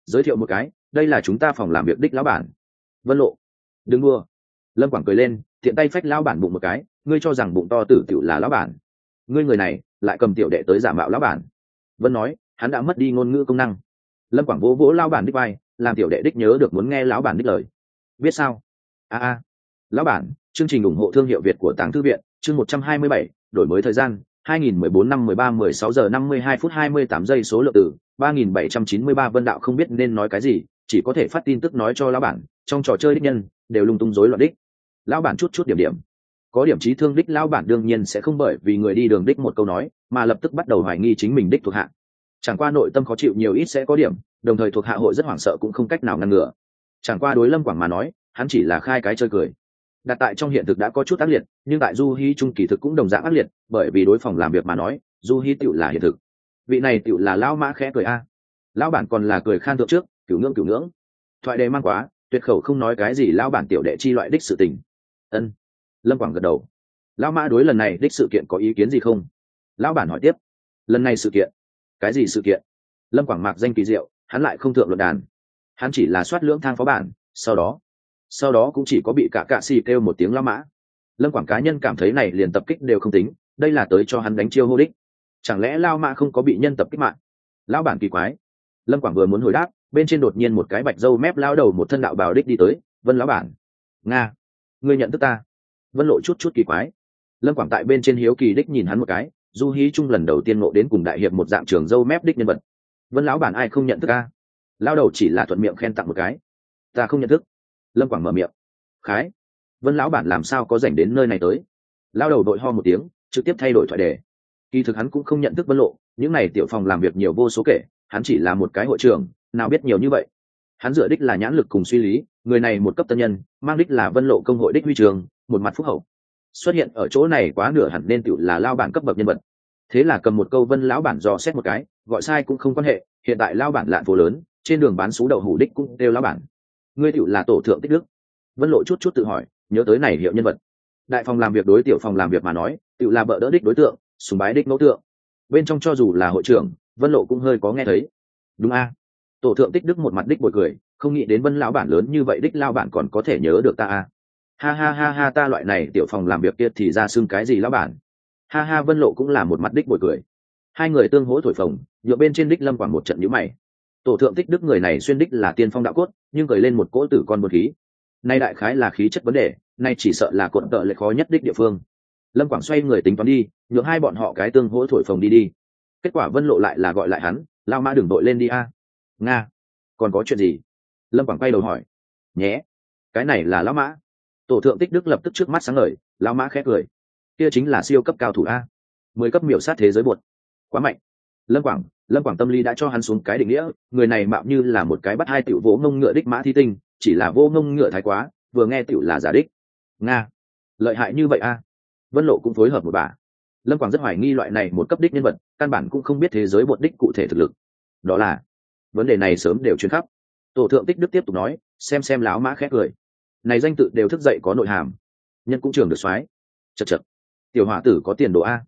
giới thiệu một cái, đây là chúng ta phòng làm việc đích lão bản Vân Lộ. Đừng đua. Lâm Quảng cười lên, tiện tay phách lão bản bụng một cái, ngươi cho rằng bụng to tử tiểu là lão bản? Ngươi người này lại cầm tiểu đệ tới giả mạo lão bản. Vân nói, hắn đã mất đi ngôn ngữ công năng. Lâm Quảng vỗ vỗ lão bản đích vai, làm tiểu đệ đích nhớ được muốn nghe lão bản đích lời. Biết sao? Lão bản, chương trình ủng hộ thương hiệu Việt của Tàng Thư viện, chương 127, đổi mới thời gian, 2014 năm 13-16 giờ 52 phút 28 giây, số lượng từ 3793. Vân Đạo không biết nên nói cái gì, chỉ có thể phát tin tức nói cho lão bản, trong trò chơi đích nhân đều lung tung rối loạn đích. Lão bản chút điểm, có điểm trí thương đích lão bản đương nhiên sẽ không bởi vì người đi đường đích một câu nói mà lập tức bắt đầu hoài nghi chính mình đích thuộc hạ. Chẳng qua nội tâm khó chịu nhiều ít sẽ có điểm, đồng thời thuộc hạ hội rất hoảng sợ cũng không cách nào ngăn ngừa. Chẳng qua đối Lâm Quảng mà nói, hắn chỉ là khai cái chơi cười. Đặt tại trong hiện thực đã có chút ác liệt, nhưng tại Du Hi trung kỳ thực cũng đồng dạng ác liệt, bởi vì đối phòng làm việc mà nói, Du Hi tựu là hiện thực. Vị này tựu là lão mã khẽ cười a. Lão bản còn là cười khan thượng trước, cửu ngưỡng. Thoại đề mang quá, tuyệt khẩu không nói cái gì lão bản tiểu đệ chi loại đích sự tình. Ân. Lâm Quảng gật đầu. Lão mã đối lần này đích sự kiện có ý kiến gì không? Lão bản hỏi tiếp. Lần này sự kiện? Cái gì sự kiện? Lâm Quảng mạc danh kỳ diệu, hắn lại không thượng luận đàn. Hắn chỉ là soát lưỡng thang phó bản, sau đó cũng chỉ có bị cả cạ xì kêu một tiếng lão mã. Lâm Quảng cá nhân cảm thấy này liền tập kích đều không tính, đây là tới cho hắn đánh chiêu hô đích. Chẳng lẽ lao mã không có bị nhân tập kích mạng? Lão bản kỳ quái. Lâm Quảng vừa muốn hồi đáp, bên trên đột nhiên một cái bạch râu mép lao đầu một thân đạo bào đích đi tới. Vân lão bản. Nga, ngươi nhận thức ta? Vân Lộ chút kỳ quái. Lâm Quảng tại bên trên hiếu kỳ đích nhìn hắn một cái, Du Hí Trung lần đầu tiên ngộ đến cùng đại hiệp một dạng trường râu mép đích nhân vật. Vân lão bản ai không nhận thức a? Lao đầu chỉ là thuận miệng khen tặng một cái. Ta không nhận thức. Lâm Quảng mở miệng. Khái. Vân lão bản làm sao có rảnh đến nơi này tới? Lao đầu đội ho một tiếng, trực tiếp thay đổi thoại đề. Kỳ thực hắn cũng không nhận thức Vân Lộ, những này tiểu phòng làm việc nhiều vô số kể, hắn chỉ là một cái hội trưởng, nào biết nhiều như vậy. Hắn dựa đích là nhãn lực cùng suy lý, người này một cấp tân nhân, mang đích là Vân Lộ công hội đích huy trường, một mặt phúc hậu. Xuất hiện ở chỗ này quá nửa hẳn nên tiểu là lao bản cấp bậc nhân vật. Thế là cầm một câu Vân lão bản dò xét một cái, gọi sai cũng không quan hệ, hiện tại lao bản lạn phố lớn, trên đường bán sú đậu hủ đích cũng đều lao bản. Ngươi tiểu là tổ thượng Tích Đức. Vân Lộ chút tự hỏi, nhớ tới này hiệu nhân vật. Đại phòng làm việc đối tiểu phòng làm việc mà nói, tiểu là bợ đỡ đích đối tượng, sùng bái đích mẫu tượng. Bên trong cho dù là hội trưởng, Vân Lộ cũng hơi có nghe thấy. Đúng a. Tổ thượng Tích Đức một mặt đích bồi cười, không nghĩ đến Vân lão bản lớn như vậy đích lao bản còn có thể nhớ được ta a. Ha, ta loại này tiểu phòng làm việc kia thì ra xưng cái gì lão bản. Ha, Vân Lộ cũng là một mặt đích bồi cười. Hai người tương hỗ thổi phồng, nhựa bên trên đích Lâm Quảng một trận nhíu mày. Tổ thượng Tích Đức người này xuyên đích là tiên phong đạo cốt, nhưng cười lên một cỗ tử con buồn khí. Nay đại khái là khí chất vấn đề, nay chỉ sợ là cột tợ lệ khó nhất đích địa phương. Lâm Quảng xoay người tính toán đi, nhượng hai bọn họ cái tương hỗ thổi phồng đi. Kết quả Vân Lộ lại là gọi lại hắn, lao mã đừng đội lên đi a. Nga, còn có chuyện gì? Lâm Quảng quay đầu hỏi. Nhé, cái này là lão mã. Tổ thượng Tích Đức lập tức trước mắt sáng ngời, lão mã khẽ cười. Kia chính là siêu cấp cao thủ a, 10 cấp miểu sát thế giới bột, quá mạnh. Lâm Quảng tâm lý đã cho hắn xuống cái định nghĩa, người này mạo như là một cái bắt hai tiểu vỗ ngông ngựa đích mã thi tinh, chỉ là vô ngông ngựa thái quá, vừa nghe tiểu là giả đích. Nga, lợi hại như vậy a. Vân Lộ cũng phối hợp một bà. Lâm Quảng rất hoài nghi loại này một cấp đích nhân vật, căn bản cũng không biết thế giới bột đích cụ thể thực lực. Đó là vấn đề này sớm đều truyền khắp. Tổ thượng Tích Đức tiếp tục nói, xem láo mã khẽ cười. Này danh tự đều thức dậy có nội hàm, nhân cũng trường được soái. Chậc, tiểu hỏa tử có tiền đồ a.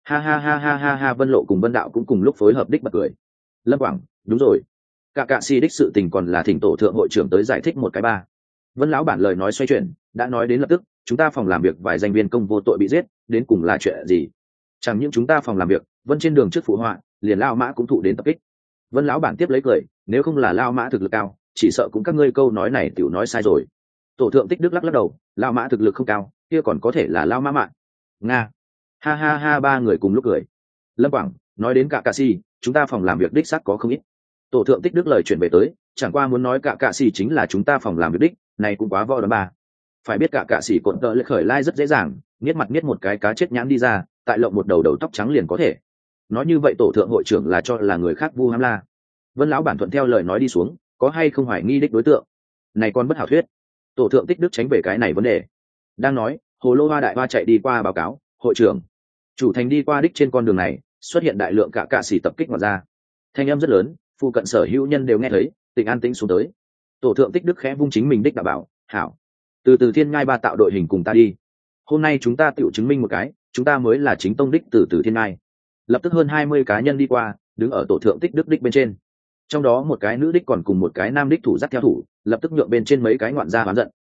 Ha, Vân Lộ cùng Vân Đạo cũng cùng lúc phối hợp đích bật cười. Lâm Quảng, đúng rồi, cả cạ si đích sự tình còn là thỉnh tổ thượng hội trưởng tới giải thích một cái ba. Vân lão bản lời nói xoay chuyển, đã nói đến lập tức, chúng ta phòng làm việc vài danh viên công vô tội bị giết, đến cùng là chuyện gì? Chẳng những chúng ta phòng làm việc, Vân trên đường trước phụ họa, liền lao mã cũng thụ đến tập kích. Vân lão bản tiếp lấy cười, nếu không là lao mã thực lực cao, chỉ sợ cũng các ngươi câu nói này tiểu nói sai rồi. Tổ thượng Tích Đức lắc đầu, lao mã thực lực không cao, kia còn có thể là lao mã mạng. Nga. Ha, ba người cùng lúc cười. Lâm Quảng nói đến cả cạ si, chúng ta phòng làm việc đích xác có không ít. Tổ thượng Tích Đức lời chuyển về tới, chẳng qua muốn nói cả cạ si chính là chúng ta phòng làm việc đích, này cũng quá võ đoán ba. Phải biết cả cạ si cột tợ lệ khởi lai rất dễ dàng, nghiết mặt nghiết một cái cá chết nhãn đi ra, tại lộng một đầu tóc trắng liền có thể. Nói như vậy tổ thượng hội trưởng là cho là người khác vu ham la. Vân lão bản thuận theo lời nói đi xuống, có hay không hoài nghi đích đối tượng? Này con bất hảo thuyết. Tổ thượng Tích Đức tránh về cái này vấn đề. Đang nói, hồ lô hoa đại hoa chạy đi qua báo cáo, hội trưởng, chủ thành đi qua đích trên con đường này xuất hiện đại lượng cả cạ xỉ tập kích ngoài ra, thanh âm rất lớn, phụ cận sở hữu nhân đều nghe thấy, tỉnh an tĩnh xuống tới. Tổ thượng Tích Đức khẽ vung chính mình đích đã bảo, hảo, từ thiên ngai ba tạo đội hình cùng ta đi. Hôm nay chúng ta tự chứng minh một cái, chúng ta mới là chính tông đích từ thiên ngai. Lập tức hơn 20 cá nhân đi qua, đứng ở tổ thượng Tích Đức đích bên trên. Trong đó một cái nữ đích còn cùng một cái nam đích thủ dắt theo thủ, lập tức nhượng bên trên mấy cái ngoạn gia oán giận.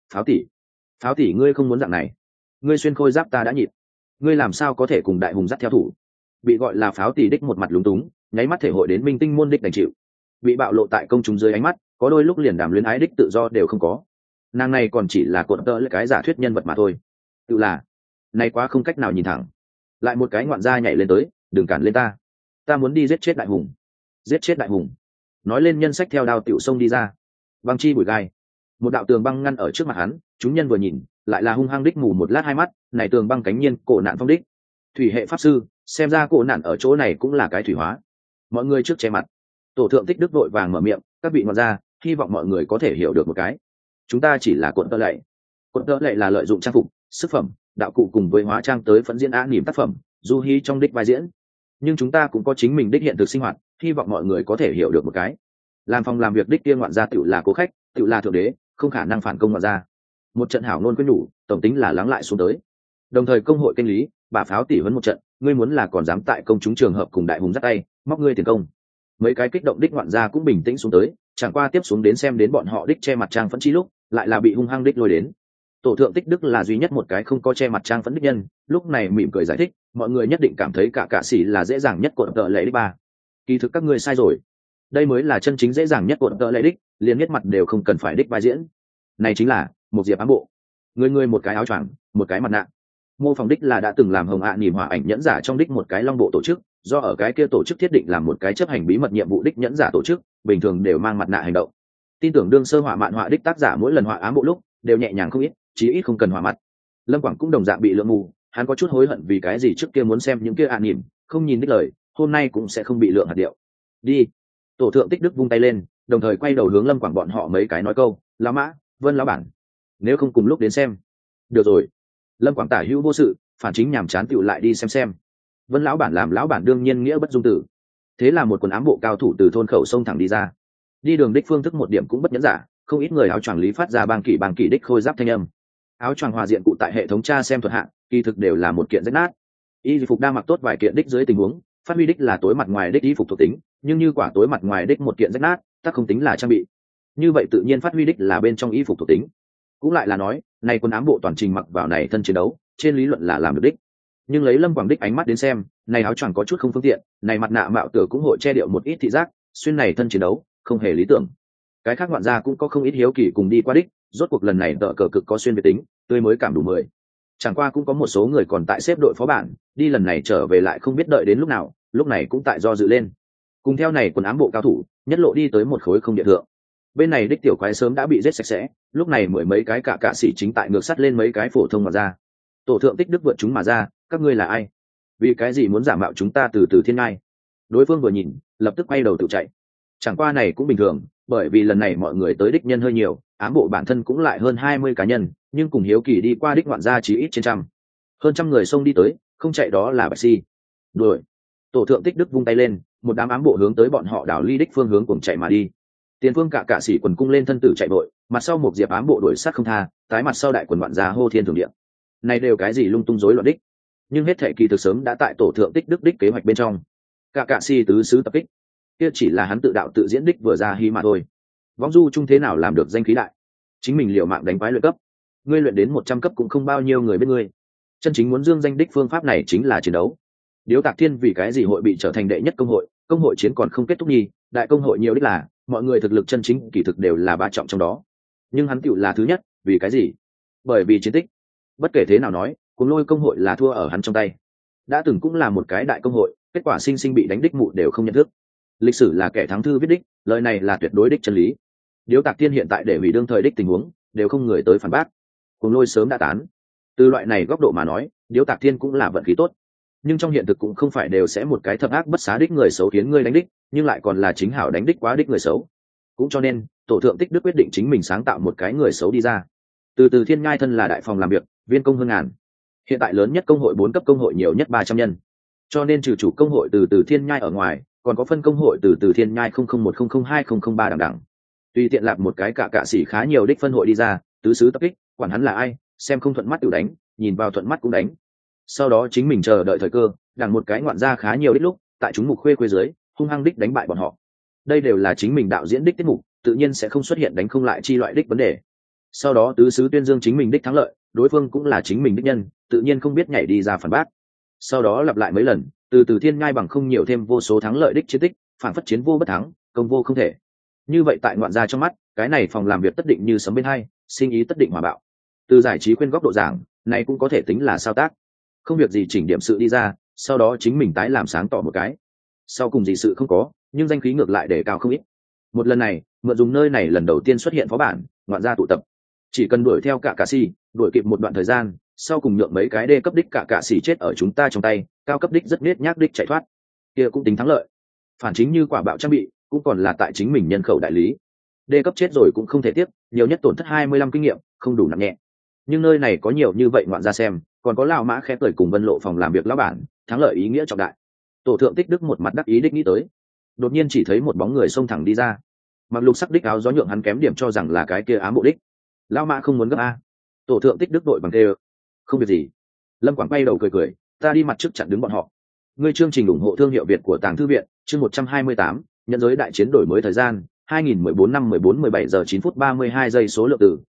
Pháo tỷ ngươi không muốn dạng này, ngươi xuyên khôi giáp ta đã nhịn, ngươi làm sao có thể cùng đại hùng dắt theo thủ? Bị gọi là pháo tỷ đích một mặt lúng túng, nháy mắt thể hội đến minh tinh môn đích đành chịu, bị bạo lộ tại công chúng dưới ánh mắt, có đôi lúc liền đàm luyến ái đích tự do đều không có. Nàng này còn chỉ là cuộn tợ cái giả thuyết nhân vật mà thôi. Tự là này quá không cách nào nhìn thẳng. Lại một cái ngoạn gia nhảy lên tới, đừng cản lên ta muốn đi giết chết đại hùng. Giết chết đại hùng. Nói lên nhân sách theo đao tiểu sông đi ra. Băng chi bụi gai, một đạo tường băng ngăn ở trước mặt hắn, chúng nhân vừa nhìn lại là hung hăng đích mù một lát hai mắt. Này tường băng cánh nhiên cổ nạn phong đích thủy hệ pháp sư, xem ra cổ nạn ở chỗ này cũng là cái thủy hóa. Mọi người trước che mặt. Tổ thượng Tích Đức vội vàng mở miệng, các vị ngoạn gia, hy vọng mọi người có thể hiểu được một cái, chúng ta chỉ là cuộn tợ lệ. Cuộn tợ lệ là lợi dụng trang phục, sức phẩm, đạo cụ cùng với hóa trang tới phẫn diễn á niềm tác phẩm, du hí trong đích vai diễn. Nhưng chúng ta cũng có chính mình đích hiện thực sinh hoạt, hy vọng mọi người có thể hiểu được một cái, làm phòng làm việc đích tiên ngoạn gia tựu là cố khách, tựu là thượng đế, không khả năng phản công ngoạn gia. Một trận hảo ngôn quyết nhủ, tổng tính là lắng lại xuống tới. Đồng thời công hội kênh lý bà pháo tỷ huấn một trận, ngươi muốn là còn dám tại công chúng trường hợp cùng đại hùng dắt tay, móc ngươi tiền công. Mấy cái kích động đích ngoạn gia cũng bình tĩnh xuống tới, chẳng qua tiếp xuống đến xem đến bọn họ đích che mặt trang phẫn chi lúc, lại là bị hung hăng đích lôi đến. Tổ thượng Tích Đức là duy nhất một cái không có che mặt trang phẫn đích nhân, lúc này mỉm cười giải thích, mọi người nhất định cảm thấy cả sĩ là dễ dàng nhất cuộn tợ lệ đích ba. Kỳ thực các ngươi sai rồi, đây mới là chân chính dễ dàng nhất cuộn tợ lệ đích, liền nhất mặt đều không cần phải đích vai diễn. Này chính là một diệp ám bộ, người một cái áo choàng, một cái mặt nạ. Mô phỏng đích là đã từng làm hồng ạ niềm hỏa ảnh nhẫn giả trong đích một cái long bộ tổ chức, do ở cái kia tổ chức thiết định làm một cái chấp hành bí mật nhiệm vụ đích nhẫn giả tổ chức, bình thường đều mang mặt nạ hành động. Tin tưởng đương sơ họa mạn họa đích tác giả mỗi lần họa ám bộ lúc đều nhẹ nhàng không ít, chí ít không cần họa mặt. Lâm Quảng cũng đồng dạng bị lượng mù, hắn có chút hối hận vì cái gì trước kia muốn xem những kia ạ niềm, không nhìn đích lời, hôm nay cũng sẽ không bị lượng hạt điệu. Đi. Tổ thượng Tích Đức vung tay lên, đồng thời quay đầu hướng Lâm Quảng bọn họ mấy cái nói câu, lão mã, Vân lão bản, nếu không cùng lúc đến xem. Được rồi. Lâm Quảng tả hữu vô sự, phản chính nhàm chán tựu lại đi xem. Vân lão bản làm lão bản đương nhiên nghĩa bất dung tử. Thế là một quần ám bộ cao thủ từ thôn khẩu sông thẳng đi ra. Đi đường đích phương thức một điểm cũng bất nhẫn giả, không ít người áo choàng lý phát ra bang kỷ đích khôi giáp thanh âm. Áo choàng hòa diện cụ tại hệ thống tra xem thuật hạng, kỳ thực đều là một kiện rách nát. Y phục đa mặc tốt vài kiện đích dưới tình huống, phát huy đích là tối mặt ngoài đích y phục thuộc tính, nhưng như quả tối mặt ngoài đích một kiện rách nát, tất không tính là trang bị. Như vậy tự nhiên phát huy đích là bên trong y phục thuộc tính. Cũng lại là nói, này quân ám bộ toàn trình mặc vào này thân chiến đấu, trên lý luận là làm được đích. Nhưng lấy Lâm Quảng đích ánh mắt đến xem, này áo choàng có chút không phương tiện, này mặt nạ mạo tử cũng hội che điệu một ít thị giác, xuyên này thân chiến đấu, không hề lý tưởng. Cái khác ngoạn gia cũng có không ít hiếu kỳ cùng đi qua đích, rốt cuộc lần này tợ cờ cực có xuyên về tính, tươi mới cảm đủ 10. Chẳng qua cũng có một số người còn tại xếp đội phó bản, đi lần này trở về lại không biết đợi đến lúc nào, lúc này cũng tại do dự lên. Cùng theo này quần ám bộ cao thủ, nhất lộ đi tới một khối không địa thượng. Bên này đích tiểu quái sớm đã bị giết sạch sẽ, lúc này mười mấy cái cả sĩ chính tại ngược sắt lên mấy cái phổ thông mà ra. Tổ thượng Tích Đức vượt chúng mà ra, các ngươi là ai? Vì cái gì muốn giả mạo chúng ta từ thiên ngai? Đối phương vừa nhìn, lập tức quay đầu tự chạy. Chẳng qua này cũng bình thường, bởi vì lần này mọi người tới đích nhân hơi nhiều, ám bộ bản thân cũng lại hơn 20 cá nhân, nhưng cùng hiếu kỳ đi qua đích ngoạn gia chỉ ít trên trăm. Hơn trăm người xông đi tới, không chạy đó là bạch si. Đuổi. Tổ thượng Tích Đức vung tay lên, một đám ám bộ hướng tới bọn họ đảo ly đích phương hướng cùng chạy mà đi. Tiền phương cả sĩ quần cung lên thân tử chạy vội, mặt sau một diệp ám bộ đuổi sát không tha, tái mặt sau đại quần ngoạn gia hô thiên thường địa. Này đều cái gì lung tung rối loạn đích, nhưng hết thệ kỳ thực sớm đã tại tổ thượng Tích Đức đích kế hoạch bên trong. Cả sĩ tứ sứ tập kích, kia chỉ là hắn tự đạo tự diễn đích vừa ra hy mà thôi. Võng du chung thế nào làm được danh khí đại, chính mình liều mạng đánh quái luyện cấp, ngươi luyện đến 100 cấp cũng không bao nhiêu người biết ngươi. Chân chính muốn dương danh đích phương pháp này chính là chiến đấu. Điếu Tạc Thiên vì cái gì hội bị trở thành đệ nhất công hội chiến còn không kết thúc nhì, đại công hội nhiều đích là mọi người thực lực chân chính kỳ thực đều là ba trọng trong đó, nhưng hắn tựu là thứ nhất, vì cái gì? Bởi vì chiến tích. Bất kể thế nào nói, Cuồng Lôi công hội là thua ở hắn trong tay. Đã từng cũng là một cái đại công hội, kết quả sinh bị đánh đích mụ đều không nhận thức. Lịch sử là kẻ thắng thư viết đích, lời này là tuyệt đối đích chân lý. Điếu Tạc Thiên hiện tại để hủy đương thời đích tình huống, đều không người tới phản bác. Cuồng Lôi sớm đã tán. Từ loại này góc độ mà nói, Điếu Tạc Thiên cũng là vận khí tốt. Nhưng trong hiện thực cũng không phải đều sẽ một cái thập ác bất xá đích người xấu khiến ngươi đánh đích, nhưng lại còn là chính hảo đánh đích quá đích người xấu. Cũng cho nên, tổ thượng Tích Đức quyết định chính mình sáng tạo một cái người xấu đi ra. Từ thiên ngai thân là đại phòng làm việc, viên công hơn ngàn. Hiện tại lớn nhất công hội 4 cấp công hội nhiều nhất 300 nhân. Cho nên trừ chủ công hội từ thiên nhai ở ngoài, còn có phân công hội từ thiên nhai 00100203 đẳng đẳng. Tùy tiện lạp một cái cả sĩ khá nhiều đích phân hội đi ra, tứ sứ tập kích, quản hắn là ai, xem không thuận mắt tự đánh, nhìn vào thuận mắt cũng đánh. Sau đó chính mình chờ đợi thời cơ, đằng một cái ngoạn gia khá nhiều đích lúc, tại chúng mục khuê dưới, hung hăng đích đánh bại bọn họ. đây đều là chính mình đạo diễn đích tiết mục, tự nhiên sẽ không xuất hiện đánh không lại chi loại đích vấn đề. Sau đó tứ sứ tuyên dương chính mình đích thắng lợi, đối phương cũng là chính mình đích nhân, tự nhiên không biết nhảy đi ra phản bác. Sau đó lặp lại mấy lần, từ từ thiên ngai bằng không nhiều thêm vô số thắng lợi đích chiến tích, phản phất chiến vô bất thắng, công vô không thể. Như vậy tại ngoạn gia trong mắt, cái này phòng làm việc tất định như sấm bên hai, sinh ý tất định hòa bạo. Từ giải trí khuyên góc độ giảng, này cũng có thể tính là sao tác. Không việc gì chỉnh điểm sự đi ra, sau đó chính mình tái làm sáng tỏ một cái. Sau cùng gì sự không có, nhưng danh khí ngược lại để cao không ít. Một lần này, mượn dùng nơi này lần đầu tiên xuất hiện phó bản, ngoạn gia tụ tập. Chỉ cần đuổi theo cả sĩ, đuổi kịp một đoạn thời gian, sau cùng nhượng mấy cái đê cấp đích cả sĩ chết ở chúng ta trong tay, cao cấp đích rất nết nhác đích chạy thoát, kia cũng tính thắng lợi. Phản chính như quả bạo trang bị, cũng còn là tại chính mình nhân khẩu đại lý. Đê cấp chết rồi cũng không thể tiếp, nhiều nhất tổn thất 25 kinh nghiệm, không đủ nặng nhẹ. Nhưng nơi này có nhiều như vậy ngoạn gia xem, còn có lão mã khẽ cười cùng Vân Lộ phòng làm việc lão bản, thắng lợi ý nghĩa trọng đại. Tổ thượng Tích Đức một mặt đắc ý đích nghĩ tới, đột nhiên chỉ thấy một bóng người xông thẳng đi ra, mặc lục sắc đích áo gió nhượng hắn kém điểm cho rằng là cái kia ám bộ đích. Lão mã không muốn gấp a. Tổ thượng Tích Đức đội bằng tê. Không việc gì. Lâm Quảng bay đầu cười cười, ta đi mặt trước chặn đứng bọn họ. Ngươi chương trình ủng hộ thương hiệu Việt của Tàng Thư viện, chương 128, nhận giới đại chiến đổi mới thời gian, 2014 năm 14-17 giờ 9 phút 32 giây số lượng từ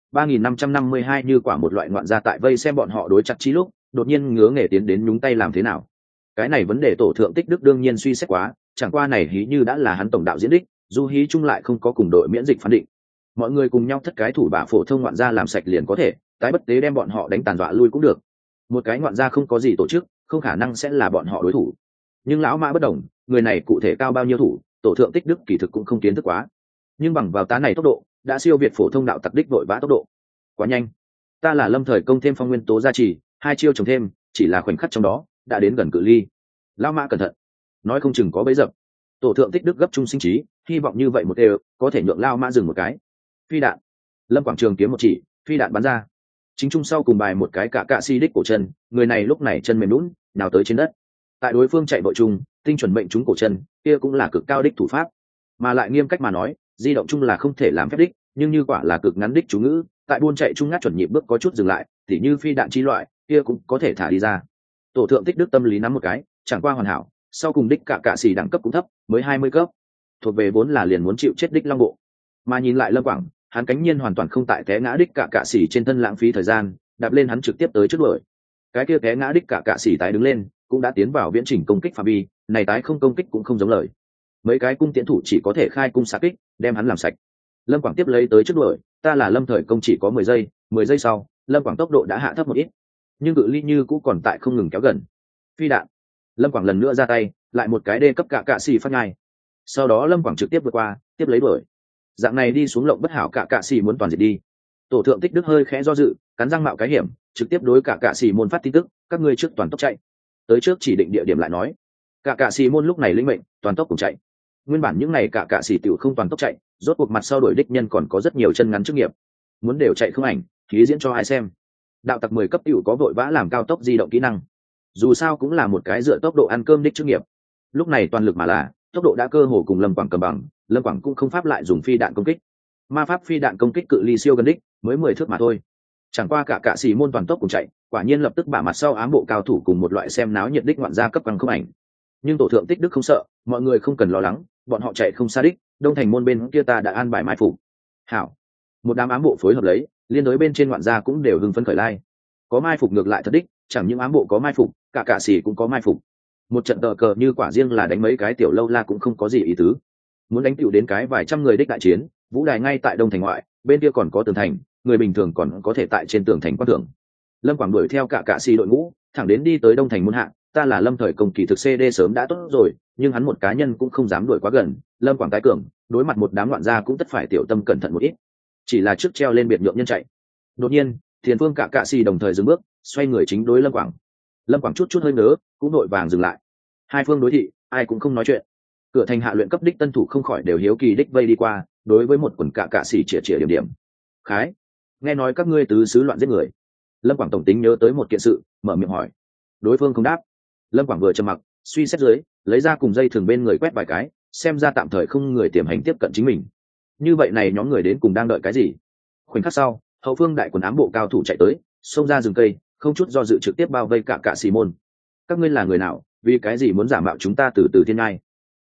3552 như quả một loại ngoạn gia tại vây xem bọn họ đối chặt chi lúc, đột nhiên ngứa nghề tiến đến nhúng tay làm thế nào. Cái này vấn đề tổ thượng Tích Đức đương nhiên suy xét quá, chẳng qua này hí như đã là hắn tổng đạo diễn đích, dù hí chung lại không có cùng đội miễn dịch phán định. Mọi người cùng nhau thất cái thủ bạ phổ thông ngoạn gia làm sạch liền có thể, tái bất tế đem bọn họ đánh tàn dọa lui cũng được. Một cái ngoạn gia không có gì tổ chức, không khả năng sẽ là bọn họ đối thủ. Nhưng lão mã bất đồng, người này cụ thể cao bao nhiêu thủ, tổ thượng Tích Đức kỳ thực cũng không kiến thức quá. Nhưng bằng vào tá này tốc độ, đã siêu việt phổ thông đạo tặc đích vội vã tốc độ. Quá nhanh. Ta là Lâm Thời Công thêm phong nguyên tố gia trì, hai chiêu trồng thêm, chỉ là khoảnh khắc trong đó, đã đến gần cự ly. Lão mã cẩn thận, nói không chừng có bẫy dập. Tổ thượng Tích Đức gấp trung sinh trí, hy vọng như vậy một đều có thể nhượng lão mã dừng một cái. Phi đạn. Lâm Quảng Trường kiếm một chỉ, phi đạn bắn ra. Chính trung sau cùng bài một cái cả si đích cổ chân, người này lúc này chân mềm lún, nào tới trên đất. Tại đối phương chạy vội chung, tinh chuẩn mệnh trúng cổ chân, kia cũng là cực cao đích thủ pháp. Mà lại nghiêm cách mà nói, di động chung là không thể làm phép đích, nhưng như quả là cực ngắn đích chú ngữ, tại buôn chạy chung ngắt chuẩn nhịp bước có chút dừng lại, tỉ như phi đạn chi loại, kia cũng có thể thả đi ra. Tổ thượng Tích Đức tâm lý nắm một cái, chẳng qua hoàn hảo, sau cùng đích cả xì đẳng cấp cũng thấp, mới 20 cấp, thuộc về vốn là liền muốn chịu chết đích long bộ. Mà nhìn lại Lâm Quảng, hắn cánh nhiên hoàn toàn không tại té ngã đích cả xì trên thân lãng phí thời gian, đạp lên hắn trực tiếp tới trước đuổi. Cái kia té ngã đích cả xì tái đứng lên, cũng đã tiến vào viễn trình công kích phạm vi, này tái không công kích cũng không giống lời. Mấy cái cung tiễn thủ chỉ có thể khai cung xạ kích, đem hắn làm sạch. Lâm Quảng tiếp lấy tới trước đuổi, ta là Lâm Thời Công chỉ có 10 giây, 10 giây sau, Lâm Quảng tốc độ đã hạ thấp một ít, nhưng cự ly như cũ còn tại không ngừng kéo gần. Phi đạn. Lâm Quảng lần nữa ra tay, lại một cái đê cấp cả xì phát ngay. Sau đó Lâm Quảng trực tiếp vượt qua, tiếp lấy đuổi. Dạng này đi xuống lộng bất hảo cả xì muốn toàn diệt đi. Tổ thượng Tích Đức hơi khẽ do dự, cắn răng mạo cái hiểm, trực tiếp đối cả xì môn phát tin tức, các ngươi trước toàn tốc chạy. Tới trước chỉ định địa điểm lại nói. Cả xì môn lúc này lĩnh mệnh, toàn tốc cùng chạy. Nguyên bản những này cả xì tiểu không toàn tốc chạy, rốt cuộc mặt sau đuổi đích nhân còn có rất nhiều chân ngắn chức nghiệp, muốn đều chạy không ảnh, khí diễn cho ai xem. Đạo tặc 10 cấp tiểu có vội vã làm cao tốc di động kỹ năng, dù sao cũng là một cái dựa tốc độ ăn cơm đích chức nghiệp. Lúc này toàn lực mà là tốc độ đã cơ hồ cùng Lâm Quảng cầm bằng, Lâm Quảng cũng không pháp lại dùng phi đạn công kích, ma pháp phi đạn công kích cự ly siêu gần đích, mới 10 thước mà thôi. Chẳng qua cả xì môn toàn tốc cùng chạy, quả nhiên lập tức bả mặt sau ám bộ cao thủ cùng một loại xem náo nhiệt đích ngoạn gia cấp bằng không ảnh. Nhưng tổ thượng Tích Đức không sợ, mọi người không cần lo lắng, bọn họ chạy không xa đích, đông thành môn bên kia ta đã an bài mai phục. Hảo. Một đám ám bộ phối hợp lấy, liên đối bên trên ngoạn gia cũng đều hưng phấn khởi lai. Có mai phục ngược lại thật đích, chẳng những ám bộ có mai phục, cả xì cũng có mai phục. Một trận tờ cờ như quả riêng là đánh mấy cái tiểu lâu la cũng không có gì ý tứ. Muốn đánh tiểu đến cái vài trăm người đích đại chiến, vũ đài ngay tại đông thành ngoại, bên kia còn có tường thành, người bình thường còn có thể tại trên tường thành quan thưởng. Lâm Quảng đuổi theo cả xì đội ngũ, thẳng đến đi tới đông thành môn hạ, ta là Lâm Thời Công kỳ thực CD sớm đã tốt rồi, nhưng hắn một cá nhân cũng không dám đuổi quá gần. Lâm Quảng tái cường, đối mặt một đám loạn gia cũng tất phải tiểu tâm cẩn thận một ít, chỉ là trước treo lên biệt nhượng nhân chạy. Đột nhiên, Thiền Phương cả xì đồng thời dừng bước, xoay người chính đối Lâm Quảng. Lâm Quảng chút hơi ngớ, cũng đội vàng dừng lại. Hai phương đối thị, ai cũng không nói chuyện. Cửa thành hạ luyện cấp đích tân thủ không khỏi đều hiếu kỳ đích vây đi qua, đối với một quần cả xì chĩa điểm điểm. Khái, nghe nói các ngươi tứ xứ loạn giết người. Lâm Quảng tổng tính nhớ tới một kiện sự, mở miệng hỏi. Đối phương không đáp. Lâm Quảng vừa trầm mặc, suy xét dưới, lấy ra cùng dây thường bên người quét vài cái, xem ra tạm thời không người tiềm hành tiếp cận chính mình. Như vậy này nhóm người đến cùng đang đợi cái gì? Khoảnh khắc sau, hậu phương đại quần ám bộ cao thủ chạy tới, xông ra rừng cây, không chút do dự trực tiếp bao vây cả xì môn. Các ngươi là người nào, vì cái gì muốn giả mạo chúng ta từ thiên ngai?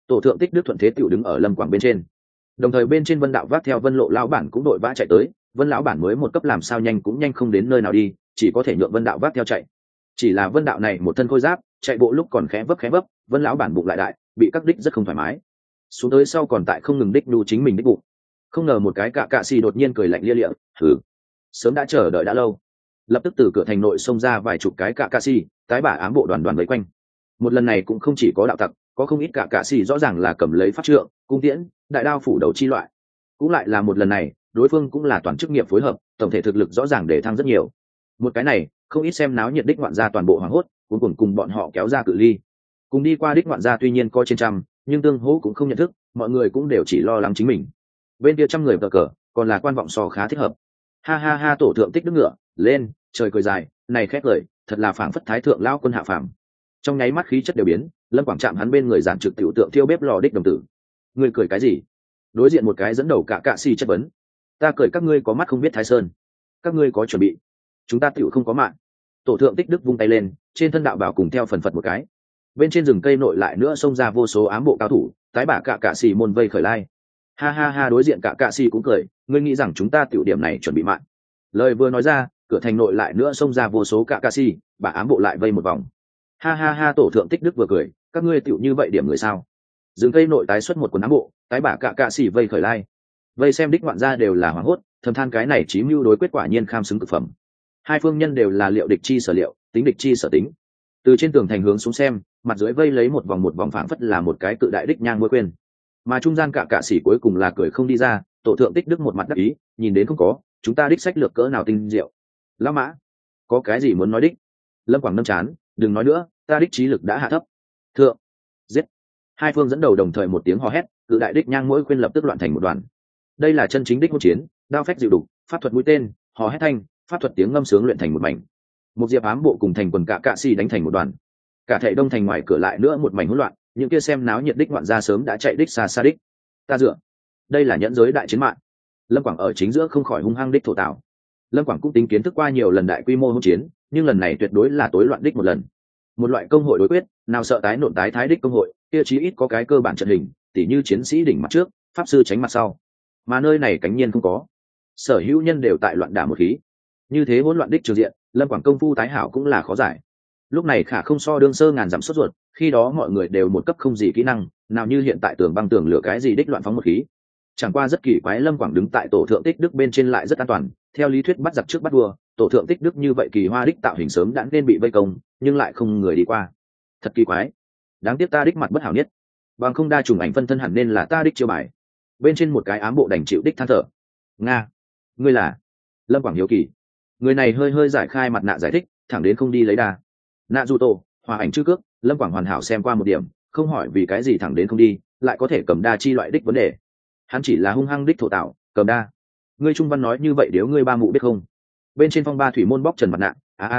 Tổ thượng tích đức thuận thế tiểu đứng ở Lâm Quảng bên trên, đồng thời bên trên Vân Đạo vác theo Vân Lộ lão bản cũng đội vã chạy tới. Vân lão bản mới một cấp làm sao nhanh cũng nhanh không đến nơi nào đi, chỉ có thể nhượng Vân Đạo vác theo chạy. Chỉ là Vân Đạo này một thân khôi giáp, chạy bộ lúc còn khẽ vấp, Vân lão bản bụng lại đại, bị các đích rất không thoải mái. Xuống tới sau còn tại không ngừng đích đu chính mình đích bụng. Không ngờ một cái cạ xì đột nhiên cười lạnh lia lịa, "Hừ, sớm đã chờ đợi đã lâu." Lập tức từ cửa thành nội xông ra vài chục cái cạ xì, tái bả ám bộ đoàn vây quanh. Một lần này cũng không chỉ có đạo tặc, có không ít cạ xì rõ ràng là cầm lấy pháp trượng, cung tiễn, đại đao phủ đầu chi loại. Cũng lại là một lần này, đối phương cũng là toàn chức nghiệp phối hợp, tổng thể thực lực rõ ràng để thăng rất nhiều. Một cái này, không ít xem náo nhiệt đích ngoạn gia toàn bộ hoảng hốt, cuối cùng bọn họ kéo ra cự ly. Cùng đi qua đích ngoạn gia tuy nhiên có trên trăm, nhưng tương hỗ cũng không nhận thức, mọi người cũng đều chỉ lo lắng chính mình. Bên kia trăm người vờ cờ, còn là quan vọng so khá thích hợp. Ha ha ha, tổ thượng tích đức ngựa lên, trời cười dài, này khét lời, thật là phảng phất thái thượng lão quân hạ phàm. Trong nháy mắt khí chất đều biến, Lâm Quảng chạm hắn bên người giản trực tiểu tượng thiêu bếp lò đích đồng tử. Ngươi cười cái gì? Đối diện một cái dẫn đầu cạ xì chất vấn. Ta cười các ngươi có mắt không biết Thái Sơn, các ngươi có chuẩn bị, chúng ta tiểu không có mạng. Tổ thượng tích đức vung tay lên, trên thân đạo bảo cùng theo phần phật một cái. Bên trên rừng cây nội lại nữa xông ra vô số ám bộ cao thủ, tái bả cạ xì môn vây khởi lai. Ha ha ha, đối diện cạ xì cũng cười, ngươi nghĩ rằng chúng ta tiểu điểm này chuẩn bị mạng? Lời vừa nói ra, cửa thành nội lại nữa xông ra vô số cạ xì, bả ám bộ lại vây một vòng. Ha ha ha, tổ thượng tích đức vừa cười, các ngươi tiểu như vậy điểm người sao? Rừng cây nội tái xuất một quần ám bộ, tái bả cạ xì vây khởi lai. Vây xem đích ngoạn gia đều là hoảng hốt, thầm than cái này chí mưu đối quyết quả nhiên kham xứng cực phẩm. Hai phương nhân đều là liệu địch chi sở liệu, tính địch chi sở tính. Từ trên tường thành hướng xuống xem, mặt dưới vây lấy một vòng phảng phất là một cái cự đại đích nhang môi quên. Mà trung gian cạ sĩ cuối cùng là cười không đi ra. Tổ thượng tích đức một mặt đắc ý, nhìn đến không có, chúng ta đích sách lược cỡ nào tinh diệu. Lão mã, có cái gì muốn nói đích? Lâm Quảng nâm chán, đừng nói nữa, ta đích trí lực đã hạ thấp. Thượng, giết. Hai phương dẫn đầu đồng thời một tiếng hò hét, cự đại đích nhang mỗi quên lập tức loạn thành một đoàn. Đây là chân chính đích hỗn chiến, đao phách dịu đục, pháp thuật mũi tên, hò hét thanh, pháp thuật tiếng ngâm sướng luyện thành một mảnh. Một diệp ám bộ cùng thành quần cạ xì đánh thành một đoàn. Cả thảy đông thành ngoài cửa lại nữa một mảnh hỗn loạn, những kia xem náo nhiệt đích ngoạn gia sớm đã chạy đích xa xa đích. Ta dựa, đây là nhẫn giới đại chiến mạng. Lâm Quảng ở chính giữa không khỏi hung hăng đích thổ tạo. Lâm Quảng cũng tính kiến thức qua nhiều lần đại quy mô hỗn chiến, nhưng lần này tuyệt đối là tối loạn đích một lần. Một loại công hội đối quyết, nào sợ tái nộn tái thái đích công hội, kia chí ít có cái cơ bản trận hình, tỉ như chiến sĩ đỉnh mặt trước, pháp sư tránh mặt sau. Mà nơi này cánh nhiên không có, sở hữu nhân đều tại loạn đả một khí. Như thế hỗn loạn đích trường diện, Lâm Quảng công phu tái hảo cũng là khó giải. Lúc này khả không so đương sơ ngàn dặm sốt ruột, khi đó mọi người đều một cấp không gì kỹ năng, nào như hiện tại tường băng tường lửa cái gì đích loạn phóng một khí. Chẳng qua rất kỳ quái, Lâm Quảng đứng tại tổ thượng tích đức bên trên lại rất an toàn. Theo lý thuyết bắt giặc trước bắt vua, tổ thượng tích đức như vậy kỳ hoa đích tạo hình sớm đã nên bị vây công, nhưng lại không người đi qua. Thật kỳ quái. Đáng tiếc ta đích mặt bất hảo nhất, bằng không đa trùng ảnh phân thân hẳn nên là ta đích chiêu bài. Bên trên một cái ám bộ đành chịu đích than thở. Nga, ngươi là? Lâm Quảng hiếu kỳ. Người này hơi giải khai mặt nạ giải thích, thẳng đến không đi lấy đà. Nạ dù tổ, hòa ảnh chư cước, Lâm Quảng hoàn hảo xem qua một điểm, không hỏi vì cái gì thẳng đến không đi, lại có thể cầm đa chi loại đích vấn đề. Hắn chỉ là hung hăng đích thổ tạo, cầm đa. Ngươi trung văn nói như vậy điếu ngươi ba mụ biết không? Bên trên phong ba thủy môn bóc trần mặt nạ.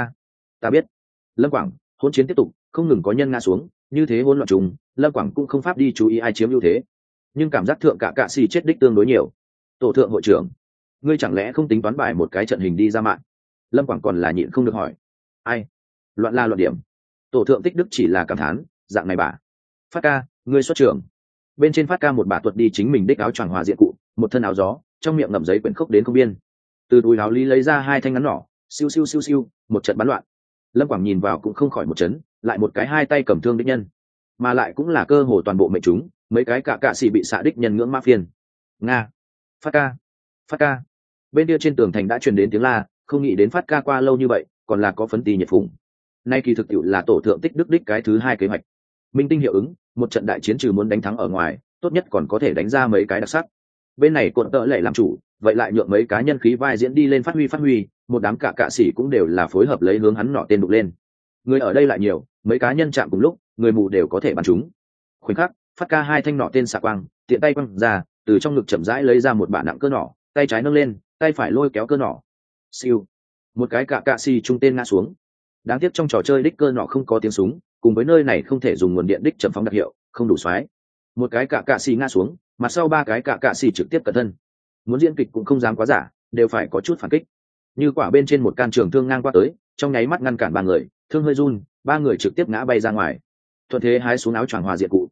Ta biết. Lâm Quảng, hỗn chiến tiếp tục, không ngừng có nhân ngã xuống, như thế hỗn loạn trùng, Lâm Quảng cũng không pháp đi chú ý ai chiếm ưu thế. Nhưng cảm giác thượng cạ xì chết đích tương đối nhiều. Tổ thượng hội trưởng, ngươi chẳng lẽ không tính toán bài một cái trận hình đi ra mạng? Lâm Quảng còn là nhịn không được hỏi. Ai? Loạn la loạn điểm. Tổ thượng tích đức chỉ là cảm thán, dạng này bà. Phát ca, ngươi xuất trưởng. Bên trên phát ca một bà tuột đi chính mình đích áo choàng hòa diện cụ, một thân áo gió, trong miệng ngậm giấy quyển khốc đến không biên. Từ túi áo lý lấy ra hai thanh ngắn nỏ, siêu siêu siêu siêu, một trận bắn loạn. Lâm Quảng nhìn vào cũng không khỏi một chấn, lại một cái hai tay cầm thương đích nhân, mà lại cũng là cơ hồ toàn bộ mệnh chúng, mấy cái cạ xì bị xạ đích nhân ngưỡng ma phiền. Nga, phát ca, phát ca. Bên kia trên tường thành đã truyền đến tiếng la, không nghĩ đến phát ca qua lâu như vậy, còn là có phấn tì nhiệt phủng. Nay kỳ thực tiệu là tổ thượng tích đức đích cái thứ hai kế hoạch. Minh tinh hiệu ứng, một trận đại chiến trừ muốn đánh thắng ở ngoài, tốt nhất còn có thể đánh ra mấy cái đặc sắc. Bên này cuộn tợ lệ làm chủ, vậy lại nhượng mấy cá nhân khí vai diễn đi lên phát huy, một đám cạ sĩ cũng đều là phối hợp lấy hướng hắn nọ tên đục lên. Người ở đây lại nhiều, mấy cá nhân chạm cùng lúc, người mù đều có thể bắn chúng. Khoảnh khắc, phát ca hai thanh nọ tên xạ quang, tiện tay quăng ra, từ trong ngực chậm rãi lấy ra một bả nặng cơ nỏ, tay trái nâng lên, tay phải lôi kéo cơ nỏ. Siêu, một cái cạ sĩ trung tên ngã xuống. Đáng tiếc trong trò chơi đích cơ nỏ không có tiếng súng, cùng với nơi này không thể dùng nguồn điện đích chậm phóng đặc hiệu, không đủ xoáy. Một cái cạ sĩ ngã xuống, mặt sau ba cái cạ sĩ trực tiếp cẩn thân. Muốn diễn kịch cũng không dám quá giả, đều phải có chút phản kích. Như quả bên trên một can trường thương ngang qua tới, trong nháy mắt ngăn cản ba người, thương hơi run, ba người trực tiếp ngã bay ra ngoài. Thuận thế hái xuống áo choàng hòa diện cụ.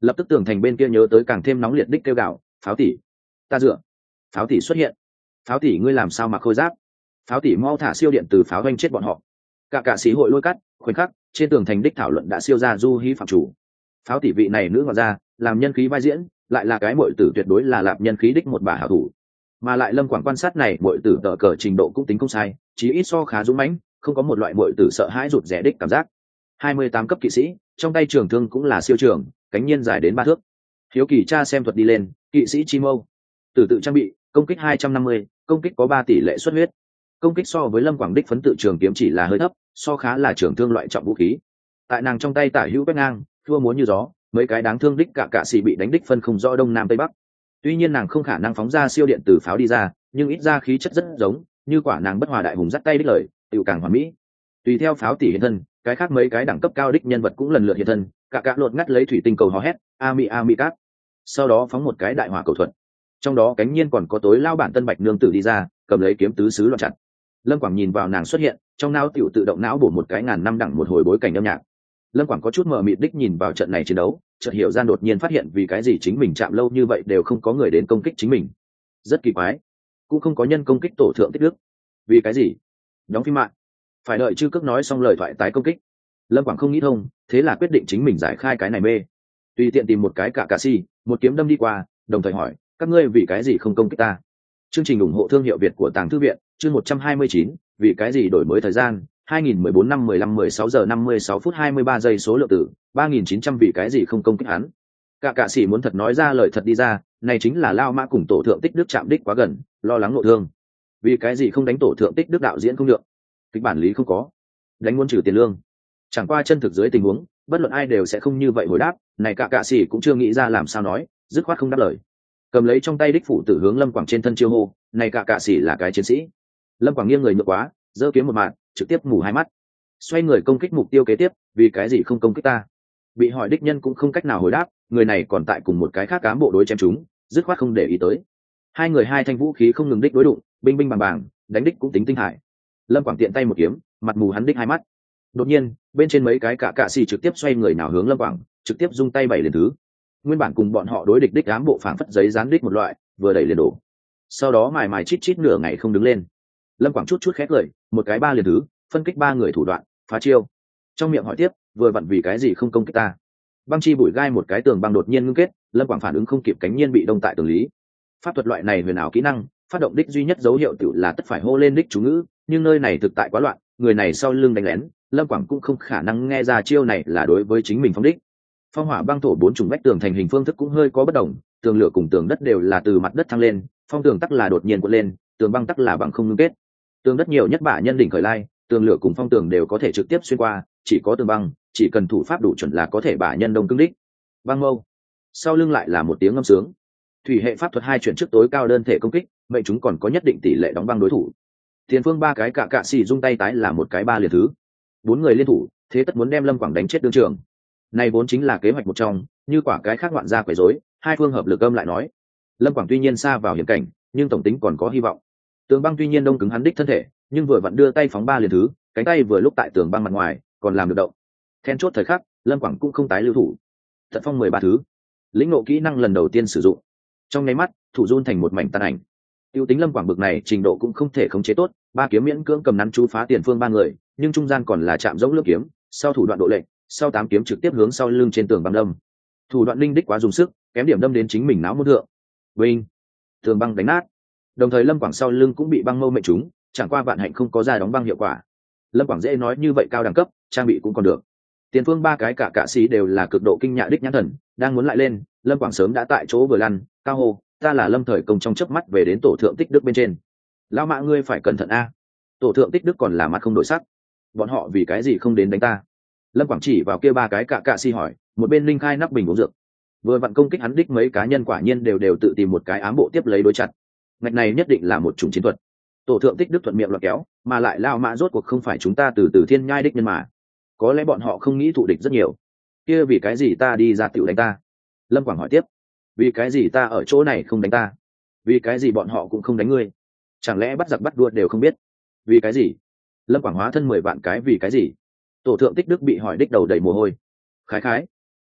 Lập tức tường thành bên kia nhớ tới càng thêm nóng liệt đích kêu gạo, pháo tỷ, ta dựa, pháo tỷ xuất hiện, pháo tỷ ngươi làm sao mà khôi giáp, pháo tỷ mau thả siêu điện từ pháo doanh chết bọn họ. Cả sĩ hội lôi cắt khoảnh khắc trên tường thành đích thảo luận đã siêu ra du hí phạm chủ. Pháo tỷ vị này nữ ngoại ra làm nhân khí vai diễn, lại là cái muội tử tuyệt đối là lạp nhân khí đích một bà hảo thủ, mà lại Lâm Quảng quan sát này muội tử tờ cờ trình độ cũng tính không sai, chí ít so khá dũng mãnh, không có một loại muội tử sợ hãi rụt rẻ đích cảm giác. 28 cấp kỵ sĩ, trong tay trường thương cũng là siêu trường, cánh nhiên dài đến 3 thước. Hiếu kỳ tra xem thuật đi lên, kỵ sĩ chi mâu, tử tự trang bị, công kích 250, công kích có 3 tỷ lệ xuất huyết. Công kích so với Lâm Quảng đích phấn tự trường kiếm chỉ là hơi thấp, so khá là trường thương loại trọng vũ khí. Tại nàng trong tay tả hữu quét ngang, thua múa như gió, mấy cái đáng thương đích cả sĩ bị đánh đích phân không rõ đông nam tây bắc. Tuy nhiên nàng không khả năng phóng ra siêu điện từ pháo đi ra, nhưng ít ra khí chất rất giống, như quả nàng bất hòa đại hùng dắt tay đích lời, tiểu càng hoàn mỹ. Tùy theo pháo tỷ hiện thân, cái khác mấy cái đẳng cấp cao đích nhân vật cũng lần lượt hiện thân, cả lột ngắt lấy thủy tinh cầu hò hét, ami cát. Sau đó phóng một cái đại hỏa cầu thuật. Trong đó cánh nhiên còn có tối lao bản Tân Bạch nương tử đi ra, cầm lấy kiếm tứ xứ loạn chặt. Lâm Quảng nhìn vào nàng xuất hiện, trong não tiểu tự động não bổ một cái ngàn năm đẳng một hồi bối cảnh âm nhạc. Lâm Quảng có chút mờ mịt đích nhìn vào trận này chiến đấu, chợt hiểu ra đột nhiên phát hiện vì cái gì chính mình chạm lâu như vậy đều không có người đến công kích chính mình. Rất kỳ quái, cũng không có nhân công kích tổ thượng tích đức. Vì cái gì? Đóng phim mạng, phải đợi chư cước nói xong lời thoại tái công kích. Lâm Quảng không nghĩ thông, thế là quyết định chính mình giải khai cái này mê. Tùy tiện tìm một cái cả si, một kiếm đâm đi qua, đồng thời hỏi, các ngươi vì cái gì không công kích ta? Chương trình ủng hộ thương hiệu Việt của Tàng Thư viện, chương 129, vì cái gì đổi mới thời gian, 2014 năm 15 16 giờ 56 phút 23 giây số lượng tử, 3900 vì cái gì không công kích hắn. Cả sĩ muốn thật nói ra lời thật đi ra, này chính là lao mã cùng tổ thượng tích đức chạm đích quá gần, lo lắng nội thương. Vì cái gì không đánh tổ thượng tích đức đạo diễn không được? Kịch bản lý không có. Đánh muốn trừ tiền lương. Chẳng qua chân thực dưới tình huống, bất luận ai đều sẽ không như vậy hồi đáp, này cả sĩ cũng chưa nghĩ ra làm sao nói, dứt khoát không đáp lời. Cầm lấy trong tay đích phủ tử hướng Lâm Quảng trên thân chiêu hô, này cả sĩ là cái chiến sĩ. Lâm Quảng nghiêng người nhược quá, giơ kiếm một mạng, trực tiếp mù hai mắt. Xoay người công kích mục tiêu kế tiếp, vì cái gì không công kích ta? Bị hỏi đích nhân cũng không cách nào hồi đáp, người này còn tại cùng một cái khác cám bộ đối chém chúng, dứt khoát không để ý tới. Hai người hai thanh vũ khí không ngừng đích đối đụng, binh binh bàng bàng, đánh đích cũng tính tinh hải. Lâm Quảng tiện tay một kiếm, mặt mù hắn đích hai mắt. Đột nhiên, bên trên mấy cái cả xì trực tiếp xoay người nào hướng Lâm Quảng, trực tiếp dung tay bảy liền thứ. Nguyên bản cùng bọn họ đối địch đích ám bộ phảng phất giấy dán đích một loại, vừa đẩy liền đổ. Sau đó mài mài chít chít nửa ngày không đứng lên. Lâm Quảng chút chút khét lời, một cái ba liền thứ, phân kích ba người thủ đoạn, phá chiêu. Trong miệng hỏi tiếp, vừa vặn vì cái gì không công kích ta? Băng chi bụi gai một cái tường băng đột nhiên ngưng kết, Lâm Quảng phản ứng không kịp cánh nhiên bị đông tại tường lý. Pháp thuật loại này huyền ảo kỹ năng, phát động đích duy nhất dấu hiệu tự là tất phải hô lên đích chú ngữ, nhưng nơi này thực tại quá loạn, người này sau lưng đánh lén, Lâm Quảng cũng không khả năng nghe ra chiêu này là đối với chính mình phong đích. Phong hỏa băng thổ bốn trùng vách tường thành hình phương thức cũng hơi có bất đồng, tường lửa cùng tường đất đều là từ mặt đất thăng lên, phong tường tắc là đột nhiên cuộn lên, tường băng tắc là bằng không ngưng kết. Tường đất nhiều nhất bả nhân đỉnh khởi lai, tường lửa cùng phong tường đều có thể trực tiếp xuyên qua, chỉ có tường băng, chỉ cần thủ pháp đủ chuẩn là có thể bả nhân đông cứng đích. Băng mâu, sau lưng lại là một tiếng ngâm sướng. Thủy hệ pháp thuật hai chuyển trước tối cao đơn thể công kích, mệnh chúng còn có nhất định tỷ lệ đóng băng đối thủ. Tiền phương ba cái cả xì dung tay tái là một cái ba liền thứ. Bốn người liên thủ, thế tất muốn đem Lâm Quảng đánh chết đương trường. Này vốn chính là kế hoạch một trong, như quả cái khác ngoạn ra quấy rối, hai phương hợp lực âm lại nói. Lâm Quảng tuy nhiên xa vào hiểm cảnh, nhưng tổng tính còn có hy vọng. Tường băng tuy nhiên đông cứng hắn đích thân thể, nhưng vừa vặn đưa tay phóng ba liền thứ, cánh tay vừa lúc tại tường băng mặt ngoài, còn làm được động. Then chốt thời khắc, Lâm Quảng cũng không tái lưu thủ. Tận phong 13 thứ, lĩnh ngộ kỹ năng lần đầu tiên sử dụng. Trong nháy mắt, thủ run thành một mảnh tàn ảnh. Tiêu tính Lâm Quảng bực này trình độ cũng không thể khống chế tốt, ba kiếm miễn cưỡng cầm nắn chú phá tiền phương ba người, nhưng trung gian còn là chạm giống lưỡi kiếm, sau thủ đoạn độ lệnh, sau 8 kiếm trực tiếp hướng sau lưng trên tường băng đâm. Thủ đoạn linh đích quá dùng sức, kém điểm đâm đến chính mình não môn thượng. Vinh, tường băng đánh nát. Đồng thời Lâm Quảng sau lưng cũng bị băng mâu mệnh trúng, chẳng qua vạn hạnh không có ra đóng băng hiệu quả. Lâm Quảng dễ nói như vậy cao đẳng cấp, trang bị cũng còn được. Tiền phương ba cái cả sĩ đều là cực độ kinh nhạ đích nhãn thần, đang muốn lại lên, Lâm Quảng sớm đã tại chỗ vừa lăn, cao hồ, ta là Lâm Thời Công trong chớp mắt về đến tổ thượng tích đức bên trên. Lão mã ngươi phải cẩn thận a, tổ thượng tích đức còn là mặt không đổi sắc, bọn họ vì cái gì không đến đánh ta? Lâm Quảng chỉ vào kia ba cái cả sĩ hỏi, một bên linh khai nắp bình uống dược. Vừa vặn công kích hắn đích mấy cá nhân quả nhiên đều tự tìm một cái ám bộ tiếp lấy đối chặt. Ngạch này nhất định là một chủng chiến thuật. Tổ thượng tích đức thuận miệng loạt kéo, mà lại lao mã rốt cuộc không phải chúng ta từ thiên nhai đích nhân mà. Có lẽ bọn họ không nghĩ thụ địch rất nhiều. Kia vì cái gì ta đi ra tiểu đánh ta? Lâm Quảng hỏi tiếp. Vì cái gì ta ở chỗ này không đánh ta? Vì cái gì bọn họ cũng không đánh ngươi? Chẳng lẽ bắt giặc bắt đua đều không biết? Vì cái gì? Lâm Quảng hóa thân 10 vạn cái vì cái gì? Tổ thượng tích đức bị hỏi đích đầu đầy mồ hôi. Khái,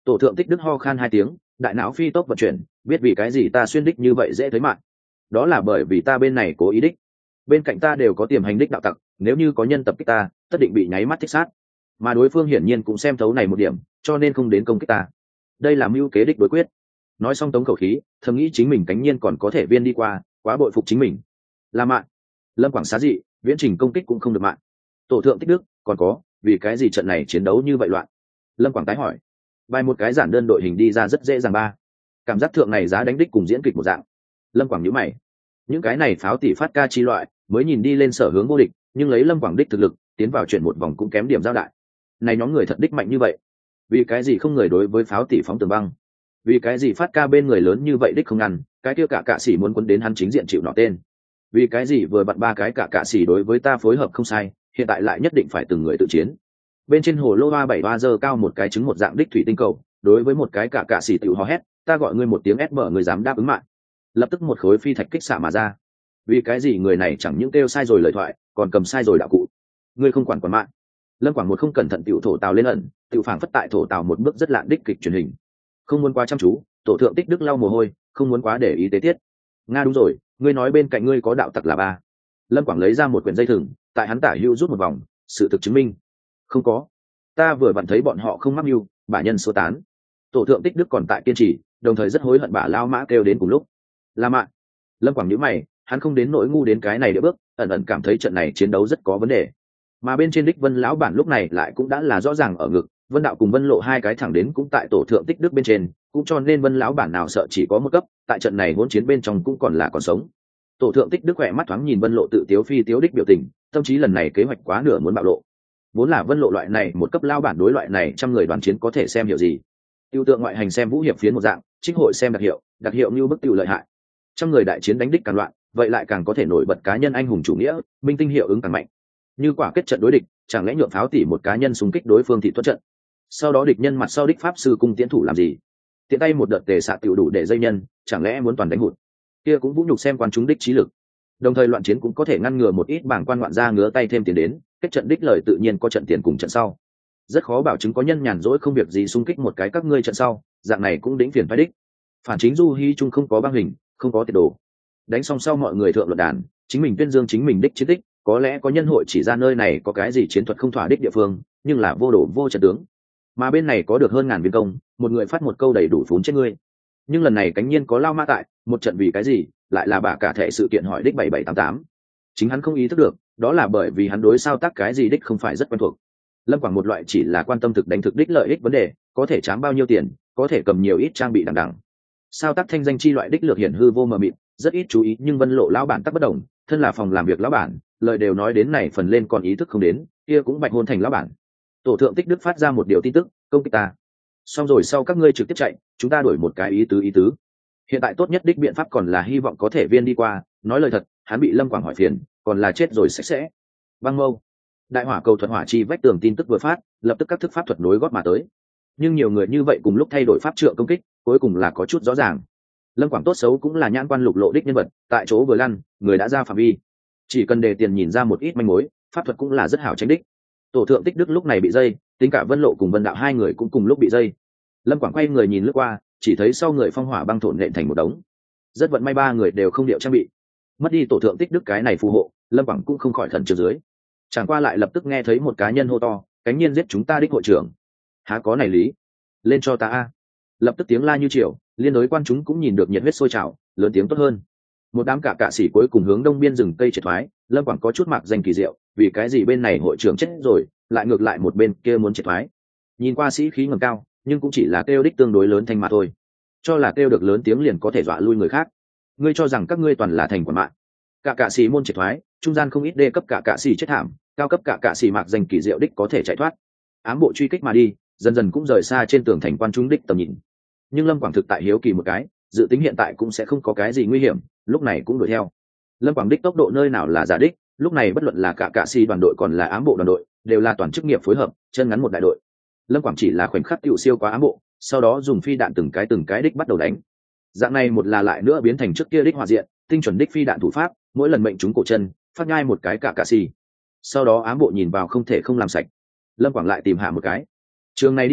Tổ thượng tích đức ho khan hai tiếng, đại não phi tốc vận chuyển, biết vì cái gì ta xuyên đích như vậy dễ thấy mạng. Đó là bởi vì ta bên này cố ý đích, bên cạnh ta đều có tiềm hành đích đạo tặc, nếu như có nhân tập kích ta tất định bị nháy mắt thích sát, mà đối phương hiển nhiên cũng xem thấu này một điểm, cho nên không đến công kích ta. Đây là mưu kế đích đối quyết. Nói xong tống khẩu khí, thầm nghĩ chính mình cánh nhiên còn có thể viên đi qua, quá bội phục chính mình. Là mạng. Lâm Quảng xá dị, viễn trình công kích cũng không được mạng. Tổ thượng tích đức, còn có, vì cái gì trận này chiến đấu như vậy loạn? Lâm Quảng tái hỏi. Bài một cái giản đơn đội hình đi ra rất dễ dàng ba. Cảm giác thượng này giá đánh đích cùng diễn kịch một dạng. Lâm Quảng nhíu mày. Những cái này pháo tỷ phát ca chi loại, mới nhìn đi lên sở hướng vô địch, nhưng lấy Lâm Quảng đích thực lực, tiến vào chuyển một vòng cũng kém điểm giao đại. Này nhóm người thật đích mạnh như vậy, vì cái gì không người đối với pháo tỷ phóng tường băng? Vì cái gì phát ca bên người lớn như vậy đích không ngăn, cái kia cả sĩ muốn quấn đến hắn chính diện chịu nọ tên? Vì cái gì vừa bật ba cái cả sĩ đối với ta phối hợp không sai, hiện tại lại nhất định phải từng người tự chiến? Bên trên hồ lô hoa 73 giờ cao một cái trứng một dạng đích thủy tinh cầu, đối với một cái cả sĩ tiểu hò hét, ta gọi ngươi một tiếng ép mở người dám đáp ứng mạng. Lập tức một khối phi thạch kích xạ mà ra. Vì cái gì người này chẳng những kêu sai rồi lời thoại, còn cầm sai rồi đạo cụ? Ngươi không quản mạng. Lâm Quảng một không cẩn thận tiểu thổ tào lên ẩn, tiểu phảng phất tại thổ tào một bước rất lạ đích kịch truyền hình. Không muốn quá chăm chú, tổ thượng tích đức lau mồ hôi, không muốn quá để ý tế tiết. Nga đúng rồi, ngươi nói bên cạnh ngươi có đạo tặc là ba. Lâm Quảng lấy ra một quyển dây thừng, tại hắn tả hữu rút một vòng, sự thực chứng minh không có. Ta vừa vặn thấy bọn họ không mắc mưu, bả nhân sơ tán. Tổ thượng tích đức còn tại kiên trì, đồng thời rất hối hận bả lao mã kêu đến cùng lúc. Là mạng. Lâm Quảng nhíu mày, hắn không đến nỗi ngu đến cái này địa bước, ẩn ẩn cảm thấy trận này chiến đấu rất có vấn đề. Mà bên trên đích Vân lão bản lúc này lại cũng đã là rõ ràng ở ngực, Vân đạo cùng Vân lộ hai cái thẳng đến cũng tại tổ thượng tích đức bên trên, cũng cho nên Vân lão bản nào sợ chỉ có một cấp, tại trận này hỗn chiến bên trong cũng còn là còn sống. Tổ thượng tích đức khỏe mắt thoáng nhìn Vân lộ tự tiếu phi tiếu đích biểu tình, thậm chí lần này kế hoạch quá nửa muốn bạo lộ. Vốn là Vân lộ loại này một cấp lao bản đối loại này trăm người đoàn chiến có thể xem hiểu gì. Tiêu tượng ngoại hành xem vũ hiệp phiến một dạng, trích hội xem đặc hiệu như bức tiêu lợi hại. Trăm người đại chiến đánh đích càng loạn, vậy lại càng có thể nổi bật cá nhân anh hùng chủ nghĩa, minh tinh hiệu ứng càng mạnh. Như quả kết trận đối địch, chẳng lẽ nhượng pháo tỷ một cá nhân xung kích đối phương thị thoát trận, sau đó địch nhân mặt sau đích pháp sư cung tiến thủ làm gì? Tiện tay một đợt tề xạ tiểu đủ để dây nhân, chẳng lẽ muốn toàn đánh hụt? Kia cũng vũ nhục xem quan chúng đích trí lực. Đồng thời loạn chiến cũng có thể ngăn ngừa một ít bảng quan loạn ra ngứa tay thêm tiền đến, kết trận đích lời tự nhiên có trận tiền cùng trận sau. Rất khó bảo chứng có nhân nhàn rỗi không việc gì xung kích một cái các ngươi trận sau, dạng này cũng đỉnh phiền phái đích. Phản chính du hy chung không có băng hình, không có tiệt đồ. Đánh xong sau mọi người thượng luận đàn, chính mình tuyên dương chính mình đích chiến tích, có lẽ có nhân hội chỉ ra nơi này có cái gì chiến thuật không thỏa đích địa phương, nhưng là vô đổ vô trận tướng. Mà bên này có được hơn ngàn viên công, một người phát một câu đầy đủ phún chết ngươi. Nhưng lần này cánh nhiên có lao ma tại, một trận vì cái gì, lại là bà cả thể sự kiện hỏi đích 7788. Chính hắn không ý thức được, đó là bởi vì hắn đối sao tác cái gì đích không phải rất quen thuộc. Lâm Quảng một loại chỉ là quan tâm thực đánh thực đích lợi ích vấn đề, có thể trám bao nhiêu tiền, có thể cầm nhiều ít trang bị đằng đằng. Sao tác thanh danh chi loại đích lược hiển hư vô mờ mịt, rất ít chú ý, nhưng Vân lộ lão bản tắc bất đồng, thân là phòng làm việc lão bản, lời đều nói đến này phần lên còn ý thức không đến, kia cũng bạch hôn thành lão bản. Tổ thượng tích đức phát ra một điều tin tức, công kích ta. Xong rồi sau các ngươi trực tiếp chạy, chúng ta đổi một cái ý tứ. Hiện tại tốt nhất đích biện pháp còn là hy vọng có thể viên đi qua, nói lời thật, hắn bị Lâm Quảng hỏi phiền, còn là chết rồi sạch sẽ. Băng mâu. Đại hỏa cầu thuật hỏa chi vách tường tin tức vừa phát, lập tức các thức pháp thuật nối gót mà tới. Nhưng nhiều người như vậy cùng lúc thay đổi pháp trượng công kích, cuối cùng là có chút rõ ràng. Lâm Quảng tốt xấu cũng là nhãn quan lục lộ đích nhân vật, tại chỗ vừa lăn, người đã ra phạm vi. Chỉ cần đề tiền nhìn ra một ít manh mối, pháp thuật cũng là rất hảo tránh đích. Tổ thượng tích đức lúc này bị dây, tính cả Vân lộ cùng Vân đạo hai người cũng cùng lúc bị dây. Lâm Quảng quay người nhìn lướt qua, chỉ thấy sau người phong hỏa băng thổn nện thành một đống. Rất vận may ba người đều không điệu trang bị. Mất đi tổ thượng tích đức cái này phù hộ, Lâm Quảng cũng không khỏi thần trừ dưới. Chẳng qua lại lập tức nghe thấy một cá nhân hô to, cánh nhiên giết chúng ta đích hội trưởng. Há có này lý? Lên cho ta a! Lập tức tiếng la như triều, liên đối quan chúng cũng nhìn được nhiệt huyết sôi trào, lớn tiếng tốt hơn. Một đám cả sĩ cuối cùng hướng đông biên rừng cây triệt thoái. Lâm Quảng có chút mạc danh kỳ diệu, vì cái gì bên này hội trưởng chết rồi, lại ngược lại một bên kia muốn triệt thoái. Nhìn qua sĩ khí ngầm cao, nhưng cũng chỉ là kêu đích tương đối lớn thanh mà thôi. Cho là kêu được lớn tiếng liền có thể dọa lui người khác. Ngươi cho rằng các ngươi toàn là thành quản mạng. Cả sĩ môn triệt thoái, trung gian không ít đê cấp cả sĩ chết thảm, cao cấp cả sĩ mạc danh kỳ diệu đích có thể chạy thoát. Ám bộ truy kích mà đi, dần dần cũng rời xa trên tường thành quan trung đích tầm nhìn. Nhưng Lâm Quảng thực tại hiếu kỳ một cái, dự tính hiện tại cũng sẽ không có cái gì nguy hiểm, lúc này cũng đuổi theo. Lâm Quảng đích tốc độ nơi nào là giả đích, lúc này bất luận là cả sĩ đoàn đội còn là ám bộ đoàn đội, đều là toàn chức nghiệp phối hợp, chân ngắn một đại đội. Lâm Quảng chỉ là khoảnh khắc tiểu siêu quá ám bộ, sau đó dùng phi đạn từng cái đích bắt đầu đánh. Dạng này một là lại nữa biến thành trước kia đích hỏa diện, tinh chuẩn đích phi đạn thủ pháp, mỗi lần mệnh trúng cổ chân, phát nhai một cái cả sĩ. Sau đó ám bộ nhìn vào không thể không làm sạch. Lâm Quảng lại tìm hạ một cái. Trường này đi xuống,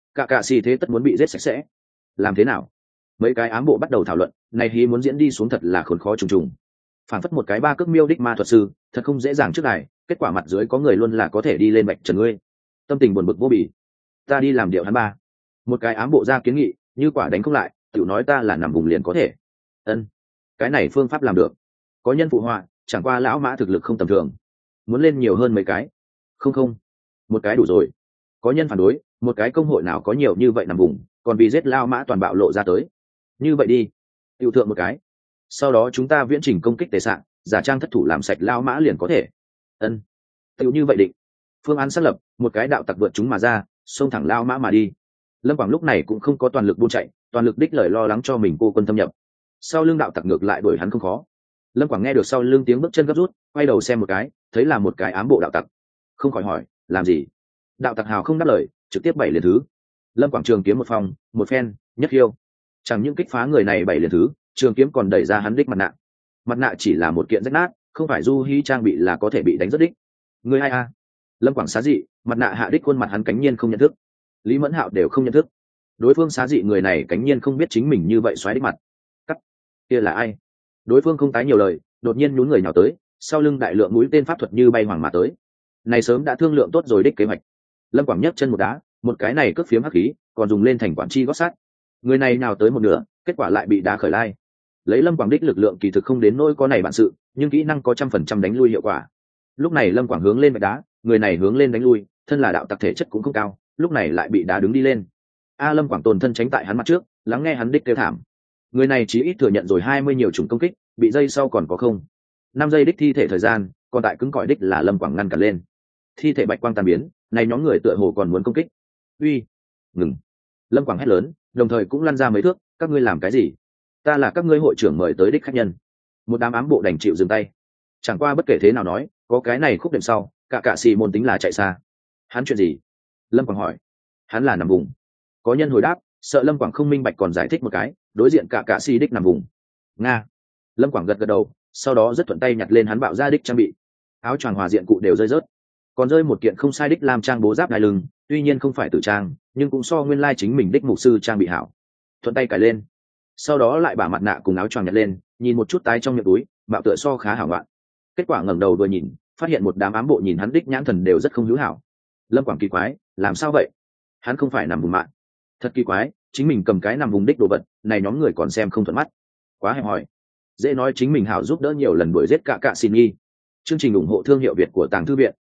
cả cạ xì thế tất muốn bị giết sạch sẽ. Làm thế nào? Mấy cái ám bộ bắt đầu thảo luận, này hí muốn diễn đi xuống thật là khốn khó trùng trùng. Phản phất một cái ba cước miêu đích ma thuật sư, thật không dễ dàng trước này, kết quả mặt dưới có người luôn là có thể đi lên bạch trần ngươi. Tâm tình buồn bực vô bỉ. Ta đi làm điệu hắn ba. Một cái ám bộ ra kiến nghị, như quả đánh không lại, tiểu nói ta là nằm vùng liền có thể. Ân, cái này phương pháp làm được. Có nhân phụ họa, chẳng qua lão mã thực lực không tầm thường, muốn lên nhiều hơn mấy cái. Không, một cái đủ rồi. Có nhân phản đối, một cái công hội nào có nhiều như vậy nằm vùng, còn vì giết lao mã toàn bạo lộ ra tới. Như vậy đi, tiểu thượng một cái. Sau đó chúng ta viễn trình công kích tề sạn, giả trang thất thủ làm sạch lao mã liền có thể. Ân, tiểu như vậy định. Phương án xác lập, một cái đạo tặc vượt chúng mà ra, xông thẳng lao mã mà đi. Lâm Quảng lúc này cũng không có toàn lực buôn chạy, toàn lực đích lời lo lắng cho mình cô quân thâm nhập. Sau lưng đạo tặc ngược lại đuổi hắn không khó. Lâm Quảng nghe được sau lưng tiếng bước chân gấp rút, quay đầu xem một cái, thấy là một cái ám bộ đạo tặc. Không khỏi hỏi, làm gì? Đạo tặc hào không đáp lời, trực tiếp bảy liền thứ. Lâm Quảng trường kiếm một phòng, một phen, nhất khiêu. Chẳng những kích phá người này bảy liền thứ, trường kiếm còn đẩy ra hắn đích mặt nạ. Mặt nạ chỉ là một kiện rách nát, không phải du hí trang bị là có thể bị đánh rất đích. Người ai a? Lâm Quảng xá dị, mặt nạ hạ đích khuôn mặt hắn cánh nhiên không nhận thức. Lý Mẫn Hạo đều không nhận thức. Đối phương xá dị người này cánh nhiên không biết chính mình như vậy xoáy đích mặt. Cắt, kia là ai? Đối phương không tái nhiều lời, đột nhiên nhún người nhào tới, sau lưng đại lượng mũi tên pháp thuật như bay hoàng mà tới. Này sớm đã thương lượng tốt rồi đích kế hoạch. Lâm Quảng nhấc chân một đá, một cái này cướp phiếm hắc khí, còn dùng lên thành quản chi gót sát. Người này nào tới một nửa, kết quả lại bị đá khởi lai. Lấy Lâm Quảng đích lực lượng kỳ thực không đến nỗi có này bản sự, nhưng kỹ năng có 100% đánh lui hiệu quả. Lúc này Lâm Quảng hướng lên vạch đá, người này hướng lên đánh lui, thân là đạo tặc thể chất cũng không cao, lúc này lại bị đá đứng đi lên. Lâm Quảng tồn thân tránh tại hắn mặt trước, lắng nghe hắn đích kêu thảm. Người này chỉ ít thừa nhận rồi 20 nhiều chủng công kích, bị dây sau còn có không 5 giây đích thi thể thời gian, còn tại cứng cỏi đích là Lâm Quảng ngăn cản lên. Thi thể bạch quang tan biến, này nhóm người tựa hồ còn muốn công kích. Uy, ngừng! Lâm Quảng hét lớn, đồng thời cũng lăn ra mấy thước. Các ngươi làm cái gì? Ta là các ngươi hội trưởng mời tới đích khách nhân. Một đám ám bộ đành chịu dừng tay. Chẳng qua bất kể thế nào nói, có cái này khúc đệm sau, cả xì môn tính là chạy xa. Hắn chuyện gì? Lâm Quảng hỏi. Hắn là nằm vùng. Có nhân hồi đáp, sợ Lâm Quảng không minh bạch còn giải thích một cái, đối diện cả xì đích nằm vùng. Nga. Lâm Quảng gật gật đầu, sau đó rất thuận tay nhặt lên hắn bạo ra đích trang bị. Áo choàng hòa diện cụ đều rơi rớt, còn rơi một kiện không sai đích làm trang bố giáp đai lưng, tuy nhiên không phải tử trang, nhưng cũng so nguyên lai chính mình đích mục sư trang bị hảo. Thuận tay cài lên, sau đó lại bả mặt nạ cùng áo choàng nhặt lên, nhìn một chút tái trong miệng túi, bạo tựa so khá hảo ngoạn. Kết quả ngẩng đầu vừa nhìn, phát hiện một đám ám bộ nhìn hắn đích nhãn thần đều rất không hữu hảo. Lâm Quảng kỳ quái, làm sao vậy? Hắn không phải nằm vùng mạng. Thật kỳ quái, chính mình cầm cái nằm vùng đích đồ vật, này nhóm người còn xem không thuận mắt. Quá hẹp hòi. Dễ nói chính mình hảo giúp đỡ nhiều lần đuổi giết cả xin nghi. Chương trình ủng hộ thương hiệu Việt của Tàng Thư Viện,